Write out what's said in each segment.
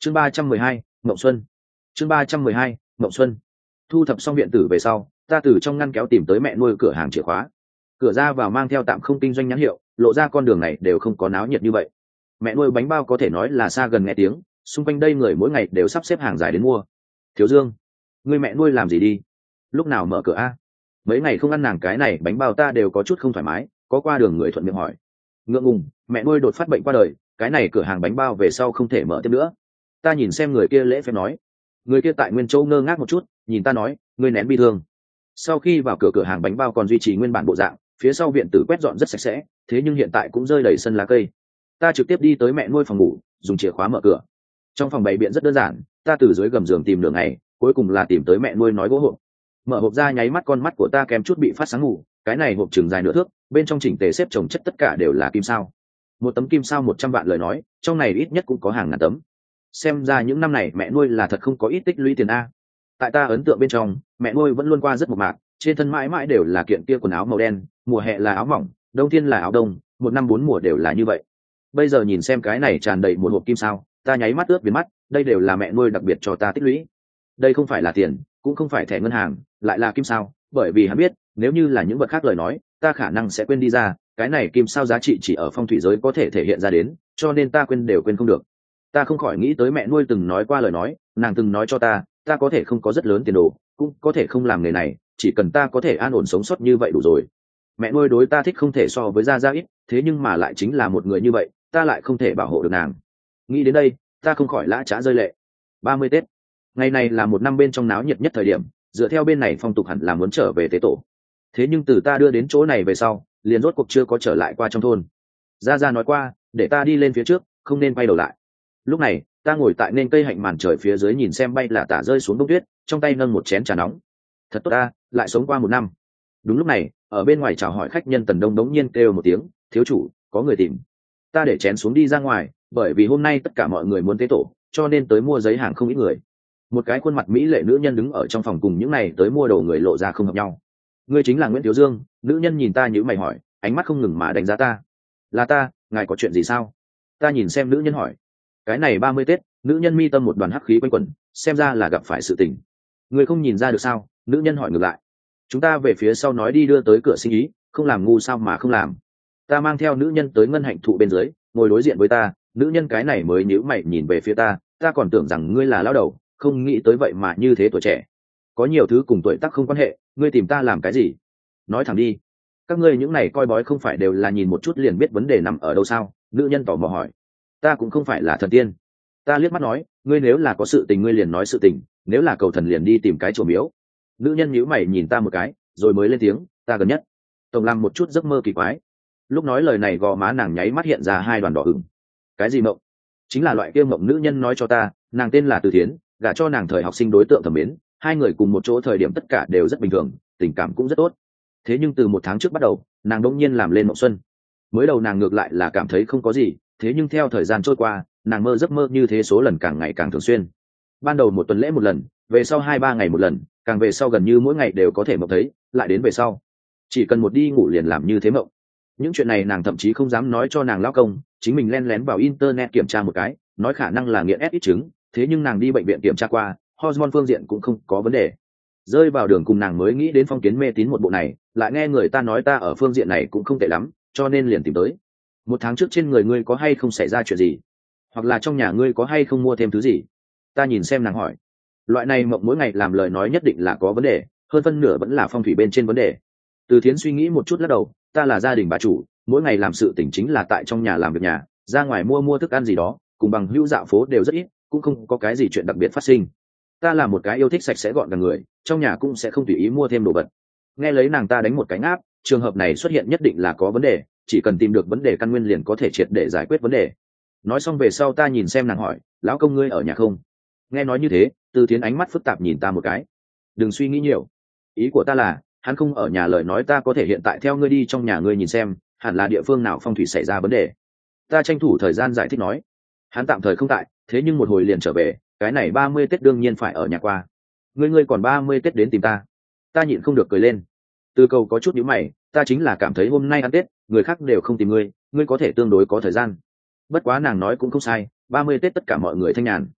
chương 312, mộng xuân. chương 312, mộng xuân. Thu thập xong viện tử về sau, ta từ trong ngăn kéo tìm tới mẹ nuôi cửa hàng chìa khóa. Cửa ra vào mang theo tạm không kinh doanh nhãn hiệu, lộ ra con đường này đều không có náo nhiệt như vậy. Mẹ nuôi bánh bao có thể nói là xa gần nghe tiếng, xung quanh đây người mỗi ngày đều sắp xếp hàng dài đến mua. Thiếu Dương, người mẹ nuôi làm gì đi? Lúc nào mở cửa a? Mấy ngày không ăn nàng cái này bánh bao ta đều có chút không thoải mái, có qua đường người thuận miệng hỏi. Ngượng ngùng, mẹ nuôi đột phát bệnh qua đời, cái này cửa hàng bánh bao về sau không thể mở tiếp nữa. Ta nhìn xem người kia lễ phép nói. Người kia tại Nguyên Châu ngơ ngác một chút, nhìn ta nói, ngươi nén bi thương. Sau khi vào cửa hàng bánh bao còn duy trì nguyên bản bộ dạng, phía sau viện tử quét dọn rất sạch sẽ, thế nhưng hiện tại cũng rơi đầy sân lá cây. Ta trực tiếp đi tới mẹ nuôi phòng ngủ, dùng chìa khóa mở cửa. Trong phòng bày biện rất đơn giản, ta từ dưới gầm giường tìm nửa ngày, cuối cùng là tìm tới mẹ nuôi nói gỗ hộp. Mở hộp ra nháy mắt con mắt của ta kém chút bị phát sáng ngủ, cái này hộp chừng dài nửa thước, bên trong chỉnh tề xếp chồng chất tất cả đều là kim sao. Một tấm kim sao 100 vạn lời nói, trong này ít nhất cũng có hàng ngàn tấm. Xem ra những năm này mẹ nuôi là thật không có ít tích lũy tiền a. Tại ta ấn tượng bên trong, mẹ nuôi vẫn luôn qua rất mộc mạc, trên thân mãi mãi đều là kiện kia quần áo màu đen, mùa hè là áo mỏng, đông thiên là áo đông, một năm bốn mùa đều là như vậy. Bây giờ nhìn xem cái này tràn đầy một hộp kim sao, ta nháy mắt ướt viền mắt, đây đều là mẹ nuôi đặc biệt cho ta tích lũy. Đây không phải là tiền, cũng không phải thẻ ngân hàng, lại là kim sao, bởi vì hắn biết, nếu như là những vật khác lời nói, ta khả năng sẽ quên đi ra, cái này kim sao giá trị chỉ ở phong thủy giới có thể thể hiện ra đến, cho nên ta quên đều quên không được. Ta không khỏi nghĩ tới mẹ nuôi từng nói qua lời nói, nàng từng nói cho ta có thể không có rất lớn tiền đồ, cũng có thể không làm nghề này, chỉ cần ta có thể an ổn sống sót như vậy đủ rồi. Mẹ nuôi đối ta thích không thể so với gia ít, thế nhưng mà lại chính là một người như vậy, ta lại không thể bảo hộ được nàng. Nghĩ đến đây, ta không khỏi lã chã rơi lệ. 30 Tết, ngày này là một năm bên trong náo nhiệt nhất thời điểm, dựa theo bên này phong tục hẳn là muốn trở về tế tổ. Thế nhưng từ ta đưa đến chỗ này về sau, liền rốt cuộc chưa có trở lại qua trong thôn. Gia nói qua, để ta đi lên phía trước, không nên quay đầu lại. Lúc này, ta ngồi tại nên cây hạnh màn trời phía dưới nhìn xem bay là tả rơi xuống đông tuyết, trong tay nâng một chén trà nóng. Thật tốt ta, lại sống qua một năm. Đúng lúc này, ở bên ngoài chào hỏi khách nhân Tần Đông đống nhiên kêu một tiếng, thiếu chủ, có người tìm. Ta để chén xuống đi ra ngoài, bởi vì hôm nay tất cả mọi người muốn tế tổ, cho nên tới mua giấy hàng không ít người. Một cái khuôn mặt mỹ lệ nữ nhân đứng ở trong phòng cùng những này tới mua đồ người lộ ra không hợp nhau. Ngươi chính là Nguyễn Thiếu Dương? Nữ nhân nhìn ta nhíu mày hỏi, ánh mắt không ngừng mà đánh giá ta. Là ta, ngài có chuyện gì sao? Ta nhìn xem nữ nhân hỏi. Cái này 30 Tết, nữ nhân mi tâm một đoàn hắc khí quanh quẩn, xem ra là gặp phải sự tình. Ngươi không nhìn ra được sao? Nữ nhân hỏi ngược lại. Chúng ta về phía sau nói đi đưa tới cửa sinh ý, không làm ngu sao mà không làm. Ta mang theo nữ nhân tới ngân hạnh thụ bên dưới, ngồi đối diện với ta, nữ nhân cái này mới nhíu mày nhìn về phía ta, ta còn tưởng rằng ngươi là lão đầu, không nghĩ tới vậy mà như thế tuổi trẻ. Có nhiều thứ cùng tuổi tác không quan hệ, ngươi tìm ta làm cái gì? Nói thẳng đi. Các ngươi những này coi bói không phải đều là nhìn một chút liền biết vấn đề nằm ở đâu sao? Nữ nhân tò mò hỏi. Ta cũng không phải là thần tiên. Ta liếc mắt nói, ngươi nếu là có sự tình ngươi liền nói sự tình, nếu là cầu thần liền đi tìm cái chùa miếu. Nữ nhân nhíu mày nhìn ta một cái, rồi mới lên tiếng, ta gần nhất tổng làm một chút giấc mơ kỳ quái. Lúc nói lời này gò má nàng nháy mắt hiện ra hai đoàn đỏ ửng. Cái gì mộng? Chính là loại kia mộng nữ nhân nói cho ta, nàng tên là Từ Thiến, gả cho nàng thời học sinh đối tượng thẩm mến, hai người cùng một chỗ thời điểm tất cả đều rất bình thường, tình cảm cũng rất tốt. Thế nhưng từ 1 tháng trước bắt đầu, nàng đột nhiên làm lên mộng xuân. Mới đầu nàng ngược lại là cảm thấy không có gì, thế nhưng theo thời gian trôi qua, nàng mơ giấc mơ như thế số lần càng ngày càng thường xuyên. Ban đầu 1 tuần lễ 1 lần, về sau 2-3 ngày 1 lần, càng về sau gần như mỗi ngày đều có thể mộng thấy, lại đến về sau chỉ cần một đi ngủ liền làm như thế mộng. Những chuyện này nàng thậm chí không dám nói cho nàng lão công, chính mình len lén vào internet kiểm tra một cái, nói khả năng là nghiện ít chứng, thế nhưng nàng đi bệnh viện kiểm tra qua, hormone phương diện cũng không có vấn đề. Rơi vào đường cùng nàng mới nghĩ đến phong kiến mê tín một bộ này, lại nghe người ta nói ta ở phương diện này cũng không tệ lắm, cho nên liền tìm tới. 1 tháng trước trên người ngươi có hay không xảy ra chuyện gì, hoặc là trong nhà ngươi có hay không mua thêm thứ gì? Ta nhìn xem nàng hỏi. Loại này mộng mỗi ngày làm lời nói nhất định là có vấn đề, hơn phân nửa vẫn là phong thủy bên trên vấn đề. Từ Thiến suy nghĩ một chút lắc đầu, ta là gia đình bà chủ, mỗi ngày làm sự tỉnh chính là tại trong nhà làm việc nhà, ra ngoài mua thức ăn gì đó, cùng bằng hữu dạo phố đều rất ít, cũng không có cái gì chuyện đặc biệt phát sinh. Ta là một cái yêu thích sạch sẽ gọn gàng người, trong nhà cũng sẽ không tùy ý mua thêm đồ vật. Nghe lấy nàng ta đánh một cái ngáp, trường hợp này xuất hiện nhất định là có vấn đề, chỉ cần tìm được vấn đề căn nguyên liền có thể triệt để giải quyết vấn đề. Nói xong về sau ta nhìn xem nàng hỏi, lão công ngươi ở nhà không? Nghe nói như thế, Từ Thiến ánh mắt phức tạp nhìn ta một cái. Đừng suy nghĩ nhiều, ý của ta là hắn không ở nhà lời nói ta có thể hiện tại theo ngươi đi trong nhà ngươi nhìn xem, hẳn là địa phương nào phong thủy xảy ra vấn đề. Ta tranh thủ thời gian giải thích nói, hắn tạm thời không tại, thế nhưng một hồi liền trở về, cái này 30 Tết đương nhiên phải ở nhà qua. Ngươi còn 30 Tết đến tìm ta? Ta nhịn không được cười lên. Từ Cầu có chút nhíu mày, ta chính là cảm thấy hôm nay ăn Tết, người khác đều không tìm ngươi có thể tương đối có thời gian. Bất quá nàng nói cũng không sai, 30 Tết tất cả mọi người thanh nhàn.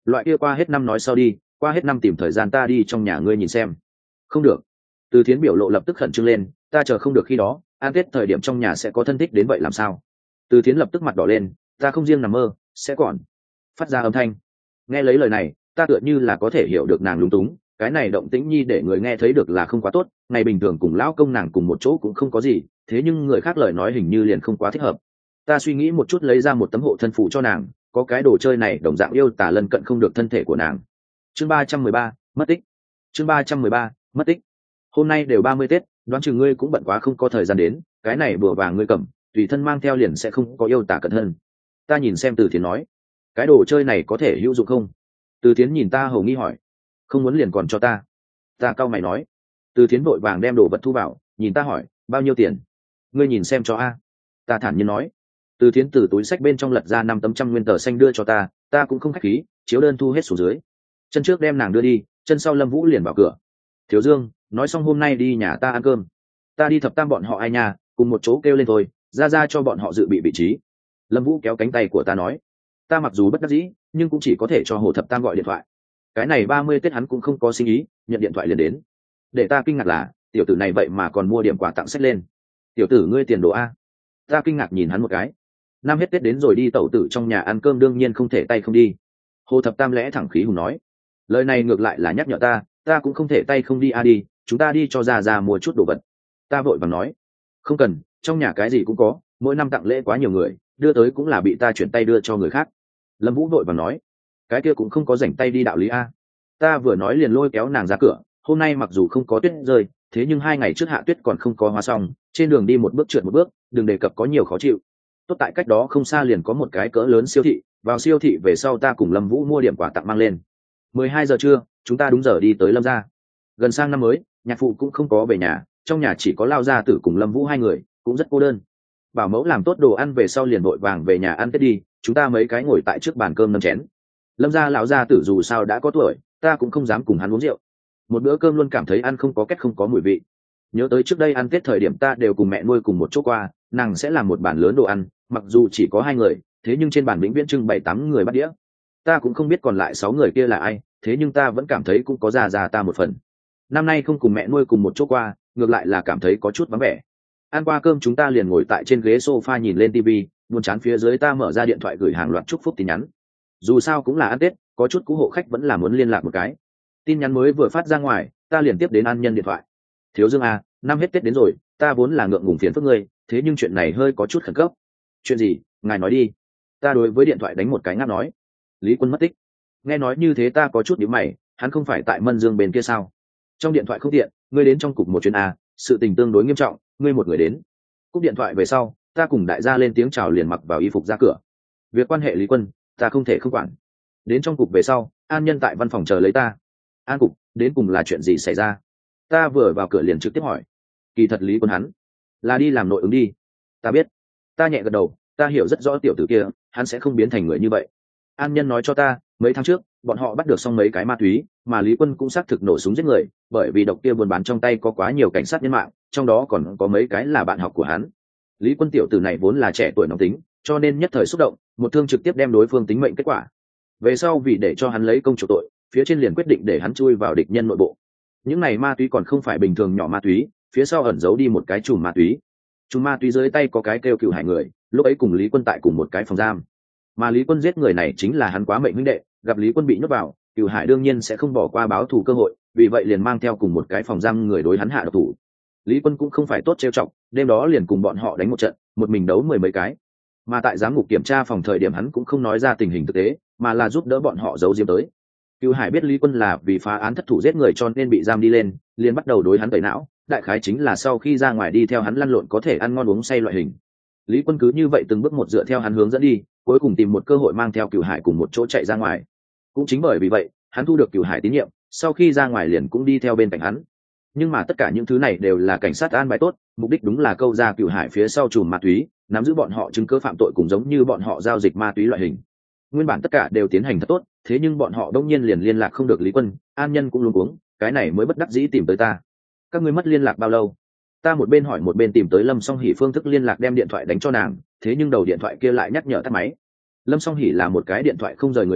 loại kia qua hết năm nói sau đi, qua hết năm tìm thời gian ta đi trong nhà ngươi nhìn xem. Không được. Từ Thiến biểu lộ lập tức khẩn trương lên, ta chờ không được khi đó, ăn tết thời điểm trong nhà sẽ có thân thích đến vậy làm sao? Từ Thiến lập tức mặt đỏ lên, ta không riêng nằm mơ, sẽ còn phát ra âm thanh. Nghe lấy lời này, ta tựa như là có thể hiểu được nàng lúng túng, cái này động tĩnh nhi để người nghe thấy được là không quá tốt, ngày bình thường cùng lão công nàng cùng một chỗ cũng không có gì, thế nhưng người khác lời nói hình như liền không quá thích hợp. Ta suy nghĩ một chút lấy ra một tấm hộ thân phù cho nàng, có cái đồ chơi này đồng dạng yêu tả lân cận không được thân thể của nàng. Chương 313, mất tích. Chương 313, mất tích. Hôm nay đều 30 Tết, đoán chừng ngươi cũng bận quá không có thời gian đến, cái này bùa vàng ngươi cầm, tùy thân mang theo liền sẽ không có yêu tả cận thân. Ta nhìn xem Từ Thiến nói, cái đồ chơi này có thể hữu dụng không? Từ Thiến nhìn ta hầu nghi hỏi, không muốn liền còn cho ta. Ta cau mày nói. Từ Thiến vội vàng đem đồ vật thu vào, nhìn ta hỏi, bao nhiêu tiền? Ngươi nhìn xem cho a. Ta thản nhiên nói. Từ Thiến từ túi sách bên trong lật ra 5 tấm trăm nguyên tờ xanh đưa cho ta cũng không khách khí, chiếu đơn thu hết xuống dưới. Chân trước đem nàng đưa đi, chân sau Lâm Vũ liền vào cửa. Thiếu Dương, nói xong hôm nay đi nhà ta ăn cơm. Ta đi thập tam bọn họ ai nhà, cùng một chỗ kêu lên thôi, ra cho bọn họ dự bị vị trí. Lâm Vũ kéo cánh tay của ta nói. Ta mặc dù bất đắc dĩ, nhưng cũng chỉ có thể cho Hồ Thập Tam gọi điện thoại. Cái này 30 Tết hắn cũng không có suy nghĩ, nhận điện thoại liền đến. Để ta kinh ngạc là, tiểu tử này vậy mà còn mua điểm quà tặng sách lên. Tiểu tử ngươi tiền đồ a. Ta kinh ngạc nhìn hắn một cái. Năm hết Tết đến rồi đi tẩu tử trong nhà ăn cơm đương nhiên không thể tay không đi. Hồ Thập Tam lẽ thẳng khí hùng nói. Lời này ngược lại là nhắc nhở ta cũng không thể tay không đi đi, chúng ta đi cho ra mua chút đồ vật. Ta vội vàng nói. Không cần, trong nhà cái gì cũng có, mỗi năm tặng lễ quá nhiều người, đưa tới cũng là bị ta chuyển tay đưa cho người khác. Lâm Vũ vội vàng nói. Cái kia cũng không có rảnh tay đi đạo lý a. Ta vừa nói liền lôi kéo nàng ra cửa. Hôm nay mặc dù không có tuyết rơi, thế nhưng 2 ngày trước hạ tuyết còn không có hóa xong, trên đường đi một bước trượt một bước, đừng đề cập có nhiều khó chịu. Tốt tại cách đó không xa liền có một cái cỡ lớn siêu thị, vào siêu thị về sau ta cùng Lâm Vũ mua điểm quà tặng mang lên. 12 giờ trưa, chúng ta đúng giờ đi tới Lâm gia. Gần sang năm mới, nhạc phụ cũng không có về nhà, trong nhà chỉ có Lao gia tử cùng Lâm Vũ 2 người, cũng rất cô đơn. Bảo mẫu làm tốt đồ ăn về sau liền vội vàng về nhà ăn Tết đi, chúng ta mấy cái ngồi tại trước bàn cơm nâng chén. Lâm gia lão gia tử dù sao đã có tuổi, ta cũng không dám cùng hắn uống rượu. Một bữa cơm luôn cảm thấy ăn không có kết không có mùi vị. Nhớ tới trước đây ăn Tết thời điểm ta đều cùng mẹ nuôi cùng một chỗ qua, nàng sẽ làm một bàn lớn đồ ăn, mặc dù chỉ có 2 người, thế nhưng trên bàn vĩnh viễn trưng 7-8 người bắt đĩa. Ta cũng không biết còn lại 6 người kia là ai, thế nhưng ta vẫn cảm thấy cũng có già ta một phần. Năm nay không cùng mẹ nuôi cùng một chỗ qua, ngược lại là cảm thấy có chút vắng vẻ. Ăn qua cơm chúng ta liền ngồi tại trên ghế sofa nhìn lên tivi, buồn chán phía dưới ta mở ra điện thoại gửi hàng loạt chúc phúc tin nhắn. Dù sao cũng là ăn Tết, có chút cũ hộ khách vẫn là muốn liên lạc một cái. Tin nhắn mới vừa phát ra ngoài, ta liền tiếp đến An Nhân điện thoại. Thiếu Dương à, năm hết Tết đến rồi, ta vốn là ngượng ngùng phiền phức ngươi, thế nhưng chuyện này hơi có chút khẩn cấp. Chuyện gì, ngài nói đi. Ta đối với điện thoại đánh một cái ngáp nói. Lý Quân mất tích. Nghe nói như thế ta có chút nhíu mày, hắn không phải tại Mân Dương bên kia sao? Trong điện thoại không tiện, ngươi đến trong cục một chuyến à, sự tình tương đối nghiêm trọng, ngươi một người đến. Cúp điện thoại về sau, ta cùng đại gia lên tiếng chào liền mặc vào y phục ra cửa. Việc quan hệ Lý Quân, ta không thể không quản. Đến trong cục về sau, An Nhân tại văn phòng chờ lấy ta. An cục, đến cùng là chuyện gì xảy ra? Ta vừa vào cửa liền trực tiếp hỏi. Kỳ thật Lý Quân hắn là đi làm nội ứng đi. Ta biết. Ta nhẹ gật đầu, ta hiểu rất rõ tiểu tử kia, hắn sẽ không biến thành người như vậy. An Nhân nói cho ta, mấy tháng trước, bọn họ bắt được xong mấy cái ma túy, mà Lý Quân cũng xác thực nổ súng giết người, bởi vì độc kia buôn bán trong tay có quá nhiều cảnh sát nhân mạng, trong đó còn có mấy cái là bạn học của hắn. Lý Quân tiểu tử này vốn là trẻ tuổi nóng tính, cho nên nhất thời xúc động, một thương trực tiếp đem đối phương tính mệnh kết quả. Về sau vì để cho hắn lấy công chủ tội, phía trên liền quyết định để hắn chui vào địch nhân nội bộ. Những này ma túy còn không phải bình thường nhỏ ma túy, phía sau ẩn giấu đi một cái chùm ma túy. Chùm ma túy dưới tay có cái kêu Cựu Hải người, lúc ấy cùng Lý Quân tại cùng một cái phòng giam. Mà Lý Quân giết người này chính là hắn quá mệnh huynh đệ, gặp Lý Quân bị nhốt vào, Cựu Hải đương nhiên sẽ không bỏ qua báo thù cơ hội, vì vậy liền mang theo cùng một cái phòng giam người đối hắn hạ độc thủ. Lý Quân cũng không phải tốt trêu chọc, đêm đó liền cùng bọn họ đánh một trận, một mình đấu 10 mấy cái. Mà tại giám ngục kiểm tra phòng thời điểm hắn cũng không nói ra tình hình thực tế, mà là giúp đỡ bọn họ giấu diếm tới. Cựu Hải biết Lý Quân là vì phá án thất thủ giết người cho nên bị giam đi lên, liền bắt đầu đối hắn tẩy não, đại khái chính là sau khi ra ngoài đi theo hắn lăn lộn có thể ăn ngon uống say loại hình. Lý Quân cứ như vậy từng bước một dựa theo hắn hướng dẫn đi, cuối cùng tìm một cơ hội mang theo Cựu Hải cùng một chỗ chạy ra ngoài. Cũng chính bởi vì vậy, hắn thu được Cựu Hải tín nhiệm, sau khi ra ngoài liền cũng đi theo bên cạnh hắn. Nhưng mà tất cả những thứ này đều là cảnh sát an bài tốt, mục đích đúng là câu ra Cựu Hải phía sau chùm ma túy, nắm giữ bọn họ chứng cứ phạm tội cùng giống như bọn họ giao dịch ma túy loại hình. Nguyên bản tất cả đều tiến hành thật tốt, thế nhưng bọn họ đông nhiên liền liên lạc không được Lý Quân, An Nhân cũng luống cuống, cái này mới bất đắc dĩ tìm tới ta. Các ngươi mất liên lạc bao lâu? Ta một bên hỏi một bên tìm tới Lâm Song Hỷ phương thức liên lạc đem điện thoại đánh cho nàng, thế nhưng đầu điện thoại kia lại nhắc nhở tắt máy. Lâm Song Hỷ là một cái điện thoại không rời người,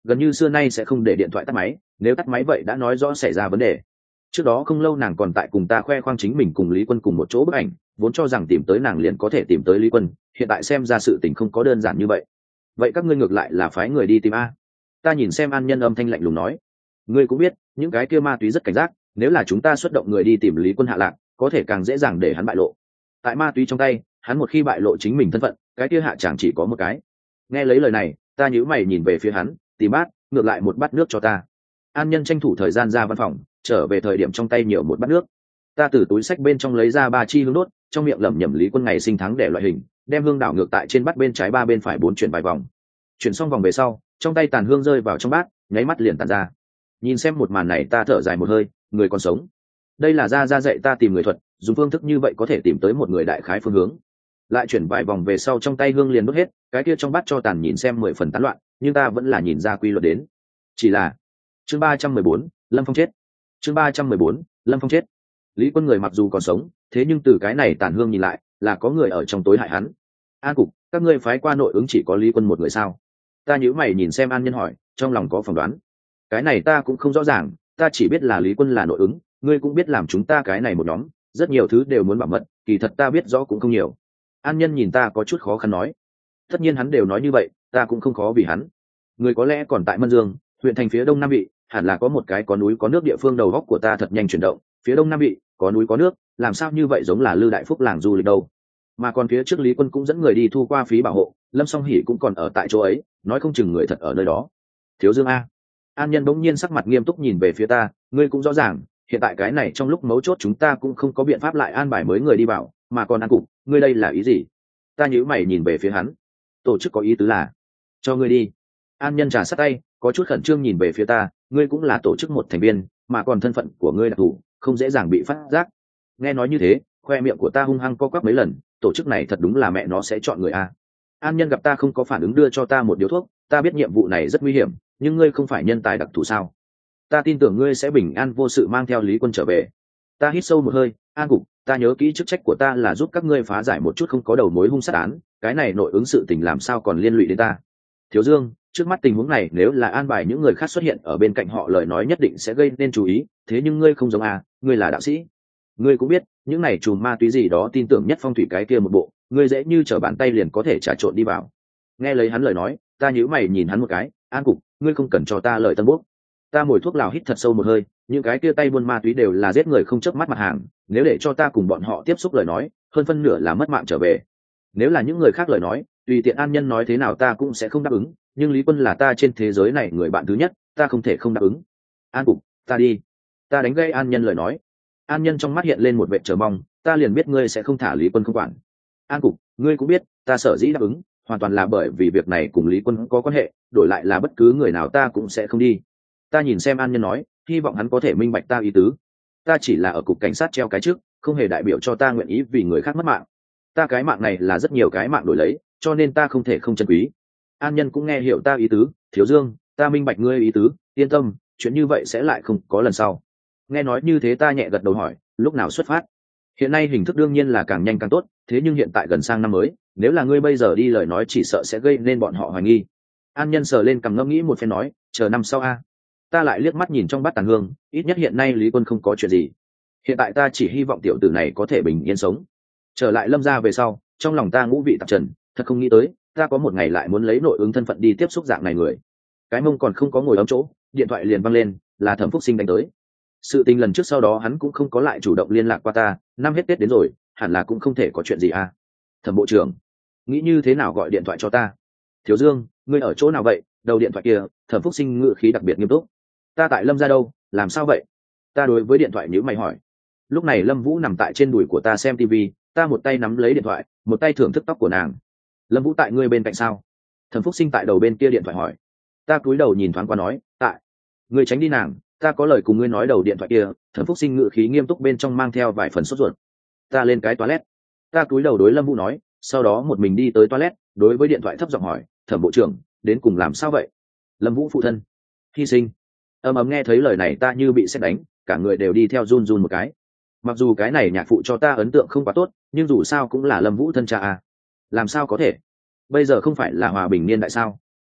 gần như xưa nay sẽ không để điện thoại tắt máy, nếu tắt máy vậy đã nói rõ xảy ra vấn đề. Trước đó không lâu nàng còn tại cùng ta khoe khoang chính mình cùng Lý Quân cùng một chỗ bức ảnh, vốn cho rằng tìm tới nàng liền có thể tìm tới Lý Quân, hiện tại xem ra sự tình không có đơn giản như vậy. Vậy các ngươi ngược lại là phái người đi tìm a? Ta nhìn xem An Nhân âm thanh lạnh lùng nói. Ngươi cũng biết những cái kia ma túy rất cảnh giác, nếu là chúng ta xuất động người đi tìm Lý Quân hạ lạc, có thể càng dễ dàng để hắn bại lộ. Tại ma túy trong tay, hắn một khi bại lộ chính mình thân phận, cái kia hạ chẳng chỉ có một cái. Nghe lấy lời này, ta nhíu mày nhìn về phía hắn, tìm bát, ngược lại một bát nước cho ta. An Nhân tranh thủ thời gian ra văn phòng, trở về thời điểm trong tay nhiều một bát nước. Ta từ túi xách bên trong lấy ra 3 chi hương đốt, trong miệng lẩm nhẩm Lý Quân ngày sinh tháng để loại hình, đem hương đảo ngược tại trên bát bên trái 3 bên phải 4 chuyển vài vòng. Chuyển xong vòng về sau, trong tay tàn hương rơi vào trong bát, nháy mắt liền tàn ra. Nhìn xem một màn này ta thở dài một hơi, người còn sống. Đây là ra dạy ta tìm người thuật, dùng phương thức như vậy có thể tìm tới một người đại khái phương hướng. Lại chuyển vài vòng về sau trong tay hương liền đốt hết, cái kia trong bát cho tàn nhìn xem 10 phần tán loạn, nhưng ta vẫn là nhìn ra quy luật đến. Chỉ là chương 314, Lâm Phong chết. Chương 314, Lâm Phong chết. Lý Quân người mặc dù còn sống, thế nhưng từ cái này tàn hương nhìn lại, là có người ở trong tối hại hắn. An cục, các ngươi phái qua nội ứng chỉ có Lý Quân một người sao? Ta nhíu mày nhìn xem An Nhân hỏi, trong lòng có phỏng đoán. Cái này ta cũng không rõ ràng, ta chỉ biết là Lý Quân là nội ứng, ngươi cũng biết làm chúng ta cái này một nhóm, rất nhiều thứ đều muốn bảo mật, kỳ thật ta biết rõ cũng không nhiều. An Nhân nhìn ta có chút khó khăn nói. Tất nhiên hắn đều nói như vậy, ta cũng không khó vì hắn. Người có lẽ còn tại Mân Dương, huyện thành phía đông nam vị, hẳn là có một cái có núi có nước địa phương. Đầu góc của ta thật nhanh chuyển động, phía đông nam vị có núi có nước, làm sao như vậy giống là Lư Đại Phúc làng du lịch đâu. Mà còn phía trước Lý Quân cũng dẫn người đi thu qua phí bảo hộ, Lâm Song Hỷ cũng còn ở tại chỗ ấy, nói không chừng người thật ở nơi đó. Thiếu Dương a. An Nhân bỗng nhiên sắc mặt nghiêm túc nhìn về phía ta, ngươi cũng rõ ràng, hiện tại cái này trong lúc mấu chốt chúng ta cũng không có biện pháp lại an bài mới người đi vào, mà còn An cục, ngươi đây là ý gì? Ta nhíu mày nhìn về phía hắn. Tổ chức có ý tứ là cho ngươi đi. An Nhân trà sát tay, có chút khẩn trương nhìn về phía ta, ngươi cũng là tổ chức một thành viên, mà còn thân phận của ngươi đặc thù, không dễ dàng bị phát giác. Nghe nói như thế, khoe miệng của ta hung hăng co quắp mấy lần, tổ chức này thật đúng là mẹ nó sẽ chọn người a. An Nhân gặp ta không có phản ứng đưa cho ta một điếu thuốc, ta biết nhiệm vụ này rất nguy hiểm, nhưng ngươi không phải nhân tài đặc thù sao? Ta tin tưởng ngươi sẽ bình an vô sự mang theo Lý Quân trở về. Ta hít sâu một hơi, An cục, ta nhớ kỹ chức trách của ta là giúp các ngươi phá giải một chút không có đầu mối hung sát án, cái này nội ứng sự tình làm sao còn liên lụy đến ta? Thiếu Dương, trước mắt tình huống này nếu là an bài những người khác xuất hiện ở bên cạnh họ lời nói nhất định sẽ gây nên chú ý, thế nhưng ngươi không giống à, ngươi là đạo sĩ. Ngươi cũng biết, những này chùm ma túy gì đó tin tưởng nhất phong thủy cái kia một bộ, ngươi dễ như trở bàn tay liền có thể trà trộn đi vào. Nghe lấy hắn lời nói, ta nhíu mày nhìn hắn một cái, An cục, ngươi không cần cho ta lời tân bốc. Ta mồi thuốc lào hít thật sâu một hơi, những cái kia tay buôn ma túy đều là giết người không chớp mắt mặt hàng, nếu để cho ta cùng bọn họ tiếp xúc lời nói, hơn phân nửa là mất mạng trở về. Nếu là những người khác lời nói, tùy tiện An Nhân nói thế nào ta cũng sẽ không đáp ứng, nhưng Lý Quân là ta trên thế giới này người bạn thứ nhất, ta không thể không đáp ứng. An cục, ta đi. Ta đánh gây An Nhân lời nói. An Nhân trong mắt hiện lên một vẻ chờ mong, ta liền biết ngươi sẽ không thả Lý Quân không quản. An cục, ngươi cũng biết, ta sở dĩ đáp ứng, hoàn toàn là bởi vì việc này cùng Lý Quân có quan hệ, đổi lại là bất cứ người nào ta cũng sẽ không đi. Ta nhìn xem An Nhân nói, hy vọng hắn có thể minh bạch ta ý tứ. Ta chỉ là ở cục cảnh sát treo cái trước, không hề đại biểu cho ta nguyện ý vì người khác mất mạng. Ta cái mạng này là rất nhiều cái mạng đổi lấy, cho nên ta không thể không trân quý. An Nhân cũng nghe hiểu ta ý tứ, Thiếu Dương, ta minh bạch ngươi ý tứ, yên tâm, chuyện như vậy sẽ lại không có lần sau. Nghe nói như thế ta nhẹ gật đầu hỏi, lúc nào xuất phát? Hiện nay hình thức đương nhiên là càng nhanh càng tốt, thế nhưng hiện tại gần sang năm mới, nếu là ngươi bây giờ đi lời nói chỉ sợ sẽ gây nên bọn họ hoài nghi. An Nhân sờ lên cằm ngẫm nghĩ một phen nói, chờ năm sau a. Ta lại liếc mắt nhìn trong bát tàn hương, ít nhất hiện nay Lý Quân không có chuyện gì. Hiện tại ta chỉ hy vọng tiểu tử này có thể bình yên sống. Trở lại Lâm gia về sau, trong lòng ta ngũ vị tạp trần, thật không nghĩ tới, ta có một ngày lại muốn lấy nội ứng thân phận đi tiếp xúc dạng này người. Cái mông còn không có ngồi ấm chỗ, điện thoại liền văng lên, là Thẩm Phúc Sinh đánh tới. Sự tình lần trước sau đó hắn cũng không có lại chủ động liên lạc qua ta, năm hết Tết đến rồi, hẳn là cũng không thể có chuyện gì à. Thẩm bộ trưởng, nghĩ như thế nào gọi điện thoại cho ta? Thiếu Dương, ngươi ở chỗ nào vậy? Đầu điện thoại kia, Thẩm Phúc Sinh ngữ khí đặc biệt nghiêm túc. Ta tại Lâm gia đâu, làm sao vậy? Ta đối với điện thoại nhíu mày hỏi. Lúc này Lâm Vũ nằm tại trên đùi của ta xem TV, ta một tay nắm lấy điện thoại, một tay thưởng thức tóc của nàng. Lâm Vũ tại ngươi bên cạnh sao? Thẩm Phúc Sinh tại đầu bên kia điện thoại hỏi. Ta cúi đầu nhìn thoáng qua nói, tại. Ngươi tránh đi nàng, ta có lời cùng ngươi nói. Đầu điện thoại kia, Thẩm Phúc Sinh ngữ khí nghiêm túc bên trong mang theo vài phần sốt ruột. Ta lên cái toilet. Ta cúi đầu đối Lâm Vũ nói, sau đó một mình đi tới toilet, đối với điện thoại thấp giọng hỏi, Thẩm bộ trưởng, đến cùng làm sao vậy? Lâm Vũ phụ thân hy sinh. Ầm ầm nghe thấy lời này ta như bị sét đánh, cả người đều đi theo run run một cái. Mặc dù cái này nhạc phụ cho ta ấn tượng không quá tốt, nhưng dù sao cũng là Lâm Vũ thân cha à. Làm sao có thể? Bây giờ không phải là hòa bình niên đại sao?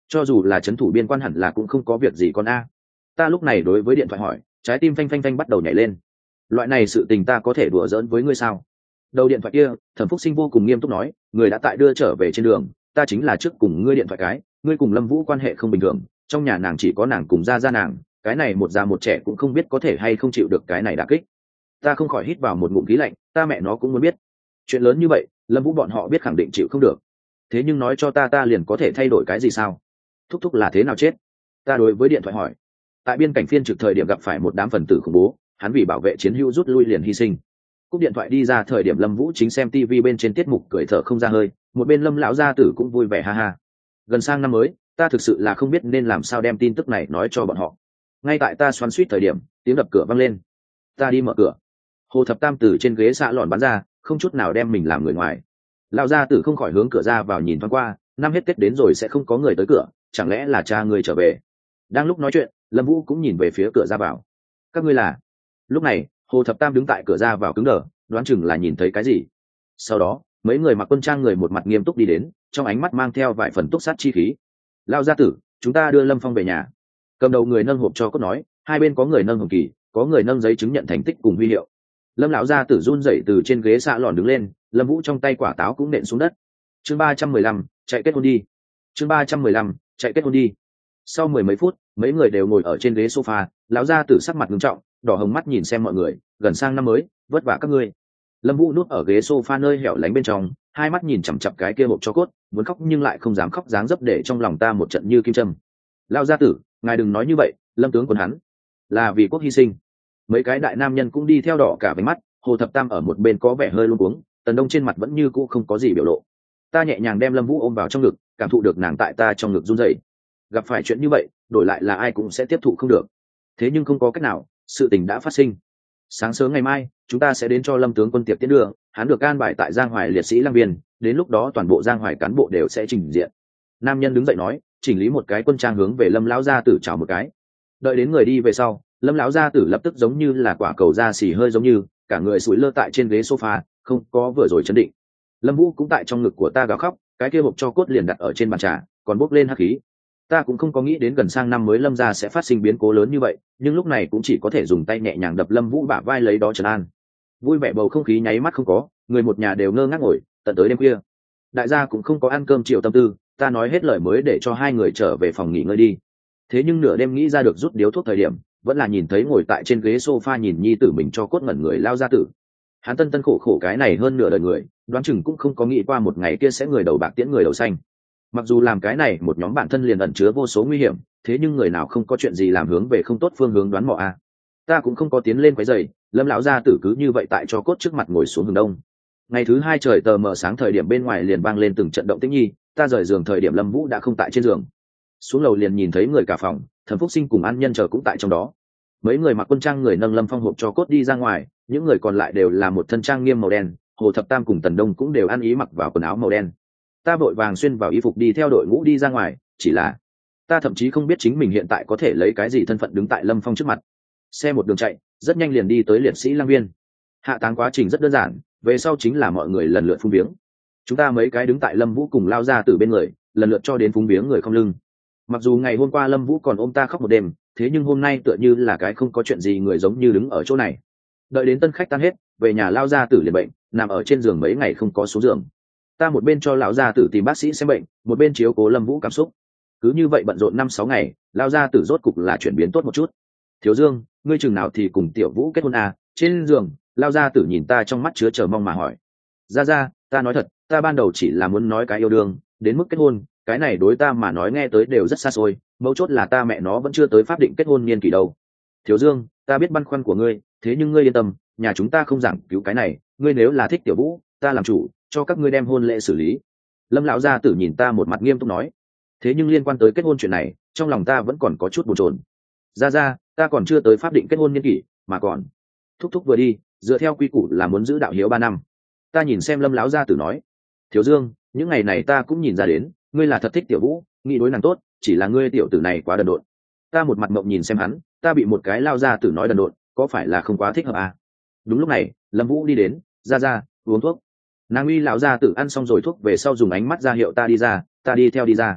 cho dù là trấn thủ biên quan hẳn là cũng không có việc gì con a. Ta lúc này đối với điện thoại hỏi, trái tim phanh phanh phanh bắt đầu nhảy lên. Loại này sự tình ta có thể đùa giỡn với ngươi sao? Đầu điện thoại kia, Thẩm Phúc Sinh vô cùng nghiêm túc nói, người đã tại đưa trở về trên đường, ta chính là trước cùng ngươi điện thoại cái, ngươi cùng Lâm Vũ quan hệ không bình thường, trong nhà nàng chỉ có nàng cùng gia gia nàng, cái này một già một trẻ cũng không biết có thể hay không chịu được cái này đả kích. Ta không khỏi hít vào một ngụm khí lạnh, ta mẹ nó cũng muốn biết. Chuyện lớn như vậy, Lâm Vũ bọn họ biết khẳng định chịu không được. Thế nhưng nói cho ta liền có thể thay đổi cái gì sao? Thúc thúc là thế nào chết? Ta đối với điện thoại hỏi. Tại biên cảnh phiên trực thời điểm gặp phải một đám phần tử khủng bố, hắn vì bảo vệ chiến hữu rút lui liền hy sinh. Cúp điện thoại đi ra thời điểm Lâm Vũ chính xem TV bên trên tiết mục cười thở không ra hơi, một bên Lâm lão gia tử cũng vui vẻ ha ha. Gần sang năm mới, ta thực sự là không biết nên làm sao đem tin tức này nói cho bọn họ. Ngay tại ta xoắn xuýt thời điểm, tiếng đập cửa vang lên. Ta đi mở cửa. Hồ Thập Tam từ trên ghế xạ lòn bắn ra, không chút nào đem mình làm người ngoài. Lão gia tử không khỏi hướng cửa ra vào nhìn thoáng qua, năm hết Tết đến rồi sẽ không có người tới cửa, chẳng lẽ là cha người trở về? Đang lúc nói chuyện, Lâm Vũ cũng nhìn về phía cửa ra vào. Các ngươi là? Lúc này, Hồ Thập Tam đứng tại cửa ra vào cứng đờ, đoán chừng là nhìn thấy cái gì. Sau đó, mấy người mặc quân trang người một mặt nghiêm túc đi đến, trong ánh mắt mang theo vài phần túc sát chi khí. Lão gia tử, chúng ta đưa Lâm Phong về nhà. Cầm đầu người nâng hộp cho cốt nói, hai bên có người nâng hồng kỳ, có người nâng giấy chứng nhận thành tích cùng huy hiệu. Lâm lão gia tử run rẩy từ trên ghế xạ lòn đứng lên, Lâm Vũ trong tay quả táo cũng nện xuống đất. Chương 315, chạy kết hôn đi. Chương 315, chạy kết hôn đi. Sau mười mấy phút, mấy người đều ngồi ở trên ghế sofa, lão gia tử sắc mặt nghiêm trọng, đỏ hồng mắt nhìn xem mọi người, gần sang năm mới, vất vả các ngươi. Lâm Vũ nuốt ở ghế sofa nơi hẻo lánh bên trong, hai mắt nhìn chằm chằm cái kia hộp cho cốt, muốn khóc nhưng lại không dám khóc dáng dấp để trong lòng ta một trận như kim châm. Lão gia tử, ngài đừng nói như vậy, Lâm tướng quân hắn là vì quốc hy sinh. Mấy cái đại nam nhân cũng đi theo đỏ cả váy mắt, Hồ Thập Tam ở một bên có vẻ hơi luống cuống, Tần Đông trên mặt vẫn như cũ không có gì biểu lộ. Ta nhẹ nhàng đem Lâm Vũ ôm vào trong ngực, cảm thụ được nàng tại ta trong ngực run rẩy. Gặp phải chuyện như vậy, đổi lại là ai cũng sẽ tiếp thụ không được. Thế nhưng không có cách nào, sự tình đã phát sinh. Sáng sớm ngày mai, chúng ta sẽ đến cho Lâm tướng quân tiệc tiễn đưa, hắn được an bài tại Giang Hoài liệt sĩ lang viên, đến lúc đó toàn bộ Giang Hoài cán bộ đều sẽ trình diện. Nam nhân đứng dậy nói, chỉnh lý một cái quân trang hướng về Lâm lão gia tử chào một cái. Đợi đến người đi về sau, Lâm lão gia tử lập tức giống như là quả cầu da xì hơi giống như, cả người sủi lơ tại trên ghế sofa, không có vừa rồi chấn định. Lâm Vũ cũng tại trong ngực của ta gào khóc, cái kia hộp cho cốt liền đặt ở trên bàn trà, còn bốc lên hắc khí. Ta cũng không có nghĩ đến gần sang năm mới Lâm gia sẽ phát sinh biến cố lớn như vậy, nhưng lúc này cũng chỉ có thể dùng tay nhẹ nhàng đập Lâm Vũ bả vai lấy đó trấn an. Vui vẻ bầu không khí nháy mắt không có, người một nhà đều ngơ ngác ngồi, tận tới đêm khuya. Đại gia cũng không có ăn cơm chiều tâm tư, ta nói hết lời mới để cho hai người trở về phòng nghỉ ngơi đi. Thế nhưng nửa đêm nghĩ ra được rút điếu thuốc thời điểm, vẫn là nhìn thấy ngồi tại trên ghế sofa nhìn nhi tử mình cho cốt ngẩn người lao gia tử. Hắn tân tân khổ khổ cái này hơn nửa đời người, đoán chừng cũng không có nghĩ qua một ngày kia sẽ người đầu bạc tiễn người đầu xanh. Mặc dù làm cái này một nhóm bản thân liền ẩn chứa vô số nguy hiểm, thế nhưng người nào không có chuyện gì làm hướng về không tốt phương hướng đoán mò a. Ta cũng không có tiến lên quấy giày, Lâm lão gia tử cứ như vậy tại cho cốt trước mặt ngồi xuống hướng đông. Ngày thứ hai trời tờ mờ sáng thời điểm bên ngoài liền vang lên từng trận động tĩnh nhi, ta rời giường thời điểm Lâm Vũ đã không tại trên giường. Xuống lầu liền nhìn thấy người cả phòng, Thẩm Phúc Sinh cùng An Nhân chờ cũng tại trong đó. Mấy người mặc quân trang người nâng Lâm Phong hộp cho cốt đi ra ngoài, những người còn lại đều là một thân trang nghiêm màu đen, Hồ Thập Tam cùng Tần Đông cũng đều ăn ý mặc vào quần áo màu đen. Ta vội vàng xuyên vào y phục đi theo đội ngũ đi ra ngoài, chỉ là ta thậm chí không biết chính mình hiện tại có thể lấy cái gì thân phận đứng tại Lâm Phong trước mặt. Xe một đường chạy, rất nhanh liền đi tới liệt sĩ lang viên. Hạ táng quá trình rất đơn giản, về sau chính là mọi người lần lượt phúng viếng. Chúng ta mấy cái đứng tại Lâm Vũ cùng lao ra từ bên người, lần lượt cho đến phúng viếng người không lưng. Mặc dù ngày hôm qua Lâm Vũ còn ôm ta khóc một đêm, thế nhưng hôm nay tựa như là cái không có chuyện gì người giống như đứng ở chỗ này. Đợi đến tân khách tan hết, về nhà lao gia tử liền bệnh, nằm ở trên giường mấy ngày không có xuống giường. Ta một bên cho lão gia tử tìm bác sĩ xem bệnh, một bên chiếu cố Lâm Vũ cảm xúc. Cứ như vậy bận rộn 5-6 ngày, lao gia tử rốt cục là chuyển biến tốt một chút. Thiếu Dương, ngươi chừng nào thì cùng Tiểu Vũ kết hôn à? Trên giường, lao gia tử nhìn ta trong mắt chứa chờ mong mà hỏi. Ra, ta nói thật, ta ban đầu chỉ là muốn nói cái yêu đương, đến mức kết hôn, cái này đối ta mà nói nghe tới đều rất xa xôi, mấu chốt là ta mẹ nó vẫn chưa tới pháp định kết hôn niên kỷ đâu. Thiếu Dương, ta biết băn khoăn của ngươi, thế nhưng ngươi yên tâm, nhà chúng ta không giảng cứu cái này, ngươi nếu là thích Tiểu Vũ, ta làm chủ, cho các ngươi đem hôn lễ xử lý. Lâm lão gia tử nhìn ta một mặt nghiêm túc nói. Thế nhưng liên quan tới kết hôn chuyện này, trong lòng ta vẫn còn có chút bồn chồn. Ra, ta còn chưa tới pháp định kết hôn niên kỷ, mà còn thúc vừa đi, dựa theo quy củ là muốn giữ đạo hiếu 3 năm. Ta nhìn xem Lâm lão gia tử nói. Thiếu Dương, những ngày này ta cũng nhìn ra đến, ngươi là thật thích Tiểu Vũ, nghĩ đối nàng tốt, chỉ là ngươi tiểu tử này quá đần độn. Ta một mặt mộng nhìn xem hắn, ta bị một cái lao gia tử nói đần độn, có phải là không quá thích hợp à? Đúng lúc này, Lâm Vũ đi đến, ra, uống thuốc. Nàng uy lão gia tử ăn xong rồi thuốc về sau dùng ánh mắt ra hiệu ta đi ra, ta đi theo đi ra.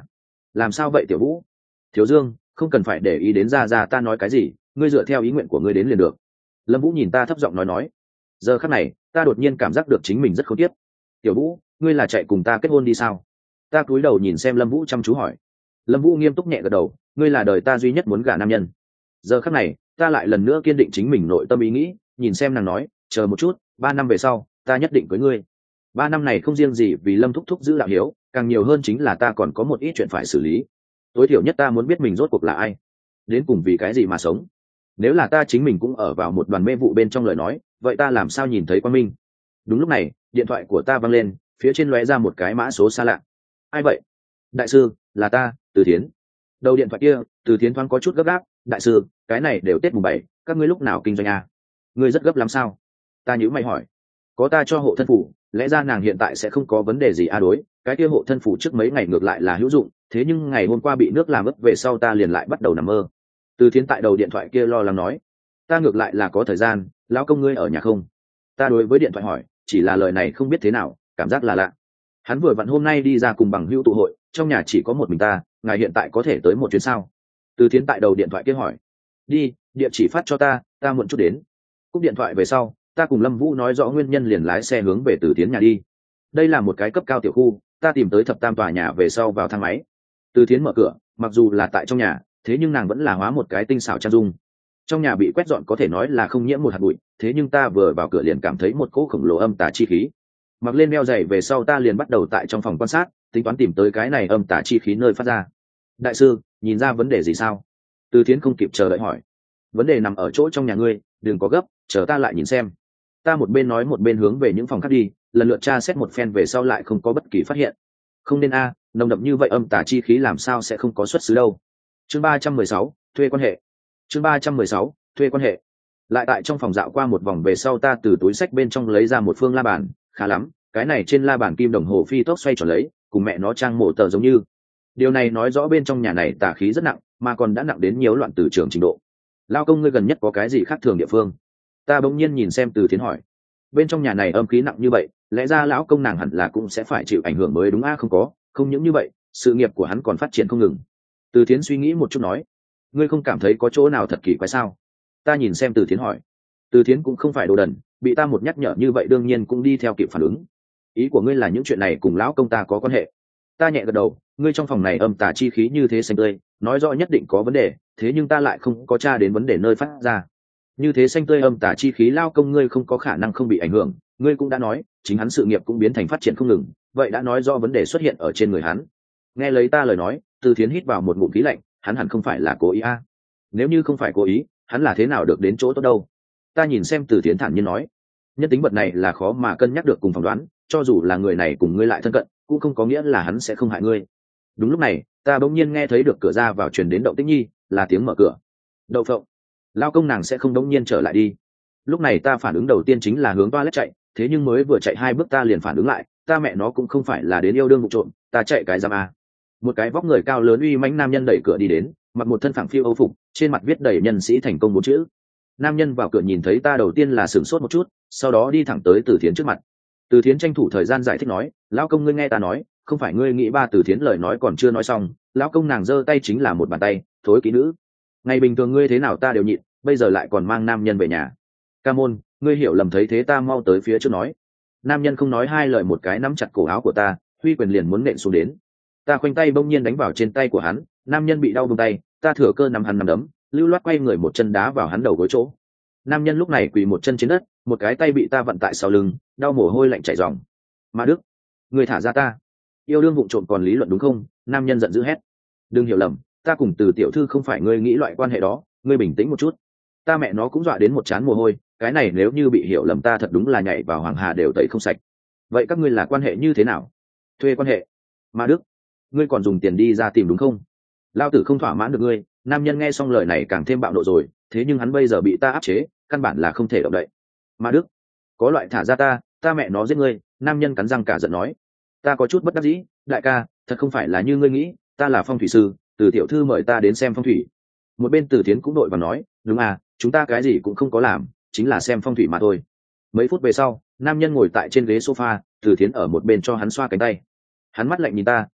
làm sao vậy tiểu vũ? Thiếu Dương, không cần phải để ý đến ra ta nói cái gì, ngươi dựa theo ý nguyện của ngươi đến liền được. Lâm Vũ nhìn ta thấp giọng nói. Giờ khắc này ta đột nhiên cảm giác được chính mình rất khốn kiếp. Tiểu Vũ, ngươi là chạy cùng ta kết hôn đi sao? Ta cúi đầu nhìn xem Lâm Vũ chăm chú hỏi. Lâm Vũ nghiêm túc nhẹ gật đầu, ngươi là đời ta duy nhất muốn gả nam nhân. Giờ khắc này ta lại lần nữa kiên định chính mình nội tâm ý nghĩ, nhìn xem nàng nói, chờ một chút, 3 năm về sau ta nhất định cưới ngươi. 3 năm này không riêng gì vì Lâm thúc thúc giữ đạo hiếu, càng nhiều hơn chính là ta còn có một ít chuyện phải xử lý. Tối thiểu nhất ta muốn biết mình rốt cuộc là ai, đến cùng vì cái gì mà sống. Nếu là ta chính mình cũng ở vào một đoàn mê vụ bên trong lời nói, vậy ta làm sao nhìn thấy quang minh? Đúng lúc này điện thoại của ta vang lên, phía trên lóe ra một cái mã số xa lạ. Ai vậy? Đại sư, là ta, Từ Thiến. Đầu điện thoại kia Từ Thiến thoáng có chút gấp gáp. Đại sư, cái này đều Tết mùng 7, các ngươi lúc nào kinh doanh à? Ngươi rất gấp lắm sao? Ta nhíu mày hỏi. Có ta cho hộ thân phủ, lẽ ra nàng hiện tại sẽ không có vấn đề gì à? Đối, cái kia hộ thân phủ trước mấy ngày ngược lại là hữu dụng, thế nhưng ngày hôm qua bị nước làm ướt về sau ta liền lại bắt đầu nằm mơ. Từ Thiến tại đầu điện thoại kia lo lắng nói. Ta ngược lại là có thời gian, lão công ngươi ở nhà không? Ta đối với điện thoại hỏi, chỉ là lời này không biết thế nào, cảm giác là lạ. Hắn vừa vặn hôm nay đi ra cùng bằng hữu tụ hội, trong nhà chỉ có một mình ta, ngài hiện tại có thể tới một chuyến sao? Từ Thiến tại đầu điện thoại kia hỏi. Đi, địa chỉ phát cho ta muộn chút đến. Cúp điện thoại về sau, ta cùng Lâm Vũ nói rõ nguyên nhân liền lái xe hướng về Từ Thiến nhà đi. Đây là một cái cấp cao tiểu khu, ta tìm tới thập tam tòa nhà về sau vào thang máy. Từ Thiến mở cửa, mặc dù là tại trong nhà, thế nhưng nàng vẫn là hóa một cái tinh xảo trang dung. Trong nhà bị quét dọn có thể nói là không nhiễm một hạt bụi, thế nhưng ta vừa vào cửa liền cảm thấy một cỗ khổng lồ âm tà chi khí. Mặc lên đeo giày về sau ta liền bắt đầu tại trong phòng quan sát, tính toán tìm tới cái này âm tà chi khí nơi phát ra. Đại sư, nhìn ra vấn đề gì sao? Từ Thiến không kịp chờ đợi hỏi. Vấn đề nằm ở chỗ trong nhà ngươi, đừng có gấp, chờ ta lại nhìn xem. Ta một bên nói một bên hướng về những phòng khác đi, lần lượt tra xét một phen về sau lại không có bất kỳ phát hiện. Không nên a, nồng đậm như vậy âm tà chi khí làm sao sẽ không có xuất xứ đâu. Chương 316, thuê quan hệ. Chương 316, thuê quan hệ. Lại tại trong phòng dạo qua một vòng về sau ta từ túi xách bên trong lấy ra một phương la bàn, khá lắm, cái này trên la bàn kim đồng hồ phi tốc xoay tròn lấy, cùng mẹ nó trang mổ tờ giống như. Điều này nói rõ bên trong nhà này tà khí rất nặng, mà còn đã nặng đến nhiễu loạn từ trường trình độ. Lao công ngươi gần nhất có cái gì khác thường địa phương? Ta bỗng nhiên nhìn xem Từ Thiến hỏi. Bên trong nhà này âm khí nặng như vậy, lẽ ra lão công nàng hẳn là cũng sẽ phải chịu ảnh hưởng mới đúng a? Không có, không những như vậy, sự nghiệp của hắn còn phát triển không ngừng. Từ Thiến suy nghĩ một chút nói. Ngươi không cảm thấy có chỗ nào thật kỳ quái sao? Ta nhìn xem Từ Thiến hỏi. Từ Thiến cũng không phải đồ đần, bị ta một nhắc nhở như vậy đương nhiên cũng đi theo kịp phản ứng. Ý của ngươi là những chuyện này cùng lão công ta có quan hệ? Ta nhẹ gật đầu. Ngươi trong phòng này âm tà chi khí như thế xanh tươi, nói rõ nhất định có vấn đề, thế nhưng ta lại không có tra đến vấn đề nơi phát ra. Như thế xanh tươi âm tà chi khí lao công ngươi không có khả năng không bị ảnh hưởng, ngươi cũng đã nói chính hắn sự nghiệp cũng biến thành phát triển không ngừng, vậy đã nói rõ vấn đề xuất hiện ở trên người hắn. Nghe lấy ta lời nói, Từ Thiến hít vào một ngụm khí lạnh, hắn hẳn không phải là cố ý a. Nếu như không phải cố ý, hắn là thế nào được đến chỗ tốt đâu? Ta nhìn xem Từ Thiến thản nhiên nói. Nhân tính vật này là khó mà cân nhắc được cùng phỏng đoán, cho dù là người này cùng ngươi lại thân cận cũng không có nghĩa là hắn sẽ không hại ngươi. Đúng lúc này ta bỗng nhiên nghe thấy được cửa ra vào truyền đến động tĩnh nhi, là tiếng mở cửa. Đậu phộng, lao công nàng sẽ không đống nhiên trở lại đi. Lúc này ta phản ứng đầu tiên chính là hướng toilet chạy, thế nhưng mới vừa chạy 2 bước ta liền phản ứng lại, ta mẹ nó cũng không phải là đến yêu đương vụ trộm, ta chạy cái giam a. Một cái vóc người cao lớn uy mãnh nam nhân đẩy cửa đi đến, mặc một thân phẳng phiu âu phục, trên mặt viết đầy nhân sĩ thành công 4 chữ. Nam nhân vào cửa nhìn thấy ta đầu tiên là sửng sốt một chút, sau đó đi thẳng tới Từ Thiến trước mặt. Từ Thiến tranh thủ thời gian giải thích nói, lão công ngươi nghe ta nói, không phải ngươi nghĩ ba. Từ Thiến lời nói còn chưa nói xong, lão công nàng giơ tay chính là một bàn tay, thối kỹ nữ. Ngày bình thường ngươi thế nào ta đều nhịn, bây giờ lại còn mang nam nhân về nhà. Ca môn, ngươi hiểu lầm thấy thế. Ta mau tới phía trước nói. Nam nhân không nói hai lời một cái nắm chặt cổ áo của ta, huy quyền liền muốn nện xuống đến. Ta khoanh tay bỗng nhiên đánh vào trên tay của hắn, nam nhân bị đau buông tay, ta thừa cơ nắm hắn nắm đấm, lưu loát quay người một chân đá vào hắn đầu gối chỗ. Nam nhân lúc này quỳ một chân trên đất, một cái tay bị ta vặn tại sau lưng, đau mồ hôi lạnh chảy ròng. Ma Đức, người thả ra ta! Yêu đương vụng trộm còn lý luận đúng không? Nam nhân giận dữ hét. Đừng hiểu lầm, ta cùng Từ tiểu thư không phải ngươi nghĩ loại quan hệ đó, ngươi bình tĩnh một chút. Ta mẹ nó cũng dọa đến một trán mồ hôi, cái này nếu như bị hiểu lầm ta thật đúng là nhảy vào hoàng hà đều tẩy không sạch. Vậy các ngươi là quan hệ như thế nào? Thuê quan hệ? Ma Đức, ngươi còn dùng tiền đi ra tìm đúng không? Lao tử không thỏa mãn được ngươi. Nam nhân nghe xong lời này càng thêm bạo nộ rồi, thế nhưng hắn bây giờ bị ta áp chế, căn bản là không thể động đậy. Ma Đức, có loại thả ra ta mẹ nó giết ngươi. Nam nhân cắn răng cả giận nói. Ta có chút bất đắc dĩ, đại ca, thật không phải là như ngươi nghĩ, ta là phong thủy sư, Từ tiểu thư mời ta đến xem phong thủy. Một bên Từ Thiến cũng đội vào nói, đúng à, chúng ta cái gì cũng không có làm, chính là xem phong thủy mà thôi. Mấy phút về sau, nam nhân ngồi tại trên ghế sofa, Từ Thiến ở một bên cho hắn xoa cánh tay. Hắn mắt lạnh nhìn ta,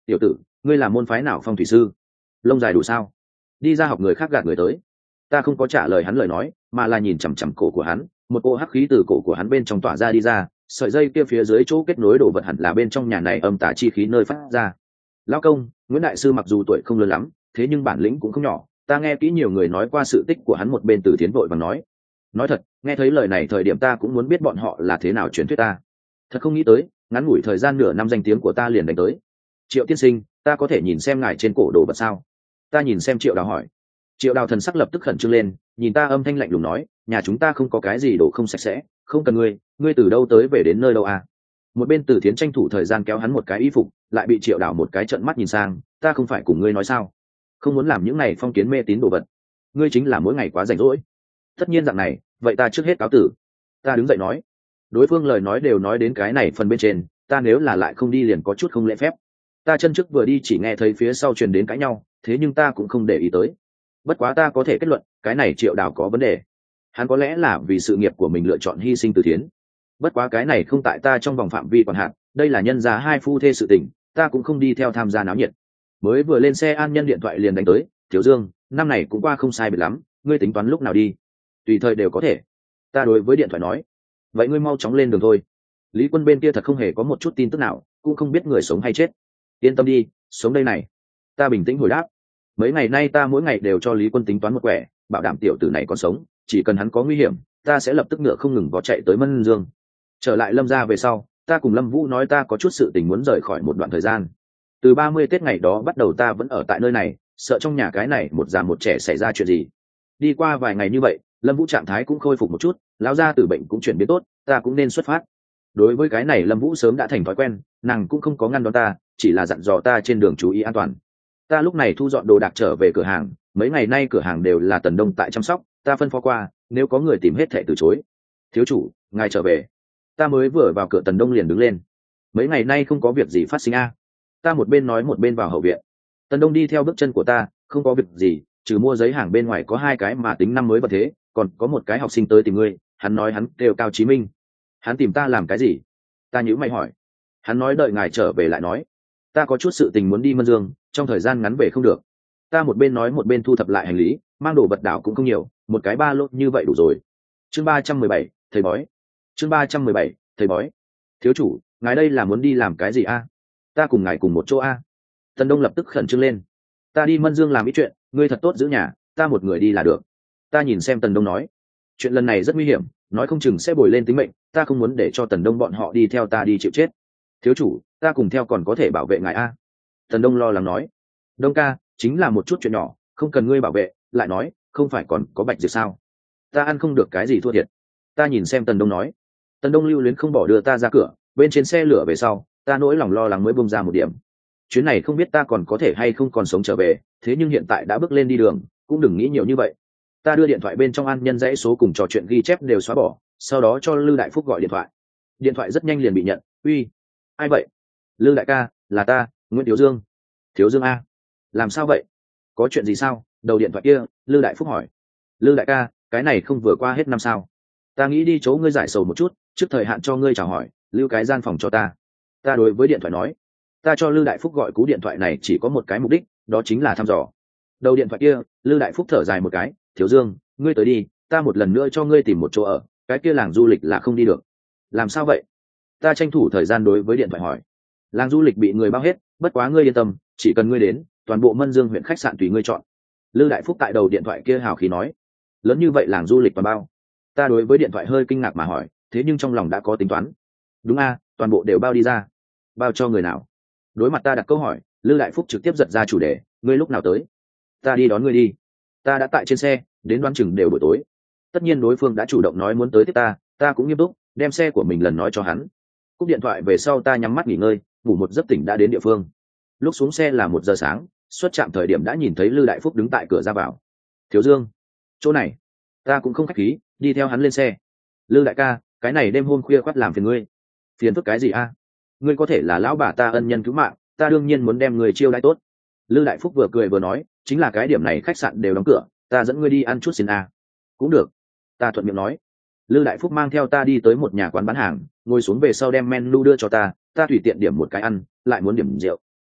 tiểu tử, ngươi là môn phái nào phong thủy sư? Lông dài đủ sao? Đi ra học người khác gạt người tới. Ta không có trả lời hắn lời nói, mà là nhìn chằm chằm cổ của hắn, một cỗ hắc khí từ cổ của hắn bên trong tỏa ra đi ra, sợi dây kia phía dưới chỗ kết nối đồ vật hẳn là bên trong nhà này âm tà chi khí nơi phát ra. Lão công, Nguyễn đại sư mặc dù tuổi không lớn lắm, thế nhưng bản lĩnh cũng không nhỏ, ta nghe kỹ nhiều người nói qua sự tích của hắn. Một bên Từ Thiến vội vàng nói thật, nghe thấy lời này thời điểm ta cũng muốn biết bọn họ là thế nào truyền thuyết ta. Thật không nghĩ tới, ngắn ngủi thời gian nửa năm danh tiếng của ta liền đánh tới. Triệu tiên sinh, ta có thể nhìn xem ngài trên cổ đồ vật sao? Ta nhìn xem Triệu Đào hỏi. Triệu Đào thần sắc lập tức khẩn trương lên, nhìn ta âm thanh lạnh lùng nói, nhà chúng ta không có cái gì đồ không sạch sẽ, không cần ngươi từ đâu tới về đến nơi đâu à? Một bên Từ Thiến tranh thủ thời gian kéo hắn một cái y phục, lại bị Triệu Đào một cái trợn mắt nhìn sang, ta không phải cùng ngươi nói sao, không muốn làm những này phong kiến mê tín đồ vật. Ngươi chính là mỗi ngày quá rảnh rỗi. Tất nhiên dạng này, vậy ta trước hết cáo tử. Ta đứng dậy nói. Đối phương lời nói đều nói đến cái này phần bên trên, ta nếu là lại không đi liền có chút không lễ phép. Ta chân trước vừa đi chỉ nghe thấy phía sau truyền đến cãi nhau, thế nhưng ta cũng không để ý tới. Bất quá ta có thể kết luận, cái này Triệu Đào có vấn đề. Hắn có lẽ là vì sự nghiệp của mình lựa chọn hy sinh Từ Thiến. Bất quá cái này không tại ta trong vòng phạm vi quản hạt, đây là nhân gia hai phu thê sự tình, ta cũng không đi theo tham gia náo nhiệt. Mới vừa lên xe An Nhân điện thoại liền đánh tới, Thiếu Dương, năm này cũng qua không sai biệt lắm, ngươi tính toán lúc nào đi? Tùy thời đều có thể. Ta đối với điện thoại nói. Vậy ngươi mau chóng lên đường thôi. Lý Quân bên kia thật không hề có một chút tin tức nào, cũng không biết người sống hay chết. Yên tâm đi, sống đây này. Ta bình tĩnh hồi đáp. Mấy ngày nay ta mỗi ngày đều cho Lý Quân tính toán một quẻ, bảo đảm tiểu tử này còn sống, chỉ cần hắn có nguy hiểm, ta sẽ lập tức ngựa không ngừng vó chạy tới Mân Dương. Trở lại Lâm gia về sau, ta cùng Lâm Vũ nói ta có chút sự tình muốn rời khỏi một đoạn thời gian. Từ 30 Tết ngày đó bắt đầu ta vẫn ở tại nơi này, sợ trong nhà cái này một già một trẻ xảy ra chuyện gì. Đi qua vài ngày như vậy, Lâm Vũ trạng thái cũng khôi phục một chút, lão gia tử bệnh cũng chuyển biến tốt, ta cũng nên xuất phát. Đối với cái này Lâm Vũ sớm đã thành thói quen, nàng cũng không có ngăn đón ta, chỉ là dặn dò ta trên đường chú ý an toàn. Ta lúc này thu dọn đồ đạc trở về cửa hàng, mấy ngày nay cửa hàng đều là Tần Đông tại chăm sóc, ta phân phó qua, nếu có người tìm hết thảy từ chối. Thiếu chủ, ngài trở về. Ta mới vừa vào cửa Tần Đông liền đứng lên. Mấy ngày nay không có việc gì phát sinh a? Ta một bên nói một bên vào hậu viện. Tần Đông đi theo bước chân của ta, không có việc gì, trừ mua giấy hàng bên ngoài có 2 cái mà tính năm mới vật thế, còn có một cái học sinh tới tìm ngươi, hắn nói hắn kêu Cao Chí Minh. Hắn tìm ta làm cái gì? Ta nhíu mày hỏi. Hắn nói đợi ngài trở về lại nói. Ta có chút sự tình muốn đi Mân Dương, trong thời gian ngắn về không được. Ta một bên nói một bên thu thập lại hành lý, mang đồ vật đảo cũng không nhiều, một cái ba lô như vậy đủ rồi. Chương 317, thầy bói. Chương 317, thầy bói. Thiếu chủ, ngài đây là muốn đi làm cái gì a? Ta cùng ngài cùng một chỗ a? Tần Đông lập tức khẩn trương lên. Ta đi Mân Dương làm ít chuyện, ngươi thật tốt giữ nhà, ta một người đi là được. Ta nhìn xem Tần Đông nói. Chuyện lần này rất nguy hiểm, nói không chừng sẽ bồi lên tính mệnh, ta không muốn để cho Tần Đông bọn họ đi theo ta đi chịu chết. Thiếu chủ, ta cùng theo còn có thể bảo vệ ngài a? Tần Đông lo lắng nói. Đông ca, chính là một chút chuyện nhỏ, không cần ngươi bảo vệ, lại nói, không phải còn có Bạch Diệp sao? Ta ăn không được cái gì thua thiệt. Ta nhìn xem Tần Đông nói. Tần Đông lưu luyến không bỏ đưa ta ra cửa, bên trên xe lửa về sau, ta nỗi lòng lo lắng mới bung ra một điểm. Chuyến này không biết ta còn có thể hay không còn sống trở về, thế nhưng hiện tại đã bước lên đi đường, cũng đừng nghĩ nhiều như vậy. Ta đưa điện thoại bên trong An Nhân dãy số cùng trò chuyện ghi chép đều xóa bỏ, sau đó cho Lư Đại Phúc gọi điện thoại. Điện thoại rất nhanh liền bị nhận. Uy, ai vậy? Lư đại ca, là ta, Nguyễn Thiếu Dương. Thiếu Dương a? Làm sao vậy? Có chuyện gì sao? Đầu điện thoại kia, Lư Đại Phúc hỏi. Lư đại ca, cái này không vừa qua hết năm sao? Ta nghĩ đi chỗ ngươi giải sầu một chút, trước thời hạn cho ngươi chào hỏi, lưu cái gian phòng cho ta. Ta đối với điện thoại nói. Ta cho Lư Đại Phúc gọi cú điện thoại này chỉ có một cái mục đích, đó chính là thăm dò. Đầu điện thoại kia, Lư Đại Phúc thở dài một cái. Thiếu Dương, ngươi tới đi, ta một lần nữa cho ngươi tìm một chỗ ở, cái kia làng du lịch là không đi được. Làm sao vậy? Ta tranh thủ thời gian đối với điện thoại hỏi. Làng du lịch bị người bao hết, bất quá ngươi yên tâm, chỉ cần ngươi đến, toàn bộ Mân Dương huyện khách sạn tùy ngươi chọn. Lư Đại Phúc tại đầu điện thoại kia hào khí nói. Lớn như vậy làng du lịch và bao? Ta đối với điện thoại hơi kinh ngạc mà hỏi, thế nhưng trong lòng đã có tính toán. Đúng a, toàn bộ đều bao đi ra. Bao cho người nào? Đối mặt ta đặt câu hỏi, Lư Đại Phúc trực tiếp giật ra chủ đề, ngươi lúc nào tới? Ta đi đón ngươi đi. Ta đã tại trên xe, đến đoán chừng đều buổi tối. Tất nhiên đối phương đã chủ động nói muốn tới tiếp ta cũng nghiêm túc, đem xe của mình lần nói cho hắn. Cúp điện thoại về sau ta nhắm mắt nghỉ ngơi, ngủ một giấc tỉnh đã đến địa phương. Lúc xuống xe là 1 giờ sáng, xuất trạm thời điểm đã nhìn thấy Lư Đại Phúc đứng tại cửa ra vào. Thiếu Dương, chỗ này. Ta cũng không khách khí, đi theo hắn lên xe. Lư đại ca, cái này đêm hôm khuya khoắt làm phiền ngươi. Phiền phức cái gì a? Ngươi có thể là lão bà ta ân nhân cứu mạng, ta đương nhiên muốn đem người chiêu đãi tốt. Lư Đại Phúc vừa cười vừa nói, chính là cái điểm này khách sạn đều đóng cửa, ta dẫn ngươi đi ăn chút xin a. Cũng được. Ta thuận miệng nói. Lư Đại Phúc mang theo ta đi tới một nhà quán bán hàng, ngồi xuống về sau đem menu đưa cho ta tùy tiện điểm một cái ăn, lại muốn điểm rượu.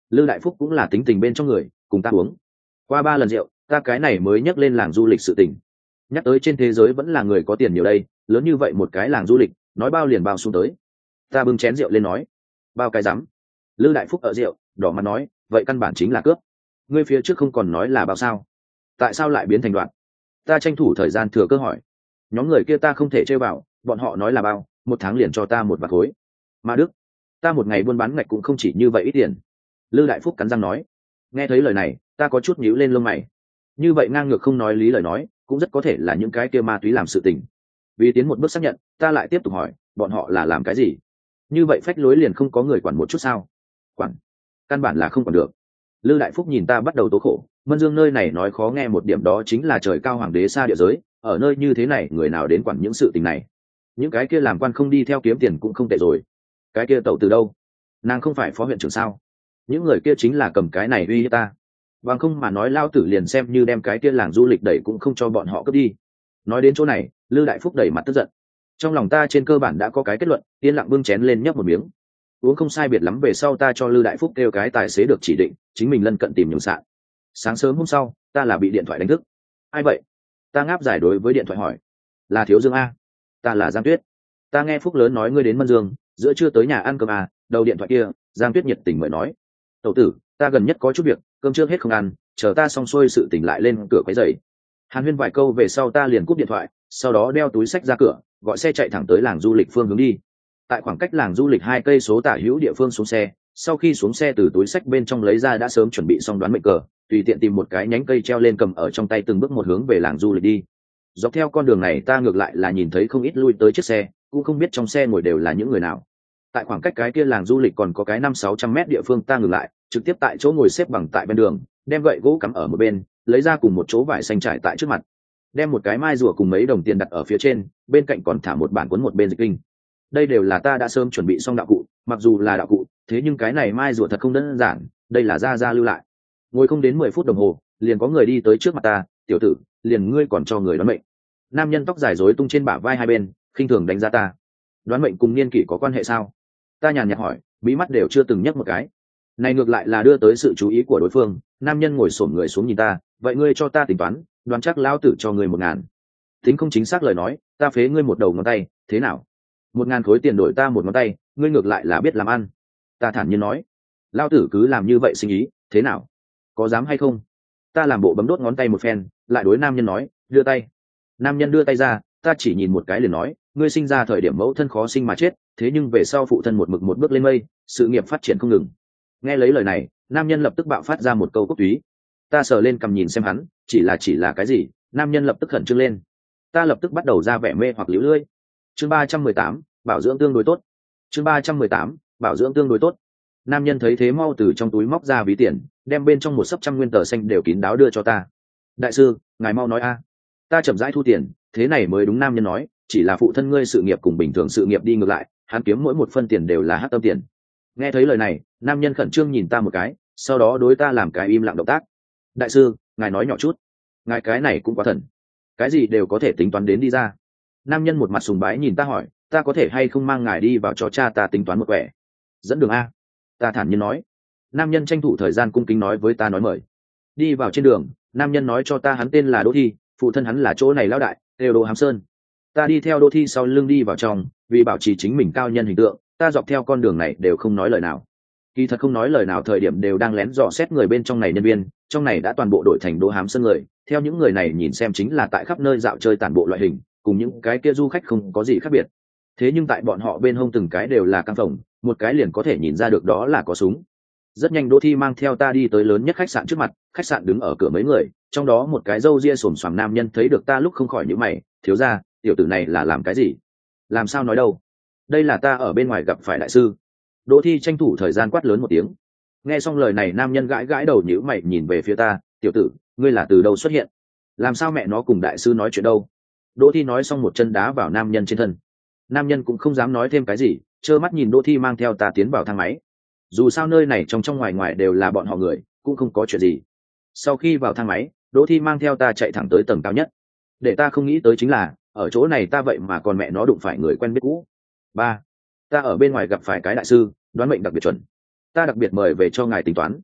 Lư Đại Phúc cũng là tính tình bên trong người, cùng ta uống qua 3 lần rượu, ta cái này mới nhắc lên làng du lịch sự tình. Nhắc tới trên thế giới vẫn là người có tiền nhiều đây, lớn như vậy một cái làng du lịch, nói bao liền bao xuống tới. Ta bưng chén rượu lên nói, bao cái rắm. Lư Đại Phúc ở rượu đỏ mặt nói, vậy căn bản chính là cướp. Ngươi phía trước không còn nói là bao sao, tại sao lại biến thành đoạn? Ta tranh thủ thời gian thừa cơ hỏi, nhóm người kia ta không thể chơi vào, bọn họ nói là bao, 1 tháng liền cho ta 1 vạn khối. Mà Đức, ta một ngày buôn bán ngạch cũng không chỉ như vậy ít tiền. Lư Đại Phúc cắn răng nói. Nghe thấy lời này, ta có chút nhíu lên lông mày. Như vậy ngang ngược không nói lý lời nói, cũng rất có thể là những cái kia ma túy làm sự tình. Vì tiến một bước xác nhận, ta lại tiếp tục hỏi, bọn họ là làm cái gì? Như vậy phách lối liền không có người quản một chút sao? Quản? Căn bản là không quản được. Lư Đại Phúc nhìn ta bắt đầu tố khổ, Mân Dương nơi này nói khó nghe một điểm đó chính là trời cao hoàng đế xa địa giới, ở nơi như thế này người nào đến quản những sự tình này? Những cái kia làm quan không đi theo kiếm tiền cũng không tệ rồi. Cái kia tẩu từ đâu? Nàng không phải phó huyện trưởng sao? Những người kia chính là cầm cái này uy hiếp ta. Bằng không mà nói lao tử liền xem như đem cái kia làng du lịch đẩy cũng không cho bọn họ cướp đi. Nói đến chỗ này, Lư Đại Phúc đẩy mặt tức giận. Trong lòng ta trên cơ bản đã có cái kết luận, yên lặng bưng chén lên nhấp một miếng. Uống không sai biệt lắm về sau ta cho Lư Đại Phúc kêu cái tài xế được chỉ định, chính mình lân cận tìm nhường sạn. Sáng sớm hôm sau, ta là bị điện thoại đánh thức. Ai vậy? Ta ngáp giải đối với điện thoại hỏi. Là Thiếu Dương a. Ta là Giang Tuyết. Ta nghe Phúc lớn nói ngươi đến Mân Dương, giữa trưa tới nhà ăn cơm à? Đầu điện thoại kia, Giang Tuyết nhiệt tình mời nói. Tẩu tử, ta gần nhất có chút việc, cơm trước hết không ăn, chờ ta xong xuôi sự tỉnh lại lên cửa quấy giày. Hàn huyên vài câu về sau ta liền cúp điện thoại, sau đó đeo túi xách ra cửa, gọi xe chạy thẳng tới làng du lịch phương hướng đi. Tại khoảng cách làng du lịch 2 cây số tả hữu địa phương xuống xe, sau khi xuống xe từ túi xách bên trong lấy ra đã sớm chuẩn bị xong đoán mệnh cờ, tùy tiện tìm một cái nhánh cây treo lên cầm ở trong tay từng bước một hướng về làng du lịch đi. Dọc theo con đường này ta ngược lại là nhìn thấy không ít lui tới chiếc xe, cũng không biết trong xe ngồi đều là những người nào. Tại khoảng cách cái kia làng du lịch còn có cái 500-600 mét địa phương ta ngừng lại, trực tiếp tại chỗ ngồi xếp bằng tại bên đường, đem gậy gỗ cắm ở một bên, lấy ra cùng một chỗ vải xanh trải tại trước mặt, đem một cái mai rùa cùng mấy đồng tiền đặt ở phía trên, bên cạnh còn thả một bản cuốn một bên dịch kinh. Đây đều là ta đã sớm chuẩn bị xong đạo cụ, mặc dù là đạo cụ, thế nhưng cái này mai rùa thật không đơn giản, đây là gia lưu lại. Ngồi không đến 10 phút đồng hồ, liền có người đi tới trước mặt ta, tiểu tử, liền ngươi còn cho người đoán mệnh. Nam nhân tóc dài rối tung trên bả vai hai bên, khinh thường đánh giá ta. Đoán mệnh cùng niên kỷ có quan hệ sao? Ta nhàn nhạt hỏi, bí mắt đều chưa từng nhấc một cái. Này ngược lại là đưa tới sự chú ý của đối phương. Nam nhân ngồi xổm người xuống nhìn ta, vậy ngươi cho ta tính toán, đoán chắc lão tử cho ngươi 1.000. Tính không chính xác lời nói, ta phế ngươi một đầu ngón tay, thế nào? 1.000 khối tiền đổi ta một ngón tay, ngươi ngược lại là biết làm ăn. Ta thản nhiên nói, lão tử cứ làm như vậy sinh ý, thế nào? Có dám hay không? Ta làm bộ bấm đốt ngón tay một phen, lại đối nam nhân nói, đưa tay. Nam nhân đưa tay ra, ta chỉ nhìn một cái liền nói, ngươi sinh ra thời điểm mẫu thân khó sinh mà chết, thế nhưng về sau phụ thân một mực một bước lên mây, sự nghiệp phát triển không ngừng. Nghe lấy lời này, nam nhân lập tức bạo phát ra một câu cốc túy. Ta sờ lên cầm nhìn xem hắn, chỉ là cái gì? Nam nhân lập tức khẩn trương lên. Ta lập tức bắt đầu ra vẻ mê hoặc liễu lưỡi. Chương 318, bảo dưỡng tương đối tốt. Chương 318, bảo dưỡng tương đối tốt. Nam nhân thấy thế mau từ trong túi móc ra ví tiền, đem bên trong một xấp trăm nguyên tờ xanh đều kín đáo đưa cho ta. Đại sư, ngài mau nói a. Ta chậm rãi thu tiền, thế này mới đúng. Nam nhân nói, chỉ là phụ thân ngươi sự nghiệp cùng bình thường sự nghiệp đi ngược lại, hắn kiếm mỗi một phân tiền đều là hắc tâm tiền. Nghe thấy lời này, nam nhân khẩn trương nhìn ta một cái, sau đó đối ta làm cái im lặng động tác. Đại sư, ngài nói nhỏ chút, ngài cái này cũng quá thần, cái gì đều có thể tính toán đến đi ra. Nam nhân một mặt sùng bái nhìn ta hỏi, ta có thể hay không mang ngài đi vào cho cha ta tính toán một quẻ? Dẫn đường a. Ta thản nhiên nói. Nam nhân tranh thủ thời gian cung kính nói với ta nói mời. Đi vào trên đường, nam nhân nói cho ta hắn tên là Đỗ Thi, phụ thân hắn là chỗ này lão đại, đều Đỗ Hàm Sơn. Ta đi theo Đỗ Thi sau lưng đi vào trong, vì bảo trì chính mình cao nhân hình tượng, ta dọc theo con đường này đều không nói lời nào. Kỳ thật không nói lời nào thời điểm đều đang lén dò xét người bên trong này nhân viên, trong này đã toàn bộ đổi thành Đỗ Hàm Sơn người, theo những người này nhìn xem chính là tại khắp nơi dạo chơi tản bộ loại hình, cùng những cái kia du khách không có gì khác biệt. Thế nhưng tại bọn họ bên hông từng cái đều là căng phòng, một cái liền có thể nhìn ra được đó là có súng. Rất nhanh Đỗ Thi mang theo ta đi tới lớn nhất khách sạn trước mặt, khách sạn đứng ở cửa mấy người, trong đó một cái râu ria xồm xoàm nam nhân thấy được ta lúc không khỏi nhíu mày, thiếu gia, tiểu tử này là làm cái gì? Làm sao nói đâu? Đây là ta ở bên ngoài gặp phải đại sư. Đỗ Thi tranh thủ thời gian quát lớn một tiếng. Nghe xong lời này nam nhân gãi gãi đầu nhíu mày nhìn về phía ta, tiểu tử, ngươi là từ đâu xuất hiện? Làm sao mẹ nó cùng đại sư nói chuyện đâu? Đỗ Thi nói xong một chân đá vào nam nhân trên thân. Nam nhân cũng không dám nói thêm cái gì, trơ mắt nhìn Đỗ Thi mang theo ta tiến vào thang máy. Dù sao nơi này trong ngoài ngoài đều là bọn họ người, cũng không có chuyện gì. Sau khi vào thang máy, Đỗ Thi mang theo ta chạy thẳng tới tầng cao nhất. Để ta không nghĩ tới chính là, ở chỗ này ta vậy mà còn mẹ nó đụng phải người quen biết cũ. Ta ở bên ngoài gặp phải cái đại sư, đoán mệnh đặc biệt chuẩn. Ta đặc biệt mời về cho ngài tính toán.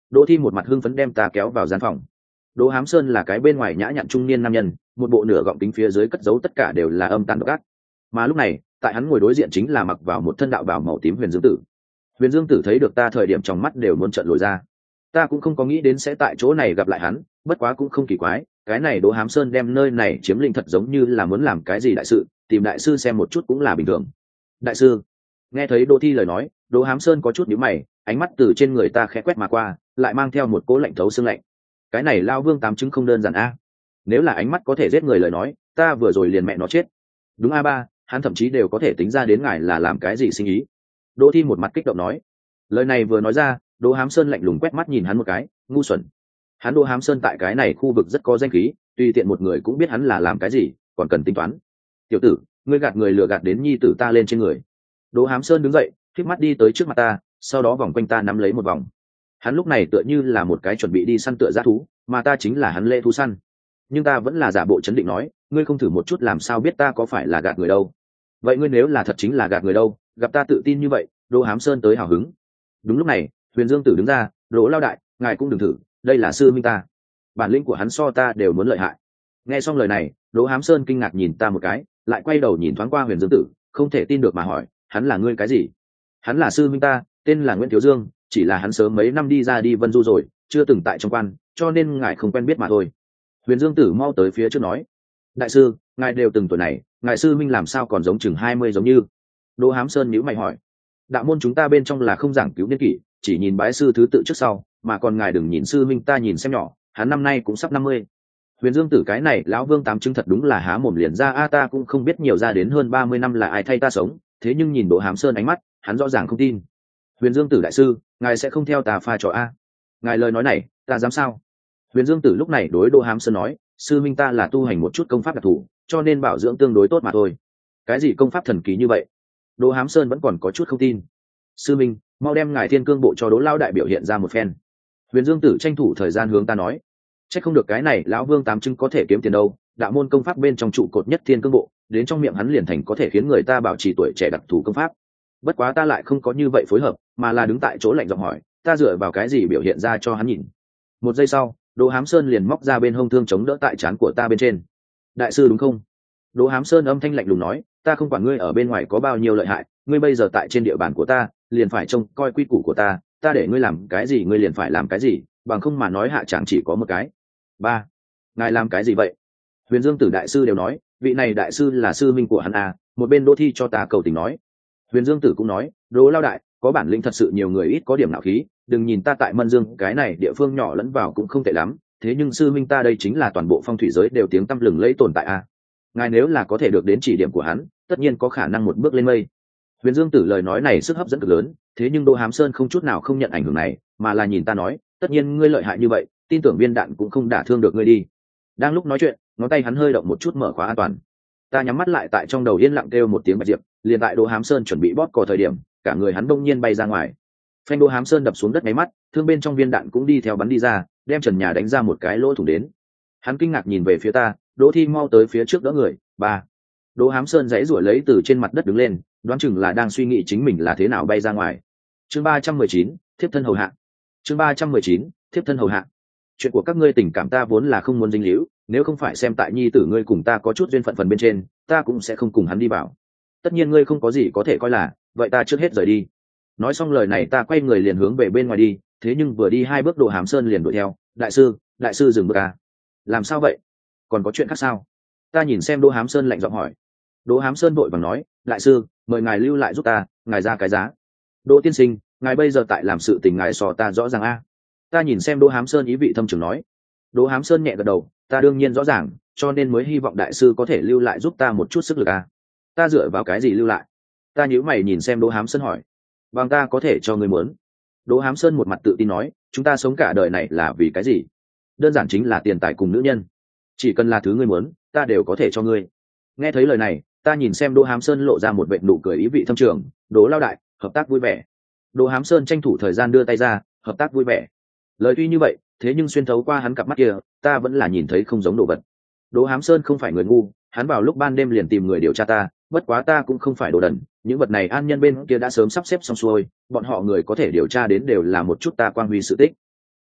Đỗ Thi một mặt hưng phấn đem ta kéo vào gian phòng. Đỗ Hám Sơn là cái bên ngoài nhã nhặn trung niên nam nhân, một bộ nửa gọng kính phía dưới cất giấu tất cả đều là âm tàn độc ác. Mà lúc này, tại hắn ngồi đối diện chính là mặc vào một thân đạo bào màu tím Huyền Dương Tử. Huyền Dương Tử thấy được ta thời điểm trong mắt đều muốn trợn lồi ra. Ta cũng không có nghĩ đến sẽ tại chỗ này gặp lại hắn, bất quá cũng không kỳ quái, cái này Đỗ Hám Sơn đem nơi này chiếm lĩnh thật giống như là muốn làm cái gì đại sự, tìm đại sư xem một chút cũng là bình thường. Đại sư. Nghe thấy Đỗ Thi lời nói, Đỗ Hám Sơn có chút nhíu mày, ánh mắt từ trên người ta khẽ quét mà qua, lại mang theo một cỗ lạnh thấu xương lạnh. Cái này Lao Vương tám chứng không đơn giản a. Nếu là ánh mắt có thể giết người lời nói, ta vừa rồi liền mẹ nó chết. Đúng a ba, hắn thậm chí đều có thể tính ra đến ngài là làm cái gì sinh ý. Đỗ Thi một mặt kích động nói. Lời này vừa nói ra, Đỗ Hám Sơn lạnh lùng quét mắt nhìn hắn một cái, ngu xuẩn. Hắn Đỗ Hám Sơn tại cái này khu vực rất có danh khí, tùy tiện một người cũng biết hắn là làm cái gì, còn cần tính toán. Tiểu tử, ngươi gạt người lừa gạt đến nhi tử ta lên trên người. Đỗ Hám Sơn đứng dậy, khép mắt đi tới trước mặt ta, sau đó vòng quanh ta nắm lấy một vòng. Hắn lúc này tựa như là một cái chuẩn bị đi săn tựa dã thú, mà ta chính là hắn lễ thú săn. Nhưng ta vẫn là giả bộ chấn định nói, ngươi không thử một chút làm sao biết ta có phải là gạt người đâu. Vậy ngươi nếu là thật chính là gạt người đâu, gặp ta tự tin như vậy. Đỗ Hám Sơn tới hào hứng. Đúng lúc này, Huyền Dương Tử đứng ra, Đỗ lao đại, ngài cũng đừng thử, đây là sư minh ta, bản lĩnh của hắn so ta đều muốn lợi hại. Nghe xong lời này, Đỗ Hám Sơn kinh ngạc nhìn ta một cái, lại quay đầu nhìn thoáng qua Huyền Dương Tử, không thể tin được mà hỏi, hắn là ngươi cái gì? Hắn là sư minh ta, tên là Nguyễn Thiếu Dương, chỉ là hắn sớm mấy năm đi ra đi Vân Du rồi, chưa từng tại trong quan, cho nên ngài không quen biết mà thôi. Huyền Dương Tử mau tới phía trước nói, đại sư, ngài đều từng tuổi này, ngài sư minh làm sao còn giống chừng 20 giống như? Đỗ Hám Sơn nhíu mày hỏi, đạo môn chúng ta bên trong là không giảng cứu niên kỷ, chỉ nhìn bái sư thứ tự trước sau, mà còn ngài đừng nhìn sư minh ta nhìn xem nhỏ, hắn năm nay cũng sắp 50. Huyền Dương Tử cái này lão Vương tám chứng thật đúng là há mồm liền ra a, ta cũng không biết nhiều ra đến hơn 30 năm là ai thay ta sống, thế nhưng nhìn Đỗ Hám Sơn ánh mắt, hắn rõ ràng không tin. Huyền Dương Tử đại sư, ngài sẽ không theo ta pha trò a? Ngài lời nói này, ta dám sao? Huyền Dương Tử lúc này đối Đỗ Hám Sơn nói, sư minh ta là tu hành một chút công pháp đặc thù, cho nên bảo dưỡng tương đối tốt mà thôi. Cái gì công pháp thần kỳ như vậy? Đỗ Hám Sơn vẫn còn có chút không tin. Sư minh, mau đem ngài Thiên Cương bộ cho Đỗ lao đại biểu hiện ra một phen. Huyền Dương Tử tranh thủ thời gian hướng ta nói, chắc không được cái này lão Vương tám chứng có thể kiếm tiền đâu, đạo môn công pháp bên trong trụ cột nhất Thiên Cương bộ, đến trong miệng hắn liền thành có thể khiến người ta bảo trì tuổi trẻ đặc thù công pháp. Bất quá ta lại không có như vậy phối hợp, mà là đứng tại chỗ lạnh giọng hỏi, ta dựa vào cái gì biểu hiện ra cho hắn nhìn? Một giây sau, Đỗ Hám Sơn liền móc ra bên hông thương chống đỡ tại trán của ta bên trên. Đại sư đúng không? Đỗ Hám Sơn âm thanh lạnh lùng nói, ta không quản ngươi ở bên ngoài có bao nhiêu lợi hại, ngươi bây giờ tại trên địa bàn của ta, liền phải trông coi quy củ của ta, ta để ngươi làm cái gì ngươi liền phải làm cái gì, bằng không mà nói hạ chẳng chỉ có một cái. Ba, ngài làm cái gì vậy? Huyền Dương Tử đại sư đều nói, vị này đại sư là sư minh của hắn à, một bên Đỗ Thi cho ta cầu tình nói. Huyền Dương Tử cũng nói, Đỗ lao đại, có bản lĩnh thật sự nhiều người ít có điểm nạo khí, đừng nhìn ta tại Mân Dương cái này địa phương nhỏ lẫn vào cũng không tệ lắm, thế nhưng sư minh ta đây chính là toàn bộ phong thủy giới đều tiếng tăm lừng lẫy tồn tại à. Ngài nếu là có thể được đến chỉ điểm của hắn, tất nhiên có khả năng một bước lên mây. Huyền Dương Tử lời nói này sức hấp dẫn cực lớn, thế nhưng Đỗ Hám Sơn không chút nào không nhận ảnh hưởng này, mà là nhìn ta nói, tất nhiên ngươi lợi hại như vậy, tin tưởng viên đạn cũng không đả thương được ngươi đi. Đang lúc nói chuyện, ngón tay hắn hơi động một chút mở khóa an toàn. Ta nhắm mắt lại tại trong đầu yên lặng kêu một tiếng bạch diệp, liền tại Đỗ Hám Sơn chuẩn bị bóp cò thời điểm, cả người hắn đông nhiên bay ra ngoài. Phanh, Đỗ Hám Sơn đập xuống đất mấy mắt, thương bên trong viên đạn cũng đi theo bắn đi ra, đem trần nhà đánh ra một cái lỗ thủng đến. Hắn kinh ngạc nhìn về phía ta, Đỗ Thi mau tới phía trước đỡ người. Ba. Đỗ Hám Sơn giãy giụa lấy từ trên mặt đất đứng lên, đoán chừng là đang suy nghĩ chính mình là thế nào bay ra ngoài. Chương 319, thiếp thân hầu hạ. Chương 319, thiếp thân hầu hạ. Chuyện của các ngươi tình cảm ta vốn là không muốn dính líu, nếu không phải xem tại nhi tử ngươi cùng ta có chút duyên phận phần bên trên, ta cũng sẽ không cùng hắn đi vào. Tất nhiên ngươi không có gì có thể coi là, vậy ta trước hết rời đi. Nói xong lời này ta quay người liền hướng về bên ngoài đi, thế nhưng vừa đi 2 bước Đỗ Hám Sơn liền đuổi theo, đại sư dừng bước à? Làm sao vậy? Còn có chuyện khác sao? Ta nhìn xem Đỗ Hám Sơn lạnh giọng hỏi. Đỗ Hám Sơn vội vàng nói, đại sư, mời ngài lưu lại giúp ta, ngài ra cái giá. Đỗ tiên sinh, ngài bây giờ tại làm sự tình ngài so ta rõ ràng a. Ta nhìn xem Đỗ Hám Sơn ý vị thâm trường nói. Đỗ Hám Sơn nhẹ gật đầu, ta đương nhiên rõ ràng, cho nên mới hy vọng đại sư có thể lưu lại giúp ta một chút sức lực a. Ta dựa vào cái gì lưu lại? Ta nhíu mày nhìn xem Đỗ Hám Sơn hỏi. Bằng ta có thể cho ngươi muốn. Đỗ Hám Sơn một mặt tự tin nói, chúng ta sống cả đời này là vì cái gì? Đơn giản chính là tiền tài cùng nữ nhân. Chỉ cần là thứ ngươi muốn, ta đều có thể cho ngươi. Nghe thấy lời này, ta nhìn xem Đỗ Hám Sơn lộ ra một vệt nụ cười ý vị thâm trường, Đỗ lao đại, hợp tác vui vẻ. Đỗ Hám Sơn tranh thủ thời gian đưa tay ra, hợp tác vui vẻ. Lời tuy như vậy, thế nhưng xuyên thấu qua hắn cặp mắt kia, ta vẫn là nhìn thấy không giống đồ vật. Đỗ Hám Sơn không phải người ngu, hắn vào lúc ban đêm liền tìm người điều tra ta, bất quá ta cũng không phải đồ đần, những vật này an nhân bên kia đã sớm sắp xếp xong xuôi, bọn họ người có thể điều tra đến đều là một chút ta quang huy sự tích.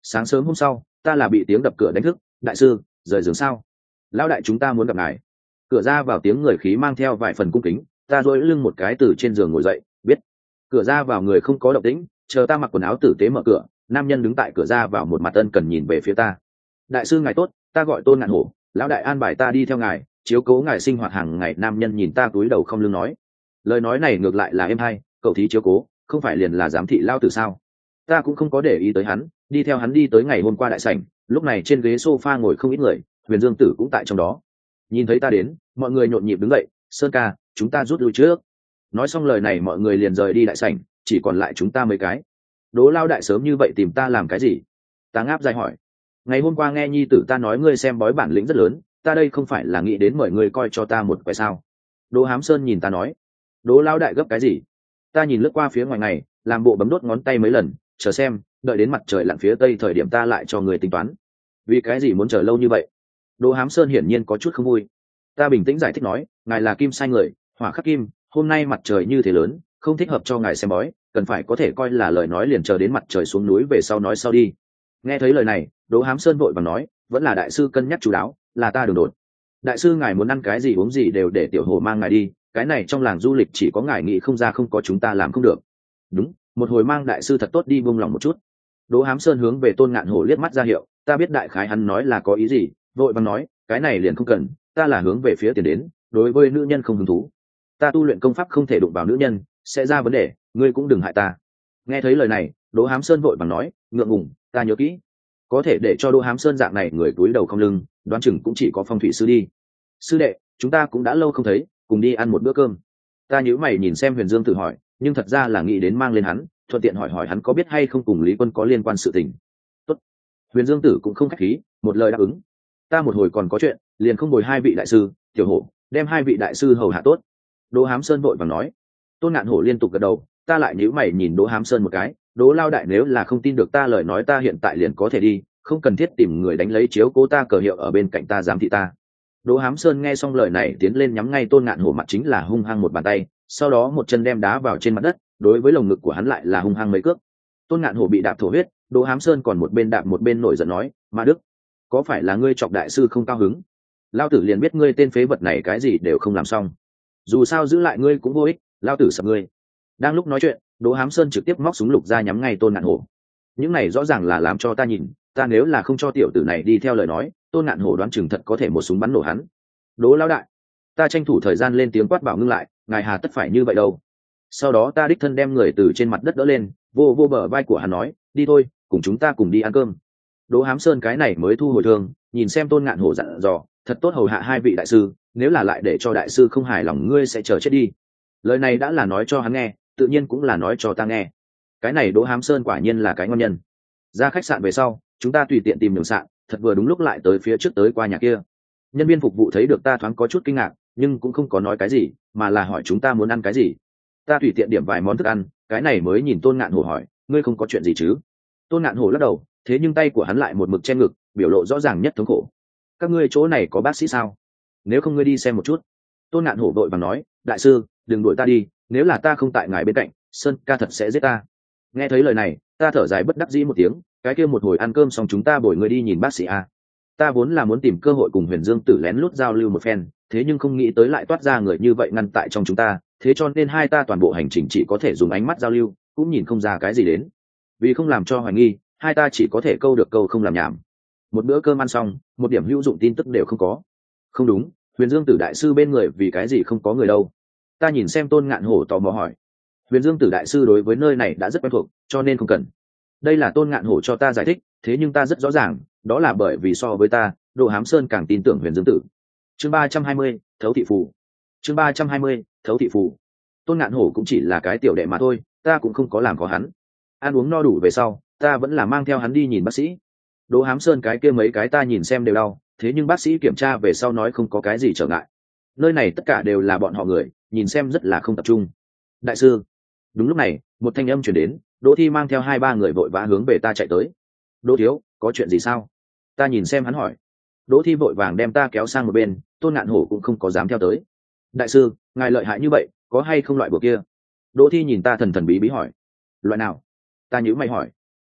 Sáng sớm hôm sau ta là bị tiếng đập cửa đánh thức. Đại sư, rời giường sao? Lão đại, chúng ta muốn gặp ngài. Cửa ra vào tiếng người khí mang theo vài phần cung kính. Ta duỗi lưng một cái từ trên giường ngồi dậy, biết. Cửa ra vào người không có động tĩnh, chờ ta mặc quần áo tử tế mở cửa. Nam nhân đứng tại cửa ra vào một mặt ân cần nhìn về phía ta. Đại sư ngài tốt, ta gọi Tôn Ngạn Hổ. Lão đại an bài ta đi theo ngài, chiếu cố ngài sinh hoạt hàng ngày. Nam nhân nhìn ta túi đầu không lưng nói. Lời nói này ngược lại là êm hay, cậu thí chiếu cố, không phải liền là giám thị lao tử sao? Ta cũng không có để ý tới hắn, đi theo hắn đi tới ngày hôm qua đại sảnh. Lúc này trên ghế sofa ngồi không ít người, Huyền Dương Tử cũng tại trong đó. Nhìn thấy ta đến, mọi người nhộn nhịp đứng dậy. Sơn ca, chúng ta rút lui trước. Nói xong lời này mọi người liền rời đi đại sảnh, chỉ còn lại chúng ta mấy cái. Đố lao đại sớm như vậy tìm ta làm cái gì? Ta ngáp dài hỏi. Ngày hôm qua nghe nhi tử ta nói ngươi xem bói bản lĩnh rất lớn, ta đây không phải là nghĩ đến mời ngươi coi cho ta một quẻ sao? Đỗ Hám Sơn nhìn ta nói. Đố lao đại gấp cái gì? Ta nhìn lướt qua phía ngoài này, làm bộ bấm đốt ngón tay mấy lần, chờ xem, đợi đến mặt trời lặn phía tây thời điểm ta lại cho người tính toán. Vì cái gì muốn chờ lâu như vậy? Đỗ Hám Sơn hiển nhiên có chút không vui. Ta bình tĩnh giải thích nói, ngài là kim sai người, hỏa khắc kim, hôm nay mặt trời như thế lớn, không thích hợp cho ngài xem bói, cần phải có thể coi là lời nói liền chờ đến mặt trời xuống núi về sau nói sau đi. Nghe thấy lời này, Đỗ Hám Sơn vội vàng nói, vẫn là đại sư cân nhắc chú đáo, là ta đường đột. Đại sư ngài muốn ăn cái gì uống gì đều để tiểu hồ mang ngài đi, cái này trong làng du lịch chỉ có ngài nghĩ không ra, không có chúng ta làm không được. Đúng, một hồi mang đại sư thật tốt đi buông lòng một chút. Đỗ Hám Sơn hướng về Tôn Ngạn Hổ liếc mắt ra hiệu, ta biết đại khái hắn nói là có ý gì, vội vàng nói, cái này liền không cần, ta là hướng về phía tiền đến, đối với nữ nhân không hứng thú. Ta tu luyện công pháp không thể đụng vào nữ nhân, sẽ ra vấn đề, ngươi cũng đừng hại ta. Nghe thấy lời này, Đỗ Hám Sơn vội vàng nói, ngượng ngùng, ta nhớ kỹ. Có thể để cho Đỗ Hám Sơn dạng này người túi đầu không lưng, đoán chừng cũng chỉ có Phong thủy sư đi. Sư đệ, chúng ta cũng đã lâu không thấy, cùng đi ăn một bữa cơm. Ta nhíu mày nhìn xem Huyền Dương Tử hỏi, nhưng thật ra là nghĩ đến mang lên hắn, thuận tiện hỏi hỏi hắn có biết hay không cùng Lý Quân có liên quan sự tình. Tốt. Huyền Dương Tử cũng không khách khí, một lời đáp ứng. Ta một hồi còn có chuyện, liền không bồi hai vị đại sư, Tiểu Hổ, đem hai vị đại sư hầu hạ tốt. Đỗ Hám Sơn vội vàng nói. Tôn Ngạn Hổ liên tục gật đầu, ta lại nhíu mày nhìn Đỗ Hám Sơn một cái, Đỗ lao đại nếu là không tin được ta lời nói, ta hiện tại liền có thể đi, không cần thiết tìm người đánh lấy chiếu cố ta cờ hiệu ở bên cạnh ta giám thị ta. Đỗ Hám Sơn nghe xong lời này tiến lên nhắm ngay Tôn Ngạn Hổ mặt chính là hung hăng một bàn tay, sau đó một chân đem đá vào trên mặt đất, đối với lồng ngực của hắn lại là hung hăng mấy cước. Tôn Ngạn Hổ bị đạp thổ huyết, Đỗ Hám Sơn còn một bên đạp một bên nổi giận nói, Ma Đức, có phải là ngươi chọc đại sư không cao hứng? Lao tử liền biết ngươi tên phế vật này cái gì đều không làm xong, dù sao giữ lại ngươi cũng vô ích, lao tử sập ngươi. Đang lúc nói chuyện, Đỗ Hám Sơn trực tiếp móc súng lục ra nhắm ngay Tôn Ngạn Hổ. Những này rõ ràng là làm cho ta nhìn, ta nếu là không cho tiểu tử này đi theo lời nói, Tôn Ngạn Hổ đoán chừng thật có thể một súng bắn nổ hắn. Đỗ lão đại, ta tranh thủ thời gian lên tiếng quát bảo ngưng lại, ngài hà tất phải như vậy đâu. Sau đó ta đích thân đem người từ trên mặt đất đỡ lên, vô vô bờ vai của hắn nói, đi thôi, cùng chúng ta cùng đi ăn cơm. Đỗ Hám Sơn cái này mới thu hồi thương, nhìn xem Tôn Ngạn Hổ dặn dò, thật tốt hầu hạ hai vị đại sư, nếu là lại để cho đại sư không hài lòng ngươi sẽ chờ chết đi. Lời này đã là nói cho hắn nghe, tự nhiên cũng là nói cho ta nghe. Cái này Đỗ Hám Sơn quả nhiên là cái ngon nhân. Ra khách sạn về sau, chúng ta tùy tiện tìm đường sạn, thật vừa đúng lúc lại tới phía trước tới qua nhà kia. Nhân viên phục vụ thấy được ta thoáng có chút kinh ngạc, nhưng cũng không có nói cái gì, mà là hỏi chúng ta muốn ăn cái gì. Ta tùy tiện điểm vài món thức ăn, cái này mới nhìn Tôn Ngạn Hổ hỏi, ngươi không có chuyện gì chứ? Tôn Ngạn Hổ lắc đầu, thế nhưng tay của hắn lại một mực che ngực, biểu lộ rõ ràng nhất thống khổ. Các ngươi chỗ này có bác sĩ sao? Nếu không ngươi đi xem một chút. Tôn Ngạn Hổ vội vàng nói, đại sư, đừng đuổi ta đi, nếu là ta không tại ngài bên cạnh, Sơn ca thật sẽ giết ta. Nghe thấy lời này, ta thở dài bất đắc dĩ một tiếng, cái kia một hồi ăn cơm xong chúng ta bồi ngươi đi nhìn bác sĩ a. Ta vốn là muốn tìm cơ hội cùng Huyền Dương Tử lén lút giao lưu một phen, thế nhưng không nghĩ tới lại toát ra người như vậy ngăn tại trong chúng ta, thế cho nên hai ta toàn bộ hành trình chỉ có thể dùng ánh mắt giao lưu, cũng nhìn không ra cái gì đến. Vì không làm cho hoài nghi, hai ta chỉ có thể câu được câu không làm nhảm. Một bữa cơm ăn xong, một điểm hữu dụng tin tức đều không có. Không đúng, Huyền Dương Tử đại sư bên người vì cái gì không có người đâu? Ta nhìn xem Tôn Ngạn Hổ tò mò hỏi. Huyền Dương Tử đại sư đối với nơi này đã rất quen thuộc, cho nên không cần. Đây là Tôn Ngạn Hổ cho ta giải thích, thế nhưng ta rất rõ ràng, đó là bởi vì so với ta, Đỗ Hám Sơn càng tin tưởng Huyền Dương Tử. Chương 320, Thấu thị phù. Chương 320, Thấu thị phù. Tôn Ngạn Hổ cũng chỉ là cái tiểu đệ mà thôi, ta cũng không có làm có hắn. Ăn uống no đủ về sau, ta vẫn là mang theo hắn đi nhìn bác sĩ. Đỗ Hám Sơn cái kia mấy cái ta nhìn xem đều đau, thế nhưng bác sĩ kiểm tra về sau nói không có cái gì trở ngại. Nơi này tất cả đều là bọn họ người, nhìn xem rất là không tập trung. Đại sư. Đúng lúc này, một thanh âm truyền đến, Đỗ Thi mang theo 2-3 người vội vã hướng về ta chạy tới. Đỗ thiếu, có chuyện gì sao? Ta nhìn xem hắn hỏi. Đỗ Thi vội vàng đem ta kéo sang một bên, Tôn Ngạn Hổ cũng không có dám theo tới. Đại sư, ngài lợi hại như vậy, có hay không loại bùa kia? Đỗ Thi nhìn ta thần thần bí bí hỏi. Loại nào? Ta nhíu mày hỏi.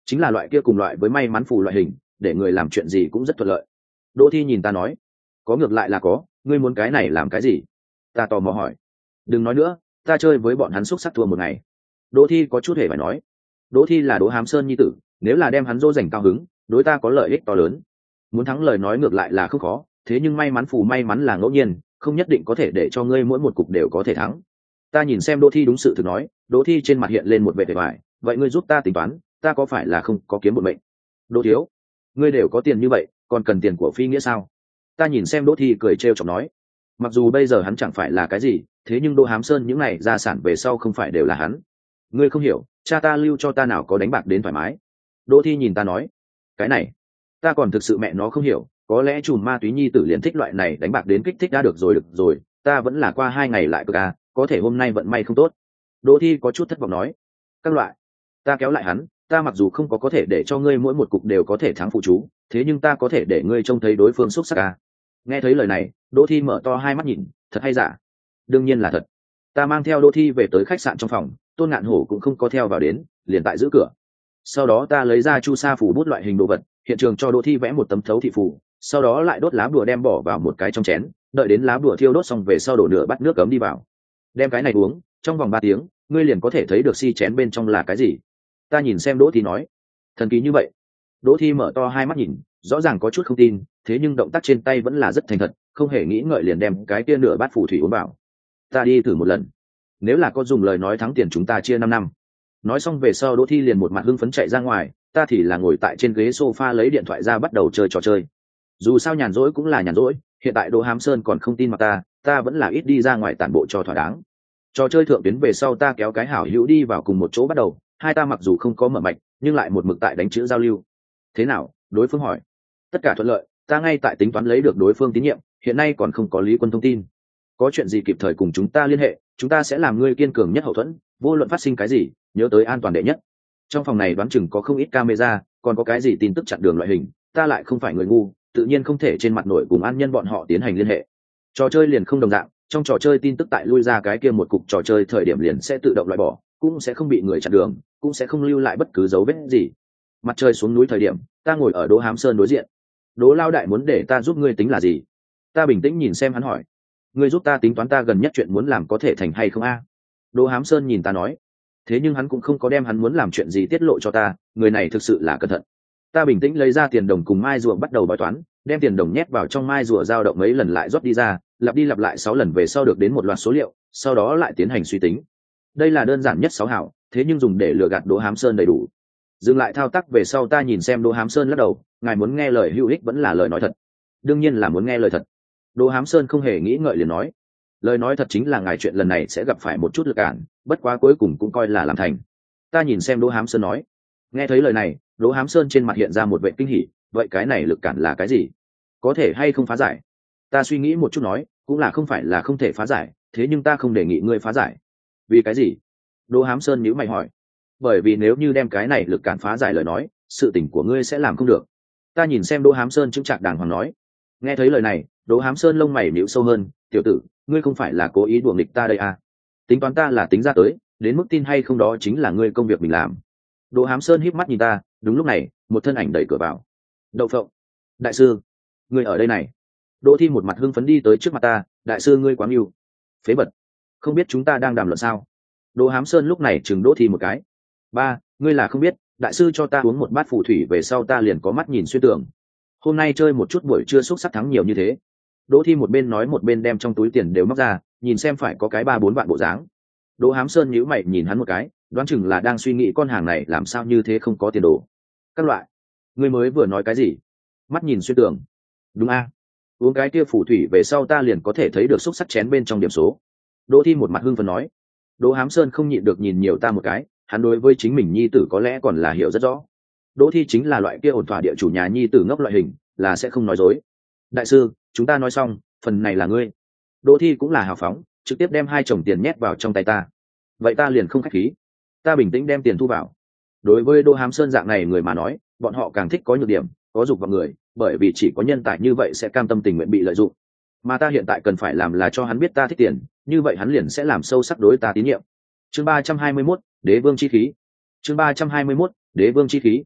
chính là loại kia cùng loại với may mắn phù loại hình, để người làm chuyện gì cũng rất thuận lợi. Đỗ Thi nhìn ta nói, có ngược lại là có, ngươi muốn cái này làm cái gì? Ta tò mò hỏi. Đừng nói nữa, ta chơi với bọn hắn xúc sắc thua một ngày. Đỗ Thi có chút hề phải nói. Đỗ Thi là Đỗ Hám Sơn nhi tử, nếu là đem hắn dỗ dành cao hứng, đối ta có lợi ích to lớn. Muốn thắng lời nói ngược lại là không khó, thế nhưng may mắn phù may mắn là ngẫu nhiên, không nhất định có thể để cho ngươi mỗi một cục đều có thể thắng. Ta nhìn xem Đỗ Thi đúng sự thực nói. Đỗ Thi trên mặt hiện lên một vẻ vẻ vải, vậy ngươi giúp ta tính toán, ta có phải là không có kiếm một mệnh? Đỗ thiếu, ngươi đều có tiền như vậy, còn cần tiền của phi nghĩa sao? Ta nhìn xem Đỗ Thi cười trêu chọc nói, mặc dù bây giờ hắn chẳng phải là cái gì, thế nhưng Đỗ Hám Sơn những này gia sản về sau không phải đều là hắn. Ngươi không hiểu, cha ta lưu cho ta nào có đánh bạc đến thoải mái. Đỗ Thi nhìn ta nói, cái này ta còn thực sự mẹ nó không hiểu, có lẽ chùm ma túy nhi tử liền thích loại này đánh bạc đến kích thích đã được rồi, ta vẫn là qua 2 ngày lại cực à, có thể hôm nay vận may không tốt. Đỗ Thi có chút thất vọng nói, các loại. Ta kéo lại hắn, ta mặc dù không có thể để cho ngươi mỗi một cục đều có thể thắng phụ chú, thế nhưng ta có thể để ngươi trông thấy đối phương xúc sắc à. Nghe thấy lời này, Đỗ Thi mở to hai mắt nhìn, thật hay giả? Đương nhiên là thật. Ta mang theo Đỗ Thi về tới khách sạn trong phòng, Tôn Ngạn Hổ cũng không có theo vào đến, liền tại giữ cửa. Sau đó ta lấy ra chu sa phủ bút loại hình đồ vật, hiện trường cho Đỗ Thi vẽ một tấm thấu thị phù, sau đó lại đốt lá bùa đem bỏ vào một cái trong chén, đợi đến lá bùa thiêu đốt xong về sau đổ nửa bát nước cấm đi vào. Đem cái này uống, trong vòng 3 tiếng, ngươi liền có thể thấy được si chén bên trong là cái gì. Ta nhìn xem Đỗ Thi nói, thần kỳ như vậy? Đỗ Thi mở to hai mắt nhìn, rõ ràng có chút không tin, thế nhưng động tác trên tay vẫn là rất thành thật, không hề nghĩ ngợi liền đem cái kia nửa bát phù thủy uống vào. Ta đi thử một lần, nếu là có dùng lời nói thắng tiền chúng ta chia 5 năm. Nói xong về sau Đỗ Thi liền một mặt hưng phấn chạy ra ngoài, ta thì là ngồi tại trên ghế sofa lấy điện thoại ra bắt đầu chơi trò chơi. Dù sao nhàn rỗi cũng là nhàn rỗi, hiện tại Đỗ Hám Sơn còn không tin mặt ta vẫn là ít đi ra ngoài tản bộ cho thỏa đáng. Trò chơi thượng tuyến về sau ta kéo cái hảo hữu đi vào cùng một chỗ bắt đầu, hai ta mặc dù không có mở mạch, nhưng lại một mực tại đánh chữ giao lưu. Thế nào? Đối phương hỏi. Tất cả thuận lợi, ta ngay tại tính toán lấy được đối phương tín nhiệm, hiện nay còn không có Lý Quân thông tin. Có chuyện gì kịp thời cùng chúng ta liên hệ, chúng ta sẽ làm ngươi kiên cường nhất hậu thuẫn, vô luận phát sinh cái gì, nhớ tới an toàn đệ nhất. Trong phòng này đoán chừng có không ít camera, còn có cái gì tin tức chặn đường loại hình, ta lại không phải người ngu, tự nhiên không thể trên mặt nổi cùng an nhân bọn họ tiến hành liên hệ. Trò chơi liền không đồng dạng, trong trò chơi tin tức tại lui ra cái kia một cục trò chơi thời điểm liền sẽ tự động loại bỏ, cũng sẽ không bị người chặn đường, cũng sẽ không lưu lại bất cứ dấu vết gì. Mặt trời xuống núi thời điểm, ta ngồi ở Đỗ Hám Sơn đối diện. Đỗ lao đại muốn để ta giúp ngươi tính là gì? Ta bình tĩnh nhìn xem hắn hỏi. Ngươi giúp ta tính toán ta gần nhất chuyện muốn làm có thể thành hay không a? Đỗ Hám Sơn nhìn ta nói. Thế nhưng hắn cũng không có đem hắn muốn làm chuyện gì tiết lộ cho ta, người này thực sự là cẩn thận. Ta bình tĩnh lấy ra tiền đồng cùng mai rùa bắt đầu bói toán, đem tiền đồng nhét vào trong mai rùa dao động mấy lần lại rót đi ra, lặp đi lặp lại 6 lần về sau được đến một loạt số liệu, sau đó lại tiến hành suy tính. Đây là đơn giản nhất 6 hảo, thế nhưng dùng để lừa gạt Đỗ Hám Sơn đầy đủ. Dừng lại thao tác về sau ta nhìn xem Đỗ Hám Sơn lắc đầu, ngài muốn nghe lời hữu ích vẫn là lời nói thật. Đương nhiên là muốn nghe lời thật. Đỗ Hám Sơn không hề nghĩ ngợi liền nói, lời nói thật chính là ngài chuyện lần này sẽ gặp phải một chút lực cản, bất quá cuối cùng cũng coi là làm thành. Ta nhìn xem Đỗ Hám Sơn nói. Nghe thấy lời này, Đỗ Hám Sơn trên mặt hiện ra một vẻ kinh hỉ, vậy cái này lực cản là cái gì? Có thể hay không phá giải? Ta suy nghĩ một chút nói, cũng là không phải là không thể phá giải, thế nhưng ta không đề nghị ngươi phá giải. Vì cái gì? Đỗ Hám Sơn nhíu mày hỏi. Bởi vì nếu như đem cái này lực cản phá giải lời nói, sự tình của ngươi sẽ làm không được. Ta nhìn xem Đỗ Hám Sơn chững chạc đàng hoàng nói. Nghe thấy lời này, Đỗ Hám Sơn lông mày nhíu sâu hơn, tiểu tử, ngươi không phải là cố ý đùa nghịch ta đây à? Tính toán ta là tính ra tới, đến mức tin hay không đó chính là ngươi công việc mình làm. Đỗ Hám Sơn híp mắt nhìn ta, đúng lúc này, một thân ảnh đẩy cửa vào. Đậu phộng, đại sư, ngươi ở đây này. Đỗ Thi một mặt hưng phấn đi tới trước mặt ta, đại sư ngươi quá yêu. Phế vật, không biết chúng ta đang đàm luận sao? Đỗ Hám Sơn lúc này chừng Đỗ Thi một cái. Ba, ngươi là không biết, đại sư cho ta uống một bát phù thủy về sau ta liền có mắt nhìn xuyên tưởng. Hôm nay chơi một chút buổi trưa xúc sắc thắng nhiều như thế. Đỗ Thi một bên nói một bên đem trong túi tiền đều móc ra, nhìn xem phải có cái 3-4 vạn bộ dáng. Đỗ Hám Sơn nhíu mày nhìn hắn một cái, đoán chừng là đang suy nghĩ con hàng này làm sao như thế không có tiền đồ. Các loại, ngươi mới vừa nói cái gì? Mắt nhìn xuyên tường. Đúng a, uống cái kia phù thủy về sau ta liền có thể thấy được xúc sắc chén bên trong điểm số. Đỗ Thi một mặt hưng phấn nói. Đỗ Hám Sơn không nhịn được nhìn nhiều ta một cái, hắn đối với chính mình nhi tử có lẽ còn là hiểu rất rõ. Đỗ Thi chính là loại kia ổn thỏa địa chủ nhà nhi tử ngốc loại hình, là sẽ không nói dối. Đại sư, chúng ta nói xong, phần này là ngươi. Đỗ Thi cũng là hào phóng, trực tiếp đem 2 chồng tiền nhét vào trong tay ta. Vậy ta liền không khách khí, ta bình tĩnh đem tiền thu vào. Đối với Đỗ Hám Sơn dạng này người mà nói, bọn họ càng thích có nhược điểm, có dục vào người, bởi vì chỉ có nhân tài như vậy sẽ cam tâm tình nguyện bị lợi dụng. Mà ta hiện tại cần phải làm là cho hắn biết ta thích tiền, như vậy hắn liền sẽ làm sâu sắc đối ta tín nhiệm. Chương 321, Đế vương chi khí. Chương 321, Đế vương chi khí.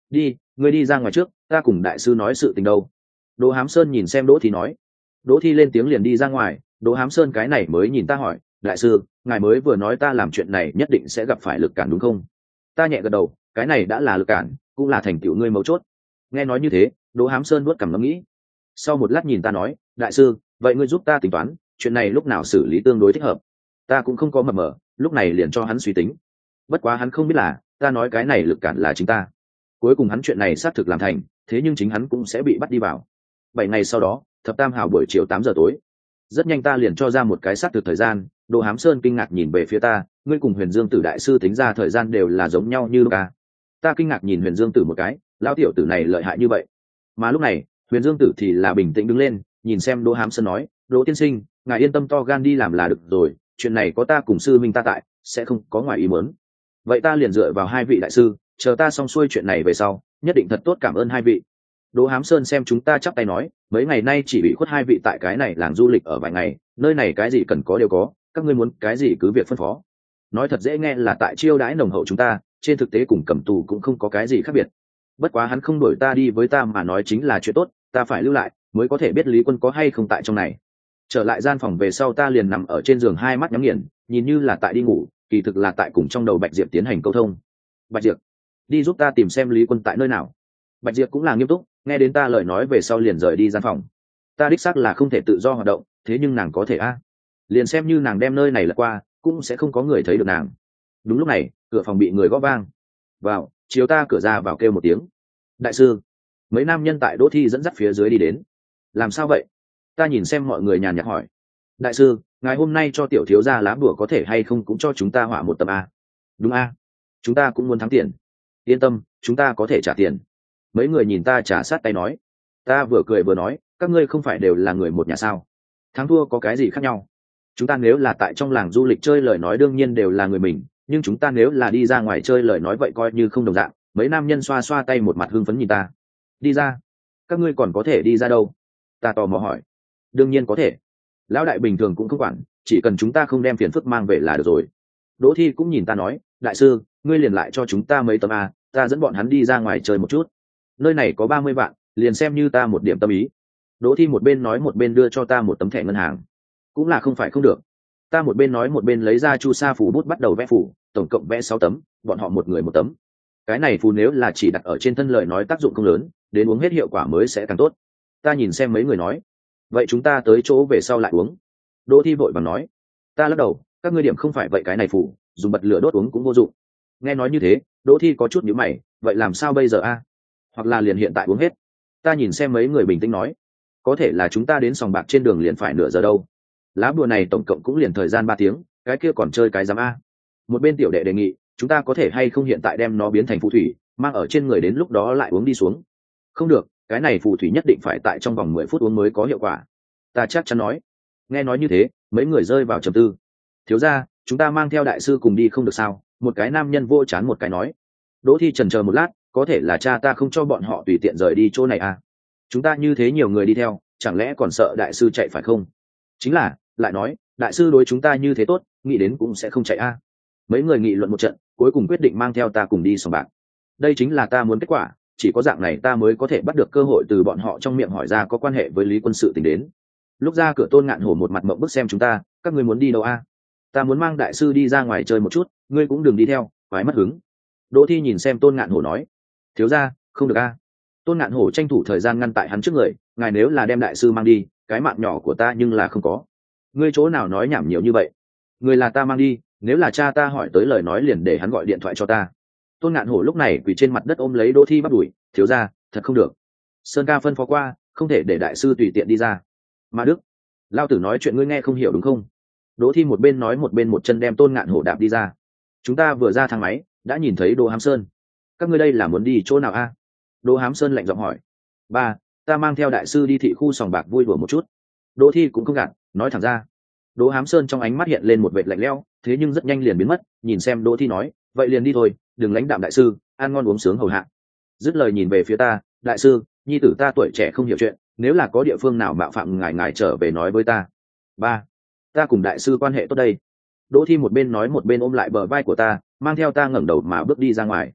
đi, ngươi đi ra ngoài trước, ta cùng đại sư nói sự tình đâu. Đỗ Hám Sơn nhìn xem Đỗ Thi nói. Đỗ Thi lên tiếng liền đi ra ngoài. Đỗ Hám Sơn cái này mới nhìn ta hỏi, đại sư, ngài mới vừa nói ta làm chuyện này nhất định sẽ gặp phải lực cản đúng không? Ta nhẹ gật đầu, cái này đã là lực cản, cũng là thành tựu ngươi mấu chốt. Nghe nói như thế, Đỗ Hám Sơn nuốt cằm ngẫm nghĩ. Sau một lát nhìn ta nói, đại sư, vậy ngươi giúp ta tính toán, chuyện này lúc nào xử lý tương đối thích hợp. Ta cũng không có mập mờ, lúc này liền cho hắn suy tính. Bất quá hắn không biết là, ta nói cái này lực cản là chính ta. Cuối cùng hắn chuyện này xác thực làm thành, thế nhưng chính hắn cũng sẽ bị bắt đi vào. 7 ngày sau đó, thập tam hào buổi chiều 8 giờ tối. Rất nhanh ta liền cho ra một cái xác thực thời gian. Đỗ Hám Sơn kinh ngạc nhìn về phía ta, ngươi cùng Huyền Dương Tử đại sư tính ra thời gian đều là giống nhau như ca. Ta kinh ngạc nhìn Huyền Dương Tử một cái, lão tiểu tử này lợi hại như vậy. Mà lúc này, Huyền Dương Tử thì là bình tĩnh đứng lên, nhìn xem Đỗ Hám Sơn nói, Đỗ tiên sinh, ngài yên tâm to gan đi làm là được rồi, chuyện này có ta cùng sư minh ta tại, sẽ không có ngoài ý muốn. Vậy ta liền dựa vào hai vị đại sư, chờ ta xong xuôi chuyện này về sau, nhất định thật tốt cảm ơn hai vị. Đỗ Hám Sơn xem chúng ta chắp tay nói, mấy ngày nay chỉ bị khuất hai vị tại cái này làng du lịch ở vài ngày, nơi này cái gì cần có đều có, các ngươi muốn cái gì cứ việc phân phó. Nói thật dễ nghe là tại chiêu đãi nồng hậu chúng ta, trên thực tế cùng cầm tù cũng không có cái gì khác biệt. Bất quá hắn không đuổi ta đi với ta mà nói chính là chuyện tốt, ta phải lưu lại mới có thể biết Lý Quân có hay không tại trong này. Trở lại gian phòng về sau ta liền nằm ở trên giường hai mắt nhắm nghiền, nhìn như là tại đi ngủ, kỳ thực là tại cùng trong đầu Bạch Diệp tiến hành câu thông. Bạch Diệp, đi giúp ta tìm xem Lý Quân tại nơi nào. Bạch Diệp cũng là nghiêm túc, nghe đến ta lời nói về sau liền rời đi gian phòng. Ta đích xác là không thể tự do hoạt động, thế nhưng nàng có thể a. Liền xem như nàng đem nơi này lật qua, cũng sẽ không có người thấy được nàng. Đúng lúc này, cửa phòng bị người gõ vang. Vào, chiếu ta cửa ra vào kêu một tiếng. Đại sư. Mấy nam nhân tại Đỗ Thi dẫn dắt phía dưới đi đến. Làm sao vậy? Ta nhìn xem mọi người nhàn nhạt hỏi. Đại sư, ngài hôm nay cho tiểu thiếu gia lá bùa có thể hay không cũng cho chúng ta họa một tấm a? Đúng a, chúng ta cũng muốn thắng tiền. Yên tâm, chúng ta có thể trả tiền. Mấy người nhìn ta trả sát tay nói. Ta vừa cười vừa nói, các ngươi không phải đều là người một nhà sao? Thắng thua có cái gì khác nhau? Chúng ta nếu là tại trong làng du lịch chơi lời nói đương nhiên đều là người mình, nhưng chúng ta nếu là đi ra ngoài chơi lời nói vậy coi như không đồng dạng. Mấy nam nhân xoa xoa tay một mặt hưng phấn nhìn ta. Đi ra? Các ngươi còn có thể đi ra đâu? Ta tò mò hỏi. Đương nhiên có thể. Lão đại bình thường cũng không quản, chỉ cần chúng ta không đem phiền phức mang về là được rồi. Đỗ Thi cũng nhìn ta nói, đại sư, ngươi liền lại cho chúng ta mấy tấm a, ta dẫn bọn hắn đi ra ngoài chơi một chút. Nơi này có 30 vạn, liền xem như ta một điểm tâm ý. Đỗ Thi một bên nói một bên đưa cho ta một tấm thẻ ngân hàng. Cũng là không phải không được. Ta một bên nói một bên lấy ra chu sa phủ bút bắt đầu vẽ phủ, tổng cộng vẽ 6 tấm, bọn họ một người một tấm. Cái này phù nếu là chỉ đặt ở trên thân lời nói tác dụng không lớn, đến uống hết hiệu quả mới sẽ càng tốt. Ta nhìn xem mấy người nói, vậy chúng ta tới chỗ về sau lại uống. Đỗ Thi vội vàng nói. Ta lắc đầu, các ngươi điểm không phải vậy, cái này phù dùng bật lửa đốt uống cũng vô dụng. Nghe nói như thế, Đỗ Thi có chút nhíu mày, vậy làm sao bây giờ a? Hoặc là liền hiện tại uống hết. Ta nhìn xem mấy người bình tĩnh nói, có thể là chúng ta đến sòng bạc trên đường liền phải nửa giờ đâu. Lá bùa này tổng cộng cũng liền thời gian 3 tiếng, cái kia còn chơi cái giám a. Một bên tiểu đệ đề nghị, chúng ta có thể hay không hiện tại đem nó biến thành phù thủy, mang ở trên người đến lúc đó lại uống đi xuống. Không được, cái này phù thủy nhất định phải tại trong vòng 10 phút uống mới có hiệu quả. Ta chắc chắn nói. Nghe nói như thế, mấy người rơi vào trầm tư. Thiếu gia, chúng ta mang theo đại sư cùng đi không được sao? Một cái nam nhân vô chán một cái nói. Đỗ Thi chần chờ một lát, có thể là cha ta không cho bọn họ tùy tiện rời đi chỗ này à? Chúng ta như thế nhiều người đi theo, chẳng lẽ còn sợ đại sư chạy phải không? Chính là, lại nói, đại sư đối chúng ta như thế tốt, nghĩ đến cũng sẽ không chạy a. Mấy người nghị luận một trận, cuối cùng quyết định mang theo ta cùng đi sòng bạc. Đây chính là ta muốn kết quả, chỉ có dạng này ta mới có thể bắt được cơ hội từ bọn họ trong miệng hỏi ra có quan hệ với Lý Quân sự tình đến. Lúc ra cửa Tôn Ngạn Hổ một mặt mộng bức xem chúng ta, các ngươi muốn đi đâu a? Ta muốn mang đại sư đi ra ngoài chơi một chút, ngươi cũng đừng đi theo, quái mất hứng. Đỗ Thi nhìn xem Tôn Ngạn Hổ nói, thiếu gia, không được a. Tôn Ngạn Hổ tranh thủ thời gian ngăn tại hắn trước người, ngài nếu là đem đại sư mang đi, cái mạng nhỏ của ta nhưng là không có. Ngươi chỗ nào nói nhảm nhiều như vậy? Người là ta mang đi, nếu là cha ta hỏi tới lời nói liền để hắn gọi điện thoại cho ta. Tôn Ngạn Hổ lúc này quỳ trên mặt đất ôm lấy Đỗ Thi bắt đuổi, thiếu gia, thật không được. Sơn ca phân phó qua, không thể để đại sư tùy tiện đi ra. Mà Đức, lao tử nói chuyện ngươi nghe không hiểu đúng không? Đỗ Thi một bên nói một bên một chân đem Tôn Ngạn Hổ đạp đi ra. Chúng ta vừa ra thang máy, đã nhìn thấy Đỗ Hám Sơn. Các ngươi đây là muốn đi chỗ nào a? Đỗ Hám Sơn lạnh giọng hỏi. Ba, ta mang theo đại sư đi thị khu sòng bạc vui đùa một chút. Đỗ Thi cũng không gạt, nói thẳng ra. Đỗ Hám Sơn trong ánh mắt hiện lên một vệt lạnh lẽo, thế nhưng rất nhanh liền biến mất, nhìn xem Đỗ Thi nói, vậy liền đi thôi, đừng lãnh đạm đại sư, ăn ngon uống sướng hầu hạ. Dứt lời nhìn về phía ta, đại sư, nhi tử ta tuổi trẻ không hiểu chuyện, nếu là có địa phương nào mạo phạm ngài trở về nói với ta. Ba, ta cùng đại sư quan hệ tốt đây. Đỗ Thi một bên nói một bên ôm lại bờ vai của ta, mang theo ta ngẩng đầu mà bước đi ra ngoài.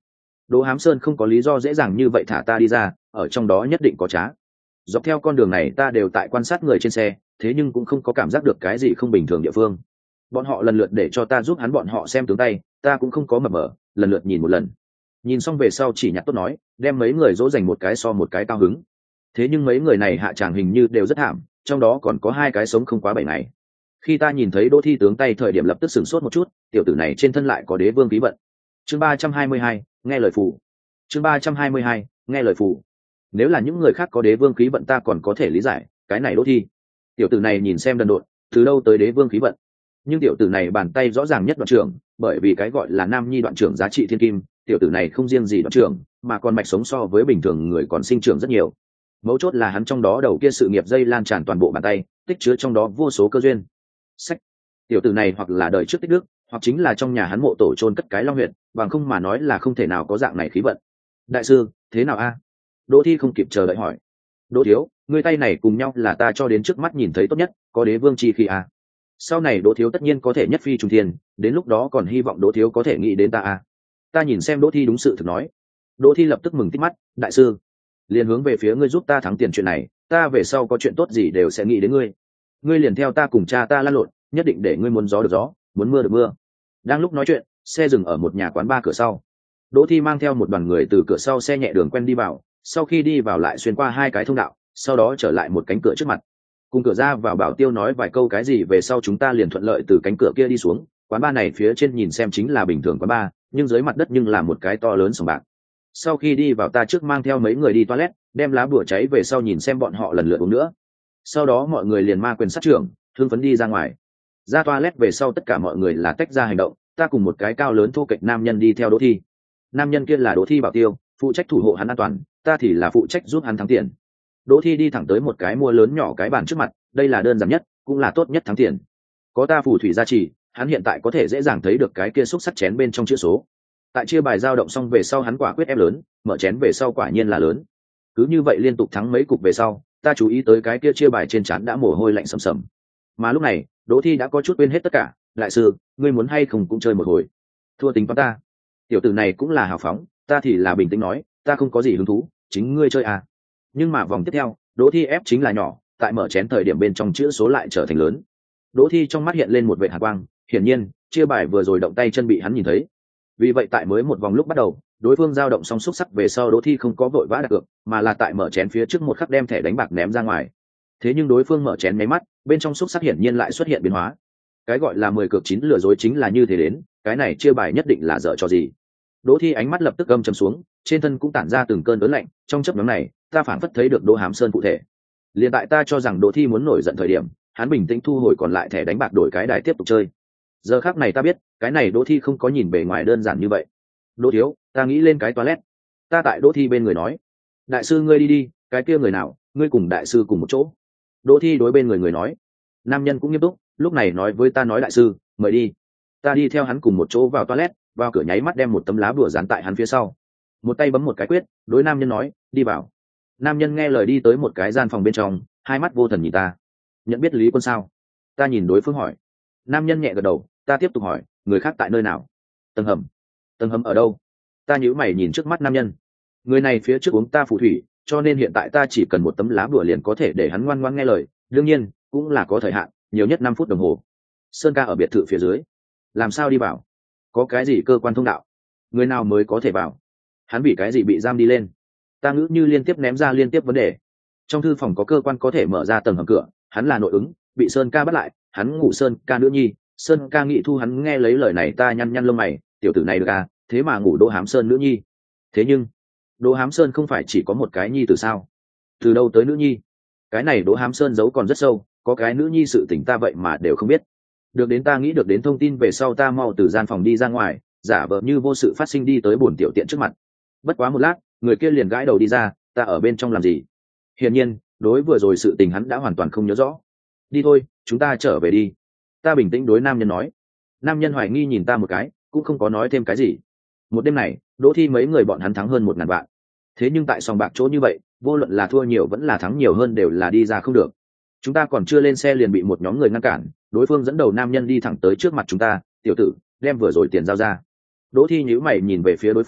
Đỗ Hám Sơn không có lý do dễ dàng như vậy thả ta đi ra, ở trong đó nhất định có trá. Dọc theo con đường này ta đều tại quan sát người trên xe, thế nhưng cũng không có cảm giác được cái gì không bình thường địa phương. Bọn họ lần lượt để cho ta giúp hắn bọn họ xem tướng tay, ta cũng không có mập mờ, lần lượt nhìn một lần. Nhìn xong về sau chỉ nhặt tốt nói, đem mấy người dỗ dành một cái so một cái cao hứng. Thế nhưng mấy người này hạ tràng hình như đều rất thảm, trong đó còn có 2 cái sống không quá 7 ngày. Khi ta nhìn thấy Đỗ Thi tướng tay thời điểm lập tức sửng sốt một chút, tiểu tử này trên thân lại có đế vương khí vận. Chương 322, nghe lời phù. Chương 322, nghe lời phù. Nếu là những người khác có đế vương khí vận ta còn có thể lý giải, cái này Đỗ Thi, tiểu tử này nhìn xem đần độn, từ đâu tới đế vương khí vận. Nhưng tiểu tử này bàn tay rõ ràng nhất đoạn trưởng, bởi vì cái gọi là nam nhi đoạn trưởng giá trị thiên kim, tiểu tử này không riêng gì đoạn trưởng, mà còn mạch sống so với bình thường người còn sinh trưởng rất nhiều. Mấu chốt là hắn trong đó đầu kia sự nghiệp dây lan tràn toàn bộ bàn tay, tích chứa trong đó vô số cơ duyên. Sách, tiểu tử này hoặc là đời trước tích đức, hoặc chính là trong nhà hắn mộ tổ chôn cất cái long huyệt, bằng không mà nói là không thể nào có dạng này khí vận. Đại sư, thế nào a? Đỗ Thi không kịp chờ đợi hỏi. Đỗ thiếu, ngươi tay này cùng nhau là ta cho đến trước mắt nhìn thấy tốt nhất, có đế vương chi khí a. Sau này Đỗ thiếu tất nhiên có thể nhất phi trùng thiên, đến lúc đó còn hy vọng Đỗ thiếu có thể nghĩ đến ta a. Ta nhìn xem Đỗ Thi đúng sự thực nói. Đỗ Thi lập tức mừng tít mắt, đại sư, liền hướng về phía ngươi giúp ta thắng tiền chuyện này, ta về sau có chuyện tốt gì đều sẽ nghĩ đến ngươi. Ngươi liền theo ta cùng cha ta lăn lộn, nhất định để ngươi muốn gió được gió, muốn mưa được mưa. Đang lúc nói chuyện, xe dừng ở một nhà quán bar cửa sau. Đỗ Thi mang theo một đoàn người từ cửa sau xe nhẹ đường quen đi vào, sau khi đi vào lại xuyên qua 2 cái thông đạo, sau đó trở lại một cánh cửa trước mặt. Cùng cửa ra vào Bảo Tiêu nói vài câu cái gì về sau chúng ta liền thuận lợi từ cánh cửa kia đi xuống. Quán bar này phía trên nhìn xem chính là bình thường quán bar, nhưng dưới mặt đất nhưng là một cái to lớn sòng bạc. Sau khi đi vào ta trước mang theo mấy người đi toilet, đem lá bùa cháy về sau nhìn xem bọn họ lần lượt uống nữa. Sau đó mọi người liền ma quyền sát trưởng, thương phấn đi ra ngoài. Ra toilet về sau tất cả mọi người là tách ra hành động, ta cùng một cái cao lớn thô kệch nam nhân đi theo Đỗ Thi. Nam nhân kia là Đỗ Thi Bảo Tiêu, phụ trách thủ hộ hắn an toàn, ta thì là phụ trách giúp hắn thắng tiền. Đỗ Thi đi thẳng tới một cái mua lớn nhỏ cái bàn trước mặt, đây là đơn giản nhất, cũng là tốt nhất thắng tiền. Có ta phù thủy gia trì, hắn hiện tại có thể dễ dàng thấy được cái kia xúc sắc chén bên trong chữ số. Tại chia bài dao động xong về sau hắn quả quyết ép lớn, mở chén về sau quả nhiên là lớn. Cứ như vậy liên tục thắng mấy cục về sau, ta chú ý tới cái kia chia bài trên trán đã mồ hôi lạnh sầm sầm. Mà lúc này, Đỗ Thi đã có chút quên hết tất cả, đại sư, ngươi muốn hay không cũng chơi một hồi. Thua tính toán ta. Tiểu tử này cũng là hào phóng, ta thì là bình tĩnh nói, ta không có gì hứng thú, chính ngươi chơi à. Nhưng mà vòng tiếp theo, Đỗ Thi ép chính là nhỏ, tại mở chén thời điểm bên trong chữ số lại trở thành lớn. Đỗ Thi trong mắt hiện lên một vệt hàn quang, hiển nhiên, chia bài vừa rồi động tay chân bị hắn nhìn thấy. Vì vậy tại mới một vòng lúc bắt đầu, đối phương giao động xong xúc sắc về sau Đỗ Thi không có vội vã đặt cược, mà là tại mở chén phía trước một khắc đem thẻ đánh bạc ném ra ngoài. Thế nhưng đối phương mở chén mấy mắt, bên trong xúc sắc hiển nhiên lại xuất hiện biến hóa. Cái gọi là 10 cược 9 lừa dối chính là như thế đến, cái này chia bài nhất định là dở trò gì. Đỗ Thi ánh mắt lập tức âm trầm xuống, trên thân cũng tản ra từng cơn ớn lạnh, trong chớp nhoáng này, ta phản phất thấy được Đỗ Hám Sơn cụ thể. Liền tại ta cho rằng Đỗ Thi muốn nổi giận thời điểm, hắn bình tĩnh thu hồi còn lại thẻ đánh bạc đổi cái đài tiếp tục chơi. Giờ khắc này ta biết, cái này Đỗ Thi không có nhìn bề ngoài đơn giản như vậy. Đỗ thiếu, ta nghĩ lên cái toilet. Ta tại Đỗ Thi bên người nói, đại sư ngươi đi đi, cái kia người nào, ngươi cùng đại sư cùng một chỗ. Đỗ Thi đối bên người nói. Nam nhân cũng nghiêm túc, lúc này nói với ta nói đại sư, mời đi. Ta đi theo hắn cùng một chỗ vào toilet, vào cửa nháy mắt đem một tấm lá bùa dán tại hắn phía sau. Một tay bấm một cái quyết, đối nam nhân nói, đi vào. Nam nhân nghe lời đi tới một cái gian phòng bên trong, hai mắt vô thần nhìn ta. Nhận biết Lý Quân sao? Ta nhìn đối phương hỏi. Nam nhân nhẹ gật đầu, ta tiếp tục hỏi, người khác tại nơi nào? Tầng hầm. Tầng hầm ở đâu? Ta nhíu mày nhìn trước mắt nam nhân. Người này phía trước uống ta phù thủy, cho nên hiện tại ta chỉ cần một tấm lá bùa liền có thể để hắn ngoan ngoãn nghe lời, đương nhiên cũng là có thời hạn, nhiều nhất 5 phút đồng hồ. Sơn ca ở biệt thự phía dưới. Làm sao đi vào? Có cái gì cơ quan thông đạo? Người nào mới có thể vào? Hắn bị cái gì bị giam đi lên? Ta ngữ như liên tiếp ném ra liên tiếp vấn đề. Trong thư phòng có cơ quan có thể mở ra tầng hầm cửa, hắn là nội ứng, bị Sơn ca bắt lại, hắn ngủ Sơn ca nữ nhi, Sơn ca nghị thu hắn nghe lấy lời này ta nhăn nhăn lông mày, tiểu tử này được à, thế mà ngủ Đỗ Hám Sơn nữ nhi. Thế nhưng, Đỗ Hám Sơn không phải chỉ có một cái nhi từ sao? Từ đâu tới nữ nhi? Cái này Đỗ Hám Sơn giấu còn rất sâu, có cái nữ nhi sự tình ta vậy mà đều không biết. Được đến ta nghĩ được đến thông tin về sau ta mau từ gian phòng đi ra ngoài, giả vờ như vô sự phát sinh đi tới bồn tiểu tiện trước mặt. Bất quá một lát, người kia liền gãi đầu đi ra, ta ở bên trong làm gì? Hiển nhiên, đối vừa rồi sự tình hắn đã hoàn toàn không nhớ rõ. Đi thôi, chúng ta trở về đi. Ta bình tĩnh đối nam nhân nói. Nam nhân hoài nghi nhìn ta một cái, cũng không có nói thêm cái gì. Một đêm này, Đỗ Thi mấy người bọn hắn thắng hơn 1000 vạn. Thế nhưng tại sòng bạc chỗ như vậy, vô luận là thua nhiều vẫn là thắng nhiều hơn đều là đi ra không được. Chúng ta còn chưa lên xe liền bị một nhóm người ngăn cản, đối phương dẫn đầu nam nhân đi thẳng tới trước mặt chúng ta, tiểu tử, đem vừa rồi tiền giao ra. Đỗ Thi nhíu mày nhìn về phía đối phương,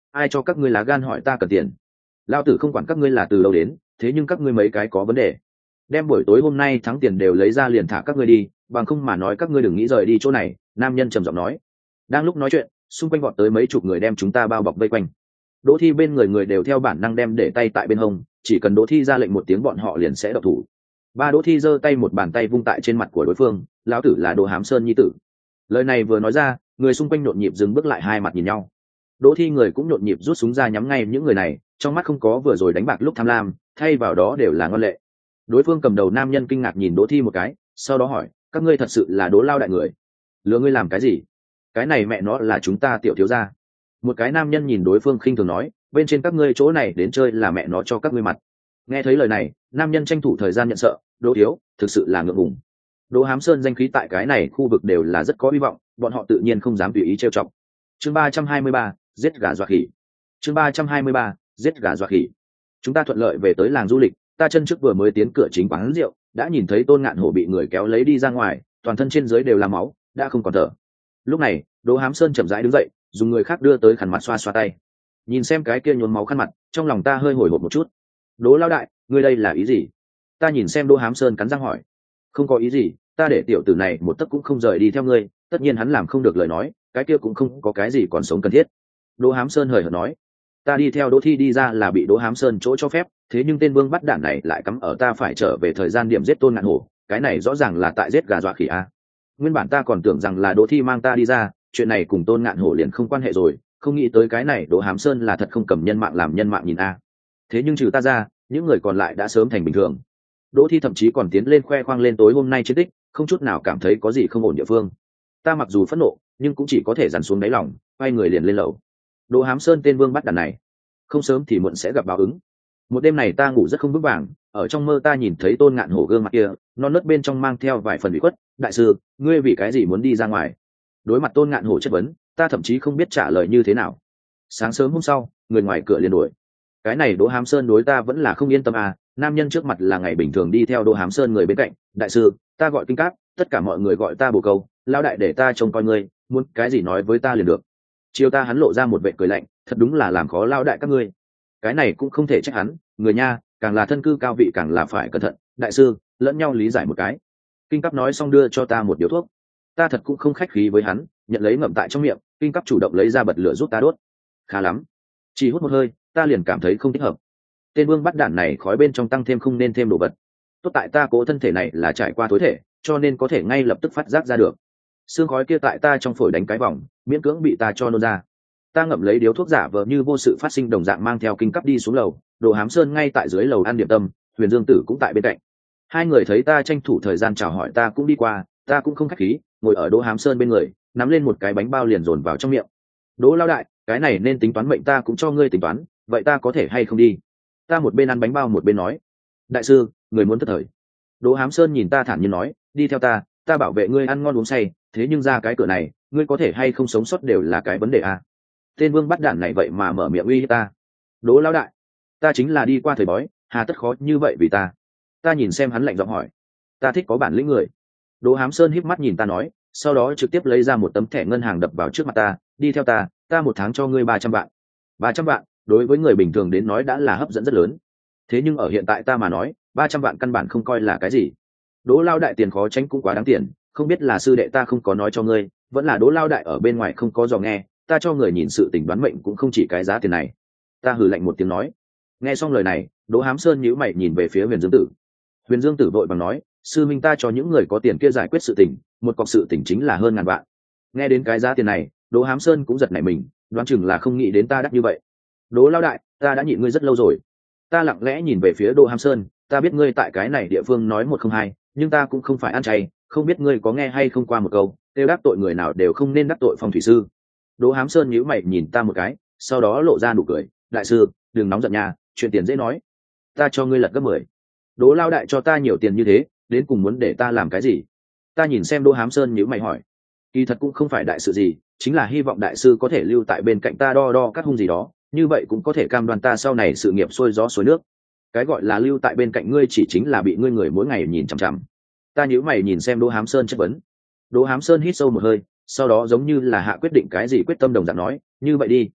ai cho các ngươi lá gan hỏi ta cần tiền? Lao tử không quản các ngươi là từ đâu đến, thế nhưng các ngươi mấy cái có vấn đề, đem buổi tối hôm nay thắng tiền đều lấy ra liền thả các ngươi đi, bằng không mà nói các ngươi đừng nghĩ rời đi chỗ này. Nam nhân trầm giọng nói. Đang lúc nói chuyện, xung quanh vọt tới mấy chục người đem chúng ta bao bọc vây quanh. Đỗ Thi bên người đều theo bản năng đem để tay tại bên hông, chỉ cần Đỗ Thi ra lệnh một tiếng bọn họ liền sẽ độc thủ. Đỗ Thi giơ tay một bàn tay vung tại trên mặt của đối phương, lão tử là Đỗ Hám Sơn nhi tử. Lời này vừa nói ra, người xung quanh nhộn nhịp dừng bước lại, hai mặt nhìn nhau. Đỗ Thi người cũng nhộn nhịp rút súng ra nhắm ngay những người này, trong mắt không có vừa rồi đánh bạc lúc tham lam, thay vào đó đều là ngoan lệ. Đối phương cầm đầu nam nhân kinh ngạc nhìn Đỗ Thi một cái, sau đó hỏi, các ngươi thật sự là Đỗ Lao đại người? Lừa ngươi làm cái gì? Cái này mẹ nó là chúng ta tiểu thiếu gia. Một cái nam nhân nhìn đối phương khinh thường nói, bên trên các ngươi chỗ này đến chơi là mẹ nó cho các ngươi mặt. Nghe thấy lời này, nam nhân tranh thủ thời gian nhận sợ, Đỗ thiếu, thực sự là ngượng ngùng. Đỗ Hám Sơn danh khí tại cái này khu vực đều là rất có hy vọng, bọn họ tự nhiên không dám tùy ý trêu chọc. Chương 323, giết gà dọa khỉ. Chương 323, giết gà dọa khỉ. Chúng ta thuận lợi về tới làng du lịch, ta chân trước vừa mới tiến cửa chính quán rượu, đã nhìn thấy Tôn Ngạn Hổ bị người kéo lấy đi ra ngoài, toàn thân trên dưới đều là máu, đã không còn thở. Lúc này, Đỗ Hám Sơn chậm rãi đứng dậy, dùng người khác đưa tới khăn mặt xoa xoa tay. Nhìn xem cái kia nhuốm máu khăn mặt, trong lòng ta hơi hồi hộp một chút. Đỗ Lao đại, ngươi đây là ý gì? Ta nhìn xem Đỗ Hám Sơn cắn răng hỏi. Không có ý gì, ta để tiểu tử này một tấc cũng không rời đi theo ngươi, tất nhiên hắn làm không được lời nói, cái kia cũng không có cái gì còn sống cần thiết. Đỗ Hám Sơn hời hợt nói. Ta đi theo Đỗ Thi đi ra là bị Đỗ Hám Sơn chỗ cho phép, thế nhưng tên vương bắt đản này lại cắm ở ta phải trở về thời gian điểm giết Tôn Ngạn Hổ, cái này rõ ràng là tại giết gà dọa khỉ a. Nguyên bản ta còn tưởng rằng là Đỗ Thi mang ta đi ra, chuyện này cùng Tôn Ngạn Hổ liền không quan hệ rồi, không nghĩ tới cái này Đỗ Hám Sơn là thật không cầm nhân mạng làm nhân mạng nhìn a. Thế nhưng trừ ta ra, những người còn lại đã sớm thành bình thường. Đỗ Thi thậm chí còn tiến lên khoe khoang lên tối hôm nay chiến tích, không chút nào cảm thấy có gì không ổn địa phương. Ta mặc dù phẫn nộ, nhưng cũng chỉ có thể dằn xuống đáy lòng, quay người liền lên lầu. Đỗ Hám Sơn tên vương bắt đàn này, không sớm thì muộn sẽ gặp báo ứng. Một đêm này ta ngủ rất không vững vàng, ở trong mơ ta nhìn thấy Tôn Ngạn Hổ gương mặt kia, non nớt bên trong mang theo vài phần ủy khuất. Đại sư, ngươi vì cái gì muốn đi ra ngoài? Đối mặt Tôn Ngạn Hổ chất vấn, ta thậm chí không biết trả lời như thế nào. Sáng sớm hôm sau, người ngoài cửa liền đuổi. Cái này Đỗ Hám Sơn đối ta vẫn là không yên tâm à, nam nhân trước mặt là ngày bình thường đi theo Đỗ Hám Sơn người bên cạnh. Đại sư, ta gọi Kinh Cáp, tất cả mọi người gọi ta Bồ Câu, lão đại để ta trông coi ngươi, muốn cái gì nói với ta liền được. Chiều ta hắn lộ ra một vệ cười lạnh, thật đúng là làm khó lão đại các ngươi. Cái này cũng không thể trách hắn, người nha, càng là thân cư cao vị càng là phải cẩn thận. Đại sư, lẫn nhau lý giải một cái. Kinh Cáp nói xong đưa cho ta một điếu thuốc. Ta thật cũng không khách khí với hắn, nhận lấy ngậm tại trong miệng. Kinh Cáp chủ động lấy ra bật lửa giúp ta đốt. Khá lắm, chỉ hút một hơi, ta liền cảm thấy không thích hợp. Tên vương bắt đản này khói bên trong tăng thêm không nên thêm đồ vật. Tốt tại ta cố thân thể này là trải qua tối thể, cho nên có thể ngay lập tức phát giác ra được. Xương khói kia tại ta trong phổi đánh cái vòng, miễn cưỡng bị ta cho nôn ra. Ta ngậm lấy điếu thuốc giả vờ như vô sự phát sinh đồng dạng mang theo Kinh Cáp đi xuống lầu. Đồ Hám Sơn ngay tại dưới lầu ăn điểm tâm, Huyền Dương Tử cũng tại bên cạnh. Hai người thấy ta tranh thủ thời gian chào hỏi ta cũng đi qua, ta cũng không khách khí, ngồi ở Đỗ Hám Sơn bên người, nắm lên một cái bánh bao liền dồn vào trong miệng. Đỗ lão đại, cái này nên tính toán mệnh ta cũng cho ngươi tính toán, vậy ta có thể hay không đi? Ta một bên ăn bánh bao một bên nói. Đại sư, người muốn thất thời. Đỗ Hám Sơn nhìn ta thản nhiên nói, đi theo ta, ta bảo vệ ngươi ăn ngon uống say, thế nhưng ra cái cửa này, ngươi có thể hay không sống sót đều là cái vấn đề à. Tên vương bắt đản này vậy mà mở miệng uy hiếp ta. Đỗ lão đại, ta chính là đi qua thời bói, hà tất khó như vậy vì ta. Ta nhìn xem hắn lạnh giọng hỏi. Ta thích có bản lĩnh người. Đỗ Hám Sơn híp mắt nhìn ta nói, sau đó trực tiếp lấy ra một tấm thẻ ngân hàng đập vào trước mặt ta, đi theo ta một tháng cho ngươi 300 vạn. 300 vạn, đối với người bình thường đến nói đã là hấp dẫn rất lớn. Thế nhưng ở hiện tại ta mà nói, 300 vạn căn bản không coi là cái gì. Đỗ lao đại tiền khó tránh cũng quá đáng tiền, không biết là sư đệ ta không có nói cho ngươi, vẫn là Đỗ lao đại ở bên ngoài không có dò nghe, ta cho người nhìn sự tình đoán mệnh cũng không chỉ cái giá tiền này. Ta hừ lạnh một tiếng nói. Nghe xong lời này, Đỗ Hám Sơn nhíu mày nhìn về phía Huyền Dương Tử. Huyền Dương Tử vội vàng nói, sư minh ta cho những người có tiền kia giải quyết sự tình, một cọc sự tình chính là hơn ngàn vạn. Nghe đến cái giá tiền này, Đỗ Hám Sơn cũng giật nảy mình, đoán chừng là không nghĩ đến ta đắt như vậy. Đỗ lao đại, ta đã nhịn ngươi rất lâu rồi. Ta lặng lẽ nhìn về phía Đỗ Hám Sơn, ta biết ngươi tại cái này địa phương nói một không hai, nhưng ta cũng không phải ăn chay, không biết ngươi có nghe hay không qua một câu, tiêu đắc tội người nào đều không nên đắc tội phong thủy sư. Đỗ Hám Sơn nhíu mày nhìn ta một cái, sau đó lộ ra nụ cười, đại sư, đừng nóng giận nha, chuyện tiền dễ nói. Ta cho ngươi lật gấp 10. Đỗ lao đại cho ta nhiều tiền như thế, đến cùng muốn để ta làm cái gì? Ta nhìn xem Đỗ Hám Sơn nhíu mày hỏi. Kỳ thật cũng không phải đại sự gì, chính là hy vọng đại sư có thể lưu tại bên cạnh ta đo đo cắt hung gì đó, như vậy cũng có thể cam đoan ta sau này sự nghiệp xuôi gió xuôi nước. Cái gọi là lưu tại bên cạnh ngươi chỉ chính là bị ngươi người mỗi ngày nhìn chằm chằm. Ta nhíu mày nhìn xem Đỗ Hám Sơn chất vấn. Đỗ Hám Sơn hít sâu một hơi, sau đó giống như là hạ quyết định cái gì quyết tâm đồng dạng nói, như vậy đi.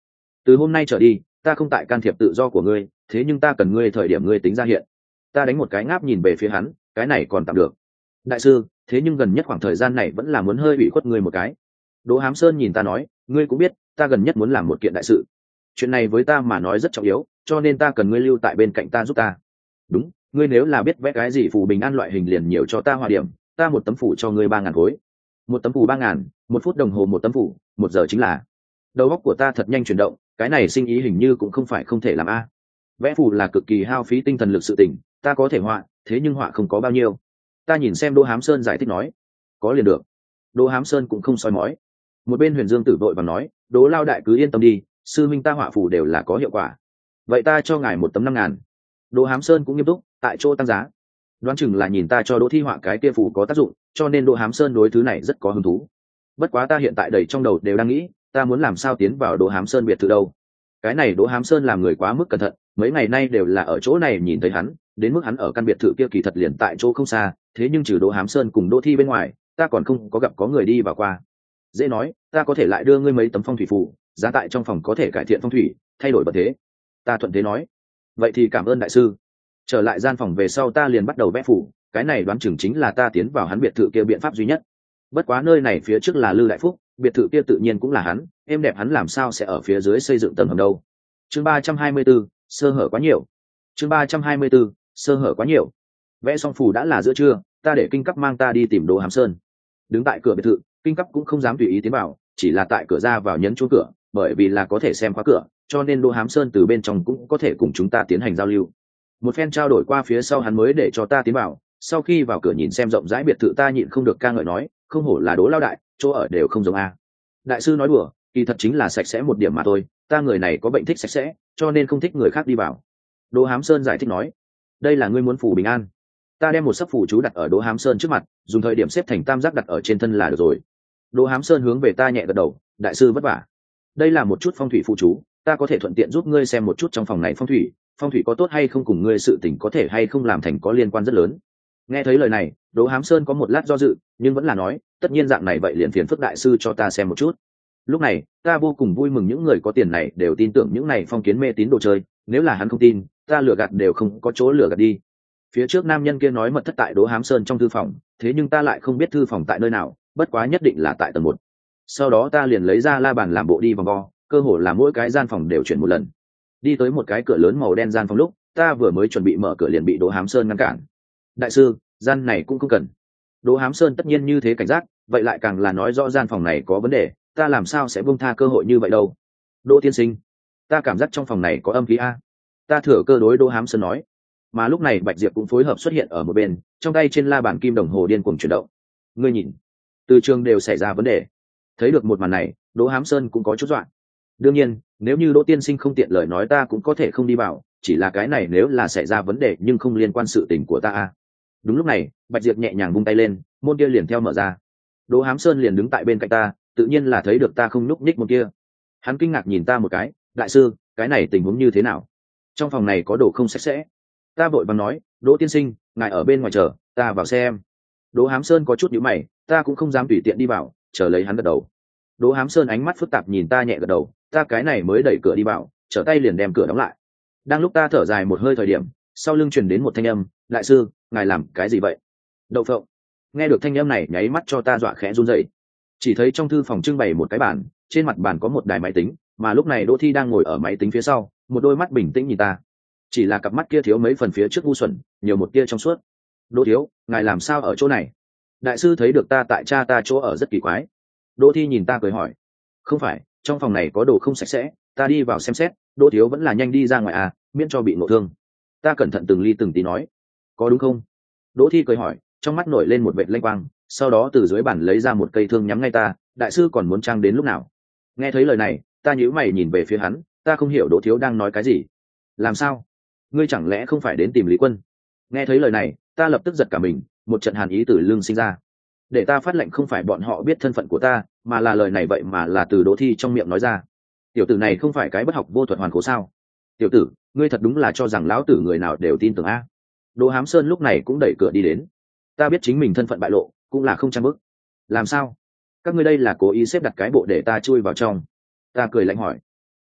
từ hôm nay trở đi ta không tại can thiệp tự do của ngươi, thế nhưng ta cần ngươi thời điểm ngươi tính ra hiện. Ta đánh một cái ngáp nhìn về phía hắn, cái này còn tạm được. Đại sư, thế nhưng gần nhất khoảng thời gian này vẫn là muốn hơi ủy khuất ngươi một cái. Đỗ Hám Sơn nhìn ta nói, ngươi cũng biết ta gần nhất muốn làm một kiện đại sự, chuyện này với ta mà nói rất trọng yếu, cho nên ta cần ngươi lưu tại bên cạnh ta giúp ta. Đúng, ngươi nếu là biết vẽ cái gì phù bình an loại hình liền nhiều cho ta hòa điểm, ta một tấm phủ cho ngươi 3.000 khối. Một tấm phủ 3.000, 1 phút đồng hồ một tấm phủ, 1 giờ chính là. Đầu óc của ta thật nhanh chuyển động, cái này sinh ý hình như cũng không phải không thể làm a. Vẽ phù là cực kỳ hao phí tinh thần lực sự tình, ta có thể họa, thế nhưng họa không có bao nhiêu. Ta nhìn xem Đỗ Hám Sơn giải thích nói, có liền được. Đỗ Hám Sơn cũng không soi mói. Một bên Huyền Dương Tử vội và nói, Đỗ lao đại cứ yên tâm đi, sư minh ta họa phù đều là có hiệu quả. Vậy ta cho ngài một tấm 5.000. Đỗ Hám Sơn cũng nghiêm túc, tại chỗ tăng giá. Đoán chừng là nhìn ta cho Đỗ Thi họa cái kia phù có tác dụng, cho nên Đỗ Hám Sơn đối thứ này rất có hứng thú. Bất quá ta hiện tại đầy trong đầu đều đang nghĩ, ta muốn làm sao tiến vào Đỗ Hám Sơn biệt thự đâu. Cái này Đỗ Hám Sơn làm người quá mức cẩn thận, mấy ngày nay đều là ở chỗ này nhìn thấy hắn, đến mức hắn ở căn biệt thự kia kỳ thật liền tại chỗ không xa, thế nhưng trừ Đỗ Hám Sơn cùng Đỗ Thi bên ngoài, ta còn không có gặp có người đi vào qua. Dễ nói, ta có thể lại đưa ngươi mấy tấm phong thủy phù, giá tại trong phòng có thể cải thiện phong thủy, thay đổi vận thế. Ta thuận thế nói, vậy thì cảm ơn đại sư. Trở lại gian phòng về sau ta liền bắt đầu vẽ phù, cái này đoán chừng chính là ta tiến vào hắn biệt thự kia biện pháp duy nhất. Bất quá nơi này phía trước là Lư Đại Phúc, biệt thự kia tự nhiên cũng là hắn, êm đẹp hắn làm sao sẽ ở phía dưới xây dựng tầng hầm đâu. Chương 324, sơ hở quá nhiều. Chương 324, sơ hở quá nhiều. Vẽ xong phù đã là giữa trưa, ta để Kinh Cấp mang ta đi tìm Đỗ Hám Sơn. Đứng tại cửa biệt thự, Kinh Cấp cũng không dám tùy ý tiến vào, chỉ là tại cửa ra vào nhấn chuông cửa, bởi vì là có thể xem khóa cửa, cho nên Đỗ Hám Sơn từ bên trong cũng có thể cùng chúng ta tiến hành giao lưu. Một phen trao đổi qua phía sau hắn mới để cho ta tiến vào. Sau khi vào cửa nhìn xem rộng rãi biệt thự ta nhịn không được ca ngợi nói, không hổ là Đỗ lao đại, chỗ ở đều không giống a. Đại sư nói đùa, kỳ thật chính là sạch sẽ một điểm mà thôi, ta người này có bệnh thích sạch sẽ, cho nên không thích người khác đi vào. Đỗ Hám Sơn giải thích nói, đây là ngươi muốn phù bình an. Ta đem một sấp phù chú đặt ở Đỗ Hám Sơn trước mặt, dùng thời điểm xếp thành tam giác đặt ở trên thân là được rồi. Đỗ Hám Sơn hướng về ta nhẹ gật đầu, đại sư vất vả. Đây là một chút phong thủy phù chú, ta có thể thuận tiện giúp ngươi xem một chút trong phòng này phong thủy có tốt hay không cùng ngươi sự tình có thể hay không làm thành có liên quan rất lớn. Nghe thấy lời này, Đỗ Hám Sơn có một lát do dự, nhưng vẫn là nói, tất nhiên dạng này vậy liền phiền phức đại sư cho ta xem một chút. Lúc này, ta vô cùng vui mừng những người có tiền này đều tin tưởng những này phong kiến mê tín đồ chơi, nếu là hắn không tin, ta lừa gạt đều không có chỗ lừa gạt đi. Phía trước nam nhân kia nói mật thất tại Đỗ Hám Sơn trong thư phòng, thế nhưng ta lại không biết thư phòng tại nơi nào, bất quá nhất định là tại tầng 1. Sau đó ta liền lấy ra la bàn làm bộ đi vòng vo, cơ hồ là mỗi cái gian phòng đều chuyển một lần. Đi tới một cái cửa lớn màu đen gian phòng lúc, ta vừa mới chuẩn bị mở cửa liền bị Đỗ Hám Sơn ngăn cản. Đại sư, gian này cũng không cần. Đỗ Hám Sơn tất nhiên như thế cảnh giác, vậy lại càng là nói rõ gian phòng này có vấn đề, ta làm sao sẽ buông tha cơ hội như vậy đâu. Đỗ tiên sinh, ta cảm giác trong phòng này có âm khí a. Ta thừa cơ đối Đỗ Hám Sơn nói. Mà lúc này Bạch Diệp cũng phối hợp xuất hiện ở một bên, trong tay trên la bàn kim đồng hồ điên cuồng chuyển động. Ngươi nhìn, từ trường đều xảy ra vấn đề. Thấy được một màn này, Đỗ Hám Sơn cũng có chút dọa. Đương nhiên, nếu như Đỗ tiên sinh không tiện lời nói ta cũng có thể không đi vào, chỉ là cái này nếu là xảy ra vấn đề nhưng không liên quan sự tình của ta a. Đúng lúc này, Bạch Diệp nhẹ nhàng vung tay lên, môn kia liền theo mở ra. Đỗ Hám Sơn liền đứng tại bên cạnh ta, tự nhiên là thấy được ta không nhúc nhích môn kia. Hắn kinh ngạc nhìn ta một cái, đại sư, cái này tình huống như thế nào? Trong phòng này có đồ không sạch sẽ. Ta vội vàng nói, Đỗ tiên sinh, ngài ở bên ngoài chờ, ta vào xem. Đỗ Hám Sơn có chút nhíu mày, ta cũng không dám tùy tiện đi vào, chờ lấy hắn gật đầu. Đỗ Hám Sơn ánh mắt phức tạp nhìn ta nhẹ gật đầu, ta cái này mới đẩy cửa đi vào, trở tay liền đem cửa đóng lại. Đang lúc ta thở dài một hơi thời điểm, sau lưng truyền đến một thanh âm, đại sư, ngài làm cái gì vậy? Đậu phộng. Nghe được thanh âm này nháy mắt cho ta dọa khẽ run rẩy. Chỉ thấy trong thư phòng trưng bày một cái bàn, trên mặt bàn có một đài máy tính, mà lúc này Đỗ Thi đang ngồi ở máy tính phía sau, một đôi mắt bình tĩnh nhìn ta. Chỉ là cặp mắt kia thiếu mấy phần phía trước ngu xuẩn, nhiều một tia trong suốt. Đỗ thiếu, ngài làm sao ở chỗ này? Đại sư thấy được ta tại cha ta chỗ ở rất kỳ quái. Đỗ Thi nhìn ta cười hỏi, không phải, trong phòng này có đồ không sạch sẽ, ta đi vào xem xét. Đỗ thiếu vẫn là nhanh đi ra ngoài à, miễn cho bị ngộ thương. Ta cẩn thận từng ly từng tí nói, có đúng không? Đỗ Thi cười hỏi, trong mắt nổi lên một vệt lanh quang, sau đó từ dưới bàn lấy ra một cây thương nhắm ngay ta, đại sư còn muốn trang đến lúc nào? Nghe thấy lời này, ta nhíu mày nhìn về phía hắn, ta không hiểu Đỗ thiếu đang nói cái gì. Làm sao? Ngươi chẳng lẽ không phải đến tìm Lý Quân? Nghe thấy lời này, ta lập tức giật cả mình, một trận hàn ý từ lưng sinh ra. Để ta phát lệnh không phải bọn họ biết thân phận của ta, mà là lời này vậy mà là từ Đỗ Thi trong miệng nói ra. Tiểu tử này không phải cái bất học vô thuật hoàn cố sao? Tiểu tử, ngươi thật đúng là cho rằng lão tử người nào đều tin tưởng a. Đỗ Hám Sơn lúc này cũng đẩy cửa đi đến. Ta biết chính mình thân phận bại lộ, cũng là không trang bức. Làm sao? Các ngươi đây là cố ý xếp đặt cái bộ để ta chui vào trong? Ta cười lạnh hỏi.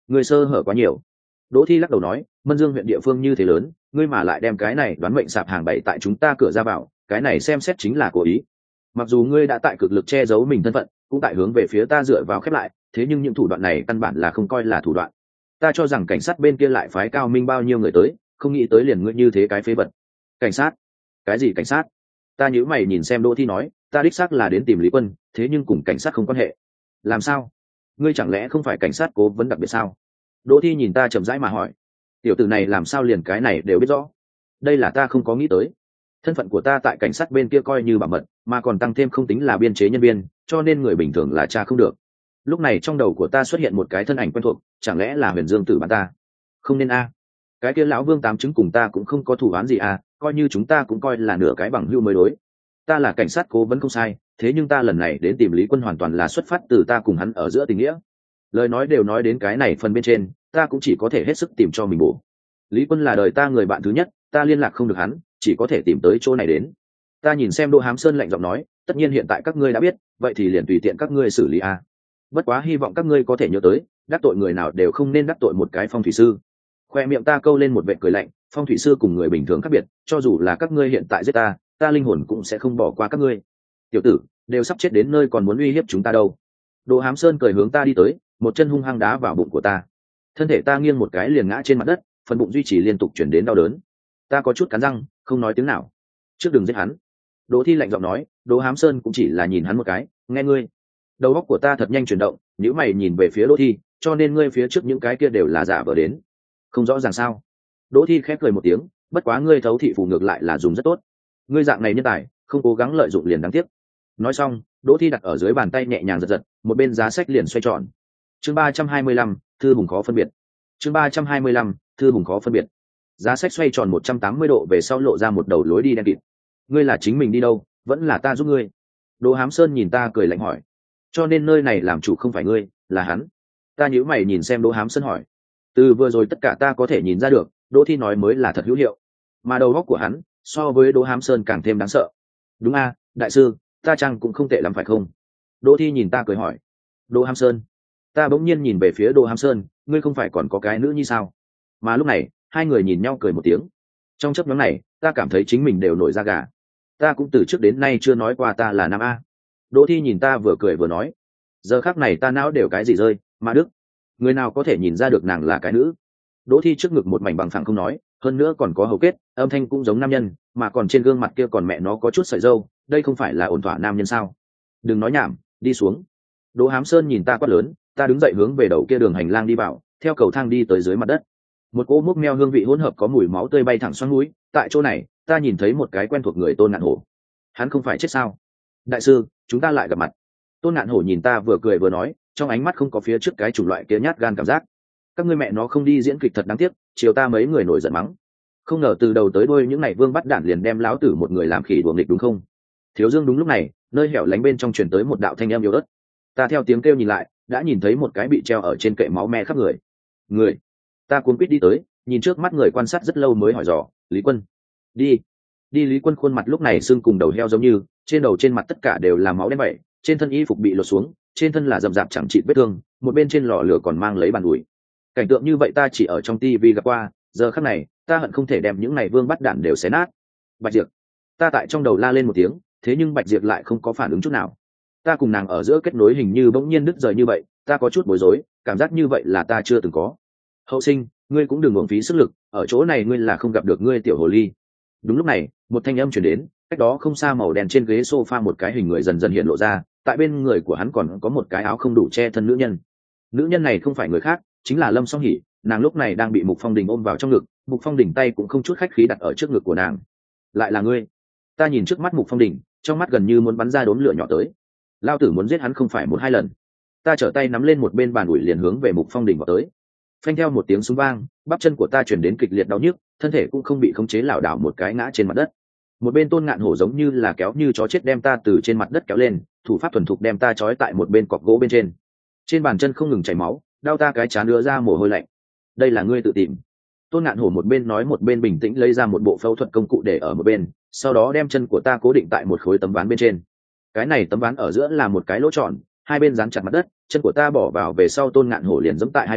Ngươi sơ hở quá nhiều. Đỗ Thi lắc đầu nói, Mân Dương huyện địa phương như thế lớn, ngươi mà lại đem cái này đoán mệnh sạp hàng bày tại chúng ta cửa ra vào, cái này xem xét chính là cố ý. Mặc dù ngươi đã tại cực lực che giấu mình thân phận, cũng tại hướng về phía ta dựa vào khép lại, thế nhưng những thủ đoạn này căn bản là không coi là thủ đoạn. Ta cho rằng cảnh sát bên kia lại phái cao minh bao nhiêu người tới, không nghĩ tới liền ngươi như thế cái phế vật. Cảnh sát? Cái gì cảnh sát? Ta nhíu mày nhìn xem Đỗ Thi nói, ta đích xác là đến tìm Lý Quân, thế nhưng cùng cảnh sát không quan hệ. Làm sao? Ngươi chẳng lẽ không phải cảnh sát cố vấn đặc biệt sao? Đỗ Thi nhìn ta chậm rãi mà hỏi, tiểu tử này làm sao liền cái này đều biết rõ? Đây là ta không có nghĩ tới. Thân phận của ta tại cảnh sát bên kia coi như bảo mật, mà còn tăng thêm không tính là biên chế nhân viên, cho nên người bình thường là tra không được. Lúc này trong đầu của ta xuất hiện một cái thân ảnh quen thuộc, chẳng lẽ là Huyền Dương Tử bạn ta? Không nên a. Cái kia lão Vương tám chứng cùng ta cũng không có thủ án gì à, coi như chúng ta cũng coi là nửa cái bằng hữu mới đối. Ta là cảnh sát cố vấn không sai, thế nhưng ta lần này đến tìm Lý Quân hoàn toàn là xuất phát từ ta cùng hắn ở giữa tình nghĩa. Lời nói đều nói đến cái này phần bên trên, ta cũng chỉ có thể hết sức tìm cho mình bổ. Lý Quân là đời ta người bạn thứ nhất, ta liên lạc không được hắn, chỉ có thể tìm tới chỗ này đến. Ta nhìn xem Đỗ Hám Sơn lạnh giọng nói, tất nhiên hiện tại các ngươi đã biết, vậy thì liền tùy tiện các ngươi xử lý a. Bất quá hy vọng các ngươi có thể nhớ tới, đắc tội người nào đều không nên đắc tội một cái phong thủy sư. Khoe miệng ta câu lên một vệt cười lạnh, phong thủy sư cùng người bình thường khác biệt, cho dù là các ngươi hiện tại giết ta, ta linh hồn cũng sẽ không bỏ qua các ngươi. Tiểu tử, đều sắp chết đến nơi còn muốn uy hiếp chúng ta đâu? Đỗ Hám Sơn cười hướng ta đi tới, một chân hung hăng đá vào bụng của ta. Thân thể ta nghiêng một cái liền ngã trên mặt đất, phần bụng duy trì liên tục chuyển đến đau đớn. Ta có chút cắn răng, không nói tiếng nào. Trước đừng giết hắn. Đỗ Thi lạnh giọng nói, Đỗ Hám Sơn cũng chỉ là nhìn hắn một cái, nghe ngươi. Đầu óc của ta thật nhanh chuyển động, nếu mày nhìn về phía Đỗ Thi, cho nên ngươi phía trước những cái kia đều là giả vờ đến. Không rõ ràng sao? Đỗ Thi khép cười một tiếng, bất quá ngươi thấu thị phù ngược lại là dùng rất tốt. Ngươi dạng này nhân tài, không cố gắng lợi dụng liền đáng tiếc. Nói xong, Đỗ Thi đặt ở dưới bàn tay nhẹ nhàng giật giật, một bên giá sách liền xoay tròn. Chương 325, thư hùng khó phân biệt. Chương 325, thư hùng khó phân biệt. Giá sách xoay tròn 180 độ về sau lộ ra một đầu lối đi đen kịt. Ngươi là chính mình đi đâu, vẫn là ta giúp ngươi? Đỗ Hám Sơn nhìn ta cười lạnh hỏi. Cho nên nơi này làm chủ không phải ngươi, là hắn. Ta nhíu mày nhìn xem Đỗ Hám Sơn hỏi. Từ vừa rồi tất cả ta có thể nhìn ra được, Đỗ Thi nói mới là thật hữu hiệu, mà đầu óc của hắn so với Đỗ Hám Sơn càng thêm đáng sợ. Đúng a, đại sư, ta chăng cũng không tệ lắm phải không? Đỗ Thi nhìn ta cười hỏi. Đỗ Hám Sơn? Ta bỗng nhiên nhìn về phía Đỗ Hám Sơn, ngươi không phải còn có cái nữ như sao? Mà lúc này hai người nhìn nhau cười một tiếng. Trong chớp nhoáng này ta cảm thấy chính mình đều nổi da gà. Ta cũng từ trước đến nay chưa nói qua ta là nam a. Đỗ Thi nhìn ta vừa cười vừa nói. Giờ khắc này ta não đều cái gì rơi, mà Đức, người nào có thể nhìn ra được nàng là cái nữ? Đỗ Thi trước ngực một mảnh bằng phẳng không nói, hơn nữa còn có hầu kết, âm thanh cũng giống nam nhân, mà còn trên gương mặt kia còn mẹ nó có chút sợi râu, đây không phải là ổn thỏa nam nhân sao? Đừng nói nhảm, đi xuống. Đỗ Hám Sơn nhìn ta quát lớn, ta đứng dậy hướng về đầu kia đường hành lang đi vào, theo cầu thang đi tới dưới mặt đất. Một cỗ múc meo hương vị hỗn hợp có mùi máu tươi bay thẳng xoắn mũi, tại chỗ này, ta nhìn thấy một cái quen thuộc người Tôn Ngạn Hổ. Hắn không phải chết sao? Đại sư, chúng ta lại gặp mặt. Tôn Ngạn Hổ nhìn ta vừa cười vừa nói, trong ánh mắt không có phía trước cái chủng loại kia nhát gan cảm giác. Các ngươi mẹ nó không đi diễn kịch thật đáng tiếc, chiều ta mấy người nổi giận mắng. Không ngờ từ đầu tới đuôi những này vương bắt đản liền đem lão tử một người làm khỉ đuổi nghịch đúng không? Thiếu Dương đúng lúc này, nơi hẻo lánh bên trong truyền tới một đạo thanh âm yếu ớt. Ta theo tiếng kêu nhìn lại, đã nhìn thấy một cái bị treo ở trên kệ máu me khắp người. Người. Ta cuống quýt đi tới, nhìn trước mắt người quan sát rất lâu mới hỏi dò, Lý Quân. Đi. Đi. Lý Quân khuôn mặt lúc này sưng cùng đầu heo giống như, trên đầu trên mặt tất cả đều là máu đen vậy, trên thân y phục bị lột xuống, trên thân là rậm rạp chẳng chịt vết thương, một bên trên lò lửa còn mang lấy bàn ủi. Cảnh tượng như vậy ta chỉ ở trong tivi gặp qua, giờ khắc này ta hận không thể đem những này vương bắt đạn đều xé nát. Bạch Diệp. Ta tại trong đầu la lên một tiếng, thế nhưng Bạch Diệp lại không có phản ứng chút nào. Ta cùng nàng ở giữa kết nối hình như bỗng nhiên đứt rời như vậy, ta có chút bối rối, cảm giác như vậy là ta chưa từng có. Hậu sinh, ngươi cũng đừng uổng phí sức lực, ở chỗ này ngươi là không gặp được ngươi tiểu hồ ly. Đúng lúc này một thanh âm truyền đến, cách đó không xa màu đen trên ghế sofa một cái hình người dần dần hiện lộ ra, tại bên người của hắn còn có một cái áo không đủ che thân nữ nhân. Nữ nhân này không phải người khác, chính là Lâm Song Hỷ, nàng lúc này đang bị Mục Phong Đình ôm vào trong ngực, Mục Phong Đình tay cũng không chút khách khí đặt ở trước ngực của nàng. Lại là ngươi? Ta nhìn trước mắt Mục Phong Đình, trong mắt gần như muốn bắn ra đốm lửa nhỏ tới. Lao tử muốn giết hắn không phải một hai lần. Ta trở tay nắm lên một bên bàn ủi liền hướng về Mục Phong Đình vào tới. Phanh theo một tiếng súng vang, bắp chân của ta chuyển đến kịch liệt đau nhức, thân thể cũng không bị khống chế lảo đảo một cái ngã trên mặt đất. Một bên Tôn Ngạn Hổ giống như là kéo như chó chết đem ta từ trên mặt đất kéo lên, thủ pháp thuần thục đem ta trói tại một bên cọc gỗ bên trên. Trên bàn chân không ngừng chảy máu, đau ta cái trán đưa ra mồ hôi lạnh. Đây là ngươi tự tìm. Tôn Ngạn Hổ một bên nói một bên bình tĩnh lấy ra một bộ phẫu thuật công cụ để ở một bên, sau đó đem chân của ta cố định tại một khối tấm ván bên trên. Cái này tấm ván ở giữa là một cái lỗ tròn, hai bên dán chặt mặt đất, chân của ta bỏ vào về sau Tôn Ngạn Hổ liền giẫm tại hai bên,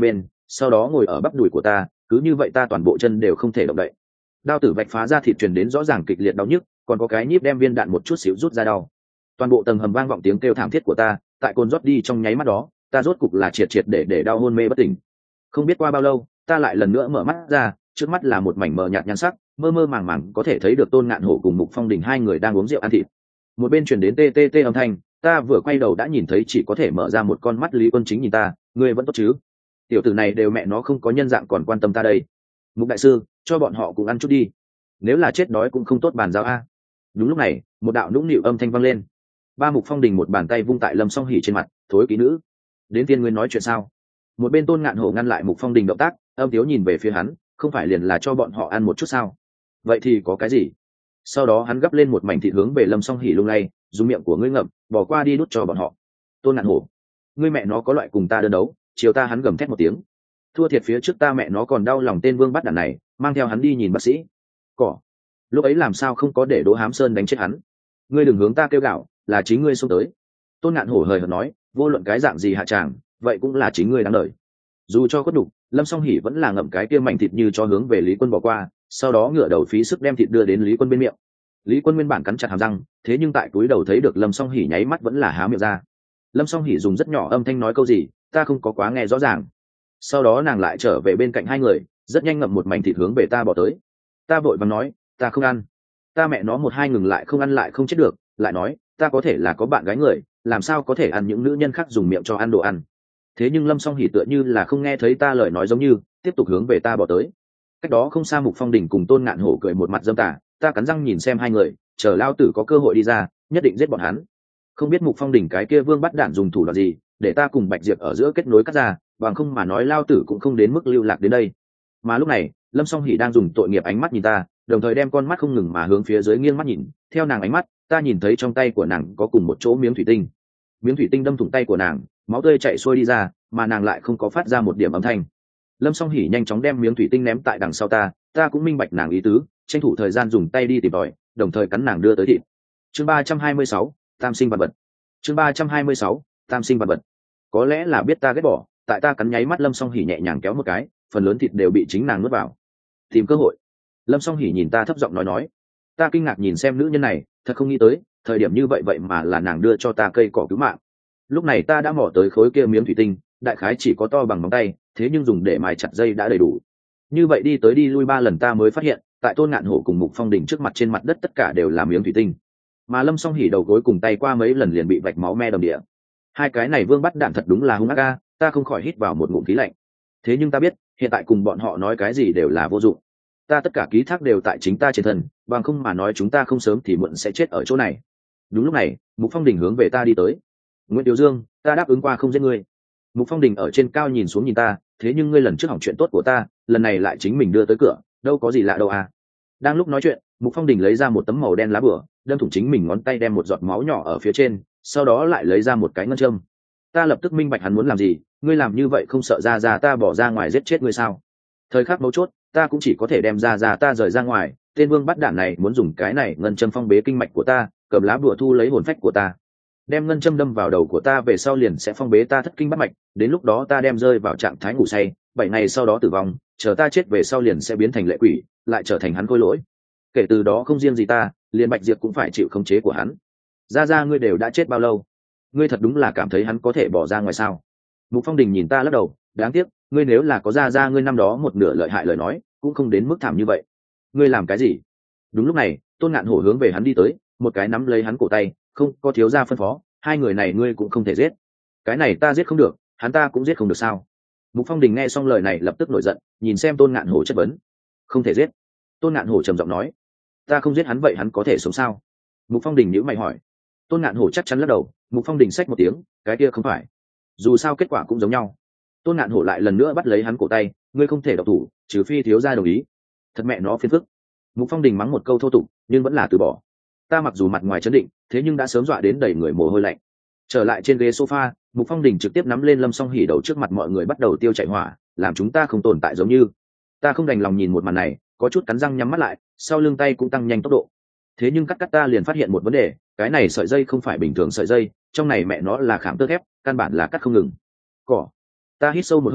sau đó ngồi ở bắp đùi của ta, cứ như vậy ta toàn bộ chân đều không thể động đậy. Đao tử vạch phá ra thịt truyền đến rõ ràng kịch liệt đau nhức, còn có cái nhíp đem viên đạn một chút xíu rút ra đau. Toàn bộ tầng hầm vang vọng tiếng kêu thảm thiết của ta, tại cồn rót đi trong nháy mắt đó, ta rốt cục là triệt để đau hôn mê bất tỉnh. Không biết qua bao lâu, ta lại lần nữa mở mắt ra, trước mắt là một mảnh mờ nhạt nhan sắc, mơ mơ màng màng có thể thấy được Tôn Ngạn Hổ cùng Mục Phong Đình hai người đang uống rượu ăn thịt. Một bên truyền đến tê tê tê âm thanh, ta vừa quay đầu đã nhìn thấy chỉ có thể mở ra một con mắt Lý Quân Chính nhìn ta, ngươi vẫn tốt chứ? Tiểu tử này đều mẹ nó không có nhân dạng còn quan tâm ta đây. Mục đại sư, cho bọn họ cùng ăn chút đi. Nếu là chết đói cũng không tốt bàn giao a. Đúng lúc này, một đạo nũng nịu âm thanh vang lên. Ba Mục Phong Đình một bàn tay vung tại Lâm Song Hỉ trên mặt, thối kỹ nữ. Đến tiên ngươi nói chuyện sao? Một bên Tôn Ngạn Hổ ngăn lại Mục Phong Đình động tác, âm tiếu nhìn về phía hắn, không phải liền là cho bọn họ ăn một chút sao? Vậy thì có cái gì? Sau đó hắn gấp lên một mảnh thịt hướng về Lâm Song Hỉ lung lay, dùng miệng của ngươi ngậm, bỏ qua đi đút cho bọn họ. Tôn Ngạn Hổ, ngươi mẹ nó có loại cùng ta đơn đấu, chiều ta hắn gầm thét một tiếng. Thua thiệt phía trước ta mẹ nó còn đau lòng tên Vương bắt đàn này, mang theo hắn đi nhìn bác sĩ. Cỏ. Lúc ấy làm sao không có để Đỗ Hám Sơn đánh chết hắn? Ngươi đừng hướng ta kêu gạo, là chính ngươi xông tới. Tôn Ngạn Hổ hời hợt nói, vô luận cái dạng gì hạ tràng, vậy cũng là chính ngươi đáng đời. Dù cho có đủ, Lâm Song Hỉ vẫn là ngậm cái kia mảnh thịt như cho hướng về Lý Quân bỏ qua, sau đó ngửa đầu phí sức đem thịt đưa đến Lý Quân bên miệng. Lý Quân nguyên bản cắn chặt hàm răng, thế nhưng tại túi đầu thấy được Lâm Song Hỉ nháy mắt vẫn là há miệng ra. Lâm Song Hỉ dùng rất nhỏ âm thanh nói câu gì, ta không có quá nghe rõ ràng. Sau đó nàng lại trở về bên cạnh hai người, rất nhanh ngậm một mảnh thịt hướng về ta bỏ tới. Ta vội vàng nói, ta không ăn. Ta mẹ nó một hai ngừng lại không ăn lại không chết được, lại nói, ta có thể là có bạn gái người, làm sao có thể ăn những nữ nhân khác dùng miệng cho ăn đồ ăn. Thế nhưng Lâm Song Hỉ tựa như là không nghe thấy ta lời nói giống như, tiếp tục hướng về ta bỏ tới. Cách đó không xa Mục Phong Đình cùng Tôn Ngạn Hổ cười một mặt dâm tà, ta cắn răng nhìn xem hai người, chờ lao tử có cơ hội đi ra, nhất định giết bọn hắn. Không biết Mục Phong Đình cái kia vương bắt đạn dùng thủ đoạn gì, để ta cùng Bạch Diệp ở giữa kết nối cắt ra, bằng không mà nói lao tử cũng không đến mức lưu lạc đến đây. Mà lúc này, Lâm Song Hỉ đang dùng tội nghiệp ánh mắt nhìn ta, đồng thời đem con mắt không ngừng mà hướng phía dưới nghiêng mắt nhìn, theo nàng ánh mắt, ta nhìn thấy trong tay của nàng có cùng một chỗ miếng thủy tinh. Miếng thủy tinh đâm thủng tay của nàng, máu tươi chảy xuôi đi ra, mà nàng lại không có phát ra một điểm âm thanh. Lâm Song Hỉ nhanh chóng đem miếng thủy tinh ném tại đằng sau ta cũng minh bạch nàng ý tứ, tranh thủ thời gian dùng tay đi tìm tòi, đồng thời cắn nàng đưa tới thịt. Chương 326, Tam sinh vật vật. Chương 326, Tam sinh vật vật. Có lẽ là biết ta ghét bỏ, tại ta cắn nháy mắt Lâm Song Hỉ nhẹ nhàng kéo một cái, phần lớn thịt đều bị chính nàng nuốt vào. Tìm cơ hội. Lâm Song Hỉ nhìn ta thấp giọng nói. Ta kinh ngạc nhìn xem nữ nhân này, thật không nghĩ tới, thời điểm như vậy vậy mà là nàng đưa cho ta cây cỏ cứu mạng. Lúc này ta đã mò tới khối kia miếng thủy tinh, đại khái chỉ có to bằng ngón tay, thế nhưng dùng để mài chặt dây đã đầy đủ. Như vậy đi tới đi lui 3 lần ta mới phát hiện, tại Tôn Ngạn Hổ cùng Mục Phong Đình trước mặt trên mặt đất tất cả đều là miếng thủy tinh, mà Lâm Song Hỉ đầu gối cùng tay qua mấy lần liền bị vạch máu me đầm địa. Hai cái này vương bắt đạn thật đúng là hung ác a, ta không khỏi hít vào một ngụm khí lạnh. Thế nhưng ta biết, hiện tại cùng bọn họ nói cái gì đều là vô dụng. Ta tất cả ký thác đều tại chính ta trên thân, bằng không mà nói chúng ta không sớm thì muộn sẽ chết ở chỗ này. Đúng lúc này, Mục Phong Đình hướng về ta đi tới. Nguyễn Tiểu Dương, ta đáp ứng qua không giết ngươi. Mục Phong Đình ở trên cao nhìn xuống nhìn ta, thế nhưng ngươi lần trước hỏng chuyện tốt của ta, lần này lại chính mình đưa tới cửa, đâu có gì lạ đâu à. Đang lúc nói chuyện, Mục Phong Đình lấy ra một tấm màu đen lá bửa, đâm thủng chính mình ngón tay đem một giọt máu nhỏ ở phía trên, sau đó lại lấy ra một cái ngân châm. Ta lập tức minh bạch hắn muốn làm gì, ngươi làm như vậy không sợ ra ta bỏ ra ngoài giết chết ngươi sao? Thời khắc mấu chốt, ta cũng chỉ có thể đem ra ta rời ra ngoài, tên vương bắt đản này muốn dùng cái này ngân châm phong bế kinh mạch của ta, cầm lá bùa thu lấy hồn phách của ta. Đem ngân châm đâm vào đầu của ta về sau liền sẽ phong bế ta thất kinh bắt mạch, đến lúc đó ta đem rơi vào trạng thái ngủ say, 7 ngày sau đó tử vong, chờ ta chết về sau liền sẽ biến thành lệ quỷ, lại trở thành hắn khôi lỗi. Kể từ đó không riêng gì ta, liền Bạch Diệp cũng phải chịu khống chế của hắn. Ra ngươi đều đã chết bao lâu? Ngươi thật đúng là cảm thấy hắn có thể bỏ ra ngoài sao? Mục Phong Đình nhìn ta lắc đầu, đáng tiếc, ngươi nếu là có ra ngươi năm đó một nửa lợi hại lời nói, cũng không đến mức thảm như vậy. Ngươi làm cái gì? Đúng lúc này, Tôn Ngạn Hổ hướng về hắn đi tới, một cái nắm lấy hắn cổ tay, không có thiếu gia phân phó, hai người này ngươi cũng không thể giết. Cái này ta giết không được, hắn ta cũng giết không được sao? Mục Phong Đình nghe xong lời này lập tức nổi giận, nhìn xem Tôn Ngạn Hổ chất vấn. Không thể giết. Tôn Ngạn Hổ trầm giọng nói. Ta không giết hắn vậy hắn có thể sống sao? Mục Phong Đình nhíu mày hỏi. Tôn Ngạn Hổ chắc chắn lắc đầu. Mục Phong Đình xách một tiếng, cái kia không phải. Dù sao kết quả cũng giống nhau. Tôn Ngạn Hổ lại lần nữa bắt lấy hắn cổ tay, ngươi không thể độc thủ, trừ phi thiếu gia đồng ý. Thật mẹ nó phiền phức. Mục Phong Đình mắng một câu thô tục, nhưng vẫn là từ bỏ. Ta mặc dù mặt ngoài trấn định, thế nhưng đã sớm dọa đến đầy người mồ hôi lạnh. Trở lại trên ghế sofa, Mục Phong Đình trực tiếp nắm lên Lâm Song Hỉ đầu trước mặt mọi người bắt đầu tiêu chạy hỏa, làm chúng ta không tồn tại giống như. Ta không đành lòng nhìn một màn này, có chút cắn răng nhắm mắt lại, sau lưng tay cũng tăng nhanh tốc độ. Thế nhưng cắt ta liền phát hiện một vấn đề, cái này sợi dây không phải bình thường sợi dây, trong này mẹ nó là khảm tơ thép, căn bản là cắt không ngừng. Cỏ. Ta hít sâu một hơi,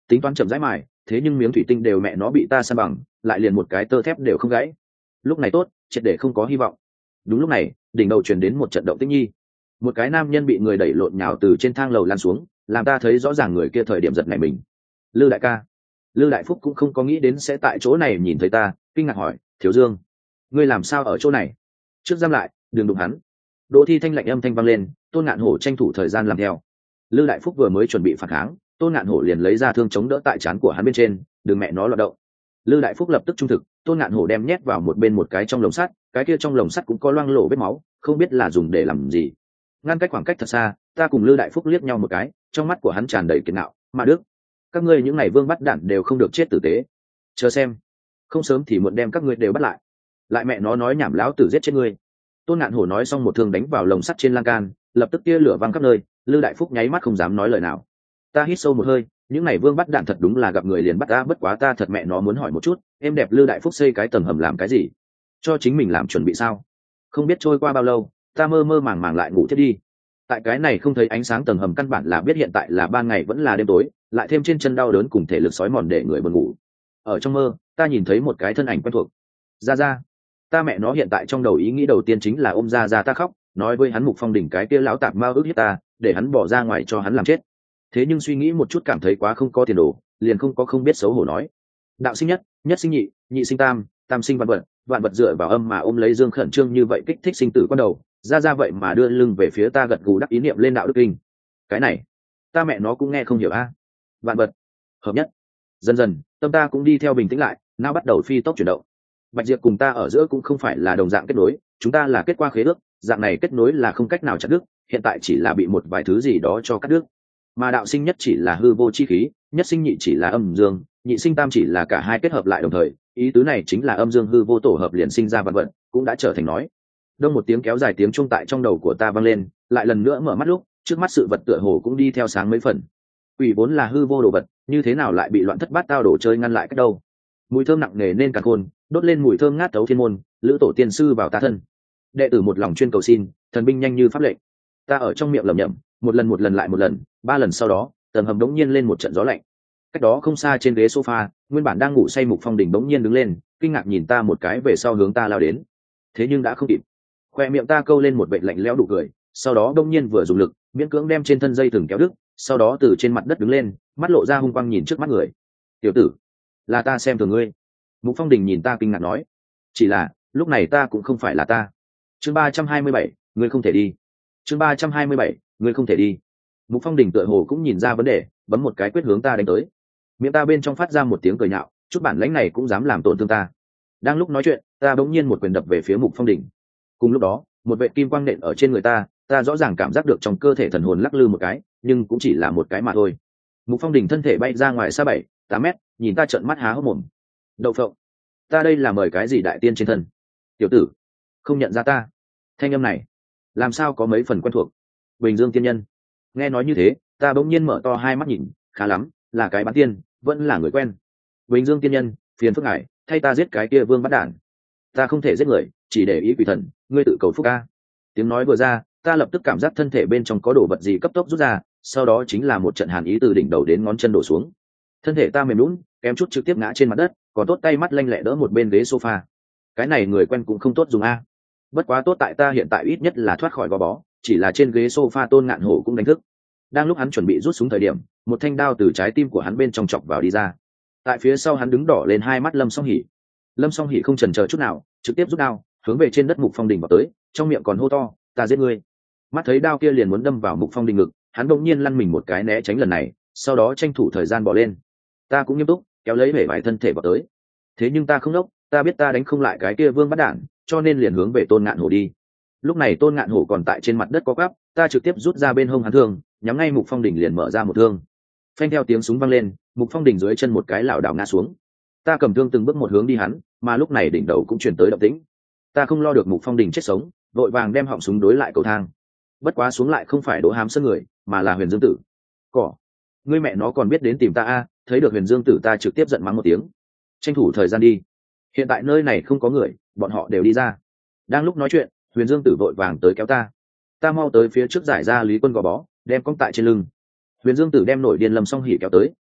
tính toán chậm rãi mài, thế nhưng miếng thủy tinh đều mẹ nó bị ta san bằng, lại liền một cái tơ thép đều không gãy. Lúc này tốt, triệt để không có hy vọng. Đúng lúc này, đỉnh đầu truyền đến một trận động tĩnh nhi. Một cái nam nhân bị người đẩy lộn nhào từ trên thang lầu lan xuống, làm ta thấy rõ ràng người kia thời điểm giật nảy mình. Lư đại ca. Lư Đại Phúc cũng không có nghĩ đến sẽ tại chỗ này nhìn thấy ta, kinh ngạc hỏi, Thiếu Dương, ngươi làm sao ở chỗ này? Trước giam lại, đừng đụng hắn. Đỗ Thi Thanh lạnh âm thanh vang lên, Tôn Ngạn Hổ tranh thủ thời gian làm theo. Lư Đại Phúc vừa mới chuẩn bị phản kháng, Tôn Ngạn Hổ liền lấy ra thương chống đỡ tại trán của hắn bên trên, đừng mẹ nó loạn động. Lư Đại Phúc lập tức trung thực, Tôn Ngạn Hổ đem nhét vào một bên một cái trong lồng sắt, cái kia trong lồng sắt cũng có loang lổ vết máu, không biết là dùng để làm gì. Ngăn cách khoảng cách thật xa, ta cùng Lư Đại Phúc liếc nhau một cái, trong mắt của hắn tràn đầy kiệt ngạo, mà Đức, các ngươi những ngày vương bắt đản đều không được chết tử tế. Chờ xem, không sớm thì muộn đem các ngươi đều bắt lại. Lại mẹ nó nói nhảm láo tử giết chết ngươi. Tôn Ngạn Hổ nói xong một thương đánh vào lồng sắt trên lan can, lập tức tia lửa văng khắp nơi. Lư Đại Phúc nháy mắt không dám nói lời nào. Ta hít sâu một hơi, những ngày vương bắt đạn thật đúng là gặp người liền bắt ta, bất quá ta thật mẹ nó muốn hỏi một chút, em đẹp Lư Đại Phúc xây cái tầng hầm làm cái gì? Cho chính mình làm chuẩn bị sao? Không biết trôi qua bao lâu, ta mơ mơ màng màng lại ngủ thiết đi. Tại cái này không thấy ánh sáng tầng hầm căn bản là biết hiện tại là ban ngày vẫn là đêm tối, lại thêm trên chân đau đớn cùng thể lực sói mòn để người buồn ngủ. Ở trong mơ, ta nhìn thấy một cái thân ảnh quen thuộc. Ra ra. Ta mẹ nó hiện tại trong đầu ý nghĩ đầu tiên chính là ôm ra ra ta khóc, nói với hắn Mục Phong Đỉnh cái kia lão tạp ma ức hiếp ta, để hắn bỏ ra ngoài cho hắn làm chết. Thế nhưng suy nghĩ một chút cảm thấy quá không có tiền đồ, liền không biết xấu hổ nói. Đạo sinh nhất, nhất sinh nhị, nhị sinh tam, tam sinh vạn vật dựa vào âm mà ôm lấy dương khẩn trương như vậy kích thích sinh tử con đầu, ra ra vậy mà đưa lưng về phía ta gật gù đắc ý niệm lên đạo đức kinh. Cái này, ta mẹ nó cũng nghe không hiểu a. Vạn vật hợp nhất. Dần dần, tâm ta cũng đi theo bình tĩnh lại, não bắt đầu phi tốc chuyển động. Bạch Diệp cùng ta ở giữa cũng không phải là đồng dạng kết nối, chúng ta là kết qua khế ước, dạng này kết nối là không cách nào chặt đứt, hiện tại chỉ là bị một vài thứ gì đó cho cắt đứt. Mà đạo sinh nhất chỉ là hư vô chi khí, nhất sinh nhị chỉ là âm dương, nhị sinh tam chỉ là cả hai kết hợp lại đồng thời, ý tứ này chính là âm dương hư vô tổ hợp liền sinh ra vạn vật, cũng đã trở thành nói. Đông một tiếng kéo dài tiếng chuông tại trong đầu của ta vang lên, lại lần nữa mở mắt lúc, trước mắt sự vật tựa hồ cũng đi theo sáng mấy phần. Quỷ vốn là hư vô đồ vật, như thế nào lại bị loạn thất bát tao đồ chơi ngăn lại cách đâu? Mùi thơm nặng nề nên cả khôn, đốt lên mùi thơm ngát thấu thiên môn, lữ tổ tiên sư vào ta thân. Đệ tử một lòng chuyên cầu xin, thần binh nhanh như pháp lệnh. Ta ở trong miệng lẩm nhẩm, một lần lại một lần, 3 lần sau đó, tầng hầm đống nhiên lên một trận gió lạnh. Cách đó không xa trên ghế sofa, nguyên bản đang ngủ say Mục Phong Đình đống nhiên đứng lên, kinh ngạc nhìn ta một cái về sau hướng ta lao đến. Thế nhưng đã không kịp. Khoe miệng ta câu lên một vệt lạnh lẽo đủ cười, sau đó đống nhiên vừa dùng lực, miễn cưỡng đem trên thân dây thừng kéo đứt, sau đó từ trên mặt đất đứng lên, mắt lộ ra hung quang nhìn trước mắt người. Tiểu tử, là ta xem thường ngươi. Mục Phong Đình nhìn ta kinh ngạc nói, chỉ là lúc này ta cũng không phải là ta. Chương 327, ngươi không thể đi. Chương 327, ngươi không thể đi. Mục Phong Đình tựa hồ cũng nhìn ra vấn đề, bấm một cái quyết hướng ta đánh tới. Miệng ta bên trong phát ra một tiếng cười nhạo, chút bản lãnh này cũng dám làm tổn thương ta. Đang lúc nói chuyện, ta bỗng nhiên một quyền đập về phía Mục Phong Đình. Cùng lúc đó, một vệt kim quang nện ở trên người ta, ta rõ ràng cảm giác được trong cơ thể thần hồn lắc lư một cái, nhưng cũng chỉ là một cái mà thôi. Mục Phong Đình thân thể bay ra ngoài xa 7-8 mét, nhìn ta trợn mắt há hốc mồm. Đậu phộng, ta đây là mời cái gì đại tiên trên thân? Tiểu tử, không nhận ra ta? Thanh âm này, làm sao có mấy phần quen thuộc? Bình Dương tiên nhân. Nghe nói như thế, ta bỗng nhiên mở to hai mắt nhìn, khá lắm, là cái bán tiên, vẫn là người quen. Bình Dương tiên nhân, phiền phức ngài, thay ta giết cái kia vương bắt đản. Ta không thể giết người, chỉ để ý quỷ thần, ngươi tự cầu phúc ca. Tiếng nói vừa ra, ta lập tức cảm giác thân thể bên trong có đồ vật gì cấp tốc rút ra, sau đó chính là một trận hàn ý từ đỉnh đầu đến ngón chân đổ xuống. Thân thể ta mềm lún, kém chút trực tiếp ngã trên mặt đất, còn tốt tay mắt lanh lẹ đỡ một bên ghế sofa. Cái này người quen cũng không tốt dùng a. Bất quá tốt tại ta hiện tại ít nhất là thoát khỏi gò bó, chỉ là trên ghế sofa Tôn Ngạn Hổ cũng đánh thức. Đang lúc hắn chuẩn bị rút súng thời điểm, một thanh đao từ trái tim của hắn bên trong chọc vào đi ra. Tại phía sau hắn đứng đỏ lên hai mắt Lâm Song Hỉ. Lâm Song Hỉ không chần chờ chút nào, trực tiếp rút đao, hướng về trên đất Mục Phong Đình vào tới, trong miệng còn hô to, "Ta giết ngươi!" Mắt thấy đao kia liền muốn đâm vào Mục Phong Đình ngực, hắn đột nhiên lăn mình một cái né tránh lần này, sau đó tranh thủ thời gian bỏ lên. Ta cũng nghiêm túc, kéo lấy bể vải thân thể vào tới. Thế nhưng ta không đốc, ta biết ta đánh không lại cái kia vương bắt đản, cho nên liền hướng về Tôn Ngạn Hổ đi. Lúc này Tôn Ngạn Hổ còn tại trên mặt đất co quắp, ta trực tiếp rút ra bên hông hắn thương, nhắm ngay Mục Phong Đình liền mở ra một thương. Phanh theo tiếng súng vang lên, Mục Phong Đình dưới chân một cái lảo đảo ngã xuống. Ta cầm thương từng bước một hướng đi hắn, mà lúc này đỉnh đầu cũng truyền tới động tĩnh. Ta không lo được Mục Phong Đình chết sống, vội vàng đem họng súng đối lại cầu thang. Bất quá xuống lại không phải Đỗ Hám Sơn người, mà là Huyền Dương Tử. Cỏ, ngươi mẹ nó còn biết đến tìm ta a? Thấy được Huyền Dương Tử ta trực tiếp giận mắng một tiếng. Tranh thủ thời gian đi. Hiện tại nơi này không có người, bọn họ đều đi ra. Đang lúc nói chuyện, Huyền Dương Tử vội vàng tới kéo ta. Ta mau tới phía trước giải ra Lý Quân gò bó, đem cong tại trên lưng. Huyền Dương Tử đem nổi điên Lâm Song Hỉ kéo tới,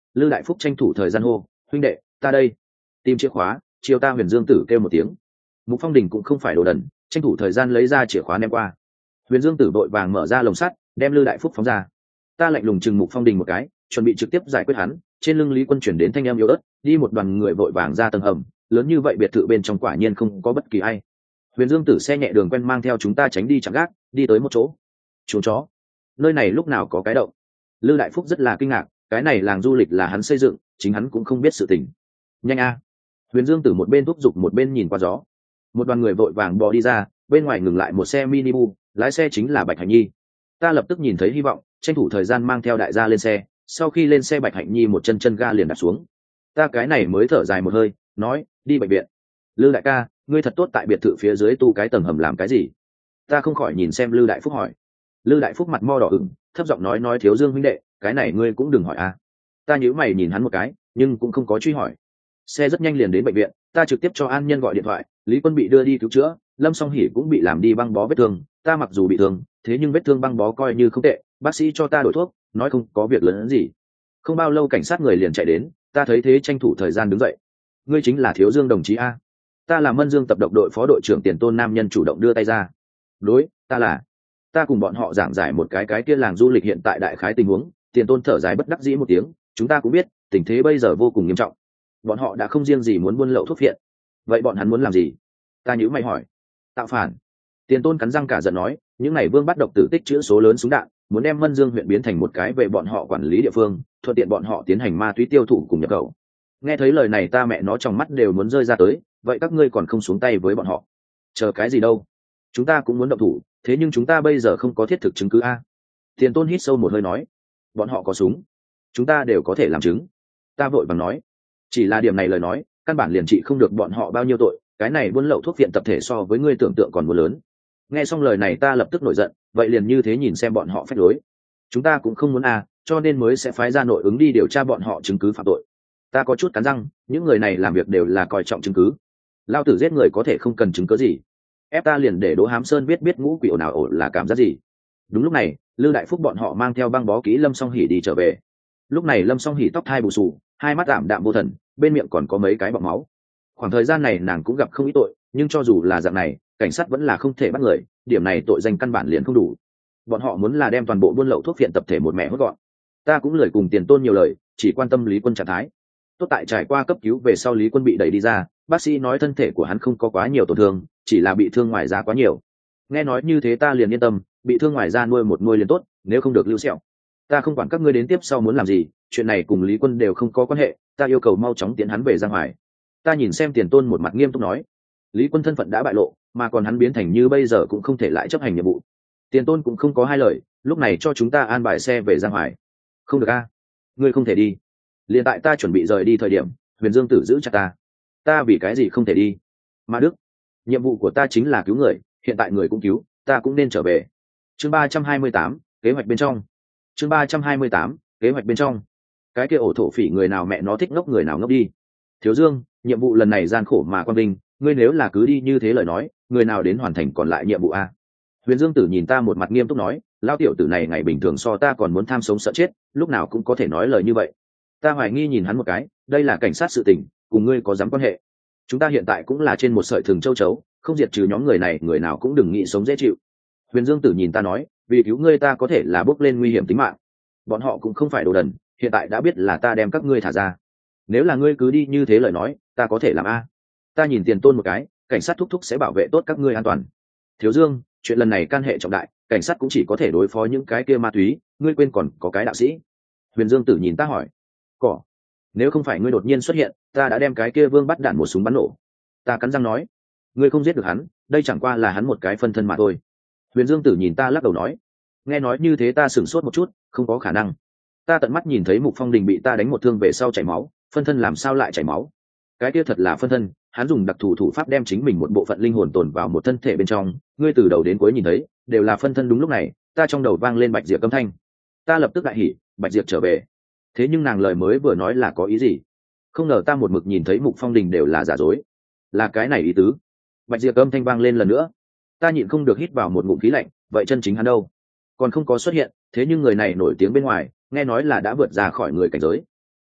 Lư Đại Phúc tranh thủ thời gian hô, huynh đệ, ta đây. Tìm chìa khóa, chiều ta Huyền Dương Tử kêu một tiếng. Mục Phong Đình cũng không phải đồ đần, tranh thủ thời gian lấy ra chìa khóa ném qua. Huyền Dương Tử vội vàng mở ra lồng sắt, đem Lư Đại Phúc phóng ra. Ta lạnh lùng chừng Mục Phong Đình một cái, chuẩn bị trực tiếp giải quyết hắn. Trên lưng Lý Quân chuyển đến thanh âm yếu ớt, đi một đoàn người vội vàng ra tầng hầm, lớn như vậy biệt thự bên trong quả nhiên không có bất kỳ ai. Huyền Dương Tử xe nhẹ đường quen mang theo chúng ta tránh đi chạm gác, đi tới một chỗ. Chuồng chó. Nơi này lúc nào có cái động? Lư Đại Phúc rất là kinh ngạc, cái này làng du lịch là hắn xây dựng, chính hắn cũng không biết sự tình. Nhanh a! Huyền Dương Tử một bên thúc giục một bên nhìn qua gió. Một đoàn người vội vàng bò đi ra, bên ngoài ngừng lại một xe mini bu, lái xe chính là Bạch Hạnh Nhi. Ta lập tức nhìn thấy hy vọng, tranh thủ thời gian mang theo đại gia lên xe. Sau khi lên xe Bạch Hạnh Nhi một chân ga liền đặt xuống. Ta cái này mới thở dài một hơi, nói, đi bệnh viện. Lư đại ca, ngươi thật tốt tại biệt thự phía dưới tu cái tầng hầm làm cái gì? Ta không khỏi nhìn xem Lư Đại Phúc hỏi. Lư Đại Phúc mặt mo đỏ ửng, thấp giọng nói Thiếu Dương huynh đệ, cái này ngươi cũng đừng hỏi a. Ta nhíu mày nhìn hắn một cái, nhưng cũng không có truy hỏi. Xe rất nhanh liền đến bệnh viện, ta trực tiếp cho An Nhân gọi điện thoại, Lý Quân bị đưa đi cứu chữa, Lâm Song Hỉ cũng bị làm đi băng bó vết thương. Ta mặc dù bị thương, thế nhưng vết thương băng bó coi như không tệ, bác sĩ cho ta đổi thuốc, nói không có việc lớn gì. Không bao lâu cảnh sát người liền chạy đến, ta thấy thế tranh thủ thời gian đứng dậy. Ngươi chính là Thiếu Dương đồng chí a? Ta là Mân Dương tập độc đội phó đội trưởng Tiền Tôn nam nhân chủ động đưa tay ra. Đối, ta là. Ta cùng bọn họ giảng giải một cái kia làng du lịch hiện tại đại khái tình huống. Tiền Tôn thở dài bất đắc dĩ một tiếng, chúng ta cũng biết tình thế bây giờ vô cùng nghiêm trọng, bọn họ đã không riêng gì muốn buôn lậu thuốc phiện. Vậy bọn hắn muốn làm gì? Ta nhíu mày hỏi. Tạo phản. Tiền Tôn cắn răng cả giận nói, những này vương bắt độc tử tích trữ số lớn súng đạn, muốn đem Mân Dương huyện biến thành một cái về bọn họ quản lý địa phương, thuận tiện bọn họ tiến hành ma túy tiêu thụ cùng nhập khẩu. Nghe thấy lời này ta mẹ nó trong mắt đều muốn rơi ra tới, vậy các ngươi còn không xuống tay với bọn họ? Chờ cái gì đâu? Chúng ta cũng muốn động thủ, thế nhưng chúng ta bây giờ không có thiết thực chứng cứ a. Tiền Tôn hít sâu một hơi nói, bọn họ có súng, chúng ta đều có thể làm chứng. Ta vội vàng nói, chỉ là điểm này lời nói, căn bản liền trị không được bọn họ bao nhiêu tội, cái này buôn lậu thuốc viện tập thể so với ngươi tưởng tượng còn muốn lớn. Nghe xong lời này ta lập tức nổi giận, vậy liền như thế nhìn xem bọn họ phách lối. Chúng ta cũng không muốn a, cho nên mới sẽ phái ra nội ứng đi điều tra bọn họ chứng cứ phạm tội. Ta có chút cắn răng, những người này làm việc đều là coi trọng chứng cứ. Lao tử giết người có thể không cần chứng cứ gì. Ép ta liền để Đỗ Hám Sơn biết ngũ quỷ ồn ào ồn là cảm giác gì. Đúng lúc này, Lư Đại Phúc bọn họ mang theo băng bó kỹ Lâm Song Hỉ đi trở về. Lúc này Lâm Song Hỉ tóc thai bù xù, hai mắt ảm đạm vô thần, bên miệng còn có mấy cái bọng máu. Khoảng thời gian này nàng cũng gặp không ít tội, nhưng cho dù là dạng này, cảnh sát vẫn là không thể bắt người, điểm này tội danh căn bản liền không đủ. Bọn họ muốn là đem toàn bộ buôn lậu thuốc phiện tập thể một mẹ hốt gọn. Ta cũng lười cùng Tiền Tôn nhiều lời, chỉ quan tâm Lý Quân trạng thái. Tốt tại trải qua cấp cứu về sau Lý Quân bị đẩy đi ra, bác sĩ nói thân thể của hắn không có quá nhiều tổn thương, chỉ là bị thương ngoài da quá nhiều. Nghe nói như thế ta liền yên tâm, bị thương ngoài da nuôi liền tốt, nếu không được lưu sẹo. Ta không quản các ngươi đến tiếp sau muốn làm gì, chuyện này cùng Lý Quân đều không có quan hệ, ta yêu cầu mau chóng tiến hắn về ra ngoài. Ta nhìn xem Tiền Tôn một mặt nghiêm túc nói, Lý Quân thân phận đã bại lộ, mà còn hắn biến thành như bây giờ cũng không thể lại chấp hành nhiệm vụ. Tiền Tôn cũng không có hai lời, lúc này cho chúng ta an bài xe về ra ngoài. Không được a, ngươi không thể đi. Liền tại ta chuẩn bị rời đi thời điểm, Huyền Dương Tử giữ chặt ta. Ta vì cái gì không thể đi? Ma Đức, nhiệm vụ của ta chính là cứu người, hiện tại người cũng cứu, ta cũng nên trở về. Chương 328, kế hoạch bên trong. Chương 328, kế hoạch bên trong. Cái kia ổ thổ phỉ người nào mẹ nó thích ngốc người nào ngốc đi. Thiếu Dương, nhiệm vụ lần này gian khổ mà quan vinh, ngươi nếu là cứ đi như thế lời nói, người nào đến hoàn thành còn lại nhiệm vụ a? Huyền Dương Tử nhìn ta một mặt nghiêm túc nói, lao tiểu tử này ngày bình thường so ta còn muốn tham sống sợ chết, lúc nào cũng có thể nói lời như vậy. Ta hoài nghi nhìn hắn một cái, đây là cảnh sát sự tình, cùng ngươi có dám quan hệ? Chúng ta hiện tại cũng là trên một sợi thừng châu chấu, không diệt trừ nhóm người này, người nào cũng đừng nghĩ sống dễ chịu. Huyền Dương Tử nhìn ta nói, vì cứu ngươi ta có thể là bốc lên nguy hiểm tính mạng. Bọn họ cũng không phải đồ đần, hiện tại đã biết là ta đem các ngươi thả ra. Nếu là ngươi cứ đi như thế lời nói, ta có thể làm a? Ta nhìn Tiền Tôn một cái, cảnh sát thúc thúc sẽ bảo vệ tốt các ngươi an toàn. Thiếu Dương, chuyện lần này can hệ trọng đại, cảnh sát cũng chỉ có thể đối phó những cái kia ma túy, ngươi quên còn có cái đạo sĩ. Huyền Dương Tử nhìn ta hỏi, cỏ, nếu không phải ngươi đột nhiên xuất hiện, ta đã đem cái kia Vương bắt đạn một súng bắn nổ. Ta cắn răng nói, ngươi không giết được hắn, đây chẳng qua là hắn một cái phân thân mà thôi. Huyền Dương Tử nhìn ta lắc đầu nói, nghe nói như thế ta sửng sốt một chút, không có khả năng. Ta tận mắt nhìn thấy Mục Phong Đình bị ta đánh một thương về sau chảy máu, phân thân làm sao lại chảy máu? Cái kia thật là phân thân, hắn dùng đặc thù thủ pháp đem chính mình một bộ phận linh hồn tồn vào một thân thể bên trong, ngươi từ đầu đến cuối nhìn thấy đều là phân thân. Đúng lúc này ta trong đầu vang lên Bạch Diệp âm thanh, ta lập tức đại hỉ, Bạch Diệp trở về. Thế nhưng nàng lời mới vừa nói là có ý gì? Không ngờ ta một mực nhìn thấy Mục Phong Đình đều là giả dối, là cái này ý tứ. Bạch Diệp âm thanh vang lên lần nữa, ta nhịn không được hít vào một ngụm khí lạnh, vậy chân chính hắn đâu? Còn không có xuất hiện, thế nhưng người này nổi tiếng bên ngoài, nghe nói là đã vượt ra khỏi người cảnh giới.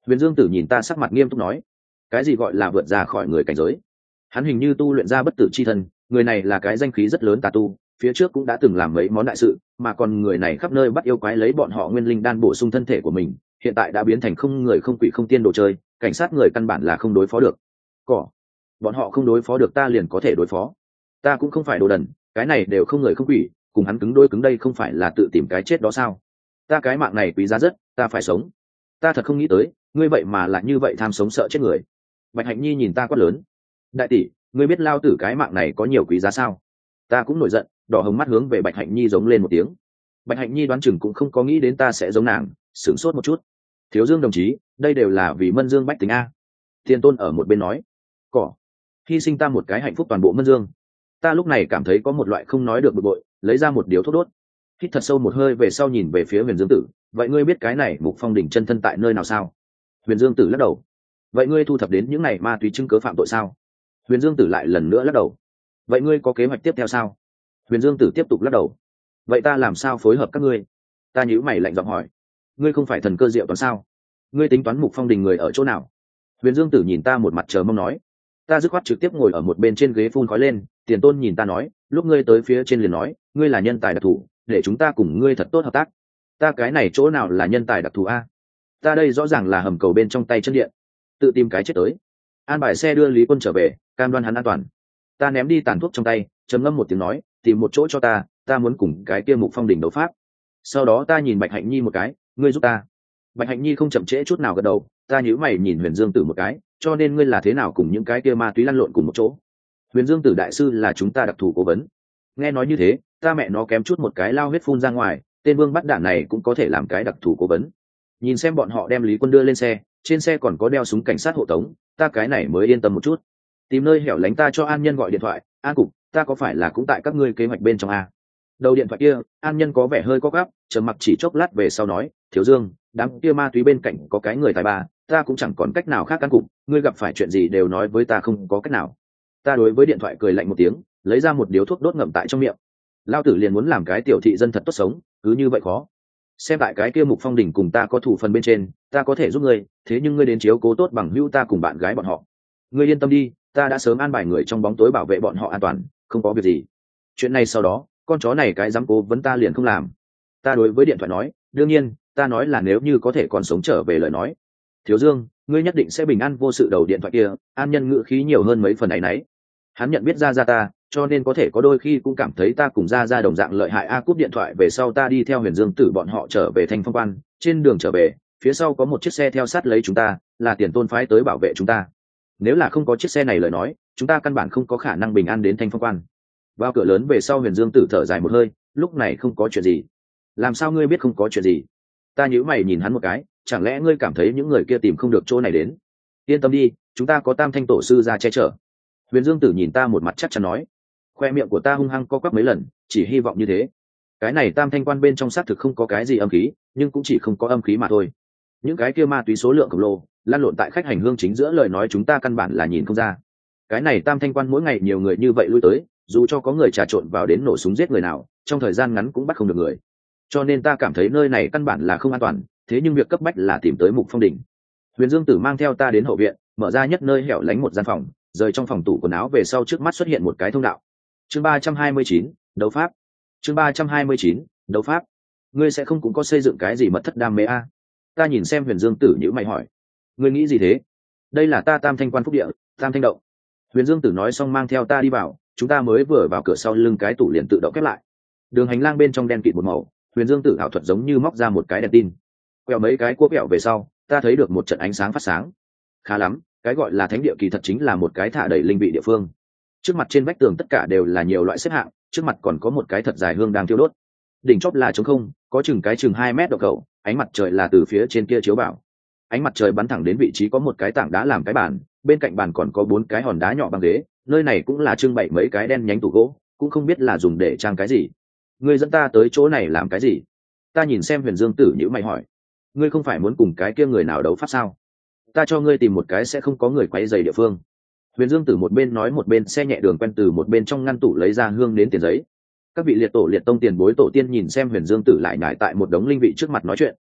Huyền Dương Tử nhìn ta sắc mặt nghiêm túc nói, cái gì gọi là vượt ra khỏi người cảnh giới? Hắn hình như tu luyện ra bất tử chi thân, người này là cái danh khí rất lớn tà tu, phía trước cũng đã từng làm mấy món đại sự, mà còn người này khắp nơi bắt yêu quái lấy bọn họ nguyên linh đan bổ sung thân thể của mình, hiện tại đã biến thành không người không quỷ không tiên đồ chơi, cảnh sát người căn bản là không đối phó được. Cỏ, bọn họ không đối phó được ta liền có thể đối phó. Ta cũng không phải đồ đần, cái này đều không người không quỷ, cùng hắn cứng đôi cứng đây không phải là tự tìm cái chết đó sao? Ta cái mạng này quý giá rất, ta phải sống. Ta thật không nghĩ tới, ngươi vậy mà lại như vậy tham sống sợ chết người. Bạch Hạnh Nhi nhìn ta quát lớn, đại tỷ, ngươi biết lao tử cái mạng này có nhiều quý giá sao? Ta cũng nổi giận, đỏ hồng mắt hướng về Bạch Hạnh Nhi giống lên một tiếng. Bạch Hạnh Nhi đoán chừng cũng không có nghĩ đến ta sẽ giống nàng, sửng sốt một chút. Thiếu Dương đồng chí, đây đều là vì Mân Dương bách tính a. Thiên Tôn ở một bên nói, cỏ, hy sinh ta một cái hạnh phúc toàn bộ Mân Dương. Ta lúc này cảm thấy có một loại không nói được bực bội, lấy ra một điếu thuốc đốt, hít thật sâu một hơi về sau nhìn về phía Huyền Dương Tử. Vậy ngươi biết cái này Mục Phong đỉnh chân thân tại nơi nào sao? Huyền Dương Tử lắc đầu. Vậy ngươi thu thập đến những này ma túy chứng cứ phạm tội sao? Huyền Dương Tử lại lần nữa lắc đầu. Vậy ngươi có kế hoạch tiếp theo sao? Huyền Dương Tử tiếp tục lắc đầu. Vậy ta làm sao phối hợp các ngươi? Ta nhíu mày lạnh giọng hỏi. Ngươi không phải thần cơ diệu toán sao? Ngươi tính toán Mục Phong đình người ở chỗ nào? Huyền Dương Tử nhìn ta một mặt chờ mong nói. Ta dứt khoát trực tiếp ngồi ở một bên trên ghế phun khói lên. Tiền Tôn nhìn ta nói, lúc ngươi tới phía trên liền nói, ngươi là nhân tài đặc thù, để chúng ta cùng ngươi thật tốt hợp tác. Ta cái này chỗ nào là nhân tài đặc thù a? Ta đây rõ ràng là hầm cầu bên trong tay chân điện, tự tìm cái chết tới. An bài xe đưa Lý Quân trở về, cam đoan hắn an toàn. Ta ném đi tàn thuốc trong tay, trầm ngâm một tiếng nói, tìm một chỗ cho ta muốn cùng cái kia Mục Phong đỉnh đấu pháp. Sau đó ta nhìn Bạch Hạnh Nhi một cái, ngươi giúp ta. Bạch Hạnh Nhi không chậm trễ chút nào gật đầu. Ta nhíu mày nhìn Huyền Dương Tử một cái, cho nên ngươi là thế nào cùng những cái kia ma túy lăn lộn cùng một chỗ? Huyền Dương Tử đại sư là chúng ta đặc thù cố vấn. Nghe nói như thế, ta mẹ nó kém chút một cái lao huyết phun ra ngoài, tên vương bắt đạn này cũng có thể làm cái đặc thù cố vấn. Nhìn xem bọn họ đem Lý Quân đưa lên xe, trên xe còn có đeo súng cảnh sát hộ tống, ta cái này mới yên tâm một chút. Tìm nơi hẻo lánh ta cho An Nhân gọi điện thoại, An cục, ta có phải là cũng tại các ngươi kế hoạch bên trong a? Đầu điện thoại kia, An Nhân có vẻ hơi có gáp, trầm mặc chỉ chốc lát về sau nói, Thiếu Dương, đám kia ma túy bên cạnh có cái người tài ba, ta cũng chẳng còn cách nào khác. An cục, ngươi gặp phải chuyện gì đều nói với ta, không có cách nào. Ta đối với điện thoại cười lạnh một tiếng, lấy ra một điếu thuốc đốt ngậm tại trong miệng. Lao tử liền muốn làm cái tiểu thị dân thật tốt sống, cứ như vậy khó. Xem tại cái kia Mục Phong đỉnh cùng ta có thủ phần bên trên, ta có thể giúp ngươi, thế nhưng ngươi đến chiếu cố tốt bằng hữu ta cùng bạn gái bọn họ. Ngươi yên tâm đi, ta đã sớm an bài người trong bóng tối bảo vệ bọn họ an toàn, không có việc gì. Chuyện này sau đó, con chó này cái dám cố vấn ta liền không làm. Ta đối với điện thoại nói, đương nhiên, ta nói là nếu như có thể còn sống trở về lời nói. Thiếu Dương, ngươi nhất định sẽ bình an vô sự. Đầu điện thoại kia, An Nhân ngữ khí nhiều hơn mấy phần ấy nấy. Hắn nhận biết ra ta, cho nên có thể có đôi khi cũng cảm thấy ta cùng ra đồng dạng lợi hại. Cúp điện thoại về sau ta đi theo Huyền Dương Tử bọn họ trở về Thanh Phong Quan. Trên đường trở về, phía sau có một chiếc xe theo sát lấy chúng ta, là Tiền Tôn phái tới bảo vệ chúng ta. Nếu là không có chiếc xe này lời nói, chúng ta căn bản không có khả năng bình an đến Thanh Phong Quan. Vào cửa lớn về sau, Huyền Dương Tử thở dài một hơi, lúc này không có chuyện gì. Làm sao ngươi biết không có chuyện gì? Ta nhíu mày nhìn hắn một cái, chẳng lẽ ngươi cảm thấy những người kia tìm không được chỗ này đến? Yên tâm đi, chúng ta có Tam Thanh tổ sư ra che chở. Huyền Dương Tử nhìn ta một mặt chắc chắn nói. Khoe miệng của ta hung hăng co quắp mấy lần, chỉ hy vọng như thế. Cái này Tam Thanh Quan bên trong xác thực không có cái gì âm khí, nhưng cũng chỉ không có âm khí mà thôi. Những cái kia ma túy số lượng khổng lồ, lan lộn tại khách hành hương chính giữa lời nói chúng ta căn bản là nhìn không ra. Cái này Tam Thanh Quan mỗi ngày nhiều người như vậy lui tới, dù cho có người trà trộn vào đến nổ súng giết người nào, trong thời gian ngắn cũng bắt không được người. Cho nên ta cảm thấy nơi này căn bản là không an toàn, thế nhưng việc cấp bách là tìm tới Mục Phong đỉnh. Huyền Dương Tử mang theo ta đến hậu viện, mở ra nhất nơi hẻo lánh một gian phòng, rời trong phòng tủ quần áo về sau trước mắt xuất hiện một cái thông đạo. Chương 329, đấu pháp. Chương 329, đấu pháp. Ngươi sẽ không cũng có xây dựng cái gì mật thất đam mê a? Ta nhìn xem Huyền Dương Tử nhíu mày hỏi. Ngươi nghĩ gì thế? Đây là ta Tam Thanh Quan phúc địa, Tam Thanh động. Huyền Dương Tử nói xong mang theo ta đi vào, chúng ta mới vừa vào cửa sau lưng cái tủ liền tự động khép lại. Đường hành lang bên trong đen kịt một màu, Huyền Dương Tử ảo thuật giống như móc ra một cái đèn tin. Quẹo mấy cái cua quẹo về sau, ta thấy được một trận ánh sáng phát sáng. Khá lắm, cái gọi là thánh địa kỳ thật chính là một cái thả đầy linh vị địa phương. Trước mặt trên vách tường tất cả đều là nhiều loại xếp hạng, trước mặt còn có một cái thật dài hương đang thiêu đốt. Đỉnh chóp là trống không, có chừng 2 mét độ cầu, ánh mặt trời là từ phía trên kia chiếu vào. Ánh mặt trời bắn thẳng đến vị trí có một cái tảng đá làm cái bàn, bên cạnh bàn còn có 4 cái hòn đá nhỏ bằng ghế, nơi này cũng là trưng bày mấy cái đen nhánh tủ gỗ, cũng không biết là dùng để trang cái gì. Ngươi dẫn ta tới chỗ này làm cái gì? Ta nhìn xem Huyền Dương Tử nhíu mày hỏi. Ngươi không phải muốn cùng cái kia người nào đấu pháp sao? Ta cho ngươi tìm một cái sẽ không có người quấy rầy địa phương. Huyền Dương Tử một bên nói một bên xe nhẹ đường quen từ một bên trong ngăn tủ lấy ra hương đến tiền giấy. Các vị liệt tổ liệt tông tiền bối tổ tiên nhìn xem Huyền Dương Tử lại nhải tại một đống linh vị trước mặt nói chuyện,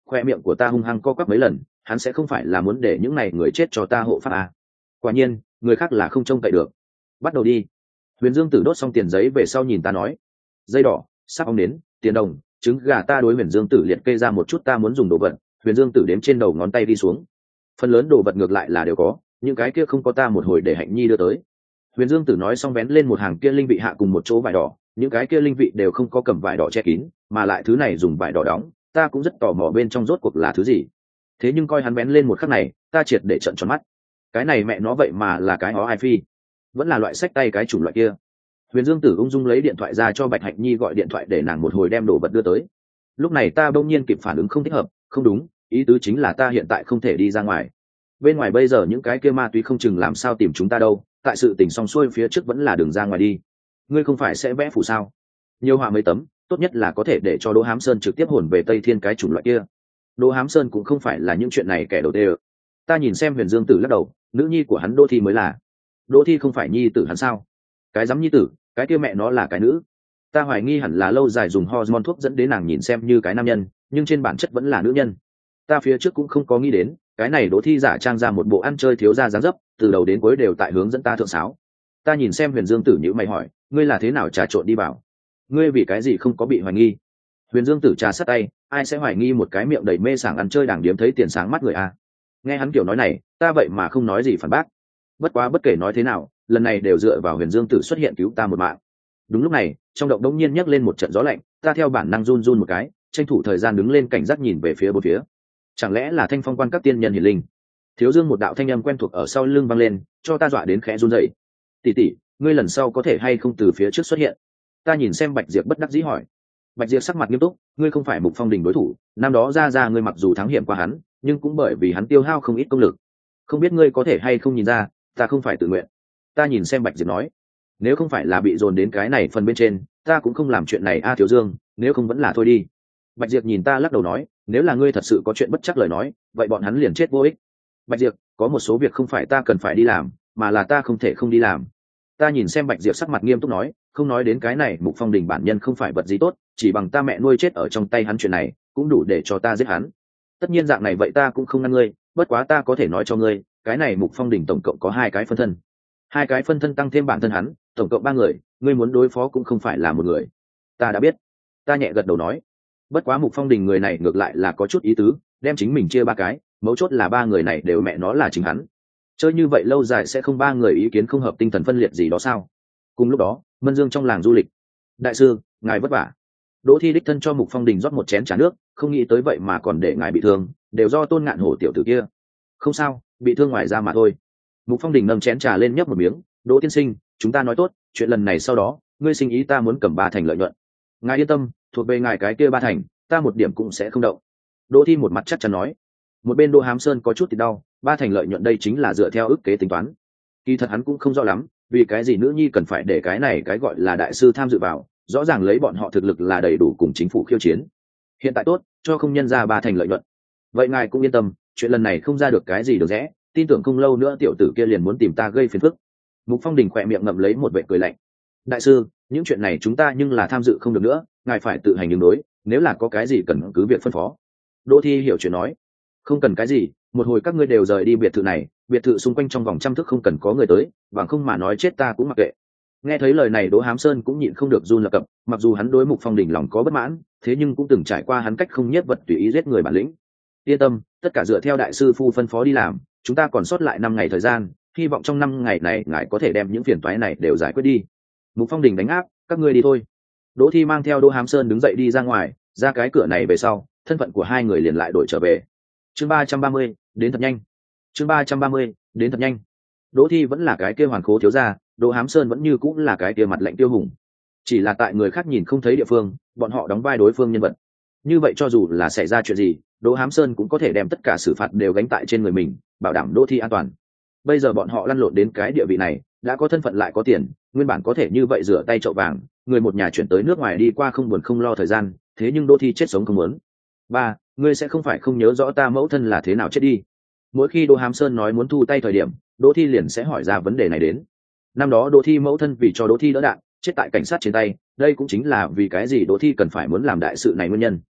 khoe miệng của ta hung hăng co quắp mấy lần, hắn sẽ không phải là muốn để những này người chết cho ta hộ pháp à. Quả nhiên người khác là không trông cậy được. Bắt đầu đi. Huyền Dương Tử đốt xong tiền giấy về sau nhìn ta nói, dây đỏ, sắp ong đến, tiền đồng, trứng gà. Ta đối Huyền Dương Tử liệt kê ra một chút ta muốn dùng đồ vật. Huyền Dương Tử đếm trên đầu ngón tay đi xuống. Phần lớn đồ vật ngược lại là đều có, những cái kia không có ta một hồi để Hạnh Nhi đưa tới. Huyền Dương Tử nói xong vén lên một hàng kia linh vị hạ cùng một chỗ vải đỏ, những cái kia linh vị đều không có cầm vải đỏ che kín, mà lại thứ này dùng vải đỏ đóng, ta cũng rất tò mò bên trong rốt cuộc là thứ gì. Thế nhưng coi hắn vén lên một khắc này, ta triệt để trợn tròn mắt. Cái này mẹ nó vậy mà là cái ó ai phi, vẫn là loại xách tay cái chủng loại kia. Huyền Dương Tử ung dung lấy điện thoại ra cho Bạch Hạnh Nhi gọi điện thoại để nàng một hồi đem đồ vật đưa tới. Lúc này ta bỗng nhiên kịp phản ứng không thích hợp, không đúng, ý tứ chính là ta hiện tại không thể đi ra ngoài. Bên ngoài bây giờ những cái kia ma túy không chừng làm sao tìm chúng ta đâu, tại sự tình xong xuôi phía trước vẫn là đường ra ngoài đi. Ngươi không phải sẽ vẽ phù sao? Nhiều họa mấy tấm, tốt nhất là có thể để cho Đỗ Hám Sơn trực tiếp hồn về Tây Thiên cái chủng loại kia. Đỗ Hám Sơn cũng không phải là những chuyện này kẻ đầu tiên. Ta nhìn xem Huyền Dương Tử lắc đầu, nữ nhi của hắn Đỗ Thi mới là. Đỗ Thi không phải nhi tử hắn sao? Cái dám nhi tử, cái kia mẹ nó là cái nữ. Ta hoài nghi hẳn là lâu dài dùng hormone thuốc dẫn đến nàng nhìn xem như cái nam nhân, nhưng trên bản chất vẫn là nữ nhân. Ta phía trước cũng không có nghĩ đến, cái này Đỗ Thi giả trang ra một bộ ăn chơi thiếu gia dáng dấp, từ đầu đến cuối đều tại hướng dẫn ta thượng sáo. Ta nhìn xem Huyền Dương Tử nhíu mày hỏi, ngươi là thế nào trà trộn đi vào? Ngươi vì cái gì không có bị hoài nghi? Huyền Dương Tử trà sát tay, ai sẽ hoài nghi một cái miệng đầy mê sảng ăn chơi đảng điếm thấy tiền sáng mắt người a? Nghe hắn kiểu nói này, ta vậy mà không nói gì phản bác. Bất quá bất kể nói thế nào, lần này đều dựa vào Huyền Dương Tử xuất hiện cứu ta một mạng. Đúng lúc này, trong động đống nhiên nhấc lên một trận gió lạnh, ta theo bản năng run run một cái, tranh thủ thời gian đứng lên cảnh giác nhìn về phía bốn phía. Chẳng lẽ là Thanh Phong quan các tiên nhân hiển linh? Thiếu Dương một đạo thanh âm quen thuộc ở sau lưng vang lên, cho ta dọa đến khẽ run rẩy. Tỷ tỷ, ngươi lần sau có thể hay không từ phía trước xuất hiện? Ta nhìn xem Bạch Diệp bất đắc dĩ hỏi. Bạch Diệp sắc mặt nghiêm túc, ngươi không phải Mục Phong Đình đối thủ, năm đó ra ngươi mặc dù thắng hiểm qua hắn, nhưng cũng bởi vì hắn tiêu hao không ít công lực. Không biết ngươi có thể hay không nhìn ra, ta không phải tự nguyện. Ta nhìn xem Bạch Diệp nói, nếu không phải là bị dồn đến cái này phần bên trên, ta cũng không làm chuyện này a Thiếu Dương, nếu không vẫn là thôi đi. Bạch Diệp nhìn ta lắc đầu nói, nếu là ngươi thật sự có chuyện bất chắc lời nói, vậy bọn hắn liền chết vô ích. Bạch Diệp, có một số việc không phải ta cần phải đi làm, mà là ta không thể không đi làm. Ta nhìn xem Bạch Diệp sắc mặt nghiêm túc nói, không nói đến cái này Mục Phong Đình bản nhân không phải vật gì tốt, chỉ bằng ta mẹ nuôi chết ở trong tay hắn chuyện này, cũng đủ để cho ta giết hắn. Tất nhiên dạng này vậy ta cũng không ngăn ngươi, bất quá ta có thể nói cho ngươi, cái này Mục Phong Đình tổng cộng có 2 cái phân thân. 2 cái phân thân tăng thêm bản thân hắn, tổng cộng 3 người, ngươi muốn đối phó cũng không phải là một người. Ta đã biết. Ta nhẹ gật đầu nói. Bất quá Mục Phong Đình người này ngược lại là có chút ý tứ, đem chính mình chia 3 cái, mấu chốt là 3 người này đều mẹ nó là chính hắn. Chơi như vậy lâu dài sẽ không 3 người ý kiến không hợp tinh thần phân liệt gì đó sao? Cùng lúc đó, Mân Dương trong làng du lịch. Đại sư, ngài vất vả. Đỗ Thi đích thân cho Mục Phong Đình rót một chén trà nước, không nghĩ tới vậy mà còn để ngài bị thương, đều do Tôn Ngạn Hổ tiểu tử kia. Không sao, bị thương ngoài ra mà thôi. Mục Phong Đình nâng chén trà lên nhấp một miếng, Đỗ tiên sinh, chúng ta nói tốt, chuyện lần này sau đó, ngươi sinh ý ta muốn cầm 3 thành lợi nhuận. Ngài yên tâm, thuộc về ngài cái kia 3 thành, ta một điểm cũng sẽ không động. Đỗ Thi một mặt chắc chắn nói. Một bên Đỗ Hám Sơn có chút thì đau, 3 thành lợi nhuận đây chính là dựa theo ức kế tính toán. Kỳ thật hắn cũng không rõ lắm, vì cái gì nữ nhi cần phải để cái này cái gọi là đại sư tham dự vào, rõ ràng lấy bọn họ thực lực là đầy đủ cùng chính phủ khiêu chiến. Hiện tại tốt, cho không nhân ra 3 thành lợi nhuận. Vậy ngài cũng yên tâm, chuyện lần này không ra được cái gì được rẽ, tin tưởng không lâu nữa tiểu tử kia liền muốn tìm ta gây phiền phức. Mục Phong Đình khỏe miệng ngậm lấy một vẻ cười lạnh. Đại sư, những chuyện này chúng ta nhưng là tham dự không được nữa, ngài phải tự hành ứng đối, nếu là có cái gì cần cứ việc phân phó. Đỗ Thi hiểu chuyện nói, không cần cái gì, một hồi các ngươi đều rời đi biệt thự này, biệt thự xung quanh trong vòng 100 thước không cần có người tới, bằng không mà nói chết ta cũng mặc kệ. Nghe thấy lời này Đỗ Hám Sơn cũng nhịn không được run lập cập, mặc dù hắn đối Mục Phong Đình lòng có bất mãn, thế nhưng cũng từng trải qua hắn cách không nhiếp vật tùy ý giết người bản lĩnh. Yên tâm, tất cả dựa theo đại sư phu phân phó đi làm, chúng ta còn sót lại 5 ngày thời gian, hy vọng trong 5 ngày này ngài có thể đem những phiền toái này đều giải quyết đi. Mục Phong Đình đánh áp, các ngươi đi thôi. Đỗ Thi mang theo Đỗ Hám Sơn đứng dậy đi ra ngoài, ra cái cửa này về sau, thân phận của 2 người liền lại đổi trở về. Chương 330, đến thật nhanh. Chương 330, đến thật nhanh. Đỗ Thi vẫn là cái kia hoàn khố thiếu gia, Đỗ Hám Sơn vẫn như cũng là cái kia mặt lạnh tiêu hùng. Chỉ là tại người khác nhìn không thấy địa phương, bọn họ đóng vai đối phương nhân vật. Như vậy cho dù là xảy ra chuyện gì, Đỗ Hám Sơn cũng có thể đem tất cả xử phạt đều gánh tại trên người mình, bảo đảm Đỗ Thi an toàn. Bây giờ bọn họ lăn lộn đến cái địa vị này, đã có thân phận lại có tiền, nguyên bản có thể như vậy rửa tay chậu vàng, người một nhà chuyển tới nước ngoài đi qua không buồn không lo thời gian, thế nhưng Đỗ Thi chết sống không muốn. Ba, ngươi sẽ không phải không nhớ rõ ta mẫu thân là thế nào chết đi. Mỗi khi Đỗ Hám Sơn nói muốn thu tay thời điểm, Đỗ Thi liền sẽ hỏi ra vấn đề này đến. Năm đó Đỗ Thi mẫu thân vì cho Đỗ Thi đỡ đạn, chết tại cảnh sát trên tay, đây cũng chính là vì cái gì Đỗ Thi cần phải muốn làm đại sự này nguyên nhân.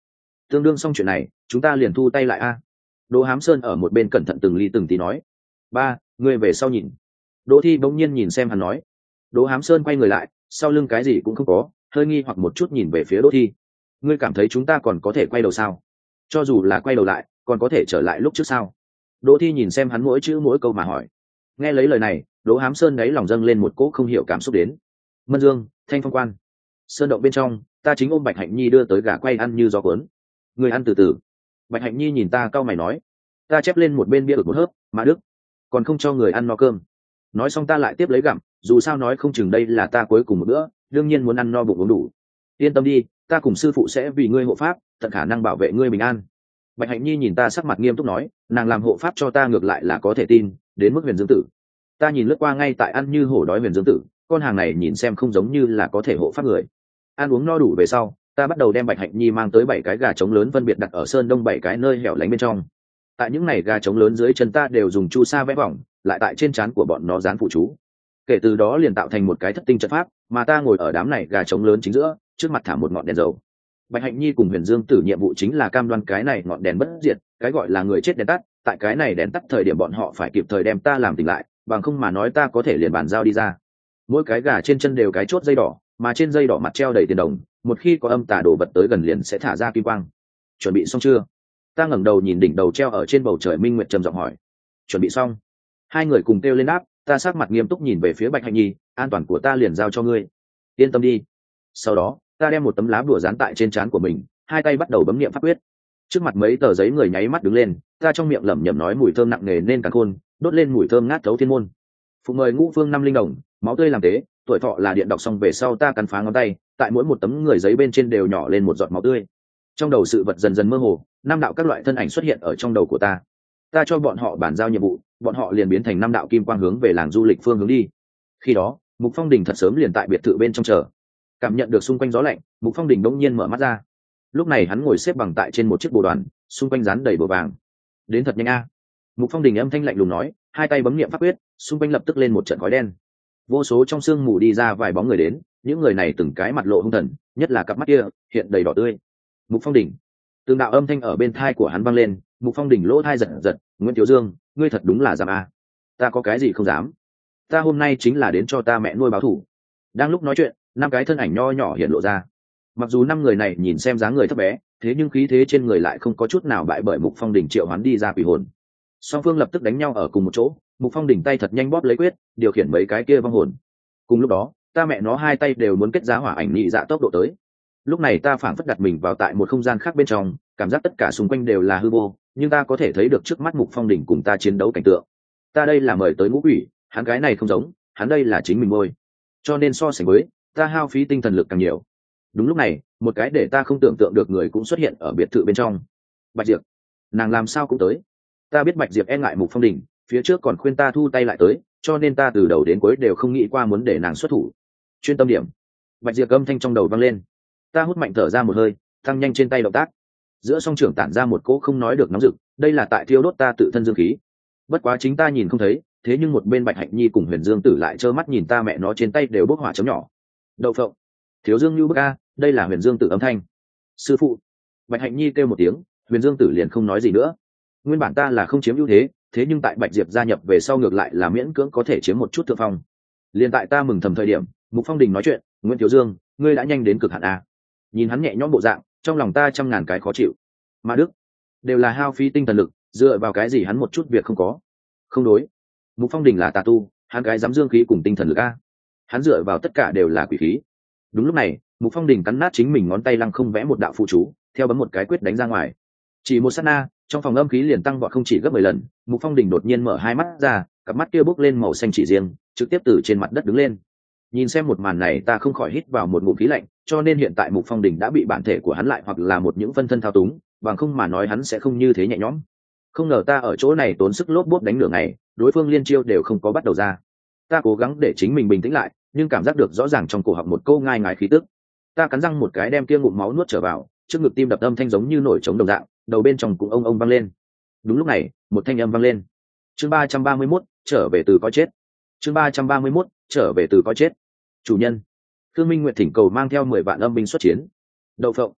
tương đương xong chuyện này chúng ta liền thu tay lại a. Đỗ Hám Sơn ở một bên cẩn thận từng ly từng tí nói. Ba, ngươi về sau nhìn. Đỗ Thi bỗng nhiên nhìn xem hắn nói. Đỗ Hám Sơn quay người lại, sau lưng cái gì cũng không có, hơi nghi hoặc một chút nhìn về phía Đỗ Thi. Ngươi cảm thấy chúng ta còn có thể quay đầu sao? Cho dù là quay đầu lại còn có thể trở lại lúc trước sao? Đỗ Thi nhìn xem hắn mỗi chữ mỗi câu mà hỏi. Nghe lấy lời này, Đỗ Hám Sơn đáy lòng dâng lên một cỗ không hiểu cảm xúc đến. Mân Dương, Thanh Phong Quan, sơn động bên trong, ta chính ôm Bạch Hạnh Nhi đưa tới gà quay ăn như gió cuốn. Người ăn từ từ. Bạch Hạnh Nhi nhìn ta cau mày nói. Ta chép lên một bên bia ực một hớp, mà Đức còn không cho người ăn no cơm. Nói xong ta lại tiếp lấy gặm, dù sao nói không chừng đây là ta cuối cùng một bữa, đương nhiên muốn ăn no bụng uống đủ. Yên tâm đi, ta cùng sư phụ sẽ vì ngươi hộ pháp, tận khả năng bảo vệ ngươi bình an. Bạch Hạnh Nhi nhìn ta sắc mặt nghiêm túc nói, nàng làm hộ pháp cho ta ngược lại là có thể tin, đến mức Huyền Dương Tử. Ta nhìn lướt qua ngay tại ăn như hổ đói Huyền Dương Tử, con hàng này nhìn xem không giống như là có thể hộ pháp người. Ăn uống no đủ về sau, ta bắt đầu đem Bạch Hạnh Nhi mang tới 7 cái gà trống lớn phân biệt đặt ở sơn đông 7 cái nơi hẻo lánh bên trong. Tại những này gà trống lớn dưới chân ta đều dùng chu sa vẽ vòng, lại tại trên trán của bọn nó dán phụ chú. Kể từ đó liền tạo thành một cái thất tinh trận pháp, mà ta ngồi ở đám này gà trống lớn chính giữa, trước mặt thả một ngọn đèn dầu. Bạch Hạnh Nhi cùng Huyền Dương Tử nhiệm vụ chính là cam đoan cái này ngọn đèn bất diệt, cái gọi là người chết đèn tắt, tại cái này đèn tắt thời điểm bọn họ phải kịp thời đem ta làm tỉnh lại, bằng không mà nói ta có thể liền bàn giao đi ra. Mỗi cái gà trên chân đều cái chốt dây đỏ, mà trên dây đỏ mặt treo đầy tiền đồng, một khi có âm tà đồ vật tới gần liền sẽ thả ra kim quang. Chuẩn bị xong chưa? Ta ngẩng đầu nhìn đỉnh đầu treo ở trên bầu trời minh nguyệt trầm giọng hỏi. Chuẩn bị xong. Hai người cùng kêu lên đáp. Ta sắc mặt nghiêm túc nhìn về phía Bạch Hạnh Nhi, an toàn của ta liền giao cho ngươi, yên tâm đi. Sau đó ta đem một tấm lá bùa dán tại trên trán của mình, hai tay bắt đầu bấm niệm pháp quyết. Trước mặt mấy tờ giấy người nháy mắt đứng lên, ta trong miệng lẩm nhẩm nói mùi thơm nặng nề nên càng khôn, đốt lên mùi thơm ngát thấu thiên môn. Phụ mời ngũ phương năm linh đồng, máu tươi làm tế, tuổi thọ là điện. Đọc xong về sau ta cắn phá ngón tay, tại mỗi một tấm người giấy bên trên đều nhỏ lên một giọt máu tươi. Trong đầu sự vật dần dần mơ hồ, năm đạo các loại thân ảnh xuất hiện ở trong đầu của ta. Ta cho bọn họ bản giao nhiệm vụ, bọn họ liền biến thành năm đạo kim quang hướng về làng du lịch phương hướng đi. Khi đó Mục Phong Đình thật sớm liền tại biệt thự bên trong chờ. Cảm nhận được xung quanh gió lạnh, Mục Phong Đình đống nhiên mở mắt ra. Lúc này hắn ngồi xếp bằng tại trên một chiếc bồ đoàn, xung quanh dán đầy bồ vàng. Đến thật nhanh a. Mục Phong Đình âm thanh lạnh lùng nói, hai tay bấm niệm pháp quyết, xung quanh lập tức lên một trận khói đen. Vô số trong sương mù đi ra vài bóng người đến, những người này từng cái mặt lộ hung thần, nhất là cặp mắt kia hiện đầy đỏ tươi. Mục Phong Đình. Từng đạo âm thanh ở bên thai của hắn vang lên. Mục Phong Đình lỗ thai giật giật. Nguyễn Thiếu Dương, ngươi thật đúng là dám a. Ta có cái gì không dám, ta hôm nay chính là đến cho ta mẹ nuôi báo thù. Đang lúc nói chuyện, năm cái thân ảnh nho nhỏ hiện lộ ra. Mặc dù năm người này nhìn xem dáng người thấp bé, thế nhưng khí thế trên người lại không có chút nào bại bởi Mục Phong Đình triệu hoán đi ra quỷ hồn. Song phương lập tức đánh nhau ở cùng một chỗ. Mục Phong Đình tay thật nhanh bóp lấy quyết, điều khiển mấy cái kia vong hồn. Cùng lúc đó ta mẹ nó hai tay đều muốn kết giá hỏa ảnh nhị dạ tốc độ tới. Lúc này ta phảng phất đặt mình vào tại một không gian khác bên trong, cảm giác tất cả xung quanh đều là hư vô, nhưng ta có thể thấy được trước mắt Mục Phong Đình cùng ta chiến đấu cảnh tượng. Ta đây là mời tới ngũ quỷ, hắn cái này không giống, hắn đây là chính mình ngôi, cho nên so sánh với ta hao phí tinh thần lực càng nhiều. Đúng lúc này một cái để ta không tưởng tượng được người cũng xuất hiện ở biệt thự bên trong. Bạch Diệp, nàng làm sao cũng tới. Ta biết Bạch Diệp e ngại Mục Phong Đình, phía trước còn khuyên ta thu tay lại tới, cho nên ta từ đầu đến cuối đều không nghĩ qua muốn để nàng xuất thủ. Chuyên tâm điểm. Bạch Diệp âm thanh trong đầu vang lên. Ta hút mạnh thở ra một hơi, tăng nhanh trên tay động tác. Giữa song trưởng tản ra một cỗ không nói được nóng rực, đây là tại thiêu đốt ta tự thân dương khí. Bất quá chính ta nhìn không thấy, thế nhưng một bên Bạch Hạnh Nhi cùng Huyền Dương Tử lại trơ mắt nhìn ta mẹ nó trên tay đều bốc hỏa chấm nhỏ. Đậu phộng. Thiếu Dương Nhu bức a, đây là Huyền Dương Tử âm thanh. Sư phụ. Bạch Hạnh Nhi kêu một tiếng, Huyền Dương Tử liền không nói gì nữa. Nguyên bản ta là không chiếm ưu thế, thế nhưng tại Bạch Diệp gia nhập về sau ngược lại là miễn cưỡng có thể chiếm một chút thượng phong. Liên tại ta mừng thầm thời điểm, Mục Phong Đình nói chuyện, Nguyễn Thiếu Dương, ngươi đã nhanh đến cực hạn a. Nhìn hắn nhẹ nhõm bộ dạng, trong lòng ta trăm ngàn cái khó chịu. Mà Đức, đều là hao phí tinh thần lực, dựa vào cái gì hắn một chút việc không có. Không đối. Mục Phong Đình là tà tu, hắn cái dám dương khí cùng tinh thần lực a. Hắn dựa vào tất cả đều là quỷ khí. Đúng lúc này Mục Phong Đình cắn nát chính mình ngón tay lăng không vẽ một đạo phụ chú, theo bấm một cái quyết đánh ra ngoài. Chỉ một sát na, trong phòng âm khí liền tăng vọt không chỉ gấp 10 lần. Mục Phong Đình đột nhiên mở hai mắt ra, cặp mắt kia bốc lên màu xanh chỉ riêng, trực tiếp từ trên mặt đất đứng lên. Nhìn xem một màn này ta không khỏi hít vào một ngụm khí lạnh, cho nên hiện tại Mục Phong Đình đã bị bản thể của hắn lại hoặc là một những phân thân thao túng, bằng không mà nói hắn sẽ không như thế nhẹ nhõm. Không ngờ ta ở chỗ này tốn sức lốp bốp đánh nửa ngày, đối phương liên chiêu đều không có bắt đầu ra. Ta cố gắng để chính mình bình tĩnh lại, nhưng cảm giác được rõ ràng trong cổ họng một câu ngai ngái khí tức. Ta cắn răng một cái đem kia ngụm máu nuốt trở vào, trước ngực tim đập âm thanh giống như nổi trống đồng dạng, đầu bên trong cũng ông vang lên. Đúng lúc này một thanh âm vang lên. Chương 331, trở về từ có chết. Chương 331, trở về từ có chết. Chủ nhân. Thương Minh Nguyệt thỉnh cầu mang theo 10 vạn âm binh xuất chiến. Đậu phộng.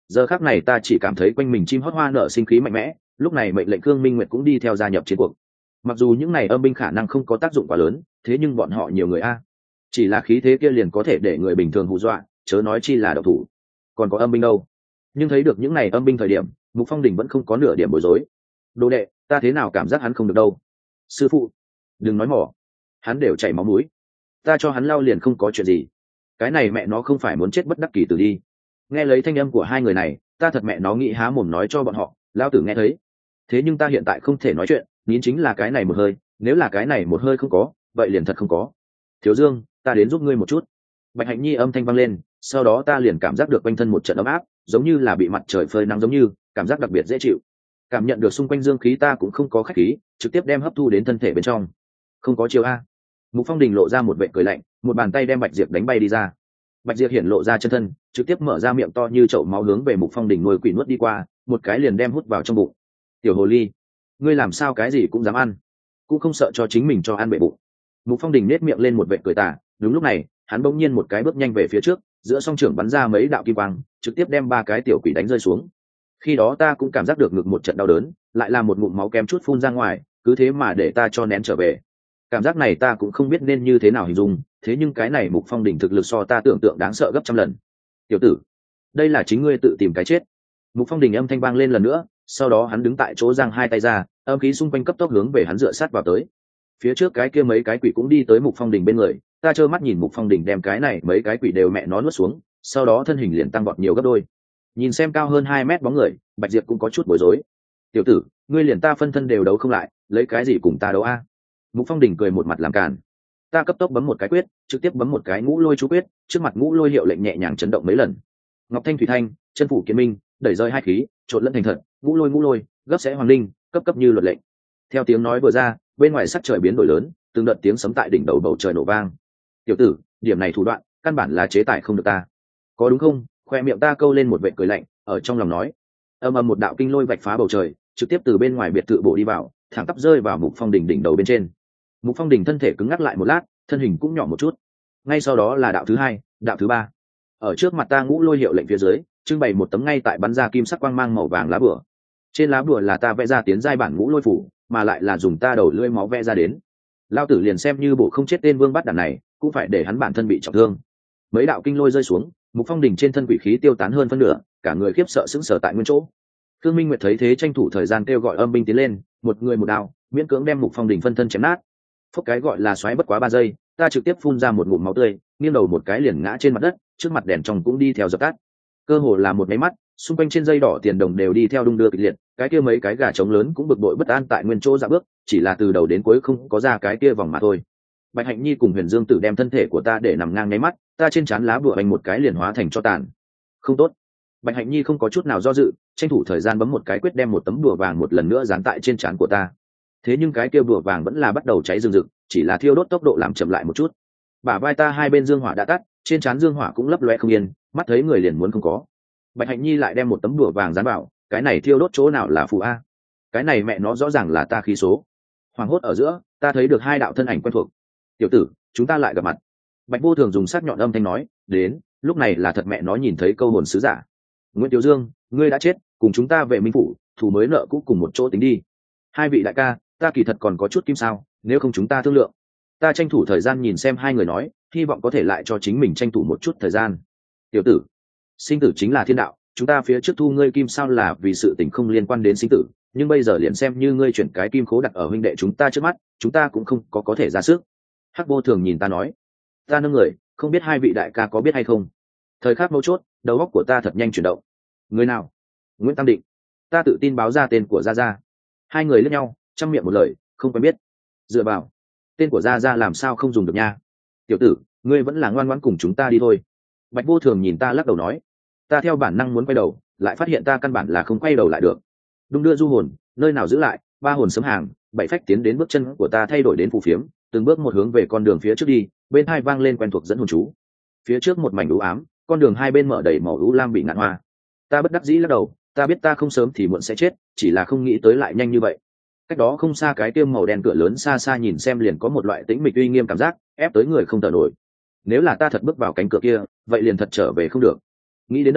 Giờ khắc này ta chỉ cảm thấy quanh mình chim hót hoa nở sinh khí mạnh mẽ, lúc này mệnh lệnh Khương Minh Nguyệt cũng đi theo gia nhập chiến cuộc. Mặc dù những này âm binh khả năng không có tác dụng quá lớn, thế nhưng bọn họ nhiều người a, chỉ là khí thế kia liền có thể để người bình thường hù dọa, chớ nói chi là độc thủ. Còn có âm binh đâu? Nhưng thấy được những này âm binh thời điểm, Mục Phong Đình vẫn không có nửa điểm bối rối. Đồ đệ, ta thế nào cảm giác hắn không được đâu? Sư phụ, đừng nói mỏ, hắn đều chảy máu mũi, ta cho hắn lau liền không có chuyện gì. Cái này mẹ nó không phải muốn chết bất đắc kỳ tử đi. Nghe lấy thanh âm của hai người này, ta thật mẹ nó nghĩ há mồm nói cho bọn họ, lao tử nghe thấy. Thế nhưng ta hiện tại không thể nói chuyện, nín chính là cái này một hơi, nếu là cái này một hơi không có, vậy liền thật không có. Thiếu Dương, ta đến giúp ngươi một chút. Bạch Hạnh Nhi âm thanh vang lên, sau đó ta liền cảm giác được quanh thân một trận ấm áp, giống như là bị mặt trời phơi nắng giống như, cảm giác đặc biệt dễ chịu. Cảm nhận được xung quanh dương khí ta cũng không có khách khí, trực tiếp đem hấp thu đến thân thể bên trong. Không có chiêu a. Mục Phong Đình lộ ra một vẻ cười lạnh, một bàn tay đem Bạch Diệp đánh bay đi ra. Bạch Diệp hiện lộ ra chân thân, trực tiếp mở ra miệng to như chậu máu hướng về Mục Phong Đình nuôi quỷ nuốt đi qua, một cái liền đem hút vào trong bụng. Tiểu hồ ly, ngươi làm sao cái gì cũng dám ăn, cũng không sợ cho chính mình cho ăn bể bụng. Mục Phong Đình nét miệng lên một vẻ cười tà, đúng lúc này, hắn bỗng nhiên một cái bước nhanh về phía trước, giữa song trưởng bắn ra mấy đạo kim quang, trực tiếp đem ba cái tiểu quỷ đánh rơi xuống. Khi đó ta cũng cảm giác được ngực một trận đau đớn, lại là một ngụm máu kém chút phun ra ngoài, cứ thế mà để ta cho nén trở về. Cảm giác này ta cũng không biết nên như thế nào hình dung, thế nhưng cái này Mục Phong Đình thực lực so ta tưởng tượng đáng sợ gấp trăm lần. Tiểu tử, đây là chính ngươi tự tìm cái chết. Mục Phong Đình âm thanh vang lên lần nữa, sau đó hắn đứng tại chỗ giang hai tay ra, âm khí xung quanh cấp tốc hướng về hắn dựa sát vào tới. Phía trước cái kia mấy cái quỷ cũng đi tới Mục Phong Đình bên người, ta trơ mắt nhìn Mục Phong Đình đem cái này mấy cái quỷ đều mẹ nó nuốt xuống, sau đó thân hình liền tăng vọt nhiều gấp đôi. Nhìn xem cao hơn 2 mét bóng người, Bạch Diệp cũng có chút bối rối. Tiểu tử, ngươi liền ta phân thân đều đấu không lại, lấy cái gì cùng ta đấu a? Mục Phong Đình cười một mặt làm càn. Ta cấp tốc bấm một cái quyết, trực tiếp bấm một cái ngũ lôi chú quyết, trước mặt ngũ lôi hiệu lệnh nhẹ nhàng chấn động mấy lần. Ngọc Thanh Thủy Thanh, chân phủ kiến minh, đẩy rơi hai khí, trộn lẫn thành thật, ngũ lôi, gấp sẽ hoàng linh, cấp cấp như luật lệnh. Theo tiếng nói vừa ra, bên ngoài sắc trời biến đổi lớn, từng đợt tiếng sấm tại đỉnh đầu bầu trời nổ vang. Tiểu tử, điểm này thủ đoạn, căn bản là chế tài không được ta. Có đúng không? Khoe miệng ta câu lên một vệt cười lạnh, ở trong lòng nói. Ầm ầm một đạo kinh lôi vạch phá bầu trời, trực tiếp từ bên ngoài biệt thự bổ đi vào, thẳng tắp rơi vào Mục Phong Đình đỉnh đầu bên trên. Mục Phong Đình thân thể cứng ngắc lại một lát, thân hình cũng nhỏ một chút. Ngay sau đó là đạo thứ hai, đạo thứ ba. Ở trước mặt ta ngũ lôi hiệu lệnh phía dưới, trưng bày một tấm ngay tại bắn ra kim sắc quang mang màu vàng lá bùa. Trên lá bùa là ta vẽ ra tiến giai bản ngũ lôi phủ, mà lại là dùng ta đầu lưỡi máu vẽ ra đến. Lao tử liền xem như bộ không chết tên vương bắt đàn này, cũng phải để hắn bản thân bị trọng thương. Mấy đạo kinh lôi rơi xuống, Mục Phong Đình trên thân quỷ khí tiêu tán hơn phân nửa, cả người khiếp sợ sững sờ tại nguyên chỗ. Khương Minh Nguyệt thấy thế tranh thủ thời gian kêu gọi âm binh tiến lên, một người một đao, miễn cưỡng đem Mục Phong Đình phân thân chém nát. Phốc cái gọi là xoáy bất quá 3 giây, ta trực tiếp phun ra một ngụm máu tươi, nghiêng đầu một cái liền ngã trên mặt đất, trước mặt đèn trong cũng đi theo dập tắt. Cơ hồ là một cái mắt, xung quanh trên dây đỏ tiền đồng đều đi theo đung đưa kịch liệt, cái kia mấy cái gà trống lớn cũng bực bội bất an tại nguyên chỗ dạ bước, chỉ là từ đầu đến cuối không có ra cái kia vòng mà thôi. Bạch Hạnh Nhi cùng Huyền Dương Tử đem thân thể của ta để nằm ngang nháy mắt, ta trên trán lá bùa anh một cái liền hóa thành tro tàn. Không tốt. Bạch Hạnh Nhi không có chút nào do dự, tranh thủ thời gian bấm một cái quyết đem một tấm bùa vàng một lần nữa dán tại trên trán của ta. Thế nhưng cái kia bùa vàng vẫn là bắt đầu cháy rừng rực, chỉ là thiêu đốt tốc độ làm chậm lại một chút. Bả vai ta hai bên dương hỏa đã tắt, trên trán dương hỏa cũng lấp loe không yên, mắt thấy người liền muốn không có. Bạch Hạnh Nhi lại đem một tấm bùa vàng dán vào, cái này thiêu đốt chỗ nào là phù a? Cái này mẹ nó rõ ràng là ta khí số. Hoàng hốt ở giữa, ta thấy được hai đạo thân ảnh quen thuộc. Tiểu tử, chúng ta lại gặp mặt. Bạch Vô Thường dùng sắc nhọn âm thanh nói, đến, lúc này là thật mẹ nó nhìn thấy câu hồn sứ giả. Nguyễn Tiểu Dương, ngươi đã chết, cùng chúng ta về Minh phủ, thù mới nợ cũ cùng một chỗ tính đi. Hai vị đại ca, ta kỳ thật còn có chút kim sao, nếu không chúng ta thương lượng. Ta tranh thủ thời gian nhìn xem hai người nói, hy vọng có thể lại cho chính mình tranh thủ một chút thời gian. Tiểu tử, sinh tử chính là thiên đạo, chúng ta phía trước thu ngươi kim sao là vì sự tình không liên quan đến sinh tử, nhưng bây giờ liền xem như ngươi chuyển cái kim khố đặt ở huynh đệ chúng ta trước mắt, chúng ta cũng không có thể ra sức. Hắc Vô Thường nhìn ta nói, ta nâng người, không biết hai vị đại ca có biết hay không. Thời khắc mấu chốt, đầu óc của ta thật nhanh chuyển động. Người nào? Nguyễn Tam Định. Ta tự tin báo ra tên của Gia Gia. Hai người liếc nhau, chăm miệng một lời, không quen biết. Dựa vào, tên của Gia Gia làm sao không dùng được nha? Tiểu tử, ngươi vẫn là ngoan ngoãn cùng chúng ta đi thôi. Bạch Vô Thường nhìn ta lắc đầu nói. Ta theo bản năng muốn quay đầu, lại phát hiện ta căn bản là không quay đầu lại được. Đung đưa du hồn, nơi nào giữ lại, ba hồn sớm hàng, bảy phách tiến đến bước chân của ta thay đổi đến phù phiếm, từng bước một hướng về con đường phía trước đi, bên hai vang lên quen thuộc dẫn hồn chú. Phía trước một mảnh u ám, con đường hai bên mở đầy màu u lam bị ngạn hoa. Ta bất đắc dĩ lắc đầu, ta biết ta không sớm thì muộn sẽ chết, chỉ là không nghĩ tới lại nhanh như vậy. Cách đó không xa cái tiêm màu đen cửa lớn xa xa nhìn xem liền có một loại tĩnh mịch uy nghiêm cảm giác, ép tới người không thở nổi. Nếu là ta thật bước vào cánh cửa kia, vậy liền thật trở về không được. Nghĩ đến đây,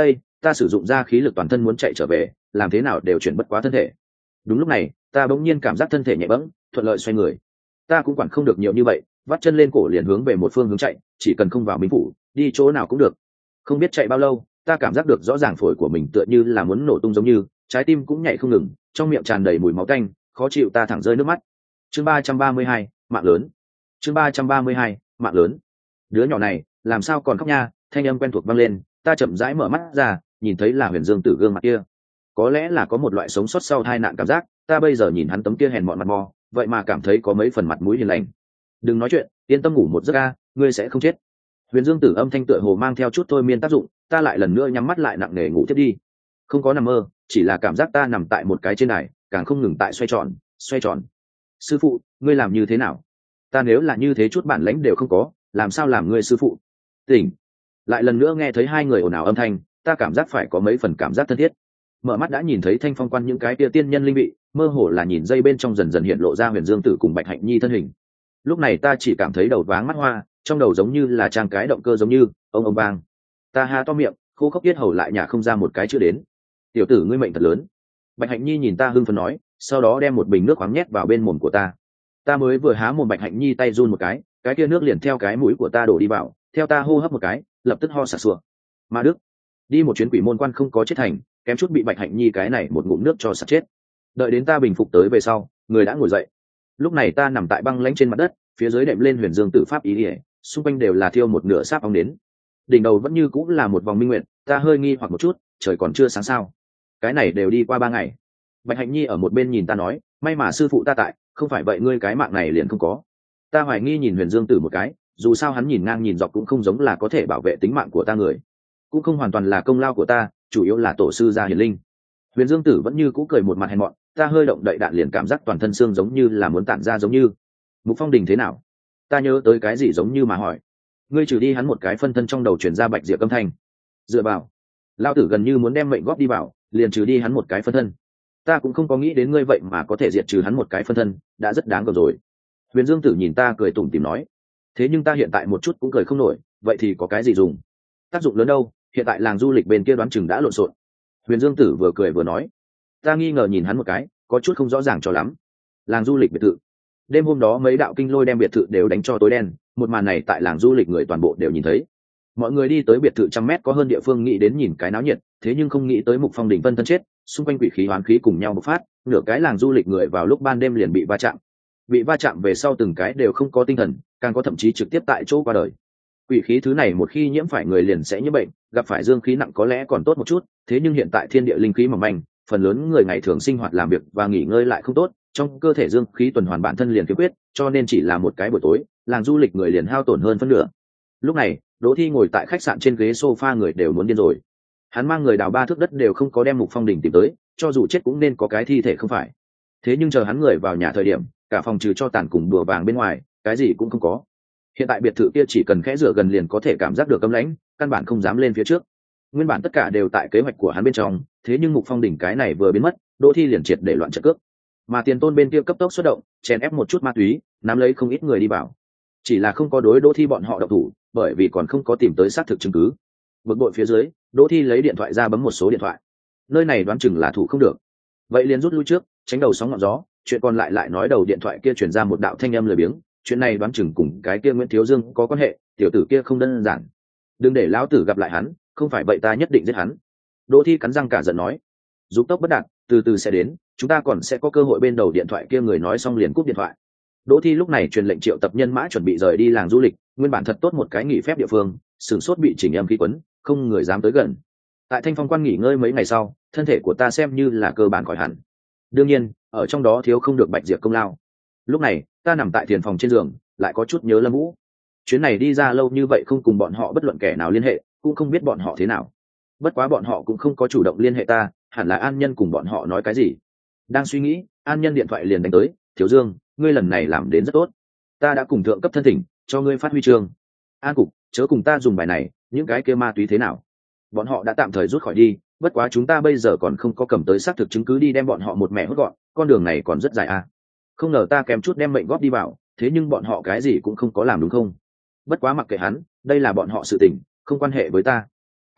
ta sử dụng ra khí lực toàn thân muốn chạy trở về, làm thế nào đều chuyển bất quá thân thể. Đúng lúc này ta bỗng nhiên cảm giác thân thể nhẹ bẫng, thuận lợi xoay người. Ta cũng quản không được nhiều như vậy, vắt chân lên cổ liền hướng về một phương hướng chạy, chỉ cần không vào Minh phủ, đi chỗ nào cũng được. Không biết chạy bao lâu, ta cảm giác được rõ ràng phổi của mình tựa như là muốn nổ tung giống như, trái tim cũng nhảy không ngừng, trong miệng tràn đầy mùi máu tanh, khó chịu ta thẳng rơi nước mắt. Chương 332, mạng lớn. Chương 332, mạng lớn. Đứa nhỏ này làm sao còn khóc nha? Thanh âm quen thuộc vang lên, ta chậm rãi mở mắt ra, nhìn thấy là Huyền Dương Tử gương mặt kia. Có lẽ là có một loại sống sót sau tai nạn cảm giác, ta bây giờ nhìn hắn tấm kia hèn mọn mặt mò, vậy mà cảm thấy có mấy phần mặt mũi hiền lành. Đừng nói chuyện, yên tâm ngủ một giấc a, ngươi sẽ không chết. Huyền Dương Tử âm thanh tựa hồ mang theo chút thôi miên tác dụng, ta lại lần nữa nhắm mắt lại nặng nề ngủ tiếp đi. Không có nằm mơ, chỉ là cảm giác ta nằm tại một cái trên đài, càng không ngừng tại xoay tròn, xoay tròn. Sư phụ, ngươi làm như thế nào? Ta nếu là như thế chút bản lãnh đều không có, làm sao làm ngươi sư phụ? Tỉnh. Lại lần nữa nghe thấy hai người ồn ào âm thanh, ta cảm giác phải có mấy phần cảm giác thân thiết. Mở mắt đã nhìn thấy Thanh Phong Quan những cái tia tiên nhân linh vị, mơ hồ là nhìn dây bên trong dần dần hiện lộ ra Huyền Dương Tử cùng Bạch Hạnh Nhi thân hình. Lúc này ta chỉ cảm thấy đầu váng mắt hoa, trong đầu giống như là trang cái động cơ giống như ông vang. Ta há to miệng, khô khốc yết hầu lại nhả không ra một cái chữ đến. Tiểu tử ngươi mệnh thật lớn. Bạch Hạnh Nhi nhìn ta hưng phấn nói, sau đó đem một bình nước khoáng nhét vào bên mồm của ta. Ta mới vừa há mồm, Bạch Hạnh Nhi tay run một cái kia nước liền theo cái mũi của ta đổ đi vào, theo ta hô hấp một cái, lập tức ho sặc sụa. Ma Đức, đi một chuyến quỷ môn quan không có chết thành, kém chút bị Bạch Hạnh Nhi cái này một ngụm nước cho sặc chết. Đợi đến ta bình phục tới về sau, người đã ngồi dậy. Lúc này ta nằm tại băng lãnh trên mặt đất, phía dưới đệm lên Huyền Dương Tử pháp ý ỉa, xung quanh đều là thiêu một nửa sáp óng đến. Đỉnh đầu vẫn như cũng là một vòng minh nguyện, ta hơi nghi hoặc một chút, trời còn chưa sáng sao? Cái này đều đi qua 3 ngày. Bạch Hạnh Nhi ở một bên nhìn ta nói, may mà sư phụ ta tại, không phải vậy ngươi cái mạng này liền không có. Ta hoài nghi nhìn Huyền Dương Tử một cái, dù sao hắn nhìn ngang nhìn dọc cũng không giống là có thể bảo vệ tính mạng của ta người, cũng không hoàn toàn là công lao của ta, chủ yếu là tổ sư gia hiển linh. Huyền Dương Tử vẫn như cũ cười một mặt hèn mọn, ta hơi động đậy đạn liền cảm giác toàn thân xương giống như là muốn tản ra giống như. Mục Phong Đình thế nào? Ta nhớ tới cái gì giống như mà hỏi. Ngươi trừ đi hắn một cái phân thân trong đầu truyền ra Bạch Diệp âm thanh. Dựa vào, lao tử gần như muốn đem mệnh góp đi vào, liền trừ đi hắn một cái phân thân. Ta cũng không có nghĩ đến ngươi vậy mà có thể diệt trừ hắn một cái phân thân, đã rất đáng gờm rồi. Huyền Dương Tử nhìn ta cười tủm tỉm nói, thế nhưng ta hiện tại một chút cũng cười không nổi, vậy thì có cái gì dùng? Tác dụng lớn đâu, hiện tại làng du lịch bên kia đoán chừng đã lộn xộn. Huyền Dương Tử vừa cười vừa nói. Ta nghi ngờ nhìn hắn một cái, có chút không rõ ràng cho lắm. Làng du lịch biệt thự. Đêm hôm đó mấy đạo kinh lôi đem biệt thự đều đánh cho tối đen, một màn này tại làng du lịch người toàn bộ đều nhìn thấy. Mọi người đi tới biệt thự 100 mét có hơn địa phương nghĩ đến nhìn cái náo nhiệt, thế nhưng không nghĩ tới Mục Phong Đình phân thân chết, xung quanh quỷ khí hoán khí cùng nhau bộc phát, nửa cái làng du lịch người vào lúc ban đêm liền bị va chạm. Bị va chạm về sau từng cái đều không có tinh thần, càng có thậm chí trực tiếp tại chỗ qua đời. Quỷ khí thứ này một khi nhiễm phải người liền sẽ nhiễm bệnh, gặp phải dương khí nặng có lẽ còn tốt một chút, thế nhưng hiện tại thiên địa linh khí mỏng manh, phần lớn người ngày thường sinh hoạt làm việc và nghỉ ngơi lại không tốt, trong cơ thể dương khí tuần hoàn bản thân liền thiếu khuyết, cho nên chỉ là một cái buổi tối, làng du lịch người liền hao tổn hơn phân nửa. Lúc này, Đỗ Thi ngồi tại khách sạn trên ghế sofa, người đều muốn điên rồi. Hắn mang người đào 3 thước đất đều không có đem Mục Phong Đình tìm tới, cho dù chết cũng nên có cái thi thể không phải. Thế nhưng chờ hắn người vào nhà thời điểm, cả phòng trừ cho tàn cùng đùa vàng bên ngoài, cái gì cũng không có. Hiện tại biệt thự kia chỉ cần khẽ rửa gần liền có thể cảm giác được cấm lãnh, căn bản không dám lên phía trước. Nguyên bản tất cả đều tại kế hoạch của hắn bên trong, thế nhưng Mục Phong Đình cái này vừa biến mất, Đỗ Thi liền triệt để loạn trận cước. Mà Tiền Tôn bên kia cấp tốc xuất động, chèn ép một chút ma túy, nắm lấy không ít người đi vào. Chỉ là không có đối Đỗ Thi bọn họ động thủ, bởi vì còn không có tìm tới xác thực chứng cứ. Bực bội phía dưới, Đỗ Thi lấy điện thoại ra bấm một số điện thoại. Nơi này đoán chừng là thủ không được, vậy liền rút lui trước, tránh đầu sóng ngọn gió. Chuyện còn lại nói đầu điện thoại kia truyền ra một đạo thanh âm lười biếng, chuyện này đoán chừng cùng cái kia Nguyễn Thiếu Dương có quan hệ, tiểu tử kia không đơn giản, đừng để lão tử gặp lại hắn, không phải vậy ta nhất định giết hắn. Đỗ Thi cắn răng cả giận nói, dục tốc bất đạt, từ từ sẽ đến, chúng ta còn sẽ có cơ hội. Bên đầu điện thoại kia người nói xong liền cúp điện thoại. Đỗ Thi lúc này truyền lệnh triệu tập nhân mã chuẩn bị rời đi làng du lịch, nguyên bản thật tốt một cái nghỉ phép địa phương, sửng sốt bị chỉnh âm khí quấn, không người dám tới gần. Tại Thanh Phong Quan nghỉ ngơi mấy ngày sau, thân thể của ta xem như là cơ bản khỏi hẳn. Đương nhiên, ở trong đó thiếu không được Bạch Diệp công lao. Lúc này, ta nằm tại thiền phòng trên giường, lại có chút nhớ Lâm Vũ. Chuyến này đi ra lâu như vậy không cùng bọn họ bất luận kẻ nào liên hệ, cũng không biết bọn họ thế nào. Bất quá bọn họ cũng không có chủ động liên hệ ta, hẳn là An Nhân cùng bọn họ nói cái gì. Đang suy nghĩ, An Nhân điện thoại liền đánh tới, Thiếu Dương, ngươi lần này làm đến rất tốt. Ta đã cùng thượng cấp thân thỉnh, cho ngươi phát huy chương. An cục, chớ cùng ta dùng bài này, những cái kia ma túy thế nào? Bọn họ đã tạm thời rút khỏi đi, bất quá chúng ta bây giờ còn không có cầm tới xác thực chứng cứ đi đem bọn họ một mẹ hốt gọn, con đường này còn rất dài à. Không ngờ ta kèm chút đem mệnh góp đi vào, thế nhưng bọn họ cái gì cũng không có làm đúng không? Bất quá mặc kệ hắn, đây là bọn họ sự tình, không quan hệ với ta. An cục,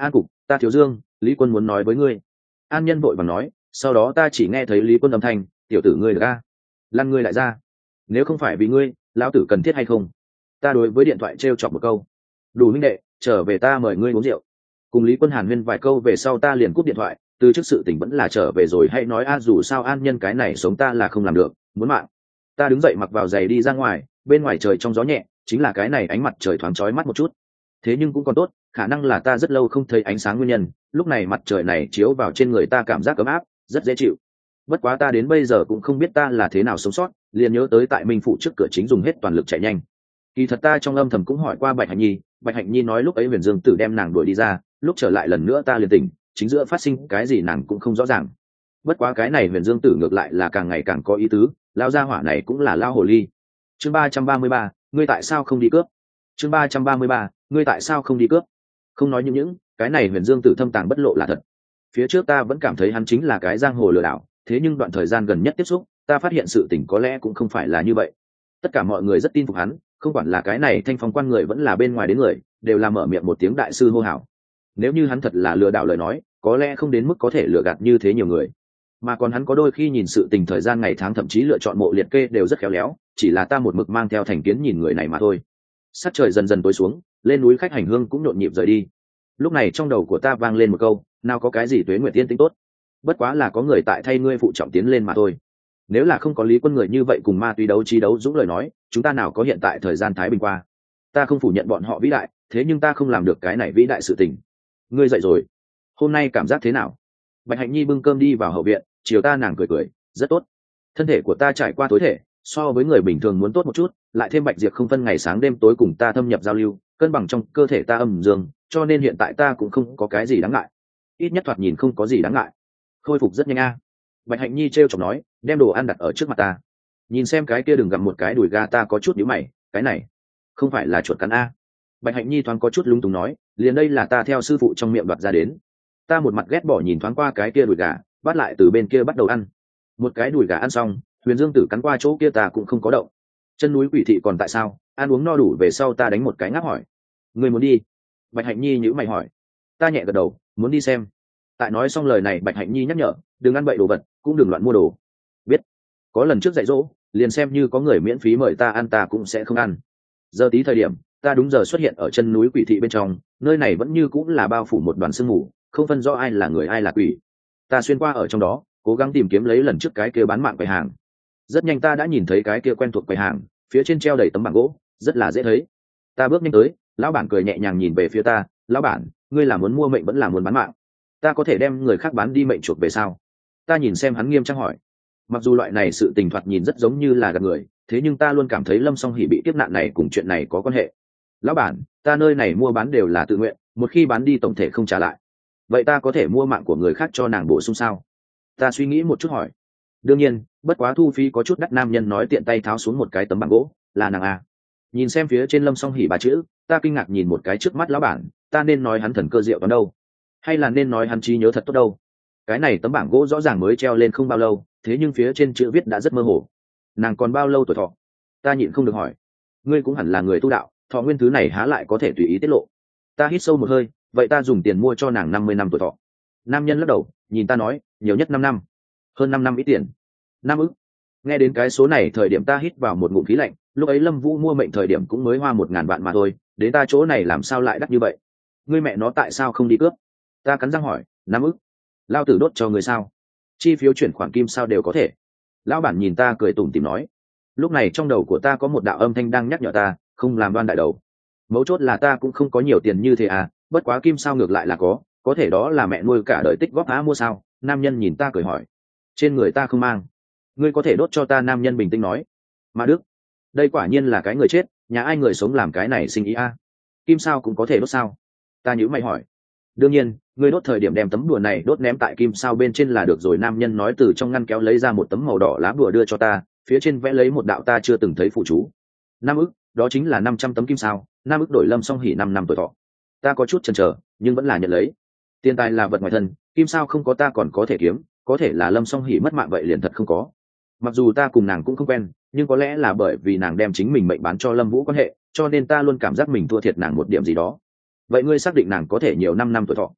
Ta Thiếu Dương, Lý Quân muốn nói với ngươi. An Nhân vội vàng nói, sau đó ta chỉ nghe thấy Lý Quân âm thanh, tiểu tử ngươi được a, lăn ngươi lại ra, nếu không phải vì ngươi, lão tử cần thiết hay không? Ta đối với điện thoại trêu chọc một câu, đủ huynh đệ, trở về ta mời ngươi uống rượu. Cùng Lý Quân hàn huyên vài câu về sau ta liền cúp điện thoại, từ trước sự tình vẫn là trở về rồi hay nói a, dù sao An Nhân cái này sống ta là không làm được, muốn mạng. Ta đứng dậy mặc vào giày đi ra ngoài, bên ngoài trời trong gió nhẹ, chính là cái này ánh mặt trời thoáng chói mắt một chút. Thế nhưng cũng còn tốt, khả năng là ta rất lâu không thấy ánh sáng nguyên nhân, lúc này mặt trời này chiếu vào trên người ta cảm giác ấm áp, rất dễ chịu. Bất quá ta đến bây giờ cũng không biết ta là thế nào sống sót, liền nhớ tới tại Minh Phụ trước cửa chính dùng hết toàn lực chạy nhanh. Kỳ thật ta trong âm thầm cũng hỏi qua Bạch Hạnh Nhi nói lúc ấy Huyền Dương Tử đem nàng đuổi đi ra, lúc trở lại lần nữa ta liền tỉnh, chính giữa phát sinh cái gì nàng cũng không rõ ràng. Bất quá cái này Huyền Dương Tử ngược lại là càng ngày càng có ý tứ, lão gia hỏa này cũng là lão hồ ly. Chương 333, ngươi tại sao không đi cướp? Chương 333, ngươi tại sao không đi cướp? Không nói những cái này Huyền Dương Tử thâm tàng bất lộ là thật. Phía trước ta vẫn cảm thấy hắn chính là cái giang hồ lừa đảo, thế nhưng đoạn thời gian gần nhất tiếp xúc, ta phát hiện sự tình có lẽ cũng không phải là như vậy. Tất cả mọi người rất tin phục hắn, không quản là cái này Thanh Phong quan người vẫn là bên ngoài đến người, đều là mở miệng một tiếng đại sư hô hào. Nếu như hắn thật là lừa đảo lời nói, có lẽ không đến mức có thể lừa gạt như thế nhiều người. Mà còn hắn có đôi khi nhìn sự tình thời gian ngày tháng thậm chí lựa chọn mộ liệt kê đều rất khéo léo, chỉ là ta một mực mang theo thành kiến nhìn người này mà thôi. Sắc trời dần dần tối xuống, lên núi khách hành hương cũng nhộn nhịp rời đi. Lúc này trong đầu của ta vang lên một câu, nào có cái gì Tuế Nguyệt tiên tính tốt, bất quá là có người tại thay ngươi phụ trọng tiến lên mà thôi. Nếu là không có Lý Quân người như vậy cùng ma túy đấu trí đấu dũng lời nói, chúng ta nào có hiện tại thời gian thái bình qua. Ta không phủ nhận bọn họ vĩ đại, thế nhưng ta không làm được cái này vĩ đại sự tình. Ngươi dậy rồi, hôm nay cảm giác thế nào? Bạch Hạnh Nhi bưng cơm đi vào hậu viện, chiều ta nàng cười cười, rất tốt. Thân thể của ta trải qua tối thể, so với người bình thường muốn tốt một chút, lại thêm Bạch Diệp không phân ngày sáng đêm tối cùng ta thâm nhập giao lưu, cân bằng trong cơ thể ta âm dương, cho nên hiện tại ta cũng không có cái gì đáng ngại. Ít nhất thoạt nhìn không có gì đáng ngại. Khôi phục rất nhanh a. Bạch Hạnh Nhi trêu chọc nói, đem đồ ăn đặt ở trước mặt ta. Nhìn xem cái kia đừng gặm một cái đùi gà, ta có chút nhíu mày, cái này không phải là chuột cắn a. Bạch Hạnh Nhi thoáng có chút lung túng nói, liền đây là ta theo sư phụ trong miệng đoạt ra đến. Ta một mặt ghét bỏ nhìn thoáng qua cái kia đùi gà, bắt lại từ bên kia bắt đầu ăn. Một cái đùi gà ăn xong, Huyền Dương Tử cắn qua chỗ kia ta cũng không có động. Chân núi quỷ thị còn tại sao? Ăn uống no đủ về sau ta đánh một cái ngáp hỏi, ngươi muốn đi? Bạch Hạnh Nhi nhíu mày hỏi. Ta nhẹ gật đầu, muốn đi xem. Tại nói xong lời này Bạch Hạnh Nhi nhắc nhở, đừng ăn bậy đồ vật, cũng đừng loạn mua đồ. Biết. Có lần trước dạy dỗ, liền xem như có người miễn phí mời ta ăn ta cũng sẽ không ăn. Giờ tí thời điểm, ta đúng giờ xuất hiện ở chân núi quỷ thị bên trong, nơi này vẫn như cũng là bao phủ một đoàn sương mù, không phân rõ ai là người ai là quỷ. Ta xuyên qua ở trong đó, cố gắng tìm kiếm lấy lần trước cái kia bán mạng quầy hàng. Rất nhanh ta đã nhìn thấy cái kia quen thuộc quầy hàng, phía trên treo đầy tấm bảng gỗ, rất là dễ thấy. Ta bước nhanh tới, lão bản cười nhẹ nhàng nhìn về phía ta, lão bản, ngươi là muốn mua mệnh vẫn là muốn bán mạng? Ta có thể đem người khác bán đi mệnh chuộc về sao? Ta nhìn xem hắn nghiêm trang hỏi. Mặc dù loại này sự tình thoạt nhìn rất giống như là gạt người, thế nhưng ta luôn cảm thấy Lâm Song Hỷ bị kiếp nạn này cùng chuyện này có quan hệ. Lão bản, ta nơi này mua bán đều là tự nguyện, một khi bán đi tổng thể không trả lại. Vậy ta có thể mua mạng của người khác cho nàng bổ sung sao? Ta suy nghĩ một chút hỏi. Đương nhiên, bất quá thu phí có chút đắt. Nam nhân nói tiện tay tháo xuống một cái tấm bảng gỗ, là nàng à? Nhìn xem phía trên Lâm Song Hỷ ba chữ, ta kinh ngạc nhìn một cái trước mắt lão bản, ta nên nói hắn thần cơ diệu toán đâu, hay là nên nói hắn trí nhớ thật tốt đâu? Cái này tấm bảng gỗ rõ ràng mới treo lên không bao lâu, thế nhưng phía trên chữ viết đã rất mơ hồ. Nàng còn bao lâu tuổi thọ? Ta nhịn không được hỏi. Ngươi cũng hẳn là người tu đạo, thọ nguyên thứ này há lại có thể tùy ý tiết lộ. Ta hít sâu một hơi, vậy ta dùng tiền mua cho nàng 50 năm tuổi thọ. Nam nhân lắc đầu, nhìn ta nói, nhiều nhất 5 năm. Hơn 5 năm ít tiền. 5 ức. Nghe đến cái số này thời điểm ta hít vào một ngụm khí lạnh, lúc ấy Lâm Vũ mua mệnh thời điểm cũng mới hoa 1.000 vạn mà thôi, đến ta chỗ này làm sao lại đắt như vậy? Ngươi mẹ nó tại sao không đi cướp? Ta cắn răng hỏi. 5 ức. Lao tử đốt cho người sao? Chi phiếu chuyển khoản kim sao đều có thể. Lão bản nhìn ta cười tủm tỉm nói. Lúc này trong đầu của ta có một đạo âm thanh đang nhắc nhở ta, không làm đoan đại đầu. Mấu chốt là ta cũng không có nhiều tiền như thế à, bất quá kim sao ngược lại là có thể đó là mẹ nuôi cả đời tích góp á mua sao? Nam nhân nhìn ta cười hỏi. Trên người ta không mang. Ngươi có thể đốt cho ta? Nam nhân bình tĩnh nói. Mà Đức, đây quả nhiên là cái người chết, nhà ai người sống làm cái này sinh ý a? Kim sao cũng có thể đốt sao? Ta nhíu mày hỏi. Đương nhiên, ngươi đốt thời điểm đem tấm đùa này đốt ném tại kim sao bên trên là được rồi. Nam nhân nói từ trong ngăn kéo lấy ra một tấm màu đỏ lá bùa đưa cho ta, phía trên vẽ lấy một đạo ta chưa từng thấy phụ chú. 5 ức, đó chính là 500 tấm kim sao. 5 ức đổi Lâm Song Hỷ 5 năm tuổi thọ. Ta có chút chần chờ, nhưng vẫn là nhận lấy. Tiền tài là vật ngoài thân, kim sao không có ta còn có thể kiếm, có thể là Lâm Song Hỷ mất mạng vậy liền thật không có. Mặc dù ta cùng nàng cũng không quen, nhưng có lẽ là bởi vì nàng đem chính mình mệnh bán cho Lâm Vũ quan hệ, cho nên ta luôn cảm giác mình thua thiệt nàng một điểm gì đó. Vậy ngươi xác định nàng có thể nhiều 5 năm tuổi thọ?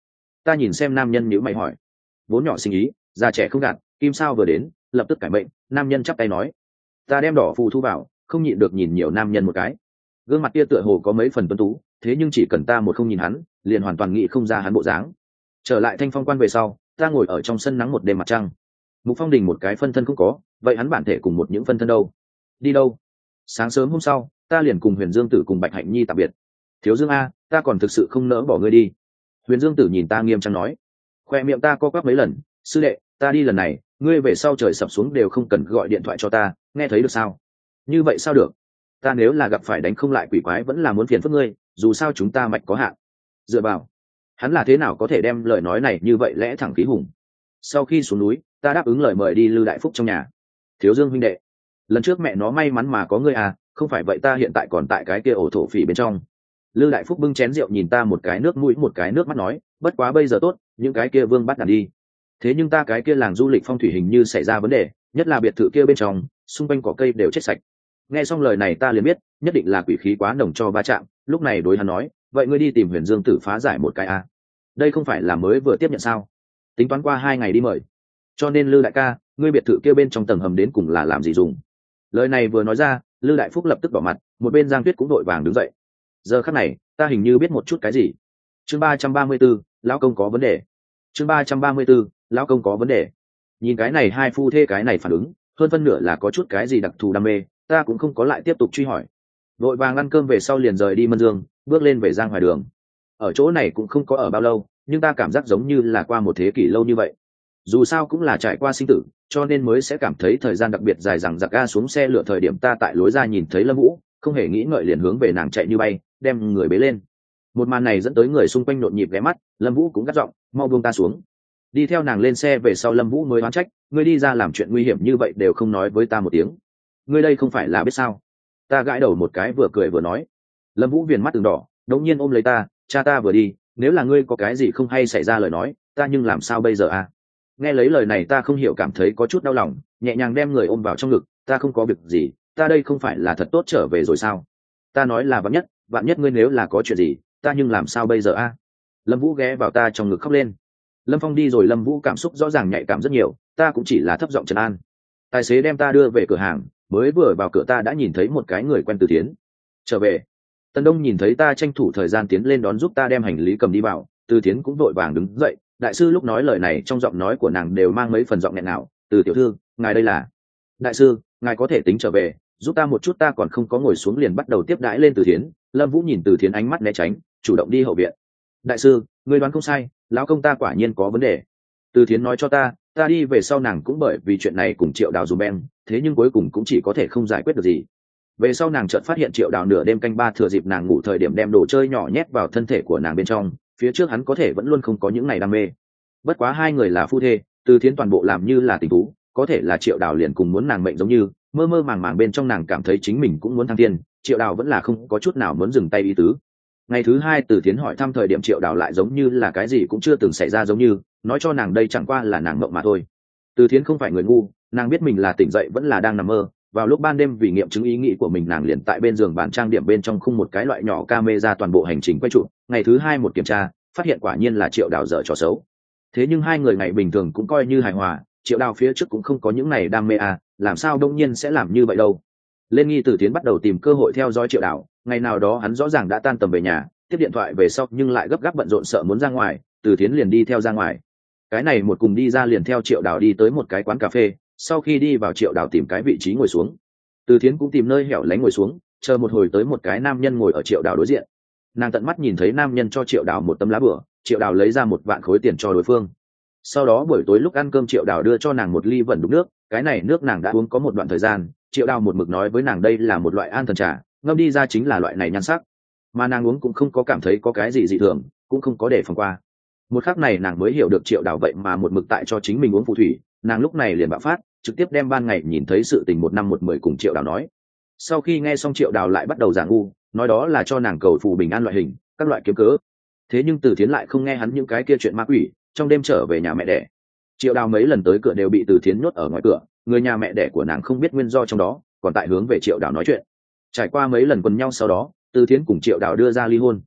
Ta nhìn xem nam nhân nhíu mày hỏi. Vốn nhỏ sinh ý, già trẻ không gạt, kim sao vừa đến, lập tức cải mệnh. Nam nhân chắp tay nói. Ta đem đỏ phù thu vào, không nhịn được nhìn nhiều nam nhân một cái. Gương mặt kia tựa hồ có mấy phần tuấn tú, thế nhưng chỉ cần ta một không nhìn hắn, liền hoàn toàn nghĩ không ra hắn bộ dáng. Trở lại Thanh Phong Quan về sau, ta ngồi ở trong sân nắng một đêm mặt trăng. Mục Phong Đình một cái phân thân không có, vậy hắn bản thể cùng một những phân thân đâu? Đi đâu? Sáng sớm hôm sau, ta liền cùng Huyền Dương Tử cùng Bạch Hạnh Nhi tạm biệt. Thiếu Dương a, ta còn thực sự không nỡ bỏ ngươi đi. Huyền Dương Tử nhìn ta nghiêm trang nói. Khoe miệng ta co quắp mấy lần. Sư đệ, ta đi lần này, ngươi về sau trời sập xuống đều không cần gọi điện thoại cho ta, nghe thấy được sao? Như vậy sao được? Ta nếu là gặp phải đánh không lại quỷ quái vẫn là muốn phiền phức ngươi, dù sao chúng ta mạch có hạn. Dựa vào, hắn là thế nào có thể đem lời nói này như vậy lẽ thẳng khí hùng. Sau khi xuống núi, ta đáp ứng lời mời đi Lư Đại Phúc trong nhà. Thiếu Dương huynh đệ, lần trước mẹ nó may mắn mà có ngươi à, không phải vậy ta hiện tại còn tại cái kia ổ thổ phỉ bên trong. Lư Đại Phúc bưng chén rượu nhìn ta một cái nước mũi một cái nước mắt nói, bất quá bây giờ tốt, những cái kia vương bắt đàn đi. Thế nhưng ta cái kia làng du lịch phong thủy hình như xảy ra vấn đề, nhất là biệt thự kia bên trong, xung quanh cỏ cây đều chết sạch. Nghe xong lời này ta liền biết, nhất định là quỷ khí quá nồng cho va chạm, lúc này đối hắn nói, vậy ngươi đi tìm Huyền Dương Tử phá giải một cái à? Đây không phải là mới vừa tiếp nhận sao? Tính toán qua 2 ngày đi mời. Cho nên Lư đại ca, ngươi biệt thự kia bên trong tầng hầm đến cùng là làm gì dùng? Lời này vừa nói ra, Lư Đại Phúc lập tức đỏ mặt, một bên Giang Tuyết cũng đội vàng đứng dậy. Giờ khắc này, ta hình như biết một chút cái gì. Chương 334, lão công có vấn đề. Chương 334, lão công có vấn đề. Nhìn cái này hai phu thê cái này phản ứng, hơn phân nửa là có chút cái gì đặc thù đam mê, ta cũng không có lại tiếp tục truy hỏi. Vội vàng ăn cơm về sau liền rời đi Mân Dương, bước lên về Giang Hoài Đường. Ở chỗ này cũng không có ở bao lâu, nhưng ta cảm giác giống như là qua một thế kỷ lâu như vậy. Dù sao cũng là trải qua sinh tử, cho nên mới sẽ cảm thấy thời gian đặc biệt dài rằng giặc. Ga xuống xe lựa thời điểm ta tại lối ra nhìn thấy Lâm Vũ, không hề nghĩ ngợi liền hướng về nàng chạy như bay, đem người bế lên. Một màn này dẫn tới người xung quanh nhộn nhịp ghé mắt, Lâm Vũ cũng gắt giọng, mau buông ta xuống. Đi theo nàng lên xe về sau Lâm Vũ mới oán trách, ngươi đi ra làm chuyện nguy hiểm như vậy đều không nói với ta một tiếng. Ngươi đây không phải là biết sao? Ta gãi đầu một cái vừa cười vừa nói. Lâm Vũ viền mắt từng đỏ, đột nhiên ôm lấy ta, cha ta vừa đi, nếu là ngươi có cái gì không hay xảy ra lời nói, ta nhưng làm sao bây giờ à? Nghe lấy lời này ta không hiểu cảm thấy có chút đau lòng, nhẹ nhàng đem người ôm vào trong ngực, ta không có việc gì, ta đây không phải là thật tốt trở về rồi sao? Ta nói là vạn nhất ngươi nếu là có chuyện gì, ta nhưng làm sao bây giờ a? Lâm Vũ ghé vào ta trong ngực khóc lên. Lâm Phong đi rồi Lâm Vũ cảm xúc rõ ràng nhạy cảm rất nhiều, ta cũng chỉ là thấp giọng trấn an. Tài xế đem ta đưa về cửa hàng, mới vừa vào cửa ta đã nhìn thấy một cái người quen Từ Thiến. Trở về. Tân Đông nhìn thấy ta tranh thủ thời gian tiến lên đón giúp ta đem hành lý cầm đi vào, Từ Thiến cũng vội vàng đứng dậy. Đại sư lúc nói lời này trong giọng nói của nàng đều mang mấy phần giọng nghẹn ngào. Từ tiểu thư, ngài đây là? Đại sư, ngài có thể tính trở về, giúp ta một chút, ta còn không có ngồi xuống liền bắt đầu tiếp đãi lên Từ Thiến. Lâm Vũ nhìn Từ Thiến ánh mắt né tránh, chủ động đi hậu viện. Đại sư, ngươi đoán không sai, lão công ta quả nhiên có vấn đề. Từ Thiến nói cho ta đi về sau nàng cũng bởi vì chuyện này cùng Triệu Đào dùm beng, thế nhưng cuối cùng cũng chỉ có thể không giải quyết được gì. Về sau nàng chợt phát hiện Triệu Đào nửa đêm canh ba thừa dịp nàng ngủ thời điểm đem đồ chơi nhỏ nhét vào thân thể của nàng bên trong, phía trước hắn có thể vẫn luôn không có những ngày đam mê. Bất quá hai người là phu thê, Từ Thiến toàn bộ làm như là tình thú, có thể là Triệu Đào liền cùng muốn nàng mệnh giống như, mơ mơ màng màng bên trong nàng cảm thấy chính mình cũng muốn thăng thiên, Triệu Đào vẫn là không có chút nào muốn dừng tay ý tứ. Ngày thứ hai Từ Thiến hỏi thăm thời điểm Triệu Đào lại giống như là cái gì cũng chưa từng xảy ra giống như, nói cho nàng đây chẳng qua là nàng mộng mà thôi. Từ Thiến không phải người ngu, nàng biết mình là tỉnh dậy vẫn là đang nằm mơ. Vào lúc ban đêm vì nghiệm chứng ý nghĩ của mình, nàng liền tại bên giường bàn trang điểm bên trong khung một cái loại nhỏ camera toàn bộ hành trình quay chụp. Ngày thứ hai một kiểm tra, phát hiện quả nhiên là Triệu Đào dở trò xấu. Thế nhưng hai người ngày bình thường cũng coi như hài hòa, Triệu Đào phía trước cũng không có những này đam mê à, làm sao đông nhiên sẽ làm như vậy đâu. Lên nghi Từ Thiến bắt đầu tìm cơ hội theo dõi Triệu Đào. Ngày nào đó hắn rõ ràng đã tan tầm về nhà, tiếp điện thoại về sau nhưng lại gấp gáp bận rộn sợ muốn ra ngoài, Từ Thiến liền đi theo ra ngoài. Cái này một cùng đi ra liền theo Triệu Đào đi tới một cái quán cà phê, sau khi đi vào Triệu Đào tìm cái vị trí ngồi xuống. Từ Thiến cũng tìm nơi hẻo lánh ngồi xuống, chờ một hồi tới một cái nam nhân ngồi ở Triệu Đào đối diện. Nàng tận mắt nhìn thấy nam nhân cho Triệu Đào một tấm lá bửa, Triệu Đào lấy ra 1 vạn khối tiền cho đối phương. Sau đó buổi tối lúc ăn cơm Triệu Đào đưa cho nàng một ly vẩn đục nước, cái này nước nàng đã uống có một đoạn thời gian, Triệu Đào một mực nói với nàng đây là một loại an thần trà, ngâm đi ra chính là loại này nhan sắc, mà nàng uống cũng không có cảm thấy có cái gì dị thường, cũng không có để phòng qua. Một khắc này nàng mới hiểu được Triệu Đào vậy mà một mực tại cho chính mình uống phù thủy, nàng lúc này liền bạo phát, trực tiếp đem ban ngày nhìn thấy sự tình 1 năm 1 10 cùng Triệu Đào nói. Sau khi nghe xong Triệu Đào lại bắt đầu giả ngu, nói đó là cho nàng cầu phù bình an loại hình, các loại kiếm cớ. Thế nhưng Từ Thiến lại không nghe hắn những cái kia chuyện ma quỷ, trong đêm trở về nhà mẹ đẻ. Triệu Đào mấy lần tới cửa đều bị Từ Thiến nhốt ở ngoài cửa, người nhà mẹ đẻ của nàng không biết nguyên do trong đó, còn tại hướng về Triệu Đào nói chuyện. Trải qua mấy lần quần nhau sau đó, Từ Thiến cùng Triệu Đào đưa ra ly hôn.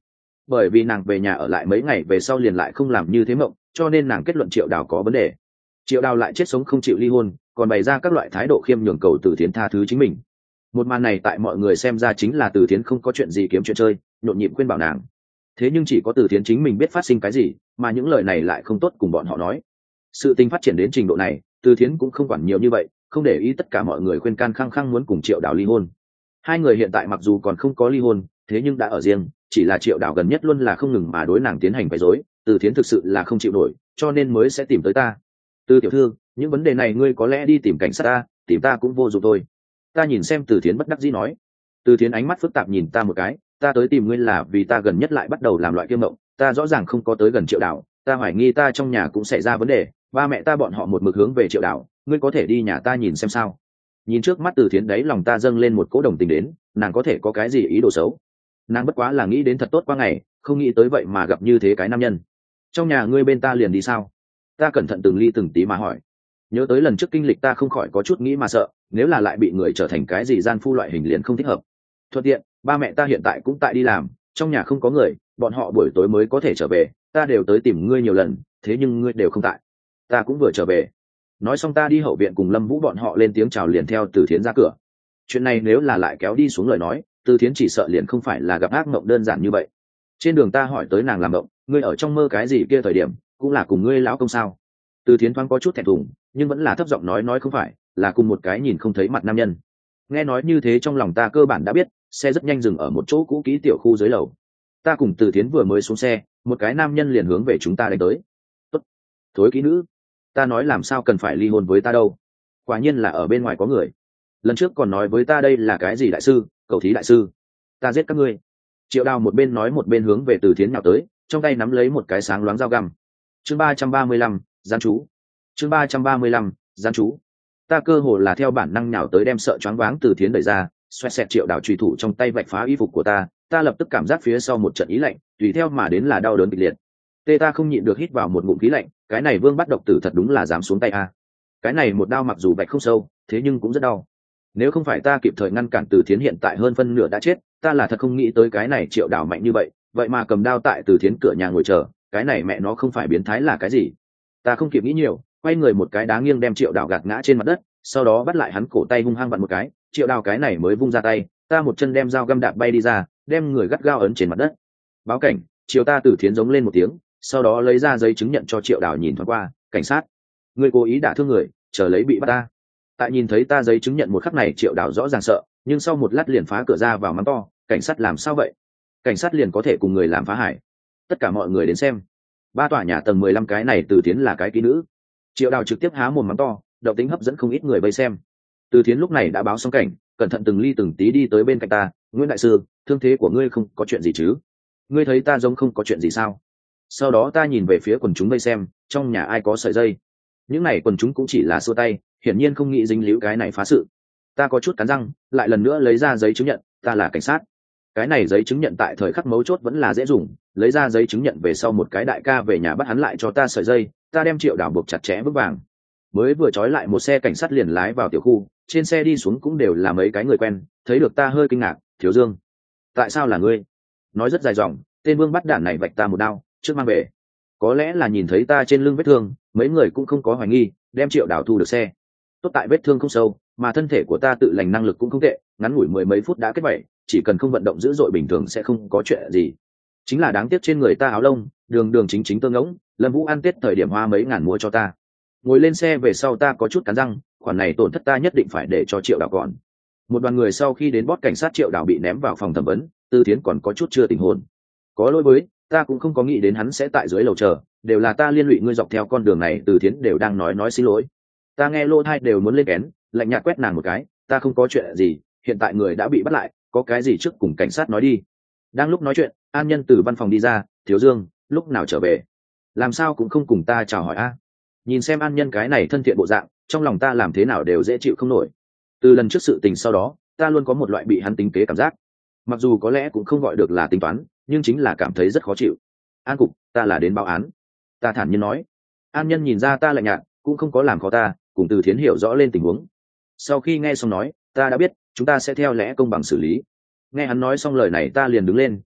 bởi vì nàng về nhà ở lại mấy ngày về sau liền lại không làm như thế mộng, cho nên nàng kết luận Triệu Đào có vấn đề. Triệu Đào lại chết sống không chịu ly hôn, còn bày ra các loại thái độ khiêm nhường cầu Từ Thiến tha thứ chính mình. Một màn này tại mọi người xem ra chính là Từ Thiến không có chuyện gì kiếm chuyện chơi, nhộn nhịp khuyên bảo nàng. Thế nhưng chỉ có Từ Thiến chính mình biết phát sinh cái gì, mà những lời này lại không tốt cùng bọn họ nói. Sự tình phát triển đến trình độ này, Từ Thiến cũng không quản nhiều như vậy, không để ý tất cả mọi người khuyên can khăng khăng muốn cùng Triệu Đào ly hôn. Hai người hiện tại mặc dù còn không có ly hôn, thế nhưng đã ở riêng, chỉ là Triệu Đào gần nhất luôn là không ngừng mà đối nàng tiến hành quấy rối, Từ Thiến thực sự là không chịu nổi, cho nên mới sẽ tìm tới ta. Từ tiểu thư, những vấn đề này ngươi có lẽ đi tìm cảnh sát ta, tìm ta cũng vô dụng thôi. Ta nhìn xem Từ Thiến bất đắc dĩ nói. Từ Thiến ánh mắt phức tạp nhìn ta một cái, ta tới tìm ngươi là vì ta gần nhất lại bắt đầu làm loại kiêm mộng, ta rõ ràng không có tới gần Triệu Đào, ta hoài nghi ta trong nhà cũng xảy ra vấn đề, ba mẹ ta bọn họ một mực hướng về Triệu Đào, ngươi có thể đi nhà ta nhìn xem sao? Nhìn trước mắt Từ Thiến đấy, lòng ta dâng lên một cỗ đồng tình đến, nàng có thể có cái gì ý đồ xấu? Nàng bất quá là nghĩ đến thật tốt qua ngày, không nghĩ tới vậy mà gặp như thế cái nam nhân. Trong nhà ngươi bên ta liền đi sao? Ta cẩn thận từng ly từng tí mà hỏi. Nhớ tới lần trước kinh lịch ta không khỏi có chút nghĩ mà sợ, nếu là lại bị người trở thành cái gì gian phu loại hình liền không thích hợp. Thuận tiện, ba mẹ ta hiện tại cũng tại đi làm, trong nhà không có người, bọn họ buổi tối mới có thể trở về, ta đều tới tìm ngươi nhiều lần, thế nhưng ngươi đều không tại. Ta cũng vừa trở về. Nói xong ta đi hậu viện cùng Lâm Vũ bọn họ lên tiếng chào liền theo Từ Thiến ra cửa. Chuyện này nếu là lại kéo đi xuống lời nói, Từ Thiến chỉ sợ liền không phải là gặp ác mộng đơn giản như vậy. Trên đường ta hỏi tới nàng làm mộng, ngươi ở trong mơ cái gì kia thời điểm, cũng là cùng ngươi lão công sao? Từ Thiến thoáng có chút thẹn thùng, nhưng vẫn là thấp giọng nói không phải, là cùng một cái nhìn không thấy mặt nam nhân. Nghe nói như thế trong lòng ta cơ bản đã biết, xe rất nhanh dừng ở một chỗ cũ kỹ tiểu khu dưới lầu. Ta cùng Từ Thiến vừa mới xuống xe, một cái nam nhân liền hướng về chúng ta đánh tới. Tốt, thối kỹ nữ, ta nói làm sao cần phải ly hôn với ta đâu, quả nhiên là ở bên ngoài có người. Lần trước còn nói với ta đây là cái gì đại sư, cầu thí đại sư, ta giết các ngươi. Triệu Đào một bên nói một bên hướng về Từ Thiến nhào tới, trong tay nắm lấy một cái sáng loáng dao găm. Chương 335, gian chú. Chương 335, gian chú. Ta cơ hồ là theo bản năng nhào tới đem sợ choáng váng Từ Thiến đẩy ra, xoẹt xẹt Triệu Đào truy thủ trong tay vạch phá y phục của ta, ta lập tức cảm giác phía sau một trận ý lạnh, tùy theo mà đến là đau đớn kịch liệt. Tê ta không nhịn được hít vào một ngụm khí lạnh, cái này Vương bắt độc tử thật đúng là dám xuống tay a. Cái này một đao mặc dù vạch không sâu, thế nhưng cũng rất đau. Nếu không phải ta kịp thời ngăn cản Từ Thiến hiện tại hơn phân nửa đã chết, ta là thật không nghĩ tới cái này Triệu Đào mạnh như vậy, vậy mà cầm đao tại Từ Thiến cửa nhà ngồi chờ, cái này mẹ nó không phải biến thái là cái gì? Ta không kịp nghĩ nhiều, quay người một cái đá nghiêng đem Triệu Đào gạt ngã trên mặt đất, sau đó bắt lại hắn cổ tay hung hăng vặn một cái, Triệu Đào cái này mới vung ra tay, ta một chân đem dao găm đạp bay đi ra, đem người gắt gao ấn trên mặt đất. Báo cảnh. Triệu ta Từ Thiến giống lên một tiếng, sau đó lấy ra giấy chứng nhận cho Triệu Đào nhìn thoáng qua. Cảnh sát, người cố ý đả thương người, chờ lấy bị bắt ta. Tại nhìn thấy ta giấy chứng nhận một khắc này Triệu Đào rõ ràng sợ, nhưng sau một lát liền phá cửa ra vào mắng to, cảnh sát làm sao vậy? Cảnh sát liền có thể cùng người làm phá hại? Tất cả mọi người đến xem. Ba tòa nhà tầng 15 cái này Từ Thiến là cái kỹ nữ. Triệu Đào trực tiếp há mồm mắng to, động tính hấp dẫn không ít người vây xem. Từ Thiến lúc này đã báo xong cảnh, cẩn thận từng ly từng tí đi tới bên cạnh ta. Nguyễn đại sư, thương thế của ngươi không có chuyện gì chứ? Ngươi thấy ta giống không có chuyện gì sao? Sau đó ta nhìn về phía quần chúng vây xem, trong nhà ai có sợi dây? Những này quần chúng cũng chỉ là xua tay, hiển nhiên không nghĩ dính líu cái này phá sự. Ta có chút cắn răng, lại lần nữa lấy ra giấy chứng nhận, ta là cảnh sát. Cái này giấy chứng nhận tại thời khắc mấu chốt vẫn là dễ dùng, lấy ra giấy chứng nhận về sau một cái đại ca về nhà bắt hắn lại cho ta sợi dây, ta đem Triệu Đào buộc chặt chẽ vững vàng. Mới vừa trói lại một xe cảnh sát liền lái vào tiểu khu, trên xe đi xuống cũng đều là mấy cái người quen, thấy được ta hơi kinh ngạc, Thiếu Dương, tại sao là ngươi? Nói rất dài dòng, tên Vương bắt đản này vạch ta một đao, trước mang về. Có lẽ là nhìn thấy ta trên lưng vết thương, mấy người cũng không có hoài nghi, đem Triệu Đào thu được xe. Tốt tại vết thương không sâu, mà thân thể của ta tự lành năng lực cũng không tệ, ngắn ngủi mười mấy phút đã kết vảy, chỉ cần không vận động dữ dội bình thường sẽ không có chuyện gì. Chính là đáng tiếc trên người ta áo lông, đường đường chính chính tơ ngỗng, Lâm Vũ ăn Tết thời điểm hoa mấy ngàn mua cho ta. Ngồi lên xe về sau ta có chút cắn răng, khoản này tổn thất ta nhất định phải để cho Triệu Đào còn. Một đoàn người sau khi đến bót cảnh sát, Triệu Đào bị ném vào phòng thẩm vấn, Từ Thiến còn có chút chưa tỉnh hồn. Có lỗi với, ta cũng không có nghĩ đến hắn sẽ tại dưới lầu chờ, đều là ta liên lụy ngươi dọc theo con đường này. Từ Thiến đều đang nói xin lỗi. Ta nghe lô thai đều muốn lên kén, lạnh nhạt quét nàng một cái, ta không có chuyện gì, hiện tại người đã bị bắt lại, có cái gì trước cùng cảnh sát nói đi. Đang lúc nói chuyện, An Nhân từ văn phòng đi ra, Thiếu Dương, lúc nào trở về? Làm sao cũng không cùng ta chào hỏi a? Nhìn xem An Nhân cái này thân thiện bộ dạng, trong lòng ta làm thế nào đều dễ chịu không nổi. Từ lần trước sự tình sau đó, ta luôn có một loại bị hắn tính kế cảm giác. Mặc dù có lẽ cũng không gọi được là tính toán, nhưng chính là cảm thấy rất khó chịu. An cục, ta là đến báo án. Ta thản nhiên nói. An Nhân nhìn ra ta lạnh nhạt, cũng không có làm khó ta, cùng Từ Thiến hiểu rõ lên tình huống. Sau khi nghe xong nói, ta đã biết, chúng ta sẽ theo lẽ công bằng xử lý. Nghe hắn nói xong lời này ta liền đứng lên,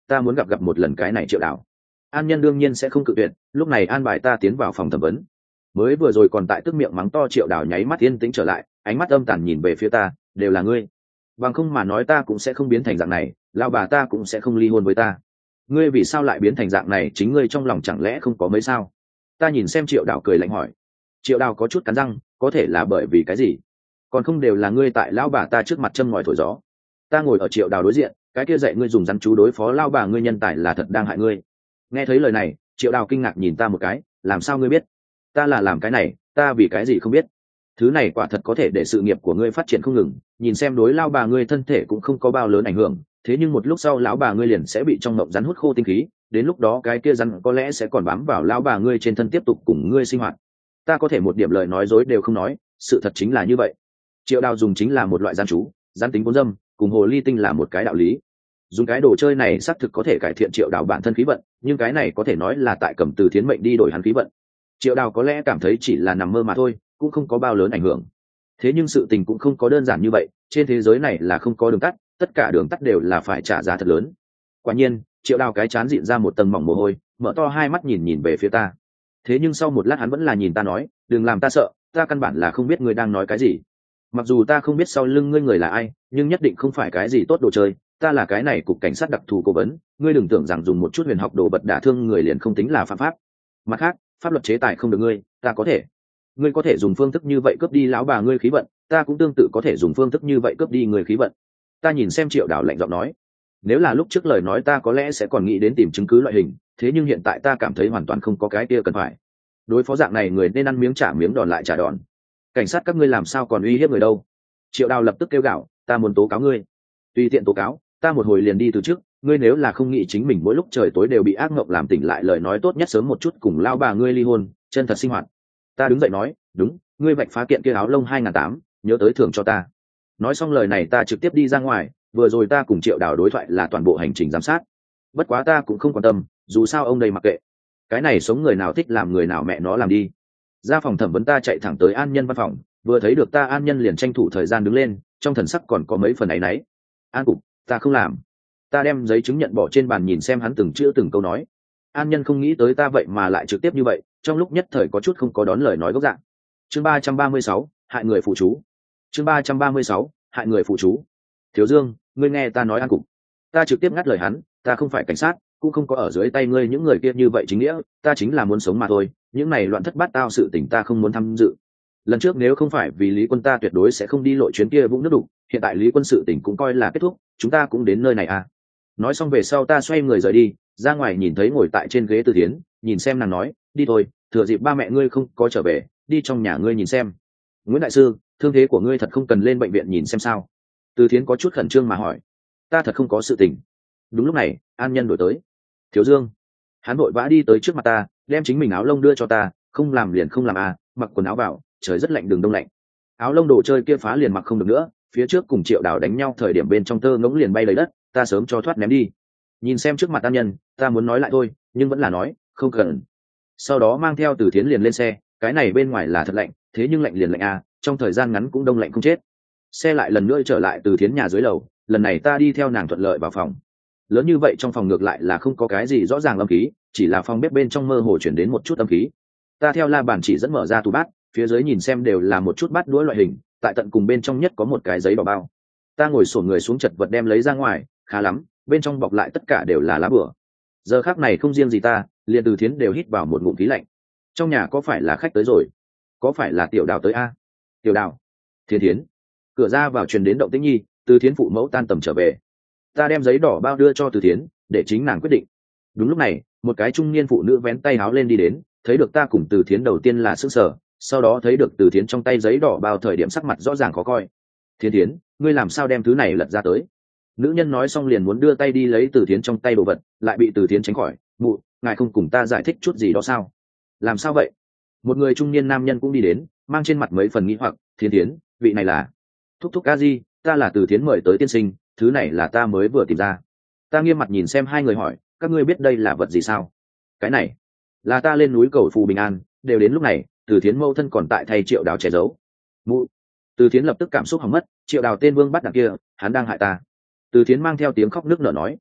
ta muốn gặp gặp một lần cái này Triệu Đào. An Nhân đương nhiên sẽ không cự tuyệt, lúc này an bài ta tiến vào phòng thẩm vấn. Mới vừa rồi còn tại tức miệng mắng to Triệu Đào nháy mắt yên tĩnh trở lại, ánh mắt âm tàn nhìn về phía ta, đều là ngươi. Bằng không mà nói ta cũng sẽ không biến thành dạng này, lão bà ta cũng sẽ không ly hôn với ta. Ngươi vì sao lại biến thành dạng này, chính ngươi trong lòng chẳng lẽ không có mấy sao? Ta nhìn xem Triệu Đào cười lạnh hỏi. Triệu Đào có chút cắn răng, có thể là bởi vì cái gì? Còn không đều là ngươi tại lão bà ta trước mặt châm ngòi thổi gió. Ta ngồi ở Triệu Đào đối diện, cái kia dạy ngươi dùng rắn chú đối phó lão bà ngươi nhân tài là thật đang hại ngươi. Nghe thấy lời này, Triệu Đào kinh ngạc nhìn ta một cái, làm sao ngươi biết? Ta là làm cái này, ta vì cái gì không biết? Thứ này quả thật có thể để sự nghiệp của ngươi phát triển không ngừng, nhìn xem đối lão bà ngươi thân thể cũng không có bao lớn ảnh hưởng, thế nhưng một lúc sau lão bà ngươi liền sẽ bị trong mộng rắn hút khô tinh khí, đến lúc đó cái kia rắn có lẽ sẽ còn bám vào lão bà ngươi trên thân tiếp tục cùng ngươi sinh hoạt. Ta có thể một điểm lời nói dối đều không nói, sự thật chính là như vậy. Triệu Đào dùng chính là một loại rắn chú, rắn tính vốn dâm, cùng hồ ly tinh là một cái đạo lý. Dùng cái đồ chơi này xác thực có thể cải thiện Triệu Đào bản thân khí vận, nhưng cái này có thể nói là tại cầm từ thiến mệnh đi đổi hắn khí vận. Triệu Đào có lẽ cảm thấy chỉ là nằm mơ mà thôi, cũng không có bao lớn ảnh hưởng. Thế nhưng sự tình cũng không có đơn giản như vậy, trên thế giới này là không có đường tắt, tất cả đường tắt đều là phải trả giá thật lớn. Quả nhiên, Triệu Đào cái chán dịn ra một tầng mỏng mồ hôi, mở to hai mắt nhìn về phía ta. Thế nhưng sau một lát hắn vẫn là nhìn ta nói, đừng làm ta sợ, ta căn bản là không biết ngươi đang nói cái gì. Mặc dù ta không biết sau lưng ngươi người là ai, nhưng nhất định không phải cái gì tốt đồ chơi, ta là cái này cục cảnh sát đặc thù cố vấn, ngươi đừng tưởng rằng dùng một chút huyền học đồ vật đả thương người liền không tính là phạm pháp. Mặt khác, pháp luật chế tài không được ngươi, ta có thể. Ngươi có thể dùng phương thức như vậy cướp đi lão bà ngươi khí vận, ta cũng tương tự có thể dùng phương thức như vậy cướp đi người khí vận. Ta nhìn xem Triệu Đào lạnh giọng nói, nếu là lúc trước lời nói ta có lẽ sẽ còn nghĩ đến tìm chứng cứ loại hình, thế nhưng hiện tại ta cảm thấy hoàn toàn không có cái kia cần phải. Đối phó dạng này người nên ăn miếng trả miếng, đòn lại trả đòn. Cảnh sát các ngươi làm sao còn uy hiếp người đâu? Triệu Đào lập tức kêu gào, ta muốn tố cáo ngươi. Tùy tiện tố cáo, ta một hồi liền đi từ trước, ngươi nếu là không nghĩ chính mình mỗi lúc trời tối đều bị ác mộng làm tỉnh lại, lời nói tốt nhất sớm một chút cùng lao bà ngươi ly hôn, chân thật sinh hoạt. Ta đứng dậy nói, đúng, ngươi vạch phá kiện kia áo lông 2008, nhớ tới thưởng cho ta. Nói xong lời này ta trực tiếp đi ra ngoài, vừa rồi ta cùng Triệu Đào đối thoại là toàn bộ hành trình giám sát. Bất quá ta cũng không quan tâm, dù sao ông đây mặc kệ. Cái này sống người nào thích làm người nào mẹ nó làm đi. Ra phòng thẩm vấn ta chạy thẳng tới An Nhân văn phòng, vừa thấy được ta An Nhân liền tranh thủ thời gian đứng lên, trong thần sắc còn có mấy phần áy náy. An cục, ta không làm. Ta đem giấy chứng nhận bỏ trên bàn nhìn xem hắn từng chữ từng câu nói. An Nhân không nghĩ tới ta vậy mà lại trực tiếp như vậy, trong lúc nhất thời có chút không có đón lời nói gốc dạng. Chương 336, hại người phụ chú. Chương 336, hại người phụ chú. Thiếu Dương, ngươi nghe ta nói An cục. Ta trực tiếp ngắt lời hắn, ta không phải cảnh sát, cũng không có ở dưới tay ngươi những người kia như vậy chính nghĩa, ta chính là muốn sống mà thôi, những này loạn thất bát tao sự tình ta không muốn tham dự. Lần trước nếu không phải vì Lý Quân ta tuyệt đối sẽ không đi lội chuyến kia vũng nước đục, hiện tại Lý Quân sự tình cũng coi là kết thúc, chúng ta cũng đến nơi này à. Nói xong về sau ta xoay người rời đi, ra ngoài nhìn thấy ngồi tại trên ghế Từ Thiến, nhìn xem nàng nói, đi thôi, thừa dịp ba mẹ ngươi không có trở về, đi trong nhà ngươi nhìn xem. Nguyễn đại sư, thương thế của ngươi thật không cần lên bệnh viện nhìn xem sao? Từ Thiến có chút khẩn trương mà hỏi. Ta thật không có sự tình. Đúng lúc này, An Nhân đổi tới. Thiếu Dương. Hắn vội vã đi tới trước mặt ta, đem chính mình áo lông đưa cho ta, không làm liền không làm à, mặc quần áo vào, trời rất lạnh, đường đông lạnh. Áo lông đồ chơi kia phá liền mặc không được nữa, phía trước cùng Triệu Đào đánh nhau thời điểm bên trong tơ ngỗng liền bay lấy đất, ta sớm cho thoát ném đi. Nhìn xem trước mặt An Nhân, ta muốn nói lại thôi, nhưng vẫn là nói, không cần. Sau đó mang theo Từ Thiến liền lên xe, cái này bên ngoài là thật lạnh, thế nhưng lạnh liền lạnh à, trong thời gian ngắn cũng đông lạnh không chết. Xe lại lần nữa trở lại Từ Thiến nhà dưới lầu, lần này ta đi theo nàng thuận lợi vào phòng. Lớn như vậy trong phòng ngược lại là không có cái gì rõ ràng âm khí, chỉ là phòng bếp bên trong mơ hồ chuyển đến một chút âm khí. Ta theo la bàn chỉ dẫn mở ra tủ bát, phía dưới nhìn xem đều là một chút bát đũa loại hình, tại tận cùng bên trong nhất có một cái giấy đỏ bao. Ta ngồi xổm người xuống chật vật đem lấy ra ngoài, khá lắm, bên trong bọc lại tất cả đều là lá bửa. Giờ khắc này không riêng gì ta, liền Từ Thiến đều hít vào một ngụm khí lạnh. Trong nhà có phải là khách tới rồi? Có phải là Tiểu Đào tới a? Tiểu Đào, Thiến Thiến. Cửa ra vào truyền đến động tĩnh nhi, Từ Thiến phụ mẫu tan tầm trở về. Ta đem giấy đỏ bao đưa cho Từ Thiến, để chính nàng quyết định. Đúng lúc này, một cái trung niên phụ nữ vén tay áo lên đi đến, thấy được ta cùng Từ Thiến đầu tiên là sững sờ, sau đó thấy được Từ Thiến trong tay giấy đỏ bao thời điểm sắc mặt rõ ràng khó coi. Thiến Thiến, ngươi làm sao đem thứ này lật ra tới? Nữ nhân nói xong liền muốn đưa tay đi lấy Từ Thiến trong tay đồ vật, lại bị Từ Thiến tránh khỏi. Mụ, ngài không cùng ta giải thích chút gì đó sao? Làm sao vậy? Một người trung niên nam nhân cũng đi đến, mang trên mặt mấy phần nghi hoặc. Thiến Thiến, vị này là thúc thúc a di, ta là Từ Thiến mời tới tiên sinh, thứ này là ta mới vừa tìm ra. Ta nghiêm mặt nhìn xem hai người hỏi, các ngươi biết đây là vật gì sao? Cái này là ta lên núi cầu phù bình an, đều đến lúc này, Từ Thiến mâu thân còn tại thay Triệu Đào che giấu. Mụ. Từ Thiến lập tức cảm xúc hỏng mất, Triệu Đào tên vương bắt đằng kia, hắn đang hại ta. Từ Thiến mang theo tiếng khóc nức nở nói.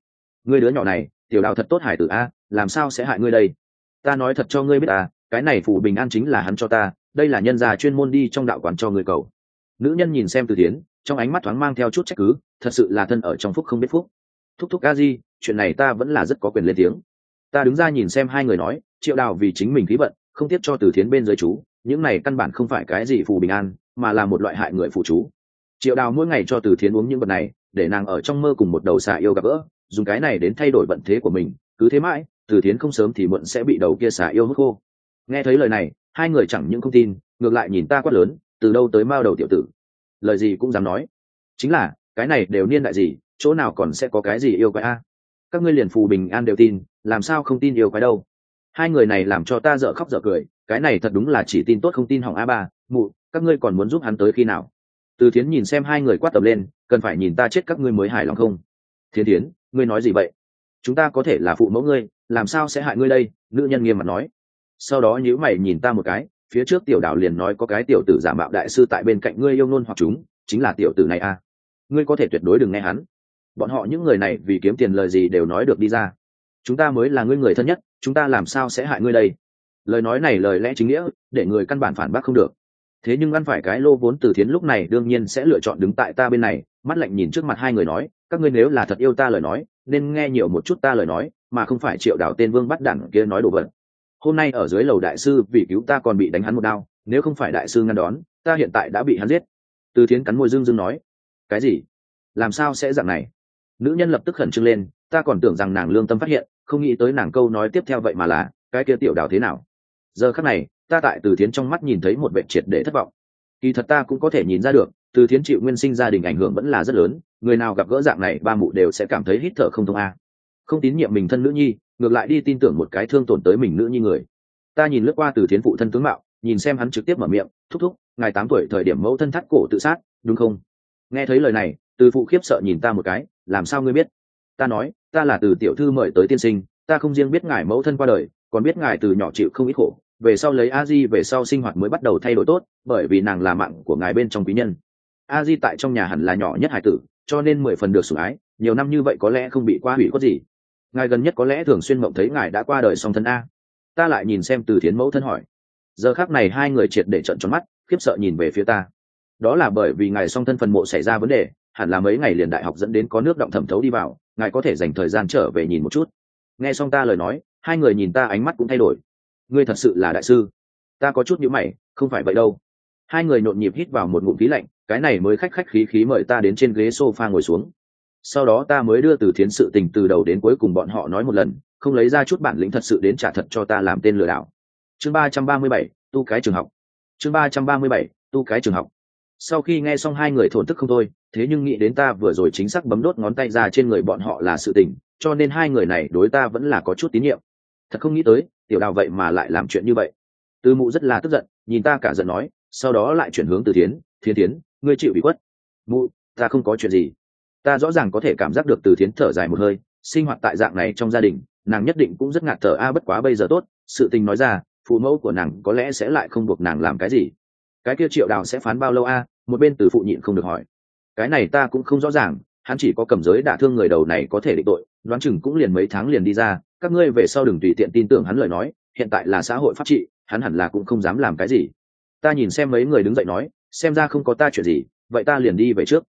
ngươi đứa nhỏ này tiểu đào thật tốt hải tử a, làm sao sẽ hại ngươi đây? Ta nói thật cho ngươi biết à, cái này phù bình an chính là hắn cho ta, đây là nhân gia chuyên môn đi trong đạo quán cho ngươi cầu. Nữ nhân nhìn xem Từ Thiến, trong ánh mắt thoáng mang theo chút trách cứ, thật sự là thân ở trong phúc không biết phúc. Thúc thúc a di, chuyện này ta vẫn là rất có quyền lên tiếng. Ta đứng ra nhìn xem hai người nói, Triệu Đào vì chính mình khí vận, không tiếp cho Từ Thiến bên dưới chú, những này căn bản không phải cái gì phù bình an, mà là một loại hại người phù chú. Triệu Đào mỗi ngày cho Từ Thiến uống những vật này, để nàng ở trong mơ cùng một đầu xà yêu gặp gỡ, dùng cái này đến thay đổi vận thế của mình, cứ thế mãi, Từ Thiến không sớm thì muộn sẽ bị đầu kia xà yêu hút khô. Nghe thấy lời này, hai người chẳng những không tin, ngược lại nhìn ta quát lớn, từ đâu tới mao đầu tiểu tử, lời gì cũng dám nói. Chính là cái này đều niên đại gì, chỗ nào còn sẽ có cái gì yêu quái a? Các ngươi liền phù bình an đều tin, làm sao không tin yêu quái đâu? Hai người này làm cho ta dở khóc dở cười, cái này thật đúng là chỉ tin tốt không tin hỏng a ba mụ, các ngươi còn muốn giúp hắn tới khi nào? Từ Thiến nhìn xem hai người quát tập lên, cần phải nhìn ta chết các ngươi mới hài lòng không? Thiến Thiến, ngươi nói gì vậy? Chúng ta có thể là phụ mẫu ngươi, làm sao sẽ hại ngươi đây? Nữ nhân nghiêm mặt nói. Sau đó nhíu mày nhìn ta một cái, phía trước tiểu đảo liền nói có cái tiểu tử giả mạo đại sư tại bên cạnh ngươi yêu nôn hoặc chúng, chính là tiểu tử này a. Ngươi có thể tuyệt đối đừng nghe hắn. Bọn họ những người này vì kiếm tiền lời gì đều nói được đi ra. Chúng ta mới là ngươi người thân nhất, chúng ta làm sao sẽ hại ngươi đây? Lời nói này lời lẽ chính nghĩa, để người căn bản phản bác không được. Thế nhưng ăn phải cái lô vốn Từ Thiến lúc này đương nhiên sẽ lựa chọn đứng tại ta bên này, mắt lạnh nhìn trước mặt hai người nói, các ngươi nếu là thật yêu ta lời nói, nên nghe nhiều một chút ta lời nói, mà không phải Triệu Đảo tên vương bắt đẳng kia nói đồ vật. Hôm nay ở dưới lầu đại sư vì cứu ta còn bị đánh hắn một đao, nếu không phải đại sư ngăn đón, ta hiện tại đã bị hắn giết. Từ Thiến cắn môi dương dương nói, cái gì? Làm sao sẽ dạng này? Nữ nhân lập tức khẩn trương lên, ta còn tưởng rằng nàng lương tâm phát hiện, không nghĩ tới nàng câu nói tiếp theo vậy mà là, cái kia tiểu Đào thế nào? Giờ khắc này, ta tại Từ Thiến trong mắt nhìn thấy một vẻ triệt để thất vọng. Kỳ thật ta cũng có thể nhìn ra được, Từ Thiến chịu nguyên sinh gia đình ảnh hưởng vẫn là rất lớn, người nào gặp gỡ dạng này ba mụ đều sẽ cảm thấy hít thở không thông a. Không tín nhiệm mình thân nữ nhi, ngược lại đi tin tưởng một cái thương tổn tới mình nữ nhi người. Ta nhìn lướt qua Từ Thiến phụ thân tướng mạo, nhìn xem hắn trực tiếp mở miệng, thúc thúc, ngài 8 tuổi thời điểm mẫu thân thắt cổ tự sát, đúng không? Nghe thấy lời này, Từ phụ khiếp sợ nhìn ta một cái, làm sao ngươi biết? Ta nói, ta là Từ tiểu thư mời tới tiên sinh, ta không riêng biết ngài mẫu thân qua đời, còn biết ngài từ nhỏ chịu không ít khổ, về sau lấy a di về sau sinh hoạt mới bắt đầu thay đổi tốt, bởi vì nàng là mạng của ngài bên trong quý nhân. A di tại trong nhà hẳn là nhỏ nhất hải tử, cho nên 10 phần được sủng ái, nhiều năm như vậy có lẽ không bị qua hủy khuất gì. Ngài gần nhất có lẽ thường xuyên mộng thấy ngài đã qua đời song thân a. Ta lại nhìn xem Từ Thiến mẫu thân hỏi. Giờ khắc này hai người triệt để trợn tròn mắt, khiếp sợ nhìn về phía ta. Đó là bởi vì ngài song thân phần mộ xảy ra vấn đề, hẳn là mấy ngày liền đại học dẫn đến có nước động thẩm thấu đi vào, ngài có thể dành thời gian trở về nhìn một chút. Nghe xong ta lời nói, hai người nhìn ta ánh mắt cũng thay đổi. Ngươi thật sự là đại sư? Ta có chút nhíu mày, không phải vậy đâu. Hai người nhộn nhịp hít vào một ngụm khí lạnh, cái này mới khách khách khí khí mời ta đến trên ghế sofa ngồi xuống. Sau đó ta mới đưa Từ Thiến sự tình từ đầu đến cuối cùng bọn họ nói một lần, không lấy ra chút bản lĩnh thật sự đến trả thật cho ta làm tên lừa đảo. Chương 337, tu cái trường học. Chương 337, tu cái trường học. Sau khi nghe xong hai người thổn thức không thôi, thế nhưng nghĩ đến ta vừa rồi chính xác bấm đốt ngón tay ra trên người bọn họ là sự tình, cho nên hai người này đối ta vẫn là có chút tín nhiệm. Thật không nghĩ tới, tiểu Đào vậy mà lại làm chuyện như vậy. Từ mụ rất là tức giận, nhìn ta cả giận nói, sau đó lại chuyển hướng Từ Thiến, Thiến, ngươi chịu bị quất. Mụ, ta không có chuyện gì. Ta rõ ràng có thể cảm giác được Từ Thiến thở dài một hơi, sinh hoạt tại dạng này trong gia đình, nàng nhất định cũng rất ngạt thở a, bất quá bây giờ tốt, sự tình nói ra, phụ mẫu của nàng có lẽ sẽ lại không buộc nàng làm cái gì. Cái kia Triệu Đào sẽ phán bao lâu a? Một bên Từ phụ nhịn không được hỏi. Cái này ta cũng không rõ ràng, hắn chỉ có cầm giới đả thương người đầu này có thể định tội, đoán chừng cũng liền mấy tháng liền đi ra, các ngươi về sau đừng tùy tiện tin tưởng hắn lời nói, hiện tại là xã hội pháp trị, hắn hẳn là cũng không dám làm cái gì. Ta nhìn xem mấy người đứng dậy nói, xem ra không có ta chuyện gì, vậy ta liền đi về trước.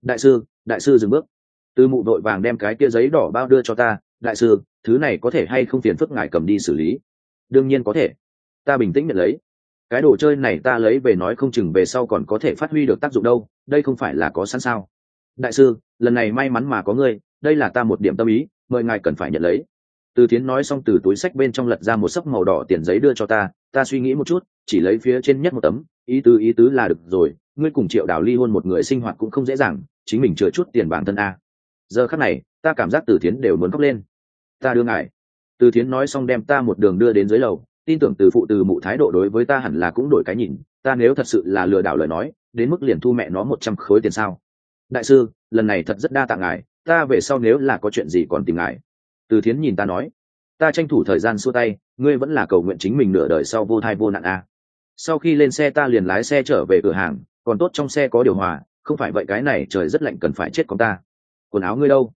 Đại sư dừng bước. Từ mụ đội vàng đem cái kia giấy đỏ bao đưa cho ta, đại sư, thứ này có thể hay không phiền phức ngài cầm đi xử lý? Đương nhiên có thể. Ta bình tĩnh nhận lấy. Cái đồ chơi này ta lấy về nói không chừng về sau còn có thể phát huy được tác dụng đâu, đây không phải là có sẵn sao? Đại sư, lần này may mắn mà có ngươi, đây là ta một điểm tâm ý, mời ngài cần phải nhận lấy. Từ Thiến nói xong từ túi xách bên trong lật ra một xấp màu đỏ tiền giấy đưa cho ta, ta suy nghĩ một chút, chỉ lấy phía trên nhất một tấm, ý tứ là được rồi, ngươi cùng Triệu Đào ly hôn một người sinh hoạt cũng không dễ dàng, chính mình chừa chút tiền bản thân a. Giờ khắc này, ta cảm giác Từ Thiến đều muốn khóc lên. Ta đưa ngài. Từ Thiến nói xong đem ta một đường đưa đến dưới lầu, tin tưởng từ phụ từ mụ thái độ đối với ta hẳn là cũng đổi cái nhìn, ta nếu thật sự là lừa đảo lời nói, đến mức liền thu mẹ nó 100 khối tiền sao? Đại sư, lần này thật rất đa tạ ngài, ta về sau nếu là có chuyện gì còn tìm ngài. Từ Thiến nhìn ta nói. Ta tranh thủ thời gian xua tay, ngươi vẫn là cầu nguyện chính mình nửa đời sau vô thai vô nạn a. Sau khi lên xe ta liền lái xe trở về cửa hàng, còn tốt trong xe có điều hòa, không phải vậy cái này trời rất lạnh cần phải chết con ta. Quần áo ngươi đâu?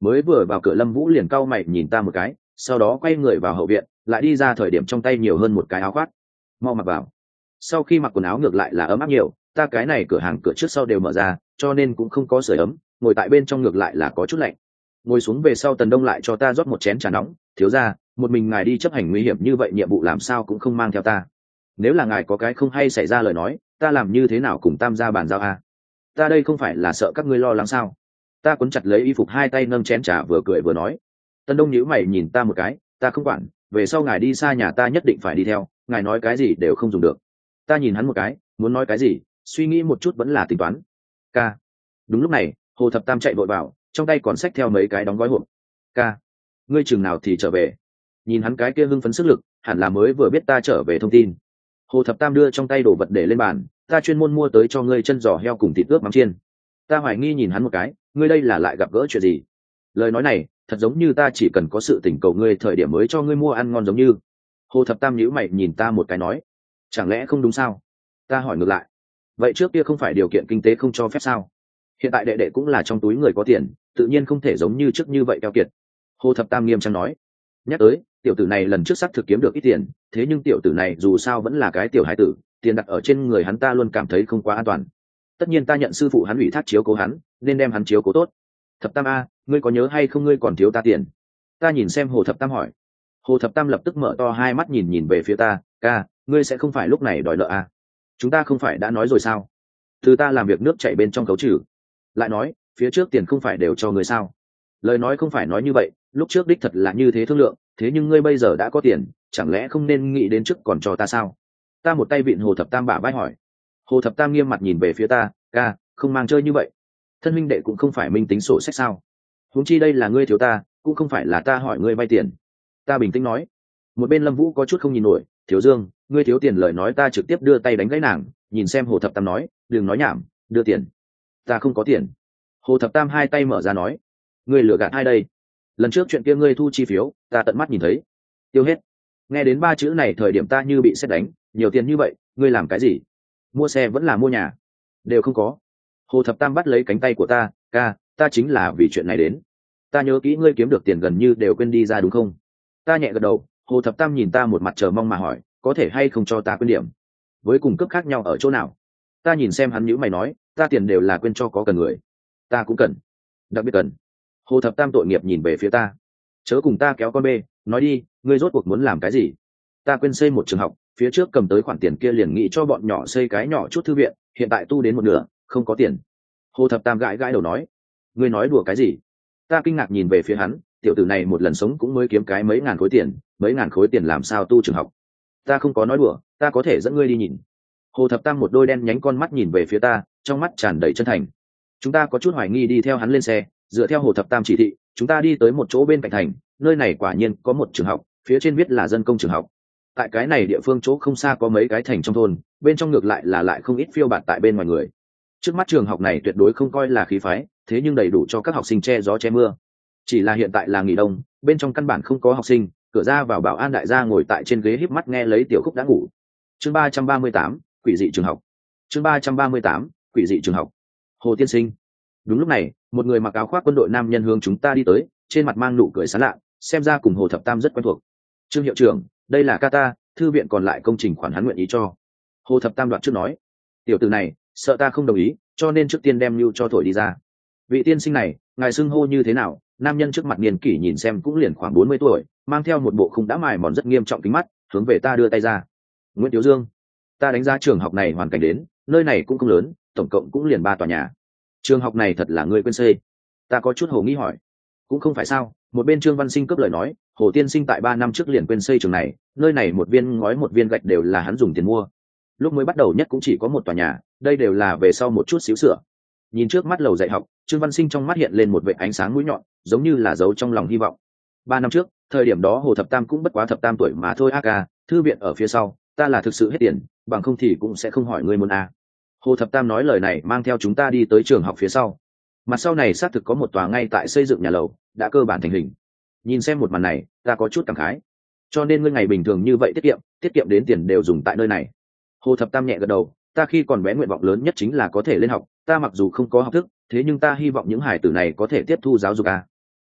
Mới vừa vào cửa Lâm Vũ liền cau mày nhìn ta một cái, sau đó quay người vào hậu viện, lại đi ra thời điểm trong tay nhiều hơn một cái áo khoác. Mau mặc vào. Sau khi mặc quần áo ngược lại là ấm áp nhiều, ta cái này cửa hàng cửa trước sau đều mở ra, cho nên cũng không có sưởi ấm, ngồi tại bên trong ngược lại là có chút lạnh. Ngồi xuống về sau Tần Đông lại cho ta rót một chén trà nóng, thiếu gia, một mình ngài đi chấp hành nguy hiểm như vậy nhiệm vụ làm sao cũng không mang theo ta. Nếu là ngài có cái không hay xảy ra lời nói, ta làm như thế nào cùng Tam gia bàn giao a? Ta đây không phải là sợ các ngươi lo lắng sao? Ta cuốn chặt lấy y phục, hai tay nâng chén trà vừa cười vừa nói. Tần Đông nhíu mày nhìn ta một cái, ta không quản, về sau ngài đi xa nhà ta nhất định phải đi theo, ngài nói cái gì đều không dùng được. Ta nhìn hắn một cái, muốn nói cái gì, suy nghĩ một chút vẫn là tính toán. Ca. Đúng lúc này, Hồ Thập Tam chạy vội vào, trong tay còn xách theo mấy cái đóng gói hộp. Ca, ngươi chừng nào thì trở về? Nhìn hắn cái kia hưng phấn sức lực, hẳn là mới vừa biết ta trở về thông tin. Hồ Thập Tam đưa trong tay đồ vật để lên bàn, ta chuyên môn mua tới cho ngươi chân giò heo cùng thịt ướp mắm chiên. Ta hoài nghi nhìn hắn một cái, ngươi đây là lại gặp gỡ chuyện gì? Lời nói này thật giống như ta chỉ cần có sự tình cầu ngươi thời điểm mới cho ngươi mua ăn ngon giống như. Hồ Thập Tam nhíu mày nhìn ta một cái nói, chẳng lẽ không đúng sao? Ta hỏi ngược lại, vậy trước kia không phải điều kiện kinh tế không cho phép sao? Hiện tại đệ đệ cũng là trong túi người có tiền, tự nhiên không thể giống như trước như vậy keo kiệt. Hồ Thập Tam nghiêm trang nói. Nhắc tới, tiểu tử này lần trước xác thực kiếm được ít tiền, thế nhưng tiểu tử này dù sao vẫn là cái tiểu hải tử, tiền đặt ở trên người hắn ta luôn cảm thấy không quá an toàn. Tất nhiên ta nhận sư phụ hắn ủy thác chiếu cố hắn, nên đem hắn chiếu cố tốt. Thập Tam a, ngươi có nhớ hay không ngươi còn thiếu ta tiền? Ta nhìn xem Hồ Thập Tam hỏi. Hồ Thập Tam lập tức mở to hai mắt nhìn về phía ta, ca, ngươi sẽ không phải lúc này đòi nợ à? Chúng ta không phải đã nói rồi sao? Từ ta làm việc nước chảy bên trong khấu trừ. Lại nói, phía trước tiền không phải đều cho ngươi sao? Lời nói không phải nói như vậy, lúc trước đích thật là như thế thương lượng, thế nhưng ngươi bây giờ đã có tiền, chẳng lẽ không nên nghĩ đến trước còn cho ta sao? Ta một tay vịn Hồ Thập Tam bả vai hỏi. Hồ Thập Tam nghiêm mặt nhìn về phía ta, ca, không mang chơi như vậy. Thân minh đệ cũng không phải minh tính sổ sách sao? Huống chi đây là ngươi thiếu ta, cũng không phải là ta hỏi ngươi vay tiền. Ta bình tĩnh nói. Một bên Lâm Vũ có chút không nhìn nổi, thiếu Dương, ngươi thiếu tiền lời nói ta trực tiếp đưa tay đánh gãy nàng, nhìn xem Hồ Thập Tam nói, đừng nói nhảm, đưa tiền. Ta không có tiền. Hồ Thập Tam hai tay mở ra nói, ngươi lừa gạt ai đây? Lần trước chuyện kia ngươi thu chi phiếu, ta tận mắt nhìn thấy, tiêu hết. Nghe đến ba chữ này thời điểm ta như bị sét đánh, nhiều tiền như vậy, ngươi làm cái gì? Mua xe vẫn là mua nhà? Đều không có. Hồ Thập Tam bắt lấy cánh tay của ta, ca, ta chính là vì chuyện này đến. Ta nhớ kỹ ngươi kiếm được tiền gần như đều quên đi ra đúng không? Ta nhẹ gật đầu. Hồ Thập Tam nhìn ta một mặt chờ mong mà hỏi, có thể hay không cho ta quên điểm? Với cùng cấp khác nhau ở chỗ nào? Ta nhìn xem hắn nhíu mày nói, ta tiền đều là quên cho có cần người. Ta cũng cần, đặc biệt cần. Hồ Thập Tam tội nghiệp nhìn về phía ta, chớ cùng ta kéo con bê, nói đi, ngươi rốt cuộc muốn làm cái gì? Ta quên xây một trường học, phía trước cầm tới khoản tiền kia liền nghĩ cho bọn nhỏ xây cái nhỏ chút thư viện, hiện tại tu đến một nửa, không có tiền. Hồ Thập Tam gãi gãi đầu nói, ngươi nói đùa cái gì? Ta kinh ngạc nhìn về phía hắn, tiểu tử này một lần sống cũng mới kiếm cái mấy ngàn khối tiền, mấy ngàn khối tiền làm sao tu trường học? Ta không có nói đùa, ta có thể dẫn ngươi đi nhìn. Hồ Thập Tam một đôi đen nhánh con mắt nhìn về phía ta, trong mắt tràn đầy chân thành. Chúng ta có chút hoài nghi đi theo hắn lên xe, dựa theo Hồ Thập Tam chỉ thị, chúng ta đi tới một chỗ bên cạnh thành, nơi này quả nhiên có một trường học, phía trên viết là dân công trường học. Tại cái này địa phương chỗ không xa có mấy cái thành trong thôn, bên trong ngược lại là lại không ít phiêu bạt tại bên ngoài người. Trước mắt trường học này tuyệt đối không coi là khí phái, thế nhưng đầy đủ cho các học sinh che gió che mưa. Chỉ là hiện tại là nghỉ đông, bên trong căn bản không có học sinh, cửa ra vào bảo an đại gia ngồi tại trên ghế híp mắt nghe lấy tiểu khúc đã ngủ. Chương 338, quỷ dị trường học. Chương 338, quỷ dị trường học. Hồ tiên sinh. Đúng lúc này, một người mặc áo khoác quân đội nam nhân hướng chúng ta đi tới, trên mặt mang nụ cười sán lạ, xem ra cùng Hồ Thập Tam rất quen thuộc. Trương hiệu trưởng, đây là Kata, thư viện còn lại công trình khoản hắn nguyện ý cho. Hồ Thập Tam đoạn trước nói, tiểu tử này, sợ ta không đồng ý, cho nên trước tiên đem lưu cho thổi đi ra. Vị tiên sinh này, ngài xưng hô như thế nào? Nam nhân trước mặt niên kỷ nhìn xem cũng liền khoảng 40 tuổi, mang theo một bộ khung đã mài mòn rất nghiêm trọng kính mắt, hướng về ta đưa tay ra. Nguyễn Tiếu Dương. Ta đánh giá trường học này hoàn cảnh đến, nơi này cũng không lớn, tổng cộng cũng liền 3 tòa nhà. Trường học này thật là ngươi quên xây? Ta có chút hồ nghi hỏi. Cũng không phải sao, một bên Trương Văn Sinh cướp lời nói, Hồ tiên sinh tại 3 năm trước liền quên xây trường này, nơi này một viên ngói một viên gạch đều là hắn dùng tiền mua. Lúc mới bắt đầu nhất cũng chỉ có một tòa nhà, đây đều là về sau một chút xíu sửa. Nhìn trước mắt lầu dạy học, Trương Văn Sinh trong mắt hiện lên một vệt ánh sáng mũi nhọn, giống như là giấu trong lòng hy vọng. 3 năm trước, thời điểm đó Hồ Thập Tam cũng bất quá thập tam tuổi mà thôi ca, thư viện ở phía sau, ta là thực sự hết tiền, bằng không thì cũng sẽ không hỏi ngươi muốn a. Hồ Thập Tam nói lời này mang theo chúng ta đi tới trường học phía sau. Mặt sau này xác thực có một tòa ngay tại xây dựng nhà lầu, đã cơ bản thành hình. Nhìn xem một màn này, ta có chút cảm khái. Cho nên ngươi ngày bình thường như vậy tiết kiệm đến tiền đều dùng tại nơi này. Hồ Thập Tam nhẹ gật đầu, ta khi còn bé nguyện vọng lớn nhất chính là có thể lên học, ta mặc dù không có học thức, thế nhưng ta hy vọng những hải tử này có thể tiếp thu giáo dục a.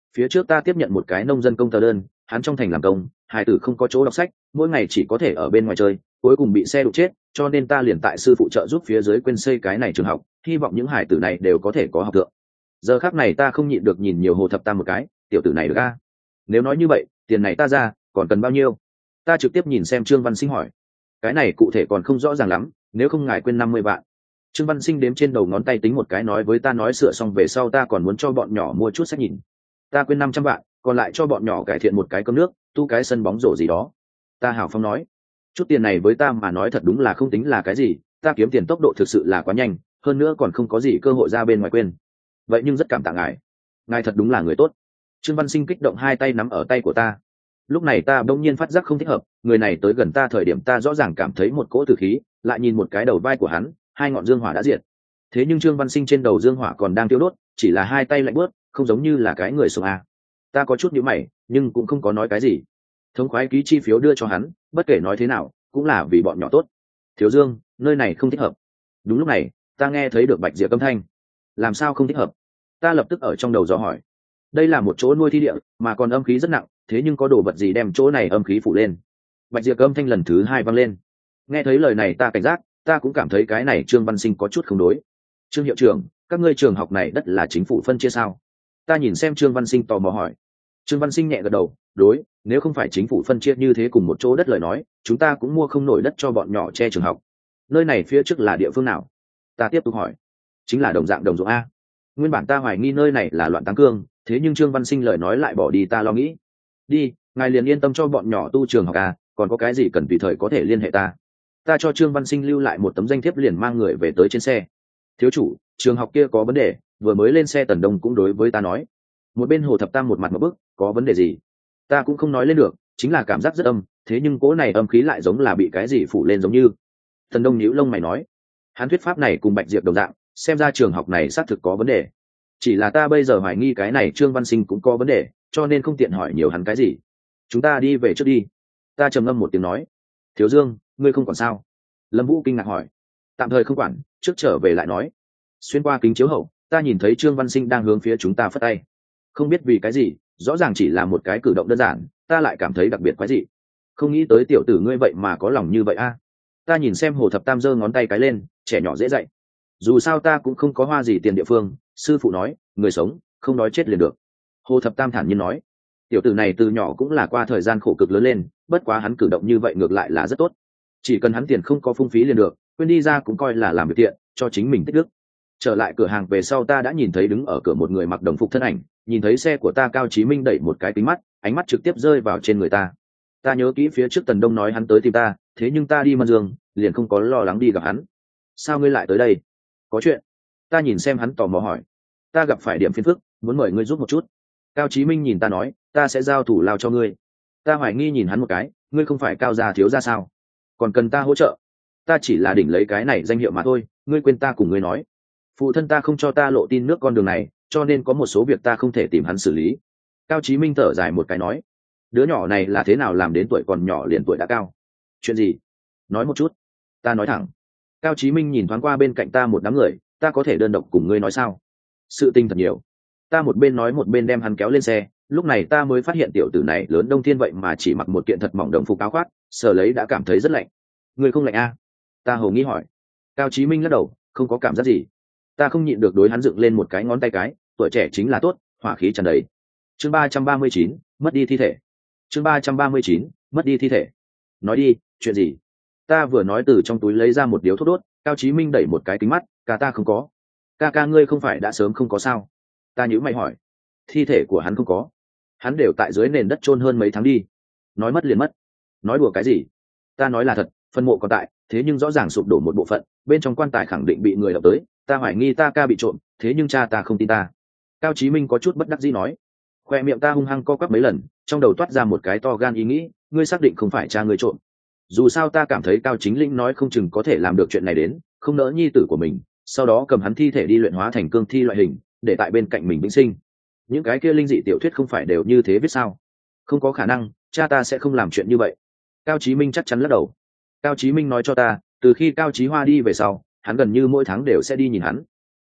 Phía trước ta tiếp nhận một cái nông dân công tờ đơn, hắn trong thành làm công, hải tử không có chỗ đọc sách, mỗi ngày chỉ có thể ở bên ngoài chơi, cuối cùng bị xe đụng chết, cho nên ta liền tại sư phụ trợ giúp phía dưới quên xây cái này trường học, hy vọng những hải tử này đều có thể có học thượng. Giờ khắc này ta không nhịn được nhìn nhiều Hồ Thập Tam một cái, tiểu tử này được a? Nếu nói như vậy, tiền này ta ra, còn cần bao nhiêu? Ta trực tiếp nhìn xem Trương Văn Sinh hỏi. Cái này cụ thể còn không rõ ràng lắm, nếu không ngài quên 50 vạn. Trương Văn Sinh đếm trên đầu ngón tay tính một cái, nói với ta nói sửa xong về sau ta còn muốn cho bọn nhỏ mua chút sách nhìn. Ta quên 500 vạn, còn lại cho bọn nhỏ cải thiện một cái cơm nước, tu cái sân bóng rổ gì đó. Ta hào phóng nói, chút tiền này với ta mà nói thật đúng là không tính là cái gì, ta kiếm tiền tốc độ thực sự là quá nhanh, hơn nữa còn không có gì cơ hội ra bên ngoài quên. Vậy nhưng rất cảm tạ ngài, ngài thật đúng là người tốt. Trương Văn Sinh kích động hai tay nắm ở tay của ta. Lúc này ta bỗng nhiên phát giác không thích hợp, người này tới gần ta thời điểm ta rõ ràng cảm thấy một cỗ tử khí, lại nhìn một cái đầu vai của hắn, hai ngọn dương hỏa đã diệt. Thế nhưng Trương Văn Sinh trên đầu dương hỏa còn đang tiêu đốt, chỉ là hai tay lạnh bớt, không giống như là cái người sống à. Ta có chút nhíu mày, nhưng cũng không có nói cái gì. Thống khoái ký chi phiếu đưa cho hắn, bất kể nói thế nào, cũng là vì bọn nhỏ tốt. Thiếu Dương, nơi này không thích hợp. Đúng lúc này, ta nghe thấy được Bạch Diệp âm thanh. Làm sao không thích hợp? Ta lập tức ở trong đầu dò hỏi. Đây là một chỗ nuôi thi địa, mà còn âm khí rất nặng, thế nhưng có đồ vật gì đem chỗ này âm khí phủ lên? Bạch Diệp âm thanh lần thứ hai vang lên. Nghe thấy lời này ta cảnh giác, ta cũng cảm thấy cái này Trương Văn Sinh có chút không đối. Trương hiệu trưởng, các ngươi trường học này đất là chính phủ phân chia sao? Ta nhìn xem Trương Văn Sinh tò mò hỏi. Trương Văn Sinh nhẹ gật đầu, đối, nếu không phải chính phủ phân chia như thế cùng một chỗ đất lời nói, chúng ta cũng mua không nổi đất cho bọn nhỏ che trường học. Nơi này phía trước là địa phương nào? Ta tiếp tục hỏi. Chính là đồng dạng đồng ruộng a. Nguyên bản ta hoài nghi nơi này là loạn táng cương, thế nhưng Trương Văn Sinh lời nói lại bỏ đi ta lo nghĩ. Đi, ngài liền yên tâm cho bọn nhỏ tu trường học à, còn có cái gì cần tùy thời có thể liên hệ ta. Ta cho Trương Văn Sinh lưu lại một tấm danh thiếp liền mang người về tới trên xe. Thiếu chủ, trường học kia có vấn đề, vừa mới lên xe Tần Đông cũng đối với ta nói. Một bên Hồ Thập Tam một mặt một bức, có vấn đề gì? Ta cũng không nói lên được, chính là cảm giác rất âm, thế nhưng cỗ này âm khí lại giống là bị cái gì phủ lên giống như. Tần Đông nhíu lông mày nói, hắn thuyết pháp này cùng Bạch Diệp đồng dạng, xem ra trường học này xác thực có vấn đề. Chỉ là ta bây giờ hoài nghi cái này Trương Văn Sinh cũng có vấn đề, cho nên không tiện hỏi nhiều hắn cái gì. Chúng ta đi về trước đi. Ta trầm ngâm một tiếng nói. Thiếu Dương, ngươi không còn sao? Lâm Vũ kinh ngạc hỏi. Tạm thời không quản, trước trở về lại nói. Xuyên qua kính chiếu hậu, ta nhìn thấy Trương Văn Sinh đang hướng phía chúng ta phất tay. Không biết vì cái gì, rõ ràng chỉ là một cái cử động đơn giản, ta lại cảm thấy đặc biệt quái dị. Không nghĩ tới tiểu tử ngươi vậy mà có lòng như vậy a. Ta nhìn xem Hồ Thập Tam giơ ngón tay cái lên, trẻ nhỏ dễ dạy. Dù sao ta cũng không có hoa gì tiền địa phương, sư phụ nói, người sống, không nói chết liền được. Hồ Thập Tam thản nhiên nói, tiểu tử này từ nhỏ cũng là qua thời gian khổ cực lớn lên, bất quá hắn cử động như vậy ngược lại là rất tốt. Chỉ cần hắn tiền không có phung phí liền được, quên đi ra cũng coi là làm việc tiện, cho chính mình tích đức. Trở lại cửa hàng về sau ta đã nhìn thấy đứng ở cửa một người mặc đồng phục thân ảnh, nhìn thấy xe của ta Cao Chí Minh đẩy một cái kính mắt, ánh mắt trực tiếp rơi vào trên người ta. Ta nhớ kỹ phía trước Tần Đông nói hắn tới tìm ta, thế nhưng ta đi Mân Dương, liền không có lo lắng đi gặp hắn. Sao ngươi lại tới đây? Có chuyện. Ta nhìn xem hắn tò mò hỏi. Ta gặp phải điểm phiền phức, muốn mời ngươi giúp một chút. Cao Chí Minh nhìn ta nói, ta sẽ giao thủ lao cho ngươi. Ta hoài nghi nhìn hắn một cái, ngươi không phải Cao gia thiếu gia sao? Còn cần ta hỗ trợ? Ta chỉ là đỉnh lấy cái này danh hiệu mà thôi, ngươi quên ta cùng ngươi nói. Phụ thân ta không cho ta lộ tin nước con đường này, cho nên có một số việc ta không thể tìm hắn xử lý. Cao Chí Minh thở dài một cái nói, đứa nhỏ này là thế nào làm đến tuổi còn nhỏ liền tuổi đã cao? Chuyện gì? Nói một chút. Ta nói thẳng. Cao Chí Minh nhìn thoáng qua bên cạnh ta một đám người, ta có thể đơn độc cùng ngươi nói sao? Sự tình thật nhiều. Ta một bên nói một bên đem hắn kéo lên xe, lúc này ta mới phát hiện tiểu tử này lớn Đông Thiên vậy mà chỉ mặc một kiện thật mỏng đồng phục áo khoác, sờ lấy đã cảm thấy rất lạnh. Ngươi không lạnh a? Ta hầu nghi hỏi. Cao Chí Minh lắc đầu, không có cảm giác gì. Ta không nhịn được đối hắn dựng lên một cái ngón tay cái, tuổi trẻ chính là tốt, hỏa khí tràn đầy. Chương 339, mất đi thi thể. Chương 339, mất đi thi thể. Nói đi, chuyện gì? Ta vừa nói từ trong túi lấy ra một điếu thuốc đốt, Cao Chí Minh đẩy một cái kính mắt, ca ta không có. Ca ngươi không phải đã sớm không có sao? Ta nhíu mày hỏi. Thi thể của hắn không có. Hắn đều tại dưới nền đất chôn hơn mấy tháng đi. Nói mất liền mất. Nói đùa cái gì? Ta nói là thật, phân mộ còn tại, thế nhưng rõ ràng sụp đổ một bộ phận, bên trong quan tài khẳng định bị người đập tới, ta hoài nghi ta ca bị trộm, thế nhưng cha ta không tin ta. Cao Chí Minh có chút bất đắc dĩ nói. Khoe miệng ta hung hăng co quắp mấy lần, trong đầu toát ra một cái to gan ý nghĩ, ngươi xác định không phải cha ngươi trộm. Dù sao ta cảm thấy Cao Chính Lĩnh nói không chừng có thể làm được chuyện này đến, không nỡ nhi tử của mình, sau đó cầm hắn thi thể đi luyện hóa thành cương thi loại hình, để tại bên cạnh mình vĩnh sinh. Những cái kia linh dị tiểu thuyết không phải đều như thế viết sao? Không có khả năng, cha ta sẽ không làm chuyện như vậy. Cao Chí Minh chắc chắn lắc đầu. Cao Chí Minh nói cho ta, từ khi Cao Chí Hoa đi về sau, hắn gần như mỗi tháng đều sẽ đi nhìn hắn.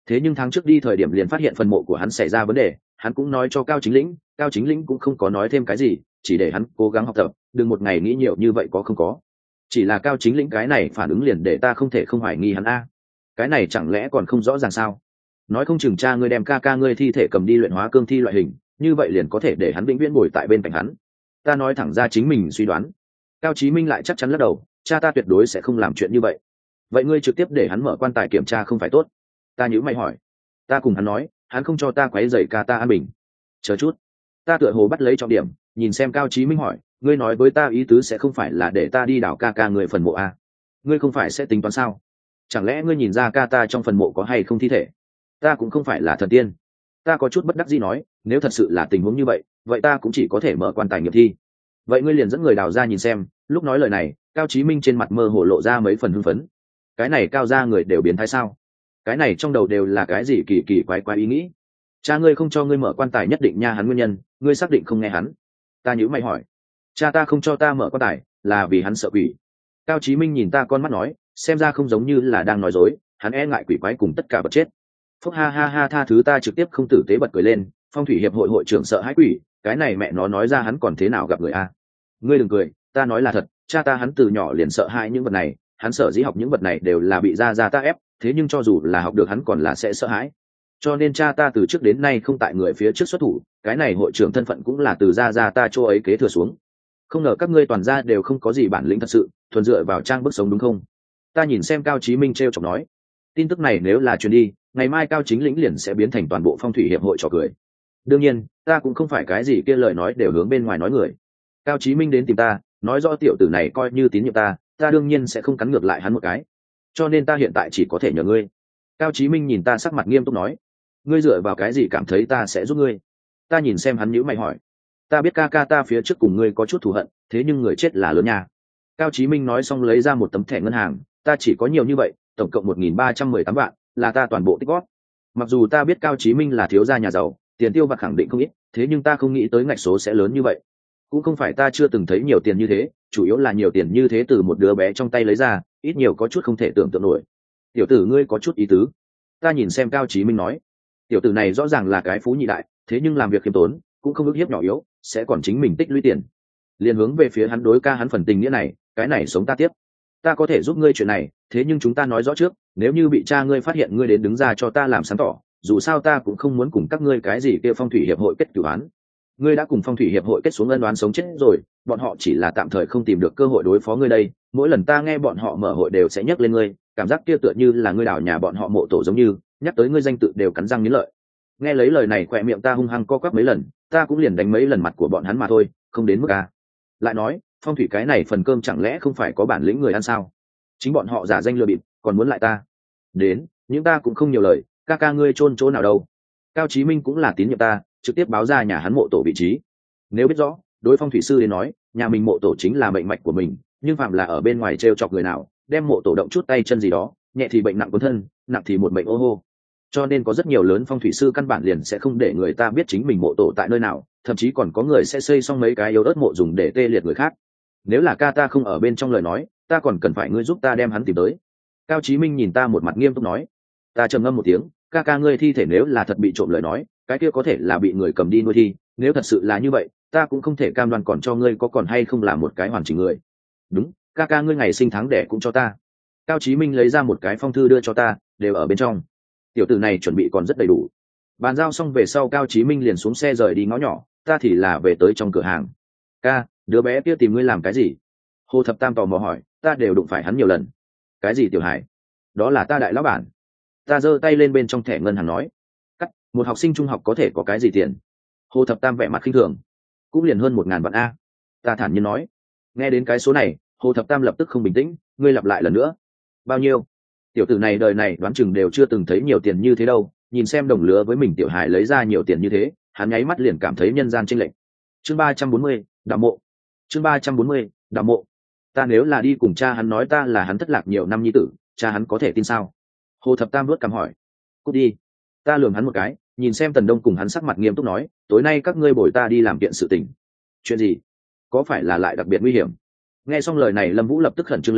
thế nhưng tháng trước đi thời điểm liền phát hiện phần mộ của hắn xảy ra vấn đề, hắn cũng nói cho Cao Chính Lĩnh cũng không có nói thêm cái gì, chỉ để hắn cố gắng học tập, đừng một ngày nghĩ nhiều như vậy có không có. Chỉ là Cao Chính Lĩnh cái này phản ứng liền để ta không thể không hoài nghi hắn a. Cái này chẳng lẽ còn không rõ ràng sao? Nói không chừng cha ngươi đem ca ca ngươi thi thể cầm đi luyện hóa cương thi loại hình, như vậy liền có thể để hắn vĩnh viễn bồi tại bên cạnh hắn. Ta nói thẳng ra chính mình suy đoán. Cao Chí Minh lại chắc chắn lắc đầu, cha ta tuyệt đối sẽ không làm chuyện như vậy. Vậy ngươi trực tiếp để hắn mở quan tài kiểm tra không phải tốt? Ta nhíu mày hỏi. Ta cùng hắn nói, hắn không cho ta quấy rầy ca ta an bình. Chờ chút, ta tựa hồ bắt lấy trọng điểm, nhìn xem Cao Chí Minh hỏi, ngươi nói với ta ý tứ sẽ không phải là để ta đi đào ca ca người phần mộ à? Ngươi không phải sẽ tính toán sao? Chẳng lẽ ngươi nhìn ra ca ta trong phần mộ có hay không thi thể? Ta cũng không phải là thần tiên. Ta có chút bất đắc dĩ nói, nếu thật sự là tình huống như vậy, vậy ta cũng chỉ có thể mở quan tài nghiệm thi. Vậy ngươi liền dẫn người đào ra nhìn xem. Lúc nói lời này, Cao Chí Minh trên mặt mơ hồ lộ ra mấy phần hưng phấn. Cái này cao ra người đều biến thái sao? Cái này trong đầu đều là cái gì kỳ kỳ quái quái ý nghĩ? Cha ngươi không cho ngươi mở quan tài nhất định nha hắn nguyên nhân, ngươi xác định không nghe hắn? Ta nhíu mày hỏi. Cha ta không cho ta mở quan tài, là vì hắn sợ quỷ. Cao Chí Minh nhìn ta con mắt nói, xem ra không giống như là đang nói dối, hắn e ngại quỷ quái cùng tất cả vật chết. Phúc ha ha ha, tha thứ, ta trực tiếp không tử tế bật cười lên. Phong thủy hiệp hội hội trưởng sợ hãi quỷ, cái này mẹ nó nói ra hắn còn thế nào gặp người a? Ngươi đừng cười, ta nói là thật, cha ta hắn từ nhỏ liền sợ hãi những vật này, hắn sở dĩ học những vật này đều là bị gia ta ép, thế nhưng cho dù là học được hắn còn là sẽ sợ hãi. Cho nên cha ta từ trước đến nay không tại người phía trước xuất thủ, cái này hội trưởng thân phận cũng là từ gia ta chỗ ấy kế thừa xuống. Không ngờ các ngươi toàn gia đều không có gì bản lĩnh thật sự, thuần dựa vào trang bức sống đúng không? Ta nhìn xem Cao Chí Minh trêu chọc nói, tin tức này nếu là truyền đi, ngày mai Cao Chính Lĩnh liền sẽ biến thành toàn bộ phong thủy hiệp hội trò cười. Đương nhiên, ta cũng không phải cái gì kia lời nói đều hướng bên ngoài nói người. Cao Chí Minh đến tìm ta, nói rõ tiểu tử này coi như tín nhiệm ta đương nhiên sẽ không cắn ngược lại hắn một cái. Cho nên ta hiện tại chỉ có thể nhờ ngươi. Cao Chí Minh nhìn ta sắc mặt nghiêm túc nói, ngươi dựa vào cái gì cảm thấy ta sẽ giúp ngươi? Ta nhìn xem hắn nhíu mày hỏi, ta biết ca ca ta phía trước cùng ngươi có chút thù hận, thế nhưng người chết là lớn nha. Cao Chí Minh nói xong lấy ra một tấm thẻ ngân hàng, ta chỉ có nhiều như vậy, tổng cộng 1.318 vạn, là ta toàn bộ tích góp. Mặc dù ta biết Cao Chí Minh là thiếu gia nhà giàu, tiền tiêu vặt khẳng định không ít, thế nhưng ta không nghĩ tới ngạch số sẽ lớn như vậy. Cũng không phải ta chưa từng thấy nhiều tiền như thế, chủ yếu là nhiều tiền như thế từ một đứa bé trong tay lấy ra, ít nhiều có chút không thể tưởng tượng nổi. Tiểu tử ngươi có chút ý tứ. Ta nhìn xem Cao Chí Minh nói, tiểu tử này rõ ràng là cái phú nhị đại, thế nhưng làm việc khiêm tốn, cũng không ức hiếp nhỏ yếu, sẽ còn chính mình tích lũy tiền. Liền hướng về phía hắn đối ca hắn phần tình nghĩa này, cái này sống ta tiếp. Ta có thể giúp ngươi chuyện này, thế nhưng chúng ta nói rõ trước, nếu như bị cha ngươi phát hiện ngươi đến đứng ra cho ta làm sáng tỏ, dù sao ta cũng không muốn cùng các ngươi cái gì kia phong thủy hiệp hội kết cửu án. Ngươi đã cùng phong thủy hiệp hội kết xuống ân oán sống chết rồi, bọn họ chỉ là tạm thời không tìm được cơ hội đối phó ngươi đây. Mỗi lần ta nghe bọn họ mở hội đều sẽ nhắc lên ngươi, cảm giác kia tựa như là ngươi đào nhà bọn họ mộ tổ giống như, nhắc tới ngươi danh tự đều cắn răng nghiến lợi. Nghe lấy lời này khỏe miệng ta hung hăng co quắp mấy lần, ta cũng liền đánh mấy lần mặt của bọn hắn mà thôi, không đến mức a. Lại nói, phong thủy cái này phần cơm chẳng lẽ không phải có bản lĩnh người ăn sao? Chính bọn họ giả danh lừa bịp, còn muốn lại ta. Đến, những ta cũng không nhiều lời, ca ca ngươi chôn chỗ nào đâu? Cao Chí Minh cũng là tín nhiệm ta, trực tiếp báo ra nhà hắn mộ tổ vị trí. Nếu biết rõ, đối phong thủy sư đến nói, nhà mình mộ tổ chính là mệnh mạch của mình, nhưng phạm là ở bên ngoài trêu chọc người nào, đem mộ tổ động chút tay chân gì đó, nhẹ thì bệnh nặng cuốn thân, nặng thì một mệnh ô hô. Cho nên có rất nhiều lớn phong thủy sư căn bản liền sẽ không để người ta biết chính mình mộ tổ tại nơi nào, thậm chí còn có người sẽ xây xong mấy cái yếu ớt mộ dùng để tê liệt người khác. Nếu là ca ta không ở bên trong lời nói, ta còn cần phải ngươi giúp ta đem hắn tìm tới. Cao Chí Minh nhìn ta một mặt nghiêm túc nói. Ta trầm ngâm một tiếng, ca ca ngươi thi thể nếu là thật bị trộm lời nói, cái kia có thể là bị người cầm đi nuôi thi, nếu thật sự là như vậy, ta cũng không thể cam đoan còn cho ngươi có còn hay không là một cái hoàn chỉnh người. Đúng, ca ca ngươi ngày sinh tháng đẻ cũng cho ta. Cao Chí Minh lấy ra một cái phong thư đưa cho ta, đều ở bên trong. Tiểu tử này chuẩn bị còn rất đầy đủ. Bàn giao xong về sau, Cao Chí Minh liền xuống xe rời đi ngõ nhỏ, ta thì là về tới trong cửa hàng. Ca, đứa bé kia tìm ngươi làm cái gì? Hồ Thập Tam tò mò hỏi, ta đều đụng phải hắn nhiều lần. Cái gì Tiểu Hải? Đó là ta đại lão bản. Ta giơ tay lên bên trong thẻ ngân hàng nói, cắt, một học sinh trung học có thể có cái gì tiền? Hồ Thập Tam vẻ mặt khinh thường, cũng liền hơn 1.000 vạn a. Ta thản nhiên nói. Nghe đến cái số này, Hồ Thập Tam lập tức không bình tĩnh, ngươi lặp lại lần nữa. Bao nhiêu? Tiểu tử này đời này đoán chừng đều chưa từng thấy nhiều tiền như thế đâu, nhìn xem đồng lứa với mình Tiểu Hải lấy ra nhiều tiền như thế, hắn nháy mắt liền cảm thấy nhân gian chênh lệch. Chương 340, đạo mộ. Chương 340, đạo mộ. Ta nếu là đi cùng cha hắn nói ta là hắn thất lạc nhiều năm nhi tử, cha hắn có thể tin sao? Hồ Thập Tam vuốt cằm hỏi. Cút đi. Ta lườm hắn một cái, nhìn xem Tần Đông cùng hắn sắc mặt nghiêm túc nói, tối nay các ngươi bồi ta đi làm kiện sự tình. Chuyện gì? Có phải là lại đặc biệt nguy hiểm? Nghe xong lời này, Lâm Vũ lập tức khẩn trương lên,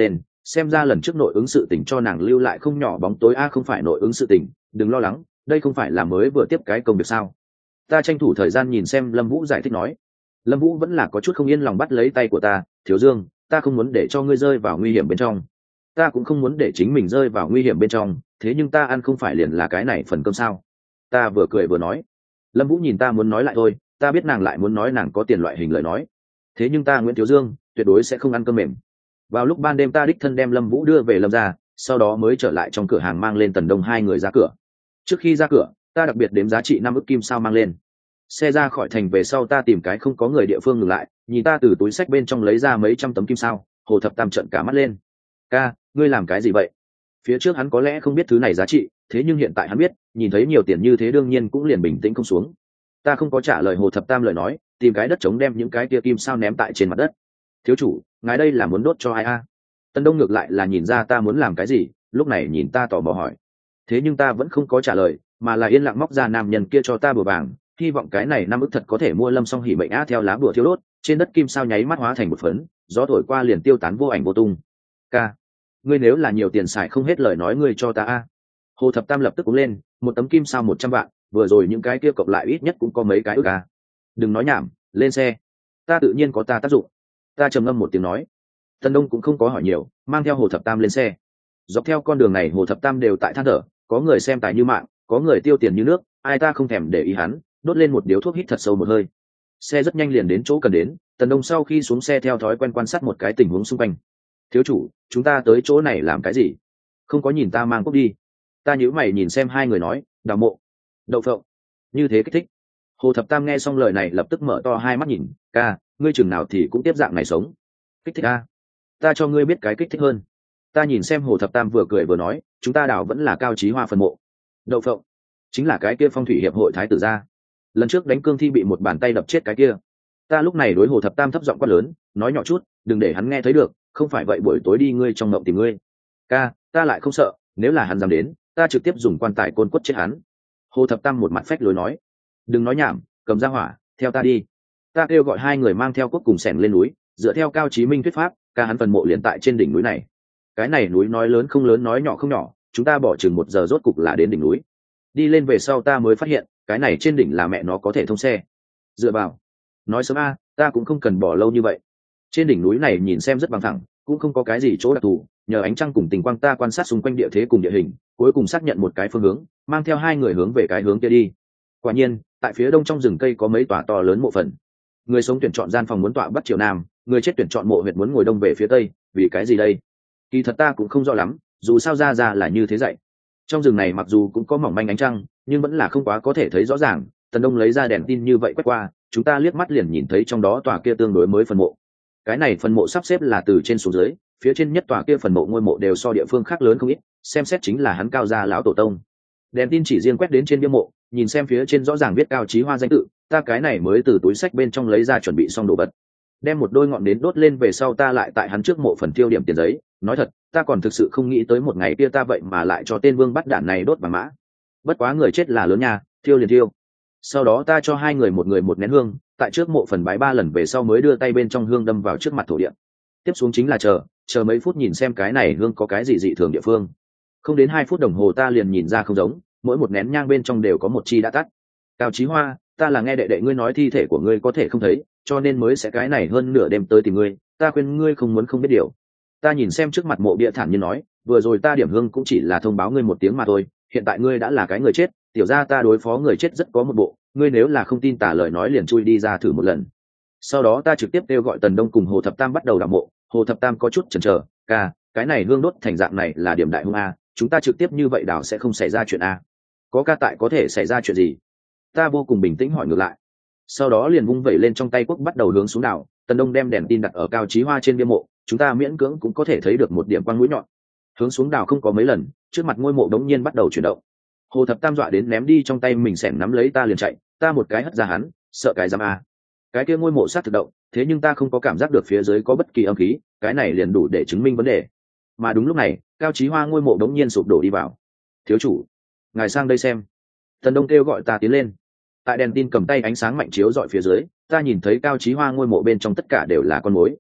xem ra lần trước nội ứng sự tình cho nàng lưu lại không nhỏ bóng tối. Không phải nội ứng sự tình, đừng lo lắng, đây không phải là mới vừa tiếp cái công việc sao. Ta tranh thủ thời gian nhìn xem Lâm Vũ giải thích nói. Lâm Vũ vẫn là có chút không yên lòng bắt lấy tay của ta. Thiếu Dương, ta không muốn để cho ngươi rơi vào nguy hiểm bên trong, ta cũng không muốn để chính mình rơi vào nguy hiểm bên trong, thế nhưng ta ăn không phải liền là cái này phần cơm sao. Ta vừa cười vừa nói. Lâm Vũ nhìn ta muốn nói lại thôi, ta biết nàng lại muốn nói nàng có tiền loại hình lời nói, thế nhưng ta Nguyễn Thiếu Dương tuyệt đối sẽ không ăn cơm mềm. Vào lúc ban đêm ta đích thân đem Lâm Vũ đưa về Lâm gia, sau đó mới trở lại trong cửa hàng mang lên Tần Đông hai người ra cửa. Trước khi ra cửa, ta đặc biệt đếm giá trị 5 ức kim sao mang lên. Xe ra khỏi thành về sau ta tìm cái không có người địa phương ngừng lại, nhìn ta từ túi xách bên trong lấy ra mấy trăm tấm kim sao. Hồ Thập Tam trợn cả mắt lên. Ca, ngươi làm cái gì vậy? Phía trước hắn có lẽ không biết thứ này giá trị, thế nhưng hiện tại hắn biết, nhìn thấy nhiều tiền như thế đương nhiên cũng liền bình tĩnh không xuống. Ta không có trả lời Hồ Thập Tam lời nói, tìm cái đất trống đem những cái kia kim sao ném tại trên mặt đất. Thiếu chủ, ngài đây là muốn đốt cho ai a? Tân Đông ngược lại là nhìn ra ta muốn làm cái gì, lúc này nhìn ta tò mò hỏi. Thế nhưng ta vẫn không có trả lời, mà là yên lặng móc ra nam nhân kia cho ta bùa vàng, hy vọng cái này 5 ức thật có thể mua Lâm Song Hỉ mệnh theo lá bùa thiêu đốt, trên đất kim sao nháy mắt hóa thành một phấn, gió thổi qua liền tiêu tán vô ảnh vô tung. Ca, ngươi nếu là nhiều tiền xài không hết lời nói ngươi cho ta a. Hồ Thập Tam lập tức cúng lên, một tấm kim sao 100 vạn, vừa rồi những cái kia cộng lại ít nhất cũng có mấy cái ức a. Đừng nói nhảm, lên xe. Ta tự nhiên có ta tác dụng. Ta trầm ngâm một tiếng nói. Tân Đông cũng không có hỏi nhiều, mang theo Hồ Thập Tam lên xe. Dọc theo con đường này Hồ Thập Tam đều tại than thở, có người xem tài như mạng, có người tiêu tiền như nước, ai ta không thèm để ý hắn, đốt lên một điếu thuốc hít thật sâu một hơi. Xe rất nhanh liền đến chỗ cần đến, Tần Đông sau khi xuống xe theo thói quen quan sát một cái tình huống xung quanh. Thiếu chủ, chúng ta tới chỗ này làm cái gì? Không có nhìn ta mang cốc đi. Ta nhíu mày nhìn xem hai người nói, đào mộ, đậu phộng, như thế kích thích. Hồ Thập Tam nghe xong lời này lập tức mở to hai mắt nhìn, ca, ngươi chừng nào thì cũng tiếp dạng này sống. Kích thích a? Ta cho ngươi biết cái kích thích hơn. Ta nhìn xem Hồ Thập Tam vừa cười vừa nói, chúng ta đào vẫn là Cao Chí Hoa phần mộ. Đậu phộng chính là cái kia Phong thủy hiệp hội thái tử gia, lần trước đánh cương thi bị một bàn tay đập chết cái kia. Ta lúc này đối Hồ Thập Tam thấp giọng quát lớn, nói nhỏ chút, đừng để hắn nghe thấy được, không phải vậy buổi tối đi ngươi trong mộng tìm ngươi. Ca, ta lại không sợ, nếu là hắn dám đến, ta trực tiếp dùng quan tài côn quất chết hắn. Hồ Thập Tam một mặt phách lối nói. Đừng nói nhảm, cầm ra hỏa, theo ta đi. Ta kêu gọi hai người mang theo cuốc cùng sẻng lên núi, dựa theo Cao Chí Minh thuyết pháp, ca hắn phần mộ liền tại trên đỉnh núi này. Cái này núi nói lớn không lớn nói nhỏ không nhỏ, chúng ta bỏ chừng 1 giờ rốt cục là đến đỉnh núi. Đi lên về sau ta mới phát hiện, cái này trên đỉnh là mẹ nó có thể thông xe. Dựa vào. Nói sớm a, ta cũng không cần bỏ lâu như vậy. Trên đỉnh núi này nhìn xem rất bằng thẳng, cũng không có cái gì chỗ đặc thù, nhờ ánh trăng cùng tình quang ta quan sát xung quanh địa thế cùng địa hình, cuối cùng xác nhận một cái phương hướng, mang theo hai người hướng về cái hướng kia đi. Quả nhiên, tại phía đông trong rừng cây có mấy tòa to lớn mộ phần. Người sống tuyển chọn gian phòng muốn tọa bắc chiều nam, người chết tuyển chọn mộ huyệt muốn ngồi đông về phía tây, vì cái gì đây? Kỳ thật ta cũng không rõ lắm, dù sao ra là như thế dạy. Trong rừng này mặc dù cũng có mỏng manh ánh trăng, nhưng vẫn là không quá có thể thấy rõ ràng. Tần Đông lấy ra đèn tin như vậy quét qua, chúng ta liếc mắt liền nhìn thấy trong đó tòa kia tương đối mới phần mộ. Cái này phần mộ sắp xếp là từ trên xuống dưới, phía trên nhất tòa kia phần mộ ngôi mộ đều so địa phương khác lớn không ít, xem xét chính là hắn Cao gia lão tổ tông. Đèn tin chỉ riêng quét đến trên bia mộ, nhìn xem phía trên rõ ràng viết Cao Chí Hoa danh tự, ta cái này mới từ túi xách bên trong lấy ra chuẩn bị xong đồ vật. Đem một đôi ngọn nến đốt lên về sau ta lại tại hắn trước mộ phần tiêu điểm tiền giấy, nói thật, ta còn thực sự không nghĩ tới một ngày kia ta vậy mà lại cho tên Vương bắt đạn này đốt vàng mã. Bất quá người chết là lớn nha, thiêu liền thiêu. Sau đó ta cho hai người một nén hương, tại trước mộ phần bái 3 lần về sau mới đưa tay bên trong hương đâm vào trước mặt thổ địa. Tiếp xuống chính là chờ mấy phút nhìn xem cái này hương có cái gì dị thường địa phương. Không đến 2 phút đồng hồ ta liền nhìn ra không giống, mỗi một nén nhang bên trong đều có một chi đã tắt. Cao Chí Hoa, ta là nghe đệ đệ ngươi nói thi thể của ngươi có thể không thấy, cho nên mới sẽ cái này hơn nửa đêm tới tìm ngươi, ta khuyên ngươi không muốn không biết điều. Ta nhìn xem trước mặt mộ bia thản nhiên nói, vừa rồi ta điểm hương cũng chỉ là thông báo ngươi một tiếng mà thôi, hiện tại ngươi đã là cái người chết, tiểu ra ta đối phó người chết rất có một bộ, ngươi nếu là không tin tả lời nói liền chui đi ra thử một lần. Sau đó ta trực tiếp kêu gọi Tần Đông cùng Hồ Thập Tam bắt đầu đào mộ. Hồ Thập Tam có chút chần chờ, ca, cái này hương đốt thành dạng này là điểm đại hung a, chúng ta trực tiếp như vậy đào sẽ không xảy ra chuyện a. Có ca tại có thể xảy ra chuyện gì? Ta vô cùng bình tĩnh hỏi ngược lại. Sau đó liền vung vẩy lên trong tay cuốc bắt đầu hướng xuống đào. Tần Đông đem đèn tin đặt ở Cao Chí Hoa trên bia mộ, chúng ta miễn cưỡng cũng có thể thấy được một điểm quang mũi nhọn. Hướng xuống đào không có mấy lần, trước mặt ngôi mộ đống nhiên bắt đầu chuyển động. Hồ Thập Tam dọa đến ném đi trong tay mình xẻng nắm lấy ta liền chạy, ta một cái hất ra hắn, sợ cái giám a. Cái kia ngôi mộ sát thực động, thế nhưng ta không có cảm giác được phía dưới có bất kỳ âm khí, cái này liền đủ để chứng minh vấn đề. Mà đúng lúc này, Cao Chí Hoa ngôi mộ đống nhiên sụp đổ đi vào. Thiếu chủ, ngài sang đây xem. Tần Đông kêu gọi ta tiến lên. Tại đèn tin cầm tay ánh sáng mạnh chiếu dọi phía dưới, ta nhìn thấy Cao Chí Hoa ngôi mộ bên trong tất cả đều là con mối.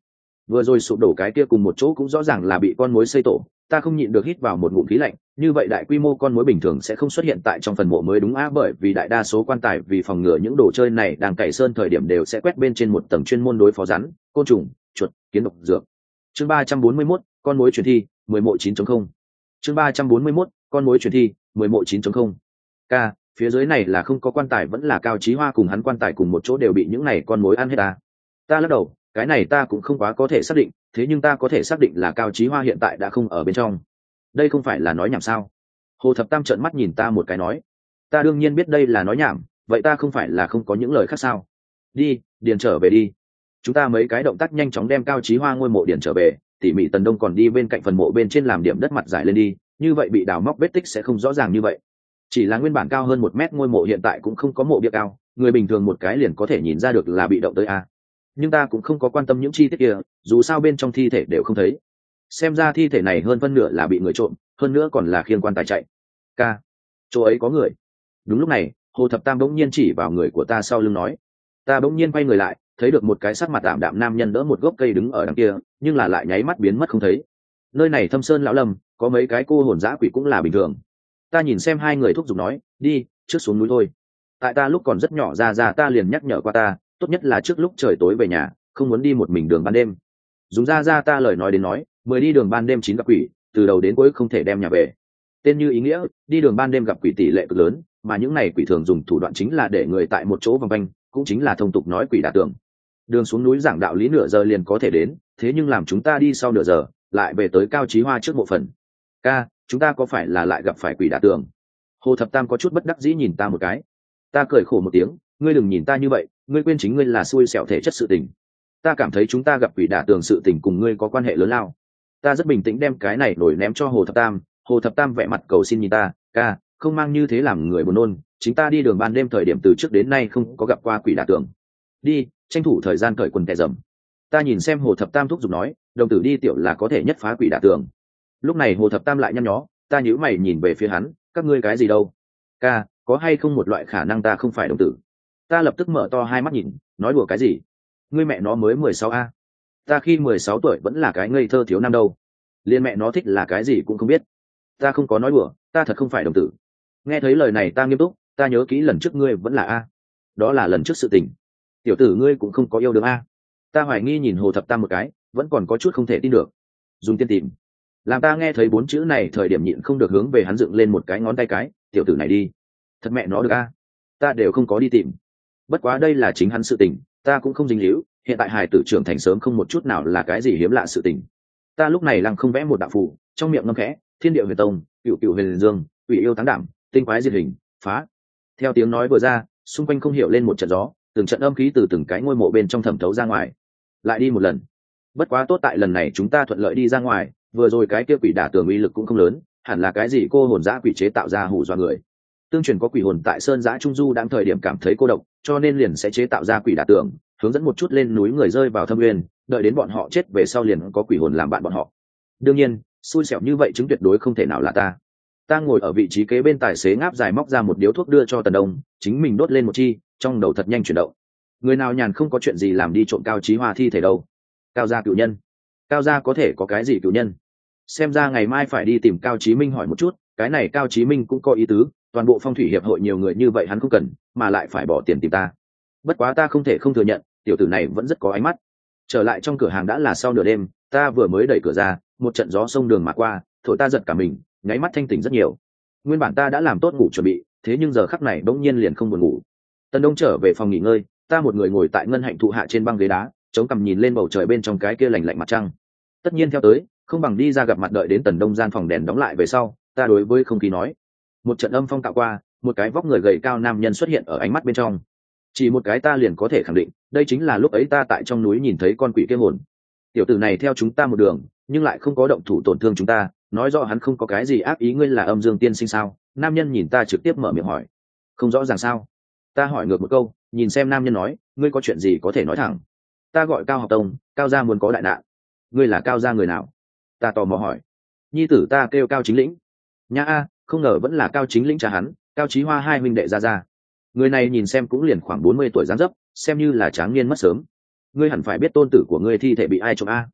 vừa rồi sụp đổ cái kia cùng một chỗ cũng rõ ràng là bị con mối xây tổ. Ta không nhịn được hít vào một ngụm khí lạnh, như vậy đại quy mô con mối bình thường sẽ không xuất hiện tại trong phần mộ mới đúng á, bởi vì đại đa số quan tài vì phòng ngừa những đồ chơi này đang cày sơn thời điểm đều sẽ quét bên trên một tầng chuyên môn đối phó rắn, côn trùng, chuột, kiến độc dược. Chương 341, con mối truyền thi, 10 mộ 9.0. Chương 341, con mối truyền thi, 10 mộ 9.0. K, phía dưới này là không có quan tài vẫn là Cao Chí Hoa cùng hắn quan tài cùng một chỗ đều bị những này con mối ăn hết ta. Ta lắc đầu, cái này ta cũng không quá có thể xác định, thế nhưng ta có thể xác định là Cao Chí Hoa hiện tại đã không ở bên trong. Đây không phải là nói nhảm sao? Hồ Thập Tam trợn mắt nhìn ta một cái nói, ta đương nhiên biết đây là nói nhảm, vậy ta không phải là không có những lời khác sao? Đi, điền trở về đi. Chúng ta mấy cái động tác nhanh chóng đem Cao Chí Hoa ngôi mộ điền trở về, tỉ mỉ Tần Đông còn đi bên cạnh phần mộ bên trên làm điểm đất mặt giải lên đi, như vậy bị đào móc vết tích sẽ không rõ ràng như vậy. Chỉ là nguyên bản cao hơn 1 mét ngôi mộ hiện tại cũng không có mộ bia cao, người bình thường một cái liền có thể nhìn ra được là bị động tới a. Nhưng ta cũng không có quan tâm những chi tiết kia, dù sao bên trong thi thể đều không thấy. Xem ra thi thể này hơn phân nửa là bị người trộm, hơn nữa còn là khiêng quan tài chạy. Ca, chỗ ấy có người. Đúng lúc này, Hồ Thập Tam bỗng nhiên chỉ vào người của ta sau lưng nói. Ta bỗng nhiên quay người lại, thấy được một cái sắc mặt tạm đạm nam nhân đỡ một gốc cây đứng ở đằng kia, nhưng là lại nháy mắt biến mất không thấy. Nơi này thâm sơn lão lâm, có mấy cái cô hồn dã quỷ cũng là bình thường. Ta nhìn xem hai người thúc giục nói, đi, trước xuống núi thôi. Tại ta lúc còn rất nhỏ ra ta liền nhắc nhở qua ta, tốt nhất là trước lúc trời tối về nhà, không muốn đi một mình đường ban đêm. Dùng ra ta lời nói đến nói, 10 đi đường ban đêm 9 gặp quỷ, từ đầu đến cuối không thể đem nhà về. Tên như ý nghĩa, đi đường ban đêm gặp quỷ tỷ lệ cực lớn, mà những này quỷ thường dùng thủ đoạn chính là để người tại một chỗ vòng quanh, cũng chính là thông tục nói quỷ đả tường. Đường xuống núi giảng đạo lý nửa giờ liền có thể đến, thế nhưng làm chúng ta đi sau nửa giờ, lại về tới Cao Chí Hoa trước mộ phần. Ca, chúng ta có phải là lại gặp phải quỷ đả tường? Hồ Thập Tam có chút bất đắc dĩ nhìn ta một cái. Ta cười khổ một tiếng, ngươi đừng nhìn ta như vậy, ngươi quên chính ngươi là xui xẻo thể chất sự tình. Ta cảm thấy chúng ta gặp quỷ đả tường sự tình cùng ngươi có quan hệ lớn lao. Ta rất bình tĩnh đem cái này nổi ném cho Hồ Thập Tam. Hồ Thập Tam vẻ mặt cầu xin nhìn ta, ca, không mang như thế làm người buồn nôn, chính ta đi đường ban đêm thời điểm từ trước đến nay không có gặp qua quỷ đả tường. Đi, tranh thủ thời gian cởi quần tè dầm. Ta nhìn xem Hồ Thập Tam thúc giục nói, đồng tử đi tiểu là có thể nhất phá quỷ đả tường. Lúc này Hồ Thập Tam lại nhăn nhó, ta nhíu mày nhìn về phía hắn, các ngươi cái gì đâu? Ca, có hay không một loại khả năng ta không phải đồng tử? Ta lập tức mở to hai mắt nhìn, nói đùa cái gì? Ngươi mẹ nó mới 16 a. Ta khi 16 tuổi vẫn là cái ngây thơ thiếu năm đâu. Liên mẹ nó thích là cái gì cũng không biết. Ta không có nói đùa, ta thật không phải đồng tử. Nghe thấy lời này ta nghiêm túc, ta nhớ kỹ lần trước ngươi vẫn là a. Đó là lần trước sự tình. Tiểu tử ngươi cũng không có yêu đương a. Ta hoài nghi nhìn Hồ Thập Tam một cái, vẫn còn có chút không thể tin được. Dùng tiên tìm. Làm ta nghe thấy 4 chữ này thời điểm nhịn không được hướng về hắn dựng lên một cái ngón tay cái, tiểu tử này đi. Thật mẹ nó được a. Ta đều không có đi tìm. Bất quá đây là chính hắn sự tình, ta cũng không dính líu, hiện tại hài tử trưởng thành sớm không một chút nào là cái gì hiếm lạ sự tình. Ta lúc này lăng không vẽ một đạo phù, trong miệng ngâm khẽ, thiên địa huyền tông, cựu cựu huyền dương, ủy yêu táng đảm, tinh quái diệt hình, phá. Theo tiếng nói vừa ra, xung quanh không hiểu lên một trận gió, từng trận âm khí từ từng cái ngôi mộ bên trong thẩm thấu ra ngoài. Lại đi một lần. Bất quá tốt tại lần này chúng ta thuận lợi đi ra ngoài, vừa rồi cái kia quỷ đả tường uy lực cũng không lớn, hẳn là cái gì cô hồn dã quỷ chế tạo ra hù dọa người. Tương truyền có quỷ hồn tại sơn dã trung du đang thời điểm cảm thấy cô độc, cho nên liền sẽ chế tạo ra quỷ đả tường, hướng dẫn một chút lên núi người rơi vào thâm nguyên, đợi đến bọn họ chết về sau liền có quỷ hồn làm bạn bọn họ. Đương nhiên, xui xẻo như vậy chứng tuyệt đối không thể nào là ta. Ta ngồi ở vị trí kế bên tài xế ngáp dài móc ra một điếu thuốc đưa cho Tần Đông, chính mình đốt lên một chi, trong đầu thật nhanh chuyển động. Người nào nhàn không có chuyện gì làm đi trộm Cao Chí Hoa thi thể đâu? Cao gia cựu nhân. Cao gia có thể có cái gì cựu nhân? Xem ra ngày mai phải đi tìm Cao Chí Minh hỏi một chút, cái này Cao Chí Minh cũng có ý tứ, toàn bộ phong thủy hiệp hội nhiều người như vậy hắn không cần, mà lại phải bỏ tiền tìm ta. Bất quá ta không thể không thừa nhận, tiểu tử này vẫn rất có ánh mắt. Trở lại trong cửa hàng đã là sau nửa đêm, ta vừa mới đẩy cửa ra, một trận gió sông đường mà qua, thổi ta giật cả mình, nháy mắt thanh tỉnh rất nhiều. Nguyên bản ta đã làm tốt ngủ chuẩn bị, thế nhưng giờ khắc này bỗng nhiên liền không buồn ngủ. Tần Đông trở về phòng nghỉ ngơi, ta một người ngồi tại ngân hạnh thụ hạ trên băng ghế đá, chống cằm nhìn lên bầu trời bên trong cái kia lạnh lạnh mặt trăng. Tất nhiên theo tới, không bằng đi ra gặp mặt đợi đến Tần Đông gian phòng đèn đóng lại về sau, ta đối với không khí nói. Một trận âm phong tạo qua, một cái vóc người gầy cao nam nhân xuất hiện ở ánh mắt bên trong. Chỉ một cái ta liền có thể khẳng định, đây chính là lúc ấy ta tại trong núi nhìn thấy con quỷ kia hồn. Tiểu tử này theo chúng ta một đường, nhưng lại không có động thủ tổn thương chúng ta, nói rõ hắn không có cái gì ác ý. Ngươi là Âm Dương tiên sinh sao? Nam nhân nhìn ta trực tiếp mở miệng hỏi. Không rõ ràng sao? Ta hỏi ngược một câu, nhìn xem nam nhân nói, ngươi có chuyện gì có thể nói thẳng. Ta gọi Cao Học Tông, Cao gia muốn có đại nạn. Ngươi là Cao gia người nào? Ta tò mò hỏi. Nhi tử ta kêu Cao Chính Lĩnh. Nha a, không ngờ vẫn là Cao Chính Lĩnh cha hắn, Cao Chí Hoa hai huynh đệ ra. Người này nhìn xem cũng liền khoảng 40 tuổi dáng dấp, xem như là tráng niên mất sớm. Ngươi hẳn phải biết tôn tử của ngươi thi thể bị ai trộm a?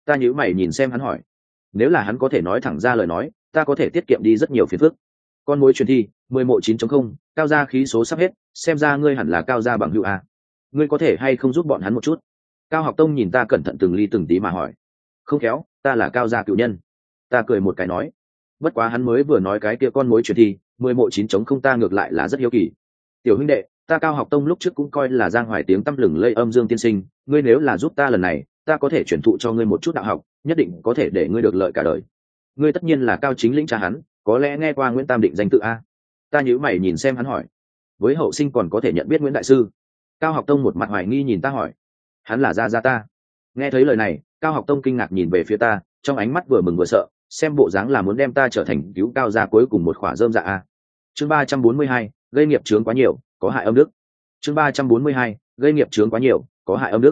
Ta nhíu mày nhìn xem hắn hỏi. Nếu là hắn có thể nói thẳng ra lời nói, ta có thể tiết kiệm đi rất nhiều phiền phức. Con mối truyền thi 11.9.0, cao gia khí số sắp hết, xem ra ngươi hẳn là cao gia bằng hữu a. Ngươi có thể hay không giúp bọn hắn một chút? Cao Học Tông nhìn ta cẩn thận từng ly từng tí mà hỏi. Không khéo, ta là cao gia cựu nhân. Ta cười một cái nói. Bất quá hắn mới vừa nói cái kia con mối truyền thi 11.9.0 ta ngược lại là rất hiếu kỳ. Tiểu huynh đệ, ta Cao Học Tông lúc trước cũng coi là giang hoài tiếng tăm lừng lây âm dương tiên sinh, ngươi nếu là giúp ta lần này, ta có thể chuyển thụ cho ngươi một chút đạo học, nhất định có thể để ngươi được lợi cả đời. Ngươi tất nhiên là Cao Chính Lĩnh cha hắn, có lẽ nghe qua Nguyễn Tam Định danh tự a. Ta nhíu mày nhìn xem hắn hỏi. Với hậu sinh còn có thể nhận biết Nguyễn đại sư? Cao Học Tông một mặt hoài nghi nhìn ta hỏi. Hắn là gia gia ta. Nghe thấy lời này, Cao Học Tông kinh ngạc nhìn về phía ta, trong ánh mắt vừa mừng vừa sợ, xem bộ dáng là muốn đem ta trở thành cứu cao gia cuối cùng một khỏa rơm dạ a. Chương 342, gây nghiệp chướng quá nhiều, có hại âm đức. Chương 342, gây nghiệp chướng quá nhiều, có hại âm đức.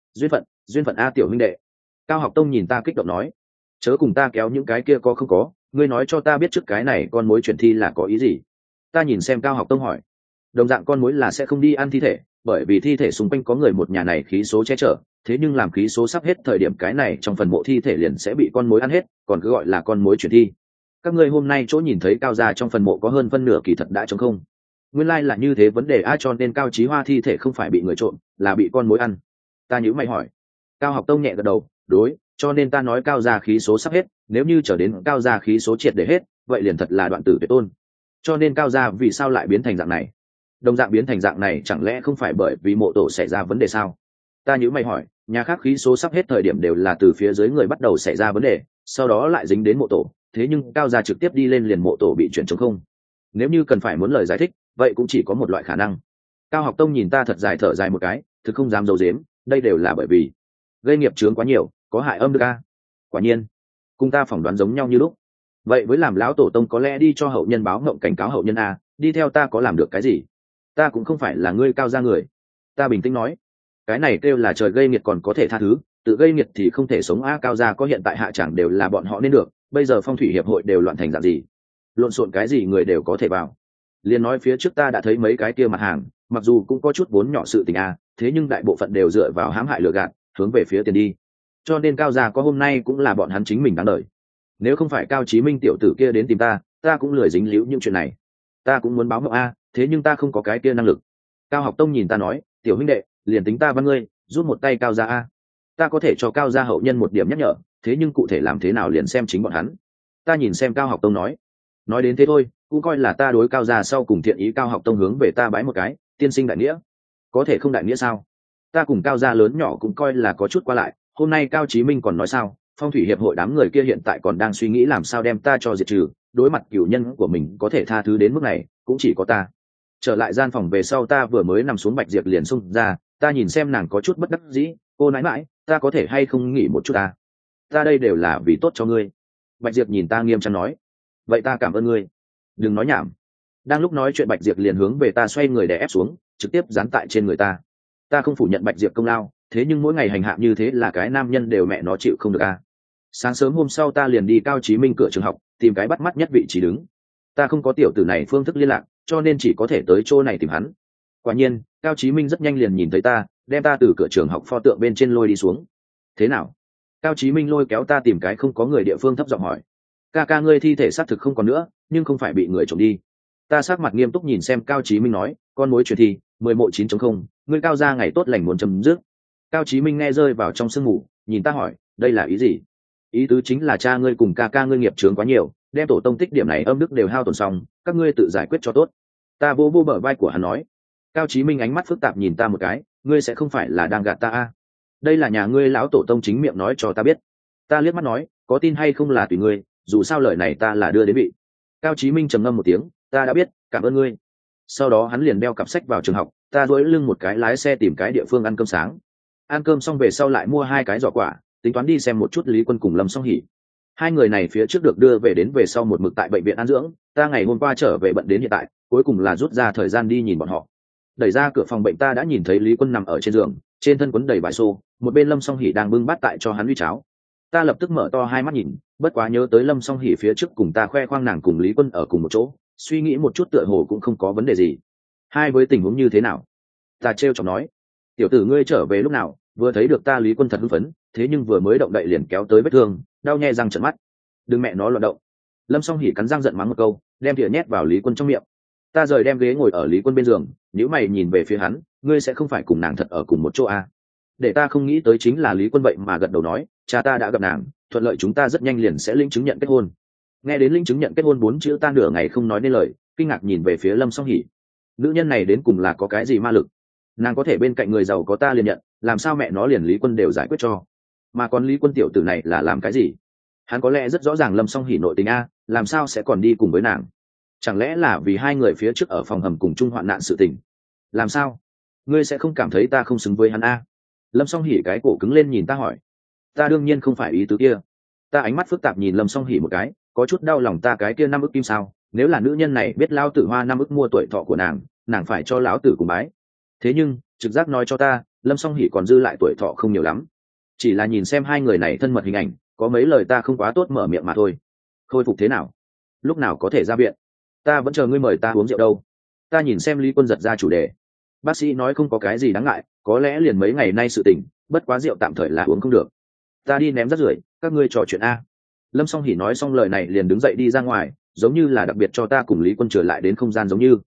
Duyên phận a tiểu huynh đệ. Cao Học Tông nhìn ta kích động nói, chớ cùng ta kéo những cái kia có không có, ngươi nói cho ta biết trước cái này con mối chuyển thi là có ý gì. Ta nhìn xem Cao Học Tông hỏi. Đồng dạng con mối là sẽ không đi ăn thi thể, bởi vì thi thể xung quanh có người một nhà này khí số che chở, thế nhưng làm khí số sắp hết thời điểm cái này trong phần mộ thi thể liền sẽ bị con mối ăn hết, còn cứ gọi là con mối chuyển thi. Các ngươi hôm nay chỗ nhìn thấy cao gia trong phần mộ có hơn phân nửa kỳ thật đã trống không. Nguyên lai là như thế, vấn đề a, cho nên Cao Chí Hoa thi thể không phải bị người trộm, là bị con mối ăn. Ta nhíu mày hỏi. Cao Học Tông nhẹ gật đầu, đối, cho nên ta nói cao gia khí số sắp hết, nếu như trở đến cao gia khí số triệt để hết, vậy liền thật là đoạn tử tuyệt tôn. Cho nên cao gia vì sao lại biến thành dạng này? Đồng dạng biến thành dạng này chẳng lẽ không phải bởi vì mộ tổ xảy ra vấn đề sao? Ta nhíu mày hỏi, nhà khác khí số sắp hết thời điểm đều là từ phía dưới người bắt đầu xảy ra vấn đề, sau đó lại dính đến mộ tổ, thế nhưng cao gia trực tiếp đi lên liền mộ tổ bị chuyển trống không. Nếu như cần phải muốn lời giải thích, vậy cũng chỉ có một loại khả năng. Cao Học Tông nhìn ta thật dài thở dài một cái, thực không dám giấu giếm, đây đều là bởi vì gây nghiệp chướng quá nhiều, có hại âm đức a. Quả nhiên, cùng ta phỏng đoán giống nhau như lúc. Vậy với làm lão tổ tông có lẽ đi cho hậu nhân báo ngộng cảnh cáo hậu nhân a, đi theo ta có làm được cái gì? Ta cũng không phải là ngươi cao gia người. Ta bình tĩnh nói, cái này kêu là trời gây nghiệt còn có thể tha thứ, tự gây nghiệt thì không thể sống a. Cao gia có hiện tại hạ chẳng đều là bọn họ nên được, bây giờ phong thủy hiệp hội đều loạn thành dạng gì, lộn xộn cái gì người đều có thể vào. Liên nói phía trước ta đã thấy mấy cái kia mặt hàng, mặc dù cũng có chút vốn nhỏ sự tình a, thế nhưng đại bộ phận đều dựa vào hãm hại lừa gạt, hướng về phía tiền đi. Cho nên cao gia có hôm nay cũng là bọn hắn chính mình đáng đời. Nếu không phải Cao Chí Minh tiểu tử kia đến tìm ta cũng lười dính líu những chuyện này. Ta cũng muốn báo mộng a, thế nhưng ta không có cái kia năng lực. Cao Học Tông nhìn ta nói, tiểu huynh đệ, liền tính ta văn ngươi, rút một tay cao gia a. Ta có thể cho cao gia hậu nhân một điểm nhắc nhở, thế nhưng cụ thể làm thế nào liền xem chính bọn hắn. Ta nhìn xem Cao Học Tông nói đến thế thôi, cũng coi là ta đối cao gia sau cùng thiện ý. Cao Học Tông hướng về ta bái một cái, tiên sinh đại nghĩa. Có thể không đại nghĩa sao? Ta cùng cao gia lớn nhỏ cũng coi là có chút qua lại, hôm nay Cao Chí Minh còn nói sao, phong thủy hiệp hội đám người kia hiện tại còn đang suy nghĩ làm sao đem ta cho diệt trừ, đối mặt cửu nhân của mình có thể tha thứ đến mức này, cũng chỉ có ta. Trở lại gian phòng về sau, ta vừa mới nằm xuống, Bạch Diệp liền xông ra, ta nhìn xem nàng có chút bất đắc dĩ, cô nãi mãi, ta có thể hay không nghỉ một chút ta đây đều là vì tốt cho ngươi. Bạch Diệp nhìn ta nghiêm trang nói, vậy ta cảm ơn ngươi, đừng nói nhảm. Đang lúc nói chuyện, Bạch Diệp liền hướng về ta xoay người đè ép xuống, trực tiếp dán tại trên người ta. Ta không phủ nhận Bạch Diệp công lao, thế nhưng mỗi ngày hành hạ như thế là cái nam nhân đều mẹ nó chịu không được Sáng sớm hôm sau ta liền đi Cao Chí Minh cửa trường học, tìm cái bắt mắt nhất vị trí đứng. Ta không có tiểu tử này phương thức liên lạc, cho nên chỉ có thể tới chỗ này tìm hắn. Quả nhiên, Cao Chí Minh rất nhanh liền nhìn thấy ta, đem ta từ cửa trường học pho tượng bên trên lôi đi xuống. Thế nào? Cao Chí Minh lôi kéo ta tìm cái không có người địa phương thấp giọng hỏi. Ca ca ngươi thi thể xác thực không còn nữa, nhưng không phải bị người trộm đi. Ta sắc mặt nghiêm túc nhìn xem Cao Chí Minh nói, con mối truyền thi 11.9.0, ngươi cao gia ngày tốt lành muốn chấm dứt. Cao Chí Minh nghe rơi vào trong sương mù, nhìn ta hỏi, đây là ý gì? Ý tứ chính là cha ngươi cùng ca ca ngươi nghiệp chướng quá nhiều, đem tổ tông tích điểm này âm đức đều hao tổn xong, các ngươi tự giải quyết cho tốt. Ta vô bờ vai của hắn nói. Cao Chí Minh ánh mắt phức tạp nhìn ta một cái, ngươi sẽ không phải là đang gạt ta đây là nhà ngươi lão tổ tông chính miệng nói cho ta biết. Ta liếc mắt nói, có tin hay không là tùy ngươi, dù sao lời này ta là đưa đến vị. Cao Chí Minh trầm ngâm một tiếng, ta đã biết, cảm ơn ngươi. Sau đó hắn liền đeo cặp sách vào trường học, ta duỗi lưng một cái lái xe tìm cái địa phương ăn cơm sáng. Ăn cơm xong về sau lại mua 2 cái giỏ quả, tính toán đi xem một chút Lý Quân cùng Lâm Song Hỷ. Hai người này phía trước được đưa về đến về sau một mực tại bệnh viện an dưỡng, ta ngày hôm qua trở về bận đến hiện tại, cuối cùng là rút ra thời gian đi nhìn bọn họ. Đẩy ra cửa phòng bệnh, ta đã nhìn thấy Lý Quân nằm ở trên giường, trên thân quấn đầy vải xô, một bên Lâm Song Hỷ đang bưng bát tại cho hắn uy cháo. Ta lập tức mở to hai mắt nhìn, bất quá nhớ tới Lâm Song Hỷ phía trước cùng ta khoe khoang nàng cùng Lý Quân ở cùng một chỗ, suy nghĩ một chút tựa hồ cũng không có vấn đề gì. Hai với tình huống như thế nào? Ta trêu chọc nói, tiểu tử ngươi trở về lúc nào, vừa thấy được ta Lý Quân thật hưng phấn, thế nhưng vừa mới động đậy liền kéo tới vết thương, đau nhe răng trợn mắt. Đừng mẹ nó loạn động. Lâm Song Hỉ cắn răng giận mắng một câu, đem thìa nhét vào Lý Quân trong miệng. Ta rời đem ghế ngồi ở Lý Quân bên giường, nếu mày nhìn về phía hắn, ngươi sẽ không phải cùng nàng thật ở cùng một chỗ à? Để ta không nghĩ tới chính là Lý Quân vậy mà gật đầu nói, cha ta đã gặp nàng, thuận lợi chúng ta rất nhanh liền sẽ lĩnh chứng nhận kết hôn. Nghe đến lĩnh chứng nhận kết hôn 4 chữ ta nửa ngày không nói nên lời, kinh ngạc nhìn về phía Lâm Song Hỉ. Nữ nhân này đến cùng là có cái gì ma lực? Nàng có thể bên cạnh người giàu có ta liền nhận, làm sao mẹ nó liền Lý Quân đều giải quyết cho? Mà còn Lý Quân tiểu tử này là làm cái gì? Hắn có lẽ rất rõ ràng Lâm Song Hỉ nội tình a, làm sao sẽ còn đi cùng với nàng? Chẳng lẽ là vì hai người phía trước ở phòng hầm cùng chung hoạn nạn sự tình? Làm sao? Ngươi sẽ không cảm thấy ta không xứng với hắn a? Lâm Song Hỉ cái cổ cứng lên nhìn ta hỏi. Ta đương nhiên không phải ý tứ kia. Ta ánh mắt phức tạp nhìn Lâm Song Hỉ một cái, có chút đau lòng ta cái kia 5 ức kim sao? Nếu là nữ nhân này biết lao tử hoa 5 ức mua tuổi thọ của nàng phải cho lão tử cùng bái. Thế nhưng trực giác nói cho ta, Lâm Song Hỉ còn dư lại tuổi thọ không nhiều lắm. Chỉ là nhìn xem hai người này thân mật hình ảnh, có mấy lời ta không quá tốt mở miệng mà thôi. Khôi phục thế nào? Lúc nào có thể ra viện? Ta vẫn chờ ngươi mời ta uống rượu đâu. Ta nhìn xem Lý Quân giật ra chủ đề. Bác sĩ nói không có cái gì đáng ngại, có lẽ liền mấy ngày nay sự tình, bất quá rượu tạm thời là uống không được. Ta đi ném rác rưởi, các ngươi trò chuyện a. Lâm Song Hỉ nói xong lời này liền đứng dậy đi ra ngoài, giống như là đặc biệt cho ta cùng Lý Quân trở lại đến không gian giống như.